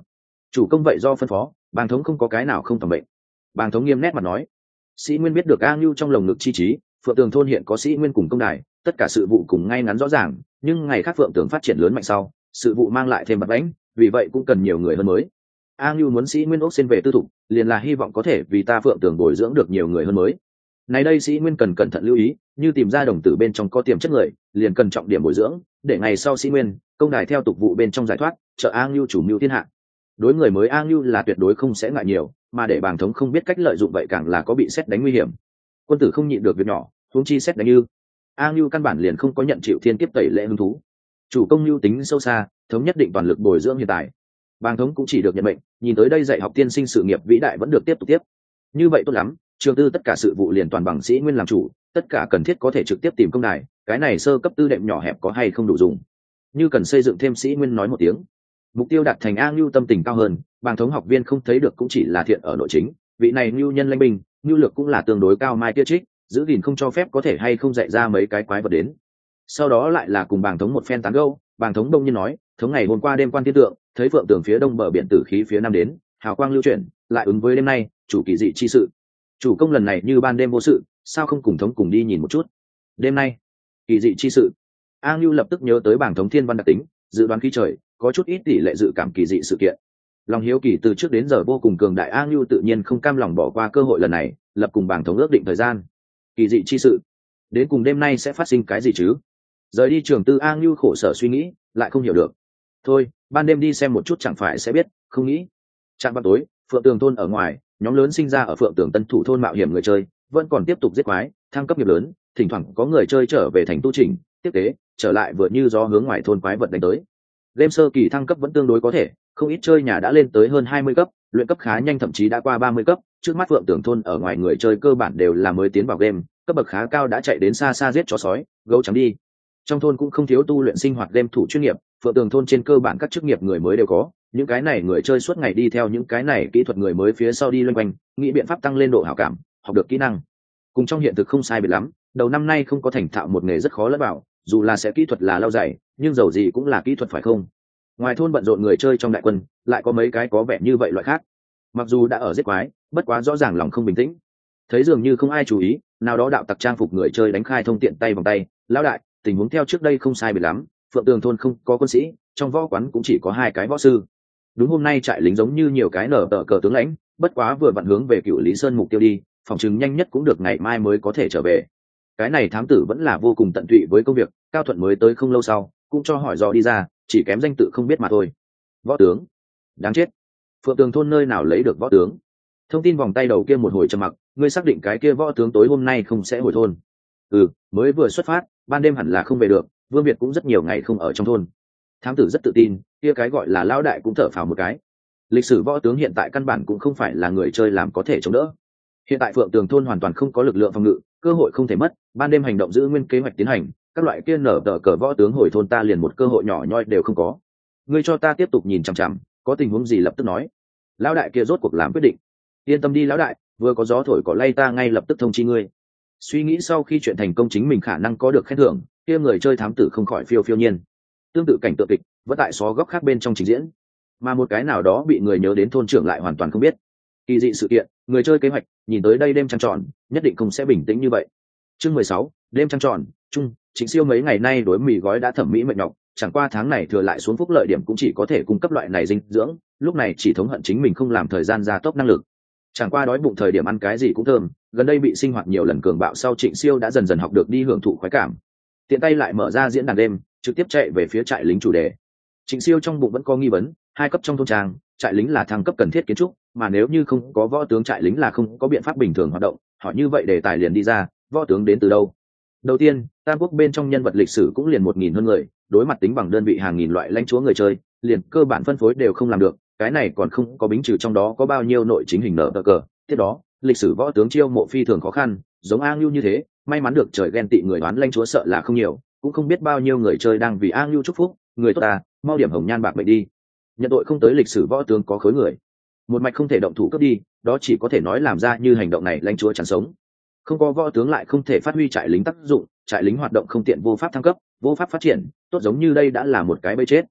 Chủ công vậy do phân phó, bàng thống không có cái nào không tầm bệnh. Bàng thống nghiêm nét mặt nói. Sĩ Nguyên biết được A Ngưu trong lồng ngực chi trí, Phượng Tường thôn hiện có Sĩ Nguyên cùng công đài, tất cả sự vụ cùng ngay ngắn rõ ràng, nhưng ngày khác Phượng Tường phát triển lớn mạnh sau, sự vụ mang lại thêm bật bánh, vì vậy cũng cần nhiều người hơn mới. A Ngưu muốn Sĩ Nguyên ốc xin về tư thục, liền là hy vọng có thể vì ta Phượng Tường bồi dưỡng được nhiều người hơn mới. Này đây Sĩ Nguyên cần cẩn thận lưu ý, như tìm ra đồng tử bên trong có tiềm chất người, liền cần trọng điểm bồi dưỡng, để ngày sau Sĩ Nguyên, công đài theo tục vụ bên trong giải thoát, trợ A Ngưu chủ mưu thiên hạ. Đối người mới A Ngưu là tuyệt đối không sẽ ngại nhiều, mà để bàng thống không biết cách lợi dụng vậy càng là có bị xét đánh nguy hiểm. Quân tử không nhịn được việc nhỏ, huống chi xét đánh như. A Ngưu căn bản liền không có nhận chịu thiên kiếp tẩy lệ hứng thú. Chủ công Ngưu tính sâu xa, thống nhất định toàn lực bồi dưỡng hiện tại. Bàng thống cũng chỉ được nhận mệnh, nhìn tới đây dạy học tiên sinh sự nghiệp vĩ đại vẫn được tiếp tục tiếp. Như vậy tốt lắm, trường tư tất cả sự vụ liền toàn bằng Sĩ Nguyên làm chủ, tất cả cần thiết có thể trực tiếp tìm công đài, cái này sơ cấp tư đệm nhỏ hẹp có hay không đủ dùng. Như cần xây dựng thêm Sĩ Nguyên nói một tiếng. Mục tiêu đạt thành A Ngưu tâm tình cao hơn, bàng thống học viên không thấy được cũng chỉ là thiện ở nội chính, vị này Ngưu nhân lãnh binh, Ngưu lược cũng là tương đối cao mai kia trích, giữ gìn không cho phép có thể hay không dạy ra mấy cái quái vật đến. Sau đó lại là cùng bàng thống một phen tán gẫu, bàng thống đông nhiên nói, thống ngày hôm qua đêm quan thiên tượng, thấy Phượng Tường phía đông bờ biển tử khí phía nam đến, hào quang lưu chuyển, lại ứng với đêm nay, chủ kỳ dị chi sự. Chủ công lần này như ban đêm vô sự, sao không cùng thống cùng đi nhìn một chút? Đêm nay, kỳ dị chi sự. A Ngưu lập tức nhớ tới bảng thống thiên văn đặc tính, dự đoán khí trời, có chút ít tỷ lệ dự cảm kỳ dị sự kiện. Lòng hiếu kỳ từ trước đến giờ vô cùng cường đại, A Ngưu tự nhiên không cam lòng bỏ qua cơ hội lần này, lập cùng bảng thống ước định thời gian. Kỳ dị chi sự, đến cùng đêm nay sẽ phát sinh cái gì chứ? Rời đi trường tư, A Ngưu khổ sở suy nghĩ, lại không hiểu được. Thôi, ban đêm đi xem một chút chẳng phải sẽ biết, không nghĩ. Trạm vào tối, Phượng Tường thôn ở ngoài, nhóm lớn sinh ra ở Phượng Tường Tân Thủ thôn mạo hiểm người chơi, vẫn còn tiếp tục giết quái, thăng cấp nghiệp lớn, thỉnh thoảng có người chơi trở về thành tu trình, tiếp tế, trở lại vừa như gió hướng ngoài thôn quái vật đánh tới. Game sơ kỳ thăng cấp vẫn tương đối có thể, không ít chơi nhà đã lên tới hơn hai mươi cấp, luyện cấp khá nhanh, thậm chí đã qua ba mươi cấp, trước mắt Phượng Tường thôn ở ngoài người chơi cơ bản đều là mới tiến vào game, cấp bậc khá cao đã chạy đến xa xa giết chó sói, gấu trắng đi. Trong thôn cũng không thiếu tu luyện sinh hoạt game thủ chuyên nghiệp, Phượng Tường thôn trên cơ bản các chức nghiệp người mới đều có, những cái này người chơi suốt ngày đi theo những cái này kỹ thuật người mới phía sau đi loanh quanh, nghĩ biện pháp tăng lên độ hảo cảm, học được kỹ năng. Cùng trong hiện thực không sai biệt lắm, đầu năm nay không có thành thạo một nghề rất khó lẫn vào, dù là sẽ kỹ thuật là lao dày, nhưng dầu gì cũng là kỹ thuật phải không? Ngoài thôn bận rộn người chơi trong đại quân, lại có mấy cái có vẻ như vậy loại khác. Mặc dù đã ở giết quái, bất quá rõ ràng lòng không bình tĩnh. Thấy dường như không ai chú ý, nào đó đạo tặc trang phục người chơi đánh khai thông tiện tay vòng tay, lão đại, tình huống theo trước đây không sai biệt lắm, Phượng Tường thôn không có quân sĩ, trong võ quán cũng chỉ có hai cái võ sư. Đúng hôm nay trại lính giống như nhiều cái nở tờ cờ tướng lãnh, bất quá vừa vặn hướng về Cựu Lý Sơn mục tiêu đi, phòng chứng nhanh nhất cũng được ngày mai mới có thể trở về. Cái này thám tử vẫn là vô cùng tận tụy với công việc, Cao Thuận mới tới không lâu sau, cũng cho hỏi dò đi ra, chỉ kém danh tự không biết mà thôi. Võ tướng, đáng chết, Phượng Tường thôn nơi nào lấy được võ tướng? Thông tin vòng tay đầu kia một hồi trầm mặc, ngươi xác định cái kia võ tướng tối hôm nay không sẽ hồi thôn? Ừ, mới vừa xuất phát, ban đêm hẳn là không về được, Vương Việt cũng rất nhiều ngày không ở trong thôn. Thám tử rất tự tin, kia cái gọi là lão đại cũng thở phào một cái. Lịch sử võ tướng hiện tại căn bản cũng không phải là người chơi làm có thể chống đỡ. Hiện tại Phượng Tường thôn hoàn toàn không có lực lượng phòng ngự, cơ hội không thể mất, ban đêm hành động giữ nguyên kế hoạch tiến hành, các loại kia nở tờ cờ võ tướng hồi thôn ta liền một cơ hội nhỏ nhoi đều không có. Ngươi cho ta tiếp tục nhìn chằm chằm, có tình huống gì lập tức nói. Lão đại kia rốt cuộc làm quyết định. Yên tâm đi lão đại, vừa có gió thổi cỏ lay ta ngay lập tức thông chi ngươi. Suy nghĩ sau khi chuyện thành công chính mình khả năng có được khen thưởng, kia người chơi thám tử không khỏi phiêu phiêu nhiên. Tương tự cảnh tượng kịch vẫn tại xó góc khác bên trong trình diễn, mà một cái nào đó bị người nhớ đến thôn trưởng lại hoàn toàn không biết. Kỳ dị sự kiện, người chơi kế hoạch, nhìn tới đây đêm trăng tròn, nhất định không sẽ bình tĩnh như vậy. Chương mười sáu, đêm trăng tròn, chung, Trịnh Siêu mấy ngày nay đối mì gói đã thẩm mỹ mệt nhọc, chẳng qua tháng này thừa lại xuống phúc lợi điểm cũng chỉ có thể cung cấp loại này dinh dưỡng, lúc này chỉ thống hận chính mình không làm thời gian gia tốc năng lực. Chẳng qua đói bụng thời điểm ăn cái gì cũng thơm, gần đây bị sinh hoạt nhiều lần cường bạo sau Trịnh Siêu đã dần dần học được đi hưởng thụ khoái cảm. Tiện tay lại mở ra diễn đàn đêm, trực tiếp chạy về phía trại lính chủ đề. Trịnh Siêu trong bụng vẫn có nghi vấn, hai cấp trong thôn trang, trại lính là thăng cấp cần thiết kiến trúc, mà nếu như không có võ tướng trại lính là không có biện pháp bình thường hoạt động, hỏi như vậy đề tài liền đi ra, võ tướng đến từ đâu? Đầu tiên, Tam Quốc bên trong nhân vật lịch sử cũng liền một nghìn hơn người, đối mặt tính bằng đơn vị hàng nghìn loại lãnh chúa người chơi, liền cơ bản phân phối đều không làm được, cái này còn không có bính trừ trong đó có bao nhiêu nội chính hình nở cờ cờ. Tiếp đó, lịch sử võ tướng chiêu mộ phi thường khó khăn, giống A Ngưu như thế, may mắn được trời ghen tị người đoán lãnh chúa sợ là không nhiều, cũng không biết bao nhiêu người chơi đang vì A Ngưu chúc phúc, người tốt ta, mau điểm hồng nhan bạc mệnh đi. Nhận tội không tới lịch sử võ tướng có khối người, một mạch không thể động thủ cướp đi, đó chỉ có thể nói làm ra như hành động này lãnh chúa chẳng sống. Không có võ tướng lại không thể phát huy trại lính tác dụng, trại lính hoạt động không tiện vô pháp thăng cấp, vô pháp phát triển, tốt giống như đây đã là một cái bẫy chết.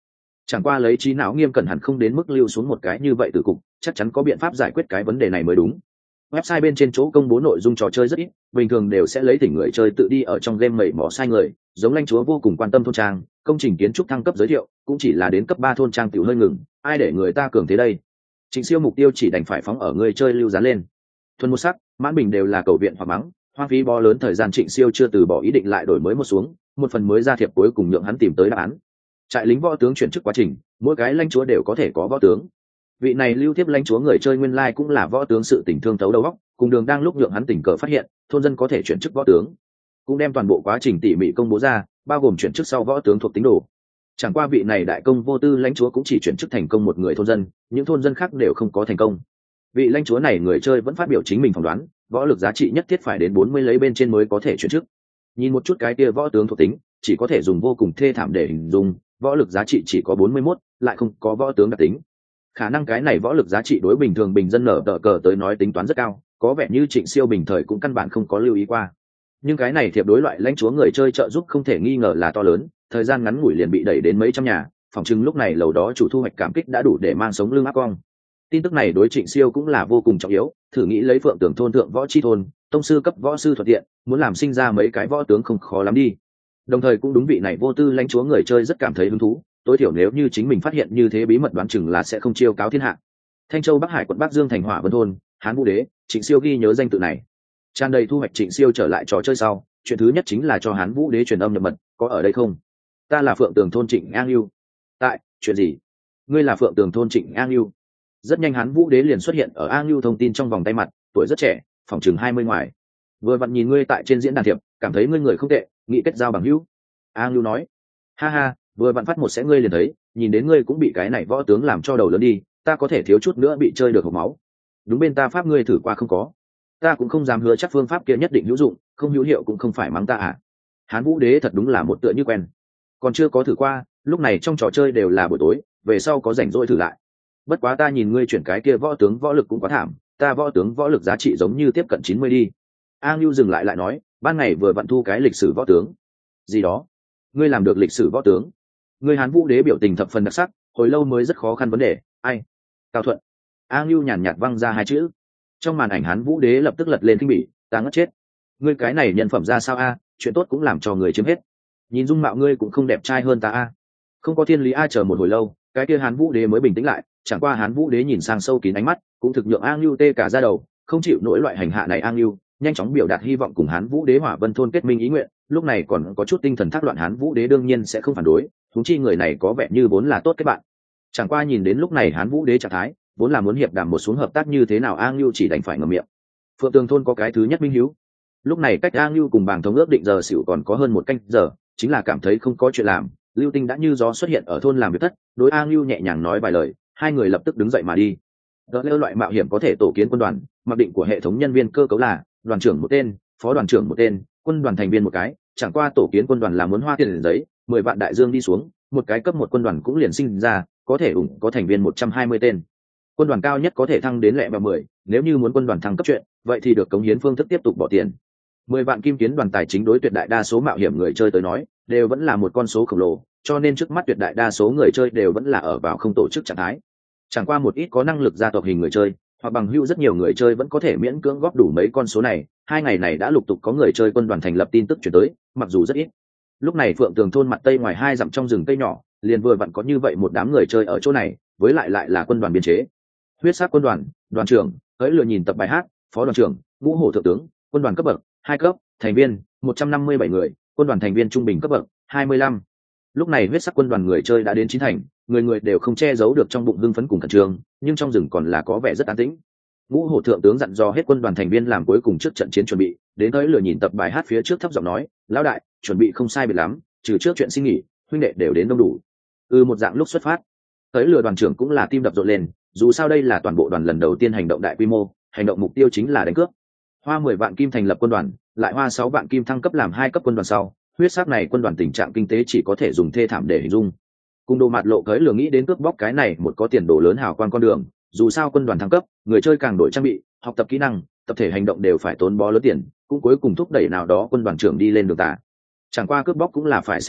Chẳng qua lấy trí não nghiêm cẩn hẳn không đến mức lưu xuống một cái như vậy từ cục, chắc chắn có biện pháp giải quyết cái vấn đề này mới đúng. Website bên trên chỗ công bố nội dung trò chơi rất ít, bình thường đều sẽ lấy thỉnh người chơi tự đi ở trong game mẩy mỏ sai người, giống lãnh chúa vô cùng quan tâm thôn trang, công trình kiến trúc thăng cấp giới thiệu, cũng chỉ là đến cấp ba thôn trang tiểu hơi ngừng, ai để người ta cường thế đây. Trịnh Siêu mục tiêu chỉ đành phải phóng ở người chơi lưu dán lên. Thuần một sắc, mãn bình đều là cầu viện hoặc mắng, hoang phí bó lớn thời gian Trịnh Siêu chưa từ bỏ ý định lại đổi mới một xuống, một phần mới ra thiệp cuối cùng nhượng hắn tìm tới đáp án. Trại lính võ tướng chuyển chức quá trình, mỗi cái lãnh chúa đều có thể có võ tướng. Vị này lưu tiếp lãnh chúa người chơi nguyên lai like cũng là võ tướng sự tình thương thấu đầu óc, cùng đường đang lúc nhượng hắn tình cờ phát hiện, thôn dân có thể chuyển chức võ tướng. Cũng đem toàn bộ quá trình tỉ mỉ công bố ra, bao gồm chuyển chức sau võ tướng thuộc tính đồ. Chẳng qua vị này đại công vô tư lãnh chúa cũng chỉ chuyển chức thành công một người thôn dân, những thôn dân khác đều không có thành công. Vị lãnh chúa này người chơi vẫn phát biểu chính mình phỏng đoán, võ lực giá trị nhất thiết phải đến bốn mươi lấy bên trên mới có thể chuyển chức. Nhìn một chút cái kia võ tướng thuộc tính, chỉ có thể dùng vô cùng thê thảm để hình dung, võ lực giá trị chỉ có bốn mươi mốt, lại không có võ tướng đặc tính. Khả năng cái này võ lực giá trị đối bình thường bình dân nở tờ cờ tới nói tính toán rất cao, có vẻ như Trịnh Siêu bình thời cũng căn bản không có lưu ý qua. Nhưng cái này thiệp đối loại lãnh chúa người chơi trợ giúp không thể nghi ngờ là to lớn, thời gian ngắn ngủi liền bị đẩy đến mấy trăm nhà, phòng chừng lúc này lầu đó chủ thu hoạch cảm kích đã đủ để mang sống lưng áp cong. Tin tức này đối Trịnh Siêu cũng là vô cùng trọng yếu, thử nghĩ lấy Phượng Tường thôn thượng võ chi thôn, tông sư cấp võ sư thuận tiện, muốn làm sinh ra mấy cái võ tướng không khó lắm đi. Đồng thời cũng đúng vị này vô tư lãnh chúa người chơi rất cảm thấy hứng thú, tối thiểu nếu như chính mình phát hiện như thế bí mật đoán chừng là sẽ không chiêu cáo thiên hạ. Thanh Châu Bắc Hải quận Bắc Dương thành Hỏa Vân thôn, Hán Vũ Đế, Trịnh Siêu ghi nhớ danh tự này. Tràn đầy thu hoạch Trịnh Siêu trở lại trò chơi sau, chuyện thứ nhất chính là cho Hán Vũ Đế truyền âm nhập mật, có ở đây không? Ta là Phượng Tường thôn Trịnh An Lưu. Tại, chuyện gì? Ngươi là Phượng Tường thôn Trịnh An Lưu. Rất nhanh Hán Vũ Đế liền xuất hiện ở An Lưu thông tin trong vòng tay mặt, tuổi rất trẻ, phòng chừng hai mươi ngoài. Vừa vặn nhìn ngươi tại trên diễn đàn thiệp, cảm thấy ngươi người không tệ, nghĩ kết giao bằng hữu. An Lưu nói, ha ha, vừa vặn phát một sẽ ngươi liền thấy, nhìn đến ngươi cũng bị cái này võ tướng làm cho đầu lớn đi, ta có thể thiếu chút nữa bị chơi được hộc máu. Đúng bên ta pháp ngươi thử qua không có, ta cũng không dám hứa chắc phương pháp kia nhất định hữu dụng, không hữu hiệu cũng không phải mắng ta à. Hán Vũ Đế thật đúng là một tựa như quen, còn chưa có thử qua, lúc này trong trò chơi đều là buổi tối, về sau có rảnh rỗi thử lại. Bất quá ta nhìn ngươi chuyển cái kia võ tướng võ lực cũng quá thảm, ta võ tướng võ lực giá trị giống như tiếp cận chín mươi đi. A Ngưu dừng lại lại nói, ban ngày vừa vặn thu cái lịch sử võ tướng gì đó, ngươi làm được lịch sử võ tướng? Ngươi Hán Vũ Đế biểu tình thập phần đặc sắc, hồi lâu mới rất khó khăn vấn đề, ai? Cao Thuận. A Ngưu nhàn nhạt văng ra hai chữ. Trong màn ảnh Hán Vũ Đế lập tức lật lên kinh bỉ, ta ngất chết. Ngươi cái này nhân phẩm ra sao a? Chuyện tốt cũng làm cho người chiếm hết. Nhìn dung mạo ngươi cũng không đẹp trai hơn ta a. Không có thiên lý a. Chờ một hồi lâu, cái kia Hán Vũ Đế mới bình tĩnh lại, chẳng qua Hán Vũ Đế nhìn sang sâu kín ánh mắt, cũng thực nhượng A Ngưu tê cả da đầu, không chịu nổi loại hành hạ này. A Ngưu nhanh chóng biểu đạt hy vọng cùng Hán Vũ Đế Hỏa Vân thôn kết minh ý nguyện, lúc này còn có chút tinh thần thác loạn. Hán Vũ Đế đương nhiên sẽ không phản đối, huống chi người này có vẻ như vốn là tốt kết bạn. Chẳng qua nhìn đến lúc này Hán Vũ Đế trạng thái, vốn là muốn hiệp đàm một xuống hợp tác như thế nào, A Ngưu chỉ đành phải ngậm miệng. Phượng Tường thôn có cái thứ nhất minh hiếu. Lúc này cách A Ngưu cùng Bàng Thống ước định giờ xỉu còn có hơn một canh giờ, chính là cảm thấy không có chuyện làm, Lưu Tinh đã như gió xuất hiện ở thôn làm việc thất, đối A Ngưu nhẹ nhàng nói vài lời, hai người lập tức đứng dậy mà đi. Đỡ lêu loại mạo hiểm có thể tổ kiến quân đoàn, mặc định của hệ thống nhân viên cơ cấu là đoàn trưởng một tên, phó đoàn trưởng một tên, quân đoàn thành viên một cái, chẳng qua tổ kiến quân đoàn là muốn hoa tiền giấy, mười vạn đại dương đi xuống, một cái cấp một quân đoàn cũng liền sinh ra, có thể ủng có thành viên một trăm hai mươi tên. Quân đoàn cao nhất có thể thăng đến lẹ vào mười, nếu như muốn quân đoàn thăng cấp chuyện, vậy thì được cống hiến phương thức tiếp tục bỏ tiền. Mười vạn kim kiến đoàn tài chính đối tuyệt đại đa số mạo hiểm người chơi tới nói, đều vẫn là một con số khổng lồ, cho nên trước mắt tuyệt đại đa số người chơi đều vẫn là ở vào không tổ chức trạng thái. Chẳng qua một ít có năng lực gia tộc hình người chơi, hoặc bằng hữu rất nhiều người chơi vẫn có thể miễn cưỡng góp đủ mấy con số này. Hai ngày này đã lục tục có người chơi quân đoàn thành lập tin tức chuyển tới, mặc dù rất ít. Lúc này Phượng Tường thôn mặt tây ngoài hai dặm trong rừng cây nhỏ, liền vừa vặn có như vậy một đám người chơi ở chỗ này, với lại lại là quân đoàn biên chế. Huyết sắc quân đoàn, đoàn trưởng, hỡi lừa nhìn tập bài hát, phó đoàn trưởng, ngũ hổ thượng tướng, quân đoàn cấp bậc hai cấp, thành viên một trăm năm mươi bảy người, quân đoàn thành viên trung bình cấp bậc hai mươi lăm. Lúc này huyết sắc quân đoàn người chơi đã đến chín thành, người người đều không che giấu được trong bụng hưng phấn cùng khẩn trương, nhưng trong rừng còn là có vẻ rất an tĩnh. Ngũ hổ thượng tướng dặn dò hết quân đoàn thành viên làm cuối cùng trước trận chiến chuẩn bị, đến tới lừa nhìn tập bài hát phía trước thấp giọng nói, lão đại, chuẩn bị không sai biệt lắm, trừ trước chuyện xin nghỉ, huynh đệ đều đến đông đủ. Ừ, một dạng lúc xuất phát. Tới lừa đoàn trưởng cũng là tim đập rộn lên, dù sao đây là toàn bộ đoàn lần đầu tiên hành động đại quy mô, hành động mục tiêu chính là đánh cướp. Hoa mười vạn kim thành lập quân đoàn, lại hoa sáu vạn kim thăng cấp làm hai cấp quân đoàn sau, huyết sắc này quân đoàn tình trạng kinh tế chỉ có thể dùng thê thảm để hình dung. Cùng đồ mạt lộ cưới lừa nghĩ đến cướp bóc cái này một có tiền đồ lớn hào quang con đường, dù sao quân đoàn thăng cấp, người chơi càng đổi trang bị, học tập kỹ năng, tập thể hành động đều phải tốn bó lớn tiền, cũng cuối cùng thúc đẩy nào đó quân đoàn trưởng đi lên đường tà. Chẳng qua cướp bóc cũng là phải xem thực lực,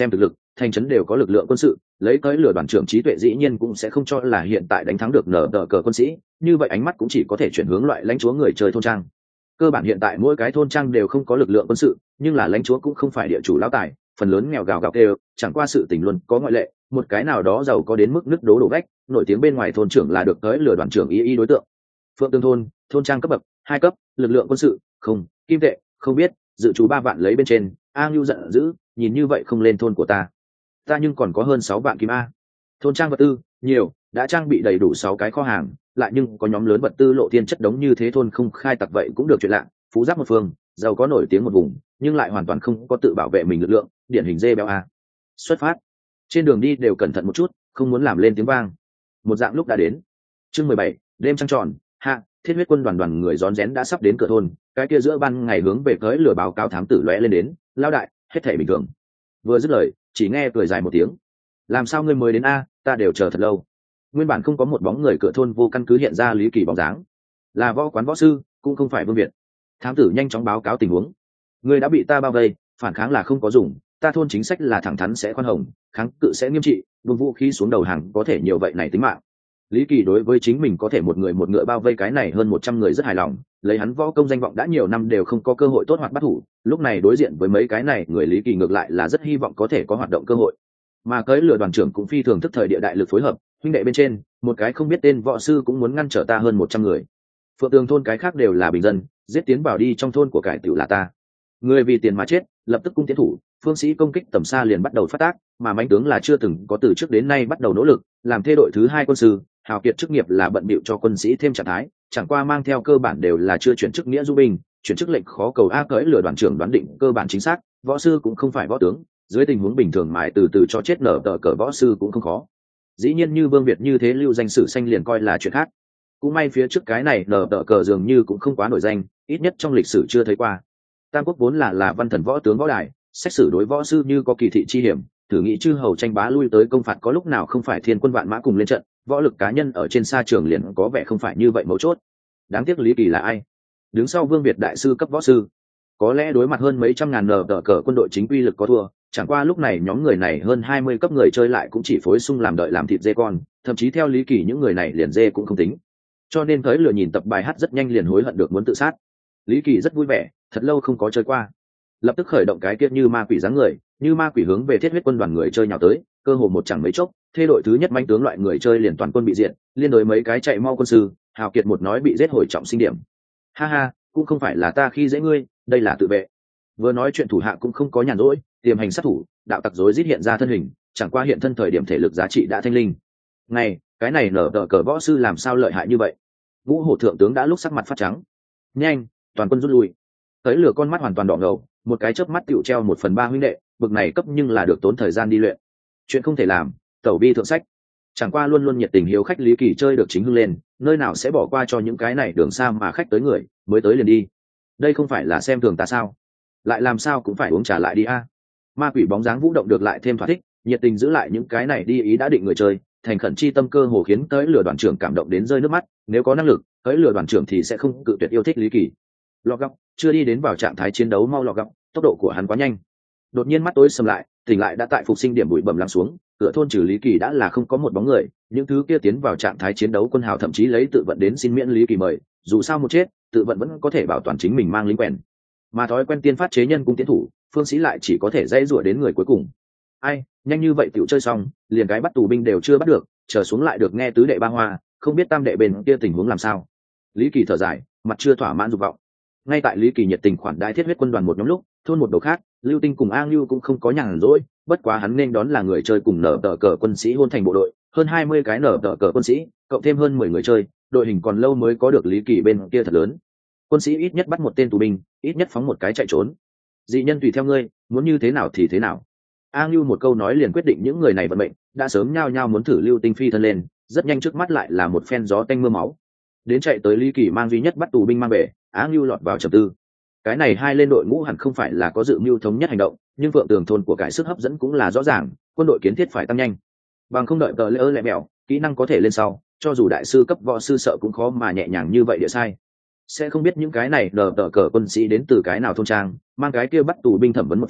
thành trấn đều có lực lượng quân sự, lấy tới lừa đoàn trưởng trí tuệ dĩ nhiên cũng sẽ không cho là hiện tại đánh thắng được nở tờ cờ quân sĩ, như vậy ánh mắt cũng chỉ có thể chuyển hướng loại lãnh chúa người chơi thôn trang. Cơ bản hiện tại mỗi cái thôn trang đều không có lực lượng quân sự, nhưng là lãnh chúa cũng không phải địa chủ lão tài, phần lớn nghèo gào gào kêu, chẳng qua sự tình luôn có ngoại lệ, một cái nào đó giàu có đến mức nứt đố đổ vách, nổi tiếng bên ngoài thôn trưởng là được tới lừa đoàn trưởng y y đối tượng. Phượng Tương thôn, thôn trang cấp bậc hai cấp, lực lượng quân sự không, kim tệ không biết, dự trù ba vạn lấy bên trên. A Ngưu giận dữ, nhìn như vậy không lên thôn của ta, ta nhưng còn có hơn sáu vạn kim a. Thôn trang vật tư nhiều, đã trang bị đầy đủ sáu cái kho hàng, lại nhưng có nhóm lớn vật tư lộ thiên chất đống như thế, thôn không khai tặc vậy cũng được chuyện lạ. Phú Giáp một phương, giàu có nổi tiếng một vùng, nhưng lại hoàn toàn không có tự bảo vệ mình lực lượng, điển hình dê béo a. Xuất phát, trên đường đi đều cẩn thận một chút, không muốn làm lên tiếng vang. Một dạng lúc đã đến. Chương mười bảy, đêm trăng tròn hạ. Thiết huyết quân đoàn đoàn người rón rén đã sắp đến cửa thôn, cái kia giữa ban ngày hướng về tới lửa báo cáo thám tử lóe lên đến. Lao đại, hết thảy bình thường. Vừa dứt lời, chỉ nghe cười dài một tiếng. Làm sao ngươi mới đến a? Ta đều chờ thật lâu. Nguyên bản không có một bóng người, cửa thôn vô căn cứ hiện ra Lý Kỳ bóng dáng. Là võ quán võ sư, cũng không phải Vương Việt. Thám tử nhanh chóng báo cáo tình huống. Ngươi đã bị ta bao vây, phản kháng là không có dùng, ta thôn chính sách là thẳng thắn sẽ khoan hồng, kháng cự sẽ nghiêm trị, buông vũ khí xuống đầu hàng có thể nhiều vậy này tính mạng. Lý Kỳ đối với chính mình có thể một người một ngựa bao vây cái này hơn một trăm người rất hài lòng, lấy hắn võ công danh vọng đã nhiều năm đều không có cơ hội tốt hoạt bắt thủ, lúc này đối diện với mấy cái này người Lý Kỳ ngược lại là rất hy vọng có thể có hoạt động cơ hội. Mà cưỡi lửa đoàn trưởng cũng phi thường thức thời địa đại lực phối hợp, huynh đệ bên trên, một cái không biết tên võ sư cũng muốn ngăn trở ta hơn một trăm người. Phượng Tường thôn cái khác đều là bình dân, giết tiến vào đi trong thôn của cải tiểu là ta. Người vì tiền mà chết, lập tức cung tiến thủ, phương sĩ công kích tầm xa liền bắt đầu phát tác, mà mãnh tướng là chưa từng có từ trước đến nay bắt đầu nỗ lực, làm thê đội thứ hai quân sư, hào kiệt chức nghiệp là bận bịu cho quân sĩ thêm trạng thái, chẳng qua mang theo cơ bản đều là chưa chuyển chức nghĩa du binh, chuyển chức lệnh khó cầu a. Cưỡi lửa đoàn trưởng đoán định cơ bản chính xác, võ sư cũng không phải võ tướng, dưới tình huống bình thường mãi từ từ cho chết nở tờ cờ võ sư cũng không khó. Dĩ nhiên như Vương Việt như thế lưu danh sử xanh liền coi là chuyện khác. Cũng may phía trước cái này nở tờ cờ dường như cũng không quá nổi danh, ít nhất trong lịch sử chưa thấy qua. Tam Quốc vốn là là văn thần võ tướng võ đài, xét xử đối võ sư như có kỳ thị chi hiểm, thử nghĩ chư hầu tranh bá lui tới công phạt có lúc nào không phải thiên quân vạn mã cùng lên trận, võ lực cá nhân ở trên sa trường liền có vẻ không phải như vậy mấu chốt. Đáng tiếc Lý Kỳ là ai? Đứng sau Vương Việt đại sư cấp võ sư, có lẽ đối mặt hơn mấy trăm ngàn nở tờ cờ quân đội chính quy lực có thua, chẳng qua lúc này nhóm người này hơn hai mươi cấp người chơi lại cũng chỉ phối sung làm đợi làm thịt dê con, thậm chí theo Lý Kỳ những người này liền dê cũng không tính. Cho nên tới lừa nhìn tập bài hát rất nhanh liền hối hận được muốn tự sát. Lý Kỳ rất vui vẻ, thật lâu không có chơi qua, lập tức khởi động cái kia như ma quỷ dáng người, như ma quỷ hướng về thiết huyết quân đoàn người chơi nhào tới, cơ hồ một chẳng mấy chốc, thế đội thứ nhất manh tướng loại người chơi liền toàn quân bị diệt, liên đối mấy cái chạy mau quân sư, hào kiệt một nói bị giết hồi trọng sinh điểm. Ha ha, cũng không phải là ta khi dễ ngươi, đây là tự vệ. Vừa nói chuyện thủ hạ cũng không có nhàn rỗi, tiềm hành sát thủ, đạo tặc rối rít hiện ra thân hình, chẳng qua hiện thân thời điểm thể lực giá trị đã thanh linh. Này, cái này nở tờ cờ võ sư làm sao lợi hại như vậy? Ngũ hổ thượng tướng đã lúc sắc mặt phát trắng. Nhanh, toàn quân rút lui. Tới lửa con mắt hoàn toàn đỏ ngầu, một cái chớp mắt tựu treo một phần ba huynh đệ, bực này cấp nhưng là được tốn thời gian đi luyện. Chuyện không thể làm, tẩu bi thượng sách. Chẳng qua luôn luôn nhiệt tình hiếu khách Lý Kỳ chơi được chính hưng lên, nơi nào sẽ bỏ qua cho những cái này đường xa mà khách tới người, mới tới liền đi. Đây không phải là xem thường ta sao? Lại làm sao cũng phải uống trà lại đi a. Ma quỷ bóng dáng vũ động được lại thêm thỏa thích, nhiệt tình giữ lại những cái này đi ý đã định người chơi, thành khẩn chi tâm cơ hồ khiến tới lửa đoàn trưởng cảm động đến rơi nước mắt, nếu có năng lực, tới lửa đoàn trưởng thì sẽ không cự tuyệt yêu thích Lý Kỳ. Lọ góc, chưa đi đến vào trạng thái chiến đấu mau lọ góc, tốc độ của hắn quá nhanh. Đột nhiên mắt tối sầm lại, tỉnh lại đã tại phục sinh điểm bụi bẩm lắng xuống, cửa thôn trừ Lý Kỳ đã là không có một bóng người, những thứ kia tiến vào trạng thái chiến đấu quân hào thậm chí lấy tự vận đến xin miễn Lý Kỳ mời, dù sao một chết, tự vận vẫn có thể bảo toàn chính mình mang lính quèn. Mà thói quen tiên phát chế nhân cung tiến thủ, phương sĩ lại chỉ có thể dây rủa đến người cuối cùng. Ai, nhanh như vậy tiểu chơi xong, liền cái bắt tù binh đều chưa bắt được, chờ xuống lại được nghe tứ đệ ba hoa, không biết tam đệ bên kia tình huống làm sao. Lý Kỳ thở dài, mặt chưa thỏa mãn dục vọng. Ngay tại Lý Kỳ nhiệt tình khoản đãi thiết huyết quân đoàn một nhóm lúc, thôn một đầu khác, Lưu Tinh cùng A Ngưu cũng không có nhàn rỗi, bất quá hắn nên đón là người chơi cùng nở tờ cờ quân sĩ hôn thành bộ đội, hơn hai mươi cái nở tờ cờ quân sĩ, cộng thêm hơn mười người chơi, đội hình còn lâu mới có được Lý Kỳ bên kia thật lớn. Quân sĩ ít nhất bắt một tên tù binh, ít nhất phóng một cái chạy trốn. Dị nhân tùy theo ngươi, muốn như thế nào thì thế nào. A Ngưu một câu nói liền quyết định những người này vận mệnh, đã sớm nhao nhao muốn thử Lưu Tinh phi thân lên, rất nhanh trước mắt lại là một phen gió tanh mưa máu. Đến chạy tới Lý Kỳ mang duy nhất bắt tù binh mang về, Á Ngưu lọt vào trầm tư. Cái này hai lên đội ngũ hẳn không phải là có dự mưu thống nhất hành động, nhưng Phượng Tường thôn của cái sức hấp dẫn cũng là rõ ràng, quân đội kiến thiết phải tăng nhanh. Bằng không đợi tờ lễ ơ lẹ mẹo, kỹ năng có thể lên sau, cho dù đại sư cấp võ sư sợ cũng khó mà nhẹ nhàng như vậy địa sai. Sẽ không biết những cái này đờ tờ cờ quân sĩ đến từ cái nào thôn trang, mang cái kia bắt tù binh thẩm vấn một phen,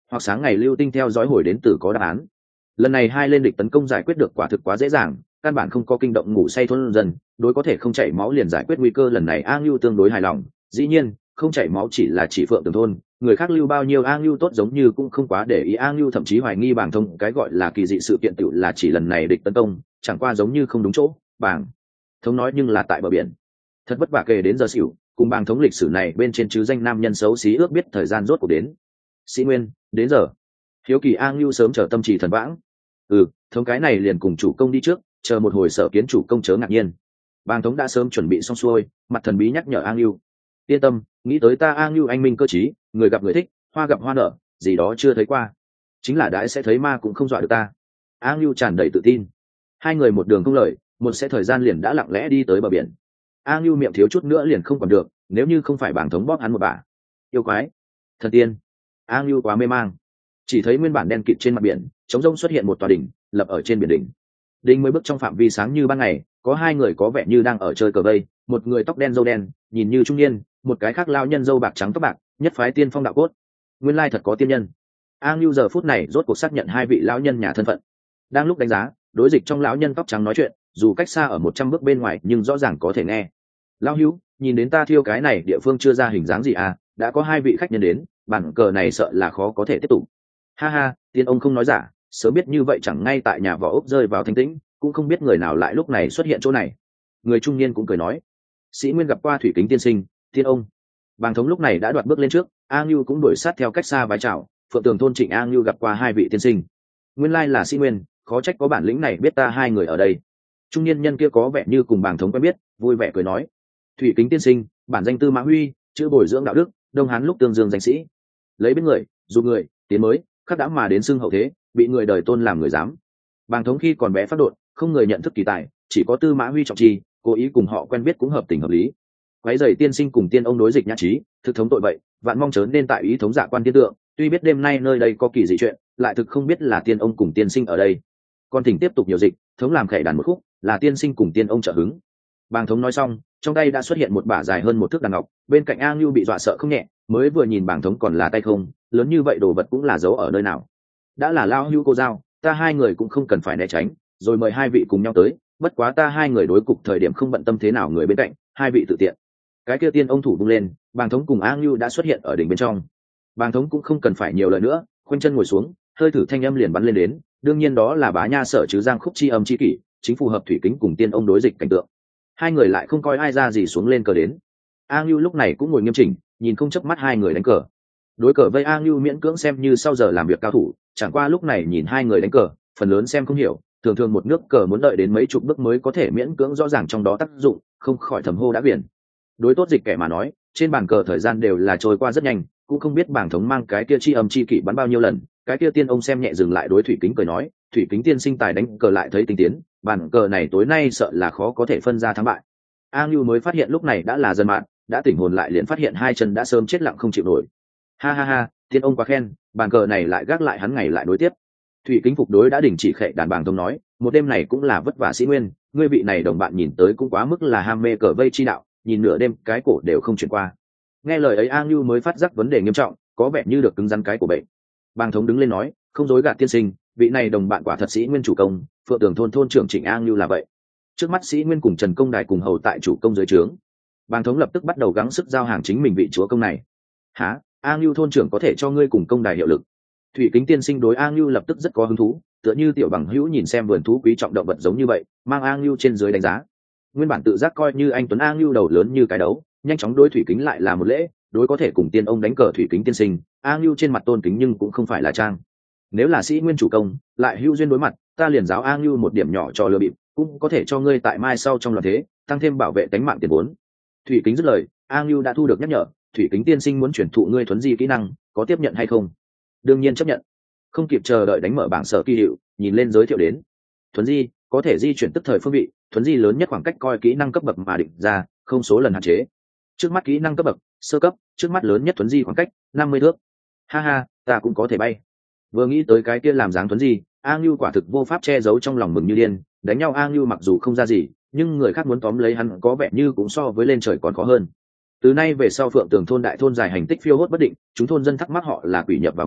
hoặc sáng ngày lưu tinh theo dõi hồi đến từ có đáp án. Lần này hai lên địch tấn công giải quyết được quả thực quá dễ dàng, căn bản không có kinh động ngủ say thôn dân, đối có thể không chảy máu liền giải quyết nguy cơ lần này A Ngưu tương đối hài lòng. Dĩ nhiên không chảy máu chỉ là chỉ Phượng Tường thôn, người khác lưu bao nhiêu A Ngưu tốt giống như cũng không quá để ý. A Ngưu thậm chí hoài nghi Bàng Thông cái gọi là kỳ dị sự kiện tựu là chỉ lần này địch tấn công, chẳng qua giống như không đúng chỗ. Bàng Thông nói nhưng là tại bờ biển, thật vất vả kề đến giờ xỉu, cùng Bàng Thống lịch sử này bên trên chứ danh nam nhân xấu xí ước biết thời gian rốt cuộc đến. Sĩ Nguyên, đến giờ. Hiếu kỳ A Ngưu sớm chờ tâm trì thần vãng. Ừ, thống cái này liền cùng chủ công đi trước, chờ một hồi sở kiến chủ công chớ ngạc nhiên. Bàng Thống đã sớm chuẩn bị xong xuôi, mặt thần bí nhắc nhở A Ngưu. Yên tâm, nghĩ tới ta A Ngưu anh minh cơ trí, người gặp người thích, hoa gặp hoa nở, gì đó chưa thấy qua. Chính là đãi sẽ thấy ma cũng không dọa được ta. A Ngưu tràn đầy tự tin. Hai người một đường không lời, một sẽ thời gian liền đã lặng lẽ đi tới bờ biển. A Ngưu miệng thiếu chút nữa liền không còn được, nếu như không phải Bàng Thống bóp hắn một bả. Yêu quái, thần tiên. A Ngưu quá mê mang, chỉ thấy nguyên bản đen kịt trên mặt biển trống rông xuất hiện một tòa đỉnh lập ở trên biển đỉnh. Đỉnh mới bước trong phạm vi sáng như ban ngày, có hai người có vẻ như đang ở chơi cờ vây, một người tóc đen râu đen nhìn như trung niên, một cái khác lao nhân râu bạc trắng tóc bạc, nhất phái tiên phong đạo cốt. Nguyên lai thật có tiên nhân. A Ngưu giờ phút này rốt cuộc xác nhận hai vị lão nhân nhà thân phận. Đang lúc đánh giá, đối dịch trong lão nhân tóc trắng nói chuyện, dù cách xa ở một trăm bước bên ngoài nhưng rõ ràng có thể nghe. Lão hữu, nhìn đến ta thiêu cái này địa phương chưa ra hình dáng gì à, đã có hai vị khách nhân đến, bản cờ này sợ là khó có thể tiếp tục. Ha ha, tiên ông không nói giả, sớm biết như vậy chẳng ngay tại nhà võ ốc rơi vào thanh tĩnh, cũng không biết người nào lại lúc này xuất hiện chỗ này. Người trung niên cũng cười nói. Sĩ Nguyên gặp qua thủy kính tiên sinh, tiên ông. Bàng Thống lúc này đã đoạt bước lên trước, A Ngưu cũng đuổi sát theo cách xa vái chào. Phượng Tường thôn Trịnh A Ngưu gặp qua hai vị tiên sinh. Nguyên lai là Sĩ Nguyên, khó trách có bản lĩnh này biết ta hai người ở đây. Trung niên nhân kia có vẻ như cùng Bàng Thống quen biết, vui vẻ cười nói. Thủy kính tiên sinh, bản danh Tư Mã Huy, chữ bồi dưỡng đạo đức, Đông Hán lúc tương dương danh sĩ. Lấy biết người, dù người, tiến mới, khắc đã mà đến xưng hậu thế, bị người đời tôn làm người dám. Bàng Thống khi còn bé phát đột, không người nhận thức kỳ tài, chỉ có Tư Mã Huy trọng trì, cố ý cùng họ quen biết cũng hợp tình hợp lý. Quái dày tiên sinh cùng tiên ông đối dịch nhã trí, thực thống tội vậy, vạn mong chớ nên tại ý thống dạ quan tiên tượng. Tuy biết đêm nay nơi đây có kỳ dị chuyện, lại thực không biết là tiên ông cùng tiên sinh ở đây. Con thỉnh tiếp tục nhiều dịch, thống làm khệ đàn một khúc, là tiên sinh cùng tiên ông trợ hứng. Bàng Thống nói xong, trong tay đã xuất hiện một bả dài hơn một thước đàn ngọc, bên cạnh A Ngưu bị dọa sợ không nhẹ, mới vừa nhìn Bàng Thống còn là tay không, lớn như vậy đồ vật cũng là giấu ở nơi nào. Đã là lao hưu cô giao, ta hai người cũng không cần phải né tránh, rồi mời hai vị cùng nhau tới, bất quá ta hai người đối cục thời điểm không bận tâm thế nào người bên cạnh, hai vị tự tiện. Cái kia tiên ông thủ vung lên, Bàng Thống cùng A Ngưu đã xuất hiện ở đỉnh bên trong. Bàng Thống cũng không cần phải nhiều lời nữa, khoanh chân ngồi xuống, hơi thử thanh âm liền bắn lên đến, đương nhiên đó là bá nha sở chứ giang khúc chi âm chi kỷ, chính phù hợp thủy kính cùng tiên ông đối dịch cảnh tượng. Hai người lại không coi ai ra gì xuống lên cờ đến. A Ngưu lúc này cũng ngồi nghiêm chỉnh, nhìn không chớp mắt hai người đánh cờ. Đối cờ vây A Ngưu miễn cưỡng xem như sau giờ làm việc cao thủ, chẳng qua lúc này nhìn hai người đánh cờ, phần lớn xem không hiểu, thường thường một nước cờ muốn đợi đến mấy chục bước mới có thể miễn cưỡng rõ ràng trong đó tác dụng, không khỏi thầm hô đã biển. Đối tốt dịch kẻ mà nói, trên bàn cờ thời gian đều là trôi qua rất nhanh, cũng không biết Bàng Thống mang cái kia chi âm chi kỷ bắn bao nhiêu lần. Cái kia tiên ông xem nhẹ dừng lại đối thủy kính cười nói, thủy kính tiên sinh tài đánh cờ lại thấy tinh tiến, bàn cờ này tối nay sợ là khó có thể phân ra thắng bại. A Ngưu mới phát hiện lúc này đã là dân mạng, đã tỉnh hồn lại liền phát hiện hai chân đã sớm chết lặng không chịu nổi. Ha ha ha, tiên ông quá khen, bàn cờ này lại gác lại hắn ngày lại đối tiếp. Thủy kính phục đối đã đình chỉ khệ đàn Bàng Thống nói, một đêm này cũng là vất vả Sĩ Nguyên, ngươi vị này đồng bạn nhìn tới cũng quá mức là ham mê cờ vây chi đạo, nhìn nửa đêm cái cổ đều không chuyển qua. Nghe lời ấy A Ngưu mới phát giác vấn đề nghiêm trọng, có vẻ như được cứng rắn cái của bệnh. Bàng Thống đứng lên nói, không dối gạt tiên sinh, vị này đồng bạn quả thật Sĩ Nguyên chủ công, Phượng Tường thôn thôn trưởng Trịnh A Ngưu là vậy. Trước mắt Sĩ Nguyên cùng Trần Công Đài cùng hầu tại chủ công dưới trướng. Bàng Thống lập tức bắt đầu gắng sức giao hàng chính mình vị chúa công này. Hả? A Ngưu thôn trưởng có thể cho ngươi cùng Công Đài hiệu lực? Thủy kính tiên sinh đối A Ngưu lập tức rất có hứng thú, tựa như tiểu bằng hữu nhìn xem vườn thú quý trọng động vật giống như vậy, mang A Ngưu trên dưới đánh giá. Nguyên bản tự giác coi như anh tuấn A Ngưu đầu lớn như cái đấu, nhanh chóng đối thủy kính lại là một lễ, đối có thể cùng tiên ông đánh cờ thủy kính tiên sinh, A Ngưu trên mặt tôn kính nhưng cũng không phải là trang. Nếu là Sĩ Nguyên chủ công, lại hữu duyên đối mặt, ta liền giáo A Ngưu một điểm nhỏ cho lừa bịp, cũng có thể cho ngươi tại mai sau trong loạn thế, tăng thêm bảo vệ tính mạng tiền vốn. Thủy kính dứt lời, A Ngưu đã thu được nhắc nhở, thủy kính tiên sinh muốn chuyển thụ ngươi thuấn di kỹ năng, có tiếp nhận hay không? Đương nhiên chấp nhận. Không kịp chờ đợi đánh mở bảng sở kỳ hiệu, nhìn lên giới thiệu đến. Thuấn di có thể di chuyển tức thời phương vị, thuấn di lớn nhất khoảng cách coi kỹ năng cấp bậc mà định ra, không số lần hạn chế. Trước mắt kỹ năng cấp bậc sơ cấp, trước mắt lớn nhất thuấn di khoảng cách năm mươi thước. Ha ha, ta cũng có thể bay. Vừa nghĩ tới cái kia làm dáng thuấn di, A Ngưu quả thực vô pháp che giấu trong lòng mừng như điên. Đánh nhau A Ngưu mặc dù không ra gì, nhưng người khác muốn tóm lấy hắn có vẻ như cũng so với lên trời còn khó hơn. Từ nay về sau Phượng Tường thôn đại thôn dài hành tích phiêu hốt bất định, chúng thôn dân thắc mắc họ là quỷ nhập vào người,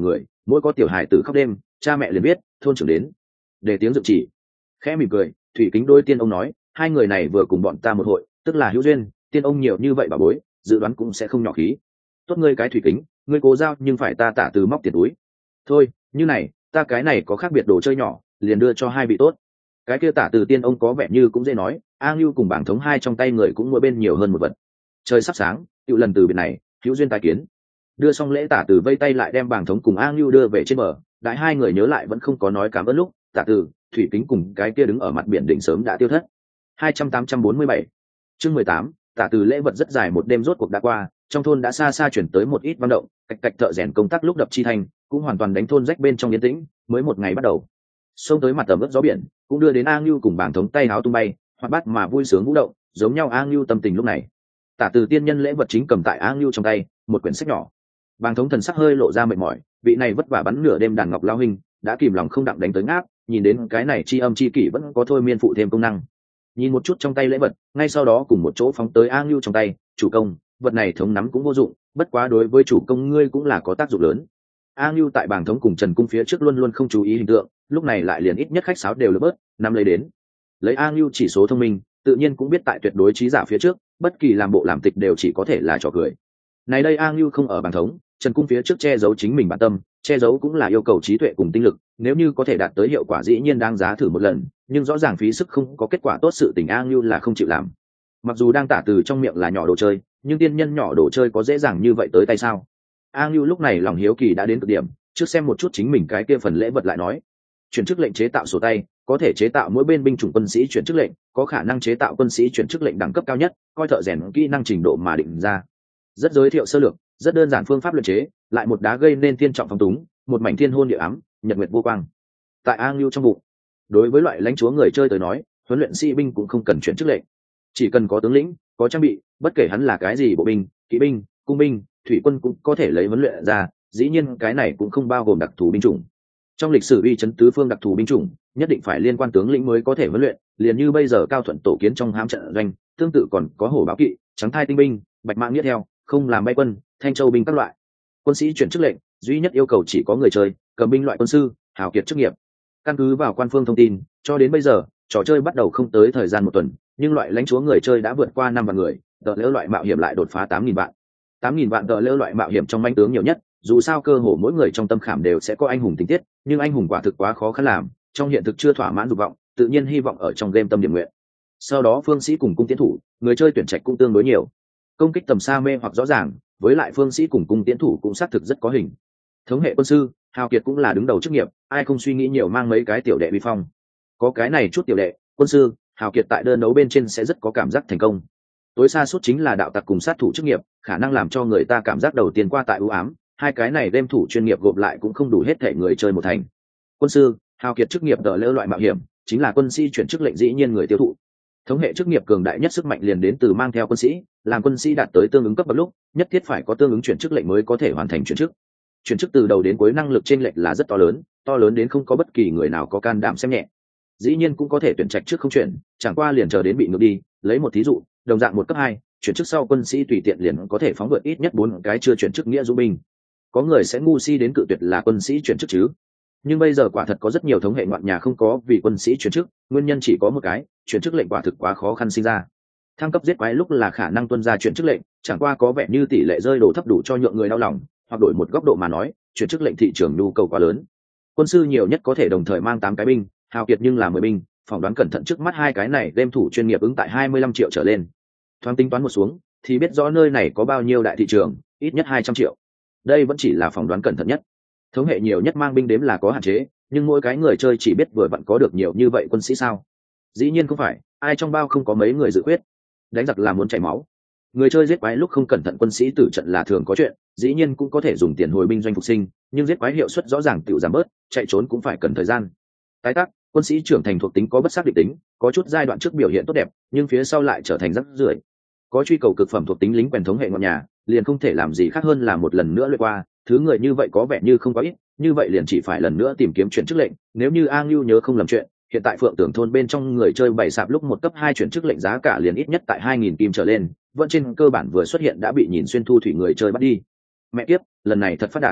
mỗi có tiểu hài tử khóc đêm cha mẹ liền biết thôn trưởng đến để tiếng dựng chỉ. Khẽ mỉm cười, thủy kính đôi tiên ông nói, hai người này vừa cùng bọn ta một hội, tức là hữu duyên, tiên ông nhiều như vậy bà bối, dự đoán cũng sẽ không nhỏ khí. Tốt ngươi cái thủy kính, ngươi cố giao nhưng phải ta Tả Từ móc tiền túi. Thôi như này, ta cái này có khác biệt đồ chơi nhỏ, liền đưa cho hai vị tốt. Cái kia Tả Từ tiên ông có vẻ như cũng dễ nói, A Ngưu cùng bảng thống hai trong tay người cũng mỗi bên nhiều hơn một vật. Trời sắp sáng, cựu lần từ biệt này, hữu duyên tái kiến. Đưa xong lễ Tả Từ vây tay lại đem bảng thống cùng A Ngưu đưa về trên bờ, đại hai người nhớ lại vẫn không có nói cảm ơn lúc, Tả Từ, thủy kính cùng cái kia đứng ở mặt biển đỉnh sớm đã tiêu thất. hai trăm tám trăm bốn mươi bảy chương mười tám, Tả Từ lễ vật rất dài một đêm rốt cuộc đã qua, trong thôn đã xa xa chuyển tới một ít vang động, cạch cạch thợ rèn công tác lúc đập chi thành cũng hoàn toàn đánh thôn rách bên trong yên tĩnh. Mới một ngày bắt đầu, xông tới mặt tầm ướt gió biển cũng đưa đến A Ngưu cùng bảng thống tay áo tung bay, hoạt bát mà vui sướng vũ động, giống nhau. A Ngưu tâm tình lúc này, Tả Từ tiên nhân lễ vật chính cầm tại A Ngưu trong tay, một quyển sách nhỏ. Bảng thống thần sắc hơi lộ ra mệt mỏi, vị này vất vả bắn nửa đêm đàn ngọc lao hình đã kìm lòng không đặng đánh tới ngáp, nhìn đến cái này chi âm chi kỷ vẫn có thôi miên phụ thêm công năng. Nhìn một chút trong tay lễ vật, ngay sau đó cùng một chỗ phóng tới A Ngưu trong tay, chủ công, vật này thống nắm cũng vô dụng, bất quá đối với chủ công ngươi cũng là có tác dụng lớn. A Ngưu tại bảng thống cùng Trần cung phía trước luôn luôn không chú ý hình tượng, lúc này lại liền ít nhất khách sáo đều lỡ bớt, nắm lấy đến. Lấy A Ngưu chỉ số thông minh, tự nhiên cũng biết tại tuyệt đối trí giả phía trước, bất kỳ làm bộ làm tịch đều chỉ có thể là trò cười. Này đây A Ngưu không ở bảng thống, Trần cung phía trước che giấu chính mình bản tâm, che giấu cũng là yêu cầu trí tuệ cùng tinh lực, nếu như có thể đạt tới hiệu quả dĩ nhiên đáng giá thử một lần, nhưng rõ ràng phí sức không có kết quả tốt sự tình A Ngưu là không chịu làm. Mặc dù đang Tả Từ trong miệng là nhỏ đồ chơi, nhưng tiên nhân nhỏ đồ chơi có dễ dàng như vậy tới tay sao? A Ngưu lúc này lòng hiếu kỳ đã đến cực điểm, trước xem một chút chính mình cái kia phần lễ vật lại nói. Chuyển chức lệnh chế tạo sổ tay, có thể chế tạo mỗi bên binh chủng quân sĩ chuyển chức lệnh, có khả năng chế tạo quân sĩ chuyển chức lệnh đẳng cấp cao nhất, coi thợ rèn kỹ năng trình độ mà định ra. Rất giới thiệu sơ lược, rất đơn giản phương pháp luyện chế, lại một đá gây nên thiên trọng phong túng, một mảnh thiên hôn địa ám, nhật nguyệt vô quang. Tại A Ngưu trong bụng, đối với loại lãnh chúa người chơi tới nói, huấn luyện sĩ binh cũng không cần chuyển chức lệnh, chỉ cần có tướng lĩnh, có trang bị, bất kể hắn là cái gì, bộ binh, kỵ binh, cung binh, thủy quân cũng có thể lấy huấn luyện ra. Dĩ nhiên cái này cũng không bao gồm đặc thù binh chủng. Trong lịch sử uy chấn tứ phương đặc thù binh chủng, nhất định phải liên quan tướng lĩnh mới có thể huấn luyện, liền như bây giờ Cao Thuận tổ kiến trong hãm trận doanh, tương tự còn có hổ báo kỵ, trắng thai tinh binh, bạch mã nghĩa theo, không làm bay quân, thanh châu binh các loại. Quân sĩ chuyển chức lệnh, duy nhất yêu cầu chỉ có người chơi, cầm binh loại quân sư, hào kiệt chức nghiệp. Căn cứ vào quan phương thông tin, cho đến bây giờ, trò chơi bắt đầu không tới thời gian một tuần, nhưng loại lãnh chúa người chơi đã vượt qua năm vạn người, tờ lỡ loại mạo hiểm lại đột phá tám nghìn vạn. tám nghìn vạn tờ lỡ loại mạo hiểm trong manh tướng nhiều nhất, dù sao cơ hồ mỗi người trong tâm khảm đều sẽ có anh hùng tình tiết, nhưng anh hùng quả thực quá khó khăn làm, trong hiện thực chưa thỏa mãn dục vọng, tự nhiên hy vọng ở trong game tâm điểm nguyện. Sau đó phương sĩ cùng cung tiến thủ, người chơi tuyển trạch cũng tương đối nhiều. Công kích tầm xa mê hoặc rõ ràng, với lại phương sĩ cùng cung tiến thủ cũng xác thực rất có hình. Thống hệ quân sư, hào kiệt cũng là đứng đầu chức nghiệp, ai không suy nghĩ nhiều mang mấy cái tiểu đệ vi phong. Có cái này chút tiểu đệ, quân sư, hào kiệt tại đơn đấu bên trên sẽ rất có cảm giác thành công. Tối xa suốt chính là đạo tặc cùng sát thủ chức nghiệp, khả năng làm cho người ta cảm giác đầu tiên qua tại ưu ám, hai cái này đem thủ chuyên nghiệp gộp lại cũng không đủ hết thể người chơi một thành. Quân sư, hào kiệt chức nghiệp đỡ lỡ loại mạo hiểm, chính là quân sĩ chuyển chức lệnh dĩ nhiên người tiêu thụ. Thống hệ chức nghiệp cường đại nhất sức mạnh liền đến từ mang theo quân sĩ, làm quân sĩ đạt tới tương ứng cấp bậc lúc, nhất thiết phải có tương ứng chuyển chức lệnh mới có thể hoàn thành chuyển chức. Chuyển chức từ đầu đến cuối năng lực trên lệnh là rất to lớn, to lớn đến không có bất kỳ người nào có can đảm xem nhẹ. Dĩ nhiên cũng có thể tuyển trạch trước không chuyển, chẳng qua liền chờ đến bị ngược đi. Lấy một thí dụ, đồng dạng một cấp hai, chuyển chức sau quân sĩ tùy tiện liền có thể phóng vượt ít nhất bốn cái chưa chuyển chức nghĩa dũng binh. Có người sẽ ngu si đến cự tuyệt là quân sĩ chuyển chức chứ, nhưng bây giờ quả thật có rất nhiều thống hệ ngoạn nhà không có vì quân sĩ chuyển chức, nguyên nhân chỉ có một cái, chuyển chức lệnh quả thực quá khó khăn sinh ra. Thăng cấp giết quái lúc là khả năng tuân ra chuyển chức lệnh, chẳng qua có vẻ như tỷ lệ rơi đồ thấp đủ cho nhượng người đau lòng, hoặc đổi một góc độ mà nói, chuyển chức lệnh thị trường nhu cầu quá lớn. Quân sư nhiều nhất có thể đồng thời mang tám cái binh, hào kiệt nhưng là mười binh, phỏng đoán cẩn thận trước mắt hai cái này đem thủ chuyên nghiệp ứng tại hai mươi lăm triệu trở lên. Thoáng tính toán một xuống, thì biết rõ nơi này có bao nhiêu đại thị trường, ít nhất hai trăm triệu. Đây vẫn chỉ là phỏng đoán cẩn thận nhất. Thống hệ nhiều nhất mang binh đếm là có hạn chế, nhưng mỗi cái người chơi chỉ biết vừa vặn có được nhiều như vậy quân sĩ sao? Dĩ nhiên không phải, ai trong bao không có mấy người dự quyết. Đánh giặc là muốn chảy máu. Người chơi giết quái lúc không cẩn thận quân sĩ tử trận là thường có chuyện, dĩ nhiên cũng có thể dùng tiền hồi binh doanh phục sinh, nhưng giết quái hiệu suất rõ ràng tiểu giảm bớt, chạy trốn cũng phải cần thời gian. Tái tắc, quân sĩ trưởng thành thuộc tính có bất xác định tính, có chút giai đoạn trước biểu hiện tốt đẹp, nhưng phía sau lại trở thành rắc rưởi. Có truy cầu cực phẩm thuộc tính lính quèn thống hệ ngọn nhà, liền không thể làm gì khác hơn là một lần nữa luyện qua, thứ người như vậy có vẻ như không có ít, như vậy liền chỉ phải lần nữa tìm kiếm chuyển chức lệnh. Nếu như A Ngưu nhớ không lầm chuyện, hiện tại Phượng Tưởng thôn bên trong người chơi bảy sạp lúc một cấp hai chuyển chức lệnh giá cả liền ít nhất tại hai nghìn kim trở lên, vẫn trên cơ bản vừa xuất hiện đã bị nhìn xuyên thu thủy người chơi bắt đi. Mẹ kiếp, lần này thật phát đạt.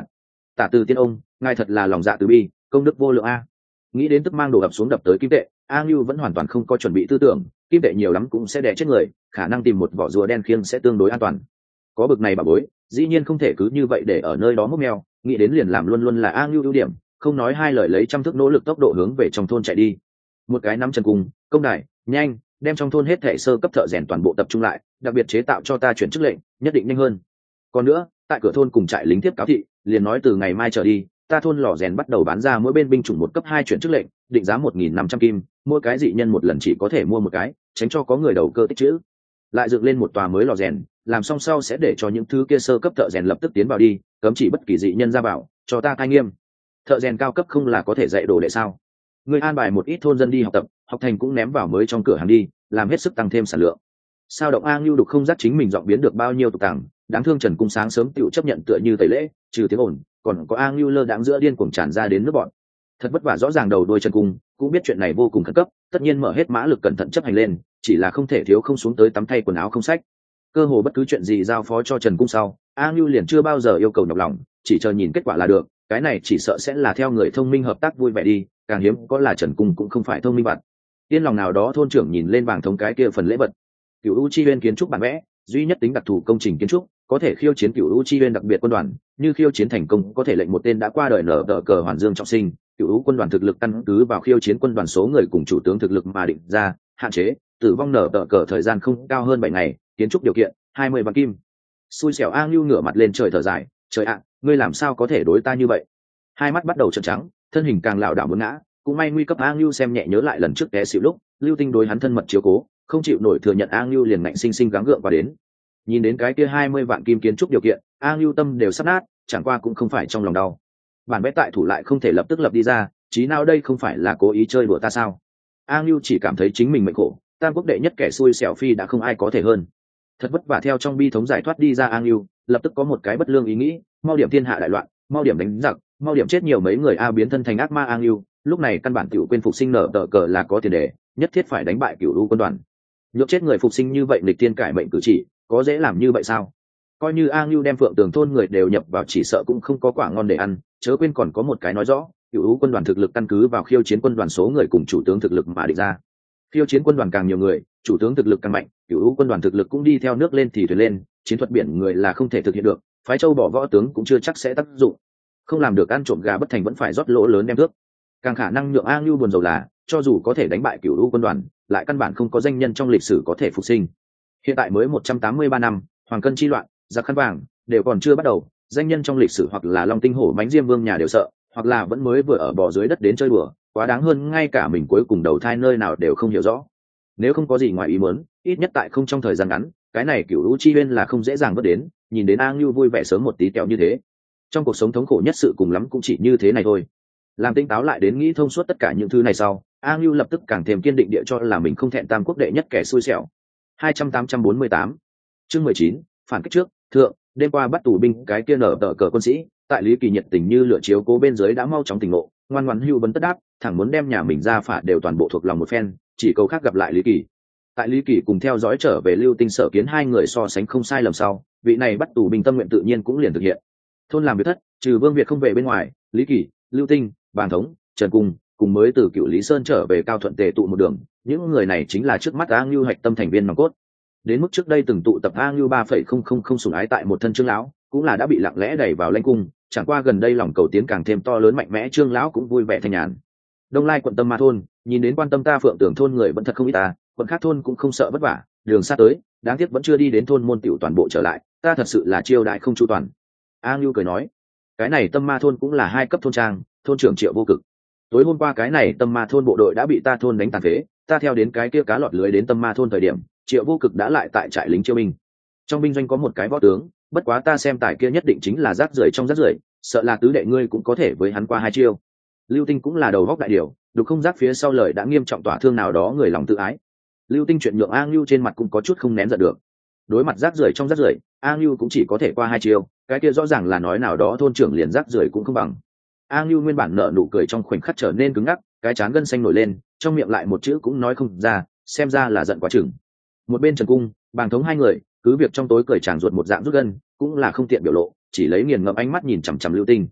Tả Từ Tiên ông, ngài thật là lòng dạ từ bi, công đức vô lượng a. Nghĩ đến tức mang đồ ập xuống đập tới kim tệ, A Ngưu vẫn hoàn toàn không có chuẩn bị tư tưởng, kim tệ nhiều lắm cũng sẽ đè chết người, khả năng tìm một vỏ rùa đen khiêng sẽ tương đối an toàn. Có bực này bà bối, dĩ nhiên không thể cứ như vậy để ở nơi đó mốc meo, nghĩ đến liền làm luôn luôn là A Ngưu ưu điểm, không nói hai lời lấy trăm thước nỗ lực tốc độ hướng về trong thôn chạy đi. Một cái nắm chân cung, công đài, nhanh, đem trong thôn hết thảy sơ cấp thợ rèn toàn bộ tập trung lại, đặc biệt chế tạo cho ta chuyển chức lệnh, nhất định nhanh hơn. Còn nữa, tại cửa thôn cùng trại lính tiếp cáo thị, liền nói từ ngày mai trở đi, ta thôn lò rèn bắt đầu bán ra mỗi bên binh chủng một cấp hai chuyển chức lệnh, định giá một nghìn năm trăm kim, mỗi cái dị nhân một lần chỉ có thể mua một cái, tránh cho có người đầu cơ tích trữ. Lại dựng lên một tòa mới lò rèn, làm xong sau sẽ để cho những thứ kia sơ cấp thợ rèn lập tức tiến vào đi, cấm chỉ bất kỳ dị nhân ra vào, cho ta cai nghiêm. Thợ rèn cao cấp không là có thể dạy đồ đệ sao? Người an bài một ít thôn dân đi học tập, học thành cũng ném vào mới trong cửa hàng đi, làm hết sức tăng thêm sản lượng. Sao động A Ngưu đục không giác chính mình giọng biến được bao nhiêu tục tàng, đáng thương Trần Cung sáng sớm tựu chấp nhận tựa như tẩy lễ, trừ tiếng ồn, còn có A Ngưu lơ đãng giữa điên cuồng tràn ra đến nước bọn. Thật vất vả rõ ràng đầu đuôi Trần Cung, cũng biết chuyện này vô cùng khẩn cấp, tất nhiên mở hết mã lực cẩn thận chấp hành lên, chỉ là không thể thiếu không xuống tới tắm thay quần áo không sách. Cơ hồ bất cứ chuyện gì giao phó cho Trần Cung sau, A Ngưu liền chưa bao giờ yêu cầu nhọc lòng, chỉ chờ nhìn kết quả là được, cái này chỉ sợ sẽ là theo người thông minh hợp tác vui vẻ đi, càng hiếm có là Trần Cung cũng không phải thông minh vật. Yên lòng nào đó thôn trưởng nhìn lên bảng thống cái kia phần lễ vật. Cửu U Chi Uyên kiến trúc bản vẽ, duy nhất tính đặc thù công trình kiến trúc, có thể khiêu chiến Cửu U Chi Uyên đặc biệt quân đoàn, như khiêu chiến thành công có thể lệnh một tên đã qua đời nở đỡ cờ Hoàn Dương trọng sinh. Cửu U quân đoàn thực lực căn cứ vào khiêu chiến quân đoàn số người cùng chủ tướng thực lực mà định ra, hạn chế tử vong nở đỡ cờ thời gian không cao hơn bảy ngày, kiến trúc điều kiện hai mươi vạn kim. Xui xẻo A Ngưu ngửa mặt lên trời thở dài, trời ạ, ngươi làm sao có thể đối ta như vậy? Hai mắt bắt đầu trợn trắng, thân hình càng lảo đảo muốn ngã, cũng may nguy cấp A Ngưu xem nhẹ nhớ lại lần trước té xỉu lúc, Lưu Tinh đối hắn thân mật chiếu cố, không chịu nổi thừa nhận A Ngưu liền ngạnh sinh sinh gắng gượng qua đến. Nhìn đến cái kia hai mươi vạn kim kiến trúc điều kiện, A Ngưu tâm đều sắp nát, chẳng qua cũng không phải trong lòng đau. Bản vẽ tại thủ lại không thể lập tức lập đi ra, chí nào đây không phải là cố ý chơi đùa ta sao? A Ngưu chỉ cảm thấy chính mình mệnh khổ, tam quốc đệ nhất kẻ xui xẻo phi đã không ai có thể hơn. Thật vất vả theo trong bi thống giải thoát đi ra A Ngưu, lập tức có một cái bất lương ý nghĩ, mau điểm thiên hạ đại loạn, mau điểm đánh giặc, mau điểm chết nhiều mấy người A biến thân thành ác ma A Ngưu, lúc này căn bản tiểu quên phục sinh nở tờ cờ là có tiền đề, nhất thiết phải đánh bại Cửu U quân đoàn. Nhược chết người phục sinh như vậy nghịch tiên cải mệnh cử chỉ, có dễ làm như vậy sao? Coi như A Ngưu đem Phượng Tường thôn người đều nhập vào chỉ sợ cũng không có quả ngon để ăn, chớ quên còn có một cái nói rõ, Cửu U quân đoàn thực lực căn cứ vào khiêu chiến quân đoàn số người cùng chủ tướng thực lực mà định ra. Khiêu chiến quân đoàn càng nhiều người, chủ tướng thực lực càng mạnh, Cửu U quân đoàn thực lực cũng đi theo nước lên thì thuyền lên, chiến thuật biển người là không thể thực hiện được, phái châu bỏ võ tướng cũng chưa chắc sẽ tác dụng. Không làm được ăn trộm gà bất thành vẫn phải rót lỗ lớn đem thước. Càng khả năng nhượng A Ngưu buồn rầu là, cho dù có thể đánh bại Cửu U quân đoàn, lại căn bản không có danh nhân trong lịch sử có thể phục sinh. Hiện tại mới một trăm tám mươi ba năm, hoàng cân chi loạn, giặc khăn vàng đều còn chưa bắt đầu, danh nhân trong lịch sử hoặc là Long Tinh Hổ Mánh Diêm Vương nhà đều sợ, hoặc là vẫn mới vừa ở bò dưới đất đến chơi đùa, quá đáng hơn ngay cả mình cuối cùng đầu thai nơi nào đều không hiểu rõ. Nếu không có gì ngoài ý muốn, ít nhất tại không trong thời gian ngắn, cái này Cửu U Chi Uyên là không dễ dàng vớt đến, nhìn đến A Ngưu vui vẻ sớm một tí tẹo như thế. Trong cuộc sống thống khổ nhất sự cùng lắm cũng chỉ như thế này thôi. Làm tinh táo lại đến nghĩ thông suốt tất cả những thứ này sau, A Ngưu lập tức càng thêm kiên định địa cho là mình không thẹn tam quốc đệ nhất kẻ xui xẻo. hai trăm tám trăm bốn mươi tám chương mười chín phản kích trước thượng. Đêm qua bắt tù binh cái kia nở tờ cờ quân sĩ, tại Lý Kỳ nhiệt tình như lửa chiếu cố bên dưới đã mau chóng tỉnh ngộ, ngoan ngoãn hưu vấn tất đáp, thẳng muốn đem nhà mình ra phả đều toàn bộ thuộc lòng một phen, chỉ câu khác gặp lại Lý Kỳ. Tại Lý Kỳ cùng theo dõi trở về Lưu Tinh Sở Kiến hai người so sánh không sai lầm sau, vị này bắt tù binh tâm nguyện tự nhiên cũng liền thực hiện. Thôn làm việc thất, trừ Vương Việt không về bên ngoài, Lý Kỳ, Lưu Tinh, Bàn Thống, Trần Cung cùng mới từ Cựu Lý Sơn trở về Cao Thuận tề tụ một đường, những người này chính là trước mắt A Ngưu hạch tâm thành viên nòng cốt. Đến mức trước đây từng tụ tập A Ngưu ba phẩy không không không sủng ái tại một thân Trương lão, cũng là đã bị lặng lẽ đẩy vào lãnh cung, chẳng qua gần đây lòng cầu tiến càng thêm to lớn mạnh mẽ, Trương lão cũng vui vẻ thanh nhàn. Đông Lai quận Tâm Ma thôn, nhìn đến quan tâm ta Phượng Tưởng thôn người vẫn thật không ít ta, quận khác thôn cũng không sợ vất vả, đường xa tới, đáng tiếc vẫn chưa đi đến thôn môn tiểu toàn bộ trở lại, ta thật sự là chiêu đại không chu toàn. A Ngưu cười nói, cái này Tâm Ma thôn cũng là hai cấp thôn trang, thôn trưởng Triệu Vô Cực. Tối hôm qua cái này Tâm Ma thôn bộ đội đã bị ta thôn đánh tàn phế, ta theo đến cái kia cá lọt lưới đến Tâm Ma thôn thời điểm, Triệu Vô Cực đã lại tại trại lính chiêu binh. Trong binh doanh có một cái võ tướng, bất quá ta xem tài kia nhất định chính là rác rưởi trong rác rưởi, sợ là tứ đệ ngươi cũng có thể với hắn qua hai chiêu. Lưu Tinh cũng là đầu góc đại điều, đục không giác phía sau lời đã nghiêm trọng tỏa thương nào đó người lòng tự ái. Lưu Tinh chuyện nhượng A Ngưu trên mặt cũng có chút không nén giận được. Đối mặt rác rưởi trong rác rưởi, A Ngưu cũng chỉ có thể qua hai chiêu, cái kia rõ ràng là nói nào đó thôn trưởng liền rác rưởi cũng không bằng. A Ngưu nguyên bản nở nụ cười trong khoảnh khắc trở nên cứng ngắc, cái trán gân xanh nổi lên, trong miệng lại một chữ cũng nói không ra, xem ra là giận quá chừng. Một bên Trần Cung, Bàng Thống hai người, cứ việc trong tối cười tràn ruột một dạng rút gân, cũng là không tiện biểu lộ, chỉ lấy nghiền ngẫm ánh mắt nhìn chằm chằm Lưu Tinh.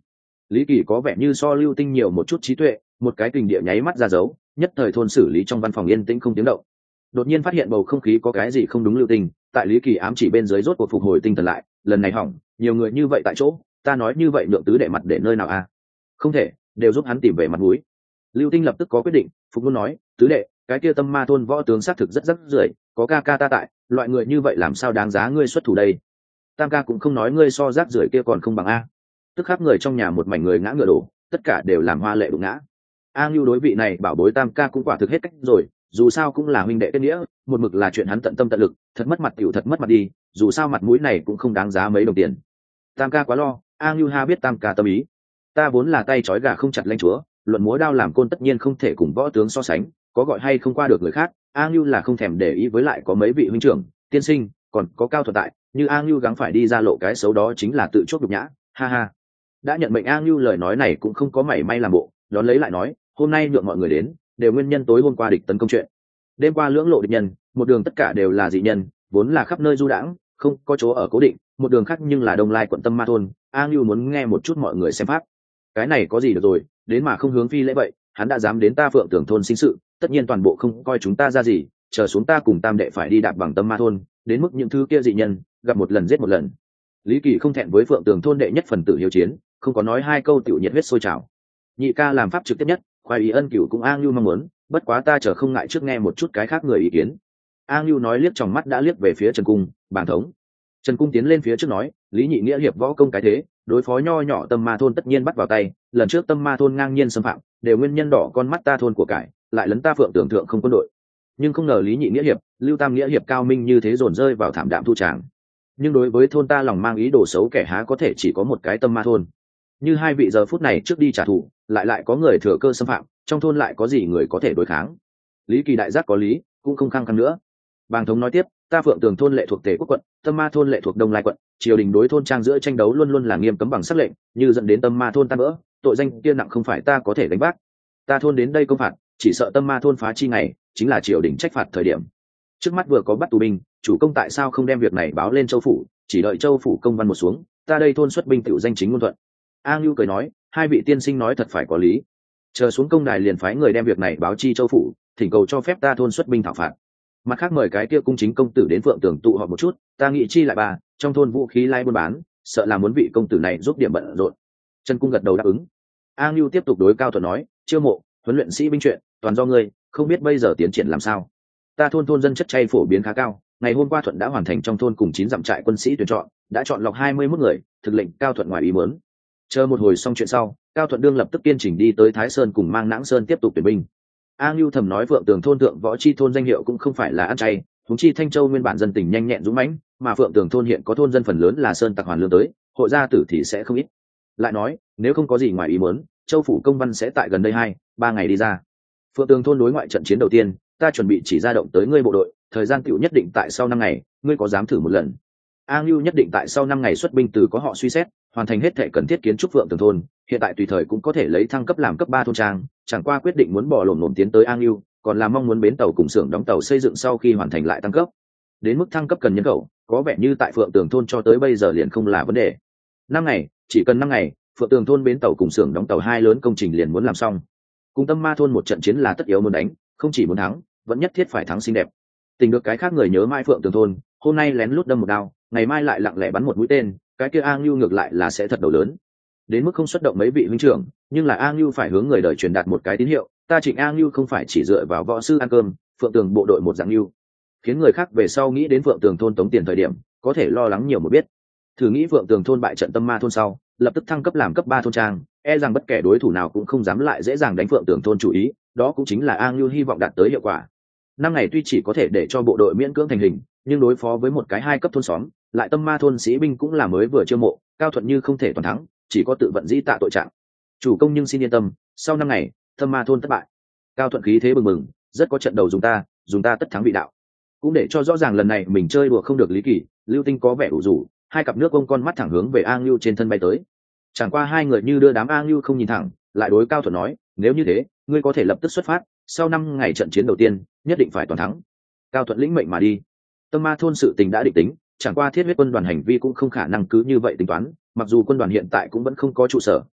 Lý Kỳ có vẻ như so Lưu Tinh nhiều một chút trí tuệ, một cái kình địa nháy mắt ra dấu, nhất thời thôn xử lý trong văn phòng yên tĩnh không tiếng động. Đột nhiên phát hiện bầu không khí có cái gì không đúng. Lưu Tinh tại Lý Kỳ ám chỉ bên dưới rốt cuộc phục hồi tinh thần lại, lần này hỏng, nhiều người như vậy tại chỗ, ta nói như vậy lượng tứ đệ mặt để nơi nào a? Không thể, đều giúp hắn tìm về mặt mũi. Lưu Tinh lập tức có quyết định, phục luôn nói, tứ đệ, cái kia Tâm Ma thôn võ tướng xác thực rất rất rưởi, có ca ca ta tại, loại người như vậy làm sao đáng giá ngươi xuất thủ đây? Tam ca cũng không nói ngươi so rác rưởi kia còn không bằng a. Tức khắc người trong nhà một mảnh người ngã ngựa đổ, tất cả đều làm hoa lệ đụng ngã. A Ngưu đối vị này bảo bối Tam ca cũng quả thực hết cách rồi, dù sao cũng là huynh đệ kết nghĩa, một mực là chuyện hắn tận tâm tận lực, thật mất mặt tiểu thật mất mặt đi, dù sao mặt mũi này cũng không đáng giá mấy đồng tiền. Tam ca quá lo, A Ngưu ha biết Tam ca tâm ý. Ta vốn là tay trói gà không chặt lãnh chúa, luận múa đao làm côn tất nhiên không thể cùng võ tướng so sánh, có gọi hay không qua được người khác, A Ngưu là không thèm để ý, với lại có mấy vị huynh trưởng, tiên sinh, còn có Cao Thuật tại, như A Ngưu gắng phải đi ra lộ cái xấu đó chính là tự chuốc nhục nhã, ha ha. Đã nhận mệnh A Ngưu lời nói này cũng không có mảy may làm bộ, đón lấy lại nói, hôm nay nhượng mọi người đến, đều nguyên nhân tối hôm qua địch tấn công chuyện. Đêm qua lưỡng lộ địch nhân, một đường tất cả đều là dị nhân, vốn là khắp nơi du đãng, không có chỗ ở cố định, một đường khác nhưng là Đông Lai quận Tâm Ma thôn. A Ngưu muốn nghe một chút mọi người xem pháp. Cái này có gì được rồi, đến mà không hướng phi lễ vậy, hắn đã dám đến ta Phượng Tường thôn sinh sự, tất nhiên toàn bộ không coi chúng ta ra gì, chờ xuống ta cùng Tam đệ phải đi đạp bằng Tâm Ma thôn, đến mức những thứ kia dị nhân gặp một lần giết một lần. Lý Kỳ không thẹn với Phượng Tường thôn đệ nhất phần tử hiếu chiến, không có nói hai câu tiểu nhiệt huyết sôi trào. Nhị ca làm pháp trực tiếp nhất, khoái ý ân cửu cũng A Ngưu mong muốn, bất quá ta chờ không ngại trước nghe một chút cái khác người ý kiến. A Ngưu nói liếc trong mắt đã liếc về phía Trần Cung, bàng thống. Trần Cung tiến lên phía trước nói, Lý Nhị nghĩa hiệp võ công cái thế, đối phó nho nhỏ Tâm Ma thôn tất nhiên bắt vào tay, lần trước Tâm Ma thôn ngang nhiên xâm phạm, đều nguyên nhân đỏ con mắt ta thôn của cải, lại lấn ta Phượng Tường thượng không quân đội. Nhưng không ngờ Lý Nhị nghĩa hiệp, Lưu Tam nghĩa hiệp cao minh như thế dồn rơi vào thảm đạm thu tràng. Nhưng đối với thôn ta lòng mang ý đồ xấu kẻ há có thể chỉ có một cái Tâm Ma thôn. Như hai vị giờ phút này trước đi trả thù, lại lại có người thừa cơ xâm phạm, trong thôn lại có gì người có thể đối kháng. Lý Kỳ đại giác có lý, cũng không khăng khăng nữa. Bàng thống nói tiếp, ta Phượng Tường thôn lệ thuộc Tề Quốc quận, Tâm Ma thôn lệ thuộc Đông Lai quận, triều đình đối thôn trang giữa tranh đấu luôn luôn là nghiêm cấm bằng sắc lệnh, như dẫn đến Tâm Ma thôn tan vỡ, tội danh kia nặng không phải ta có thể đánh vác. Ta thôn đến đây công phạt, chỉ sợ Tâm Ma thôn phá chi ngày, chính là triều đình trách phạt thời điểm. Trước mắt vừa có bắt tù binh, chủ công tại sao không đem việc này báo lên châu phủ, chỉ đợi châu phủ công văn một xuống, ta đây thôn xuất binh tiểu danh chính ngôn thuận. A Ngưu cười nói, hai vị tiên sinh nói thật phải có lý. Chờ xuống công đài liền phái người đem việc này báo chi châu phủ, thỉnh cầu cho phép ta thôn xuất binh thảo phạt. Mặt khác mời cái kia cung chính công tử đến Phượng Tường tụ họp một chút, ta nghĩ chi lại bà, trong thôn vũ khí lai buôn bán, sợ là muốn vị công tử này giúp điểm bận rộn. Trần Cung gật đầu đáp ứng. A Ngưu tiếp tục đối Cao Thuật nói, chiêu mộ, huấn luyện sĩ binh chuyện, toàn do ngươi, không biết bây giờ tiến triển làm sao. Ta thôn thôn dân chất chay phổ biến khá cao, ngày hôm qua Thuận đã hoàn thành trong thôn cùng chín dặm trại quân sĩ tuyển chọn, đã chọn lọc hai mươi mốt người, thực lệnh Cao Thuận ngoài ý muốn. Chờ một hồi xong chuyện sau, Cao Thuận đương lập tức kiên chỉnh đi tới Thái Sơn cùng Mang Nãng Sơn tiếp tục tuyển binh. A Ngưu thầm nói Phượng Tường thôn thượng võ chi thôn danh hiệu cũng không phải là ăn chay, huống chi Thanh Châu nguyên bản dân tình nhanh nhẹn dũng mãnh, mà Phượng Tường thôn hiện có thôn dân phần lớn là sơn tặc hoàn lương tới, hội gia tử thì sẽ không ít. Lại nói, nếu không có gì ngoài ý muốn, Châu phủ công văn sẽ tại gần đây hai, ba ngày đi ra. Phượng Tường thôn đối ngoại trận chiến đầu tiên, ta chuẩn bị chỉ ra động tới ngươi bộ đội, thời gian tiểu nhất định tại sau năm ngày, ngươi có dám thử một lần? A Ngưu nhất định tại sau năm ngày xuất binh từ có họ suy xét, hoàn thành hết thể cần thiết kiến trúc Phượng Tường thôn, hiện tại tùy thời cũng có thể lấy thăng cấp làm cấp ba thôn trang, chẳng qua quyết định muốn bỏ lổm lổm tiến tới A Ngưu, còn là mong muốn bến tàu cùng xưởng đóng tàu xây dựng sau khi hoàn thành lại tăng cấp. Đến mức thăng cấp cần nhân khẩu, có vẻ như tại Phượng Tường thôn cho tới bây giờ liền không là vấn đề. Năm ngày, chỉ cần năm ngày, Phượng Tường thôn bến tàu cùng xưởng đóng tàu hai lớn công trình liền muốn làm xong. Cùng Tâm Ma thôn một trận chiến là tất yếu muốn đánh, không chỉ muốn thắng, vẫn nhất thiết phải thắng xinh đẹp. Tình được cái khác người nhớ mãi Phượng Tường thôn, hôm nay lén lút đâm một đao, ngày mai lại lặng lẽ bắn một mũi tên, cái kia A Ngưu ngược lại là sẽ thật đầu lớn. Đến mức không xuất động mấy vị huynh trưởng, nhưng là A Ngưu phải hướng người đời truyền đạt một cái tín hiệu, ta Trịnh A Ngưu không phải chỉ dựa vào võ sư ăn cơm, Phượng Tường bộ đội một dạng Ngưu. Khiến người khác về sau nghĩ đến Phượng Tường thôn tống tiền thời điểm, có thể lo lắng nhiều một biết. Thử nghĩ Phượng Tường thôn bại trận Tâm Ma thôn sau, lập tức thăng cấp làm cấp ba thôn trang, e rằng bất kể đối thủ nào cũng không dám lại dễ dàng đánh Phượng Tường thôn chủ ý, đó cũng chính là A Ngưu hy vọng đạt tới hiệu quả. Năm ngày tuy chỉ có thể để cho bộ đội miễn cưỡng thành hình, nhưng đối phó với một cái hai cấp thôn xóm, lại Tâm Ma thôn sĩ binh cũng là mới vừa chiêu mộ, Cao Thuận như không thể toàn thắng, chỉ có tự vận dĩ tạ tội trạng. Chủ công nhưng xin yên tâm, sau năm ngày, Tâm Ma thôn thất bại. Cao Thuận khí thế bừng bừng, rất có trận đầu dùng ta, dùng ta tất thắng vị đạo. Cũng để cho rõ ràng lần này mình chơi đùa không được Lý Kỳ, Lưu Tinh có vẻ ủ rũ, hai cặp nước ông con mắt thẳng hướng về A Ngưu trên thân bay tới. Chẳng qua hai người như đưa đám A Ngưu không nhìn thẳng, lại đối Cao Thuận nói, nếu như thế, ngươi có thể lập tức xuất phát, sau năm ngày trận chiến đầu tiên, nhất định phải toàn thắng. Cao Thuận lĩnh mệnh mà đi. Tâm Ma thôn sự tình đã định tính, chẳng qua thiết huyết quân đoàn hành vi cũng không khả năng cứ như vậy tính toán, mặc dù quân đoàn hiện tại cũng vẫn không có trụ sở,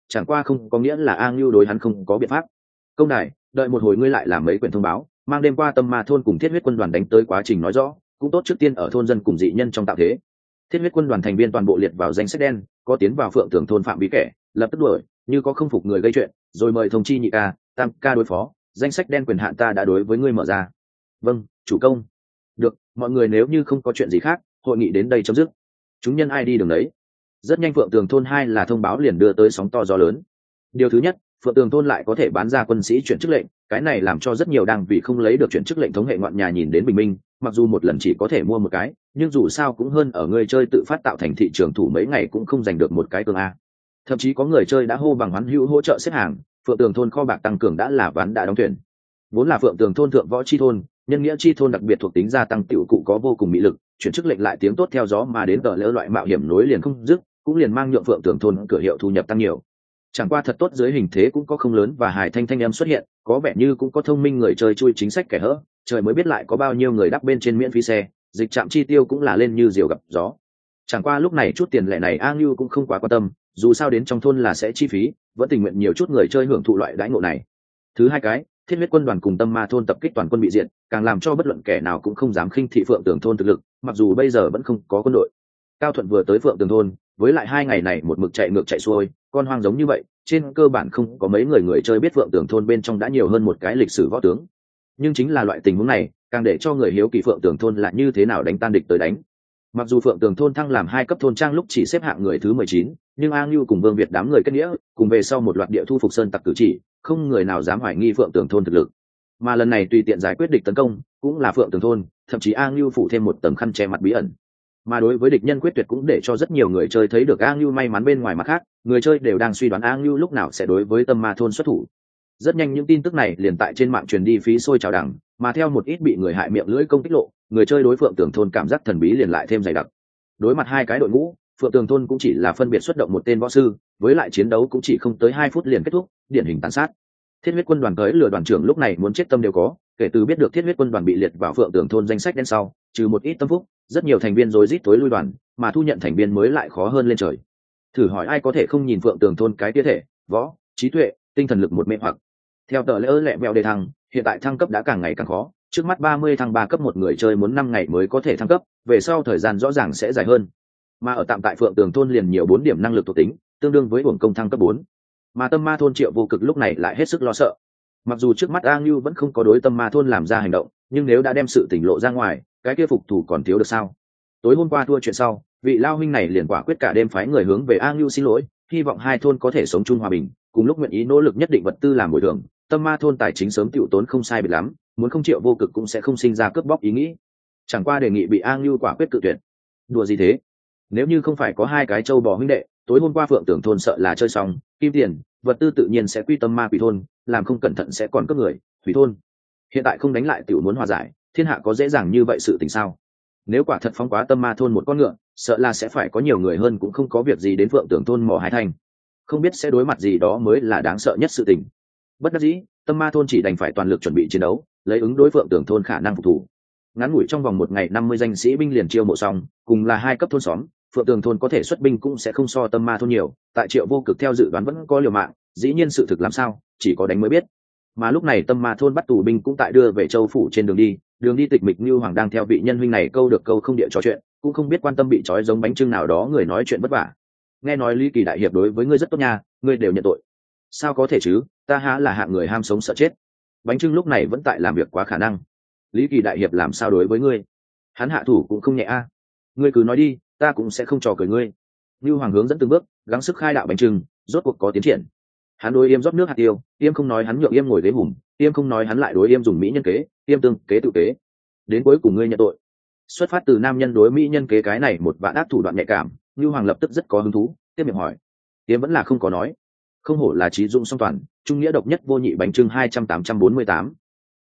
chẳng qua không có nghĩa là A Ngưu đối hắn không có biện pháp. Công đài, đợi một hồi ngươi lại làm mấy quyển thông báo, mang đêm qua Tâm Ma thôn cùng Thiết Huyết quân đoàn đánh tới quá trình nói rõ, cũng tốt trước tiên ở thôn dân cùng dị nhân trong tạo thế. Thiết Huyết quân đoàn thành viên toàn bộ liệt vào danh sách đen, có tiến vào Phượng Tường thôn phạm vi kẻ, lập tức đuổi, như có không phục người gây chuyện, rồi mời thông chi nhị ca, tam ca đối phó, danh sách đen quyền hạn ta đã đối với ngươi mở ra. Vâng, chủ công. Được, mọi người nếu như không có chuyện gì khác, hội nghị đến đây chấm dứt. Chúng nhân ai đi đường đấy. Rất nhanh Phượng Tường thôn hai là thông báo liền đưa tới sóng to gió lớn. Điều thứ nhất, Phượng Tường thôn lại có thể bán ra quân sĩ chuyển chức lệnh, cái này làm cho rất nhiều đang vì không lấy được chuyển chức lệnh thống hệ ngoạn nhà nhìn đến bình minh, mặc dù một lần chỉ có thể mua một cái, nhưng dù sao cũng hơn ở người chơi tự phát tạo thành thị trường thủ mấy ngày cũng không giành được một cái cường a. Thậm chí có người chơi đã hô bằng hoán hữu hỗ trợ xếp hàng, Phượng Tường thôn kho bạc tăng cường đã là ván đã đóng thuyền. Vốn là Phượng Tường thôn thượng võ chi thôn, nhân nghĩa chi thôn đặc biệt thuộc tính gia tăng tiểu cụ có vô cùng mỹ lực, chuyển chức lệnh lại tiếng tốt theo gió mà đến tờ lỡ loại mạo hiểm nối liền không dứt, cũng liền mang nhượng Phượng Tường thôn cửa hiệu thu nhập tăng nhiều. Chẳng qua thật tốt dưới hình thế cũng có không lớn và hài thanh thanh em xuất hiện, có vẻ như cũng có thông minh người chơi chui chính sách kẻ hỡ, trời mới biết lại có bao nhiêu người đắp bên trên miễn phí xe, dịch trạm chi tiêu cũng là lên như diều gặp gió. Chẳng qua lúc này chút tiền lẻ này A Ngưu cũng không quá quan tâm, dù sao đến trong thôn là sẽ chi phí, vẫn tình nguyện nhiều chút người chơi hưởng thụ loại đãi ngộ này. Thứ hai cái, Thiết Huyết quân đoàn cùng Tâm Ma thôn tập kích toàn quân bị diệt, càng làm cho bất luận kẻ nào cũng không dám khinh thị Phượng Tường thôn thực lực, mặc dù bây giờ vẫn không có quân đội. Cao Thuận vừa tới Phượng Tường thôn, với lại hai ngày này một mực chạy ngược chạy xuôi, con hoang giống như vậy, trên cơ bản không có mấy người người chơi biết Phượng Tường thôn bên trong đã nhiều hơn một cái lịch sử võ tướng. Nhưng chính là loại tình huống này, càng để cho người hiếu kỳ Phượng Tường thôn là như thế nào đánh tan địch tới đánh. Mặc dù Phượng Tường thôn thăng làm hai cấp thôn trang lúc chỉ xếp hạng người thứ mười chín, nhưng A Ngưu cùng Vương Việt đám người kết nghĩa, cùng về sau một loạt địa thu phục sơn tặc cử chỉ, không người nào dám hoài nghi Phượng Tường thôn thực lực. Mà lần này tùy tiện giải quyết địch tấn công, cũng là Phượng Tường thôn, thậm chí A Ngưu phủ thêm một tầng khăn che mặt bí ẩn. Mà đối với địch nhân quyết tuyệt cũng để cho rất nhiều người chơi thấy được A Ngưu may mắn bên ngoài mặt khác, người chơi đều đang suy đoán A Ngưu lúc nào sẽ đối với Tâm Ma thôn xuất thủ. Rất nhanh những tin tức này liền tại trên mạng truyền đi phí sôi trào đằng, mà theo một ít bị người hại miệng lưỡi công kích lộ, người chơi đối Phượng Tường thôn cảm giác thần bí liền lại thêm dày đặc. Đối mặt hai cái đội ngũ, Phượng Tường thôn cũng chỉ là phân biệt xuất động một tên võ sư, với lại chiến đấu cũng chỉ không tới hai phút liền kết thúc, điển hình tàn sát. Thiết Huyết quân đoàn tới lừa đoàn trưởng lúc này muốn chết tâm đều có, kể từ biết được Thiết Huyết quân đoàn bị liệt vào Phượng Tường thôn danh sách đen sau, trừ một ít tâm phúc, rất nhiều thành viên rối rít tối lui đoàn, mà thu nhận thành viên mới lại khó hơn lên trời. Thử hỏi ai có thể không nhìn Phượng Tường thôn cái tia thể, võ, trí tuệ, tinh thần lực một mê hoặc. Theo tờ lễ lẹ mèo đề thăng, hiện tại thăng cấp đã càng ngày càng khó, trước mắt ba mươi thăng ba cấp một người chơi muốn năm ngày mới có thể thăng cấp, về sau thời gian rõ ràng sẽ dài hơn. Mà ở tạm tại Phượng Tường thôn liền nhiều bốn điểm năng lực thuộc tính, tương đương với uổng công thăng cấp bốn. Mà Tâm Ma thôn Triệu Vô Cực lúc này lại hết sức lo sợ. Mặc dù trước mắt A Ngưu vẫn không có đối Tâm Ma thôn làm ra hành động, nhưng nếu đã đem sự tỉnh lộ ra ngoài, cái kia phục thủ còn thiếu được sao? Tối hôm qua thua chuyện sau, vị lao huynh này liền quả quyết cả đêm phái người hướng về A Ngưu xin lỗi, hy vọng hai thôn có thể sống chung hòa bình, cùng lúc nguyện ý nỗ lực nhất định vật tư làm bồi thường. Tâm Ma thôn tài chính sớm tiêu tốn không sai biệt lắm, muốn không Triệu Vô Cực cũng sẽ không sinh ra cướp bóc ý nghĩ. Chẳng qua đề nghị bị A Ngưu quả quyết cự tuyệt. Đùa gì thế? Nếu như không phải có hai cái trâu bò huynh đệ, tối hôm qua Phượng Tưởng thôn sợ là chơi xong, kim tiền, vật tư tự nhiên sẽ quy tâm ma quỷ thôn, làm không cẩn thận sẽ còn cướp người, hủy thôn. Hiện tại không đánh lại tiểu muốn hòa giải, thiên hạ có dễ dàng như vậy sự tình sao? Nếu quả thật phóng quá tâm ma thôn một con ngựa, sợ là sẽ phải có nhiều người hơn cũng không có việc gì đến Phượng Tưởng thôn mò hái thành. Không biết sẽ đối mặt gì đó mới là đáng sợ nhất sự tình. Bất đắc dĩ, tâm ma thôn chỉ đành phải toàn lực chuẩn bị chiến đấu, lấy ứng đối Phượng Tưởng thôn khả năng phục thủ. Ngắn ngủi trong vòng một ngày năm mươi danh sĩ binh liền chiêu mộ xong, cùng là hai cấp thôn xóm, Phượng Tường thôn có thể xuất binh cũng sẽ không so tâm ma thôn nhiều, tại Triệu Vô Cực theo dự đoán vẫn có liều mạng, dĩ nhiên sự thực làm sao, chỉ có đánh mới biết. Mà lúc này tâm ma thôn bắt tù binh cũng tại đưa về châu phủ trên đường đi, đường đi tịch mịch như hoàng đang theo vị nhân huynh này câu được câu không địa trò chuyện, cũng không biết quan tâm bị trói giống bánh trưng nào đó người nói chuyện vất vả. Nghe nói Lý Kỳ đại hiệp đối với ngươi rất tốt nha, ngươi đều nhận tội. Sao có thể chứ, ta há là hạng người ham sống sợ chết. Bánh trưng lúc này vẫn tại làm việc quá khả năng. Lý Kỳ đại hiệp làm sao đối với ngươi? Hắn hạ thủ cũng không nhẹ a. Ngươi cứ nói đi, ta cũng sẽ không trò cười ngươi. Như hoàng hướng dẫn từng bước, gắng sức khai đạo bánh trưng, rốt cuộc có tiến triển. Hắn đối Yêm rót nước hạt tiêu, Yêm không nói hắn nhượng Yêm ngồi ghế hùm, Yêm không nói hắn lại đối Yêm dùng mỹ nhân kế, Yêm tương kế tự kế. Đến cuối cùng ngươi nhận tội. Xuất phát từ nam nhân đối mỹ nhân kế cái này một vạn ác thủ đoạn nhạy cảm, Như hoàng lập tức rất có hứng thú, tiếp miệng hỏi. Yêm vẫn là không có nói. Không hổ là trí dụng song toàn, trung nghĩa độc nhất vô nhị bánh trưng hai trăm tám trăm bốn mươi tám.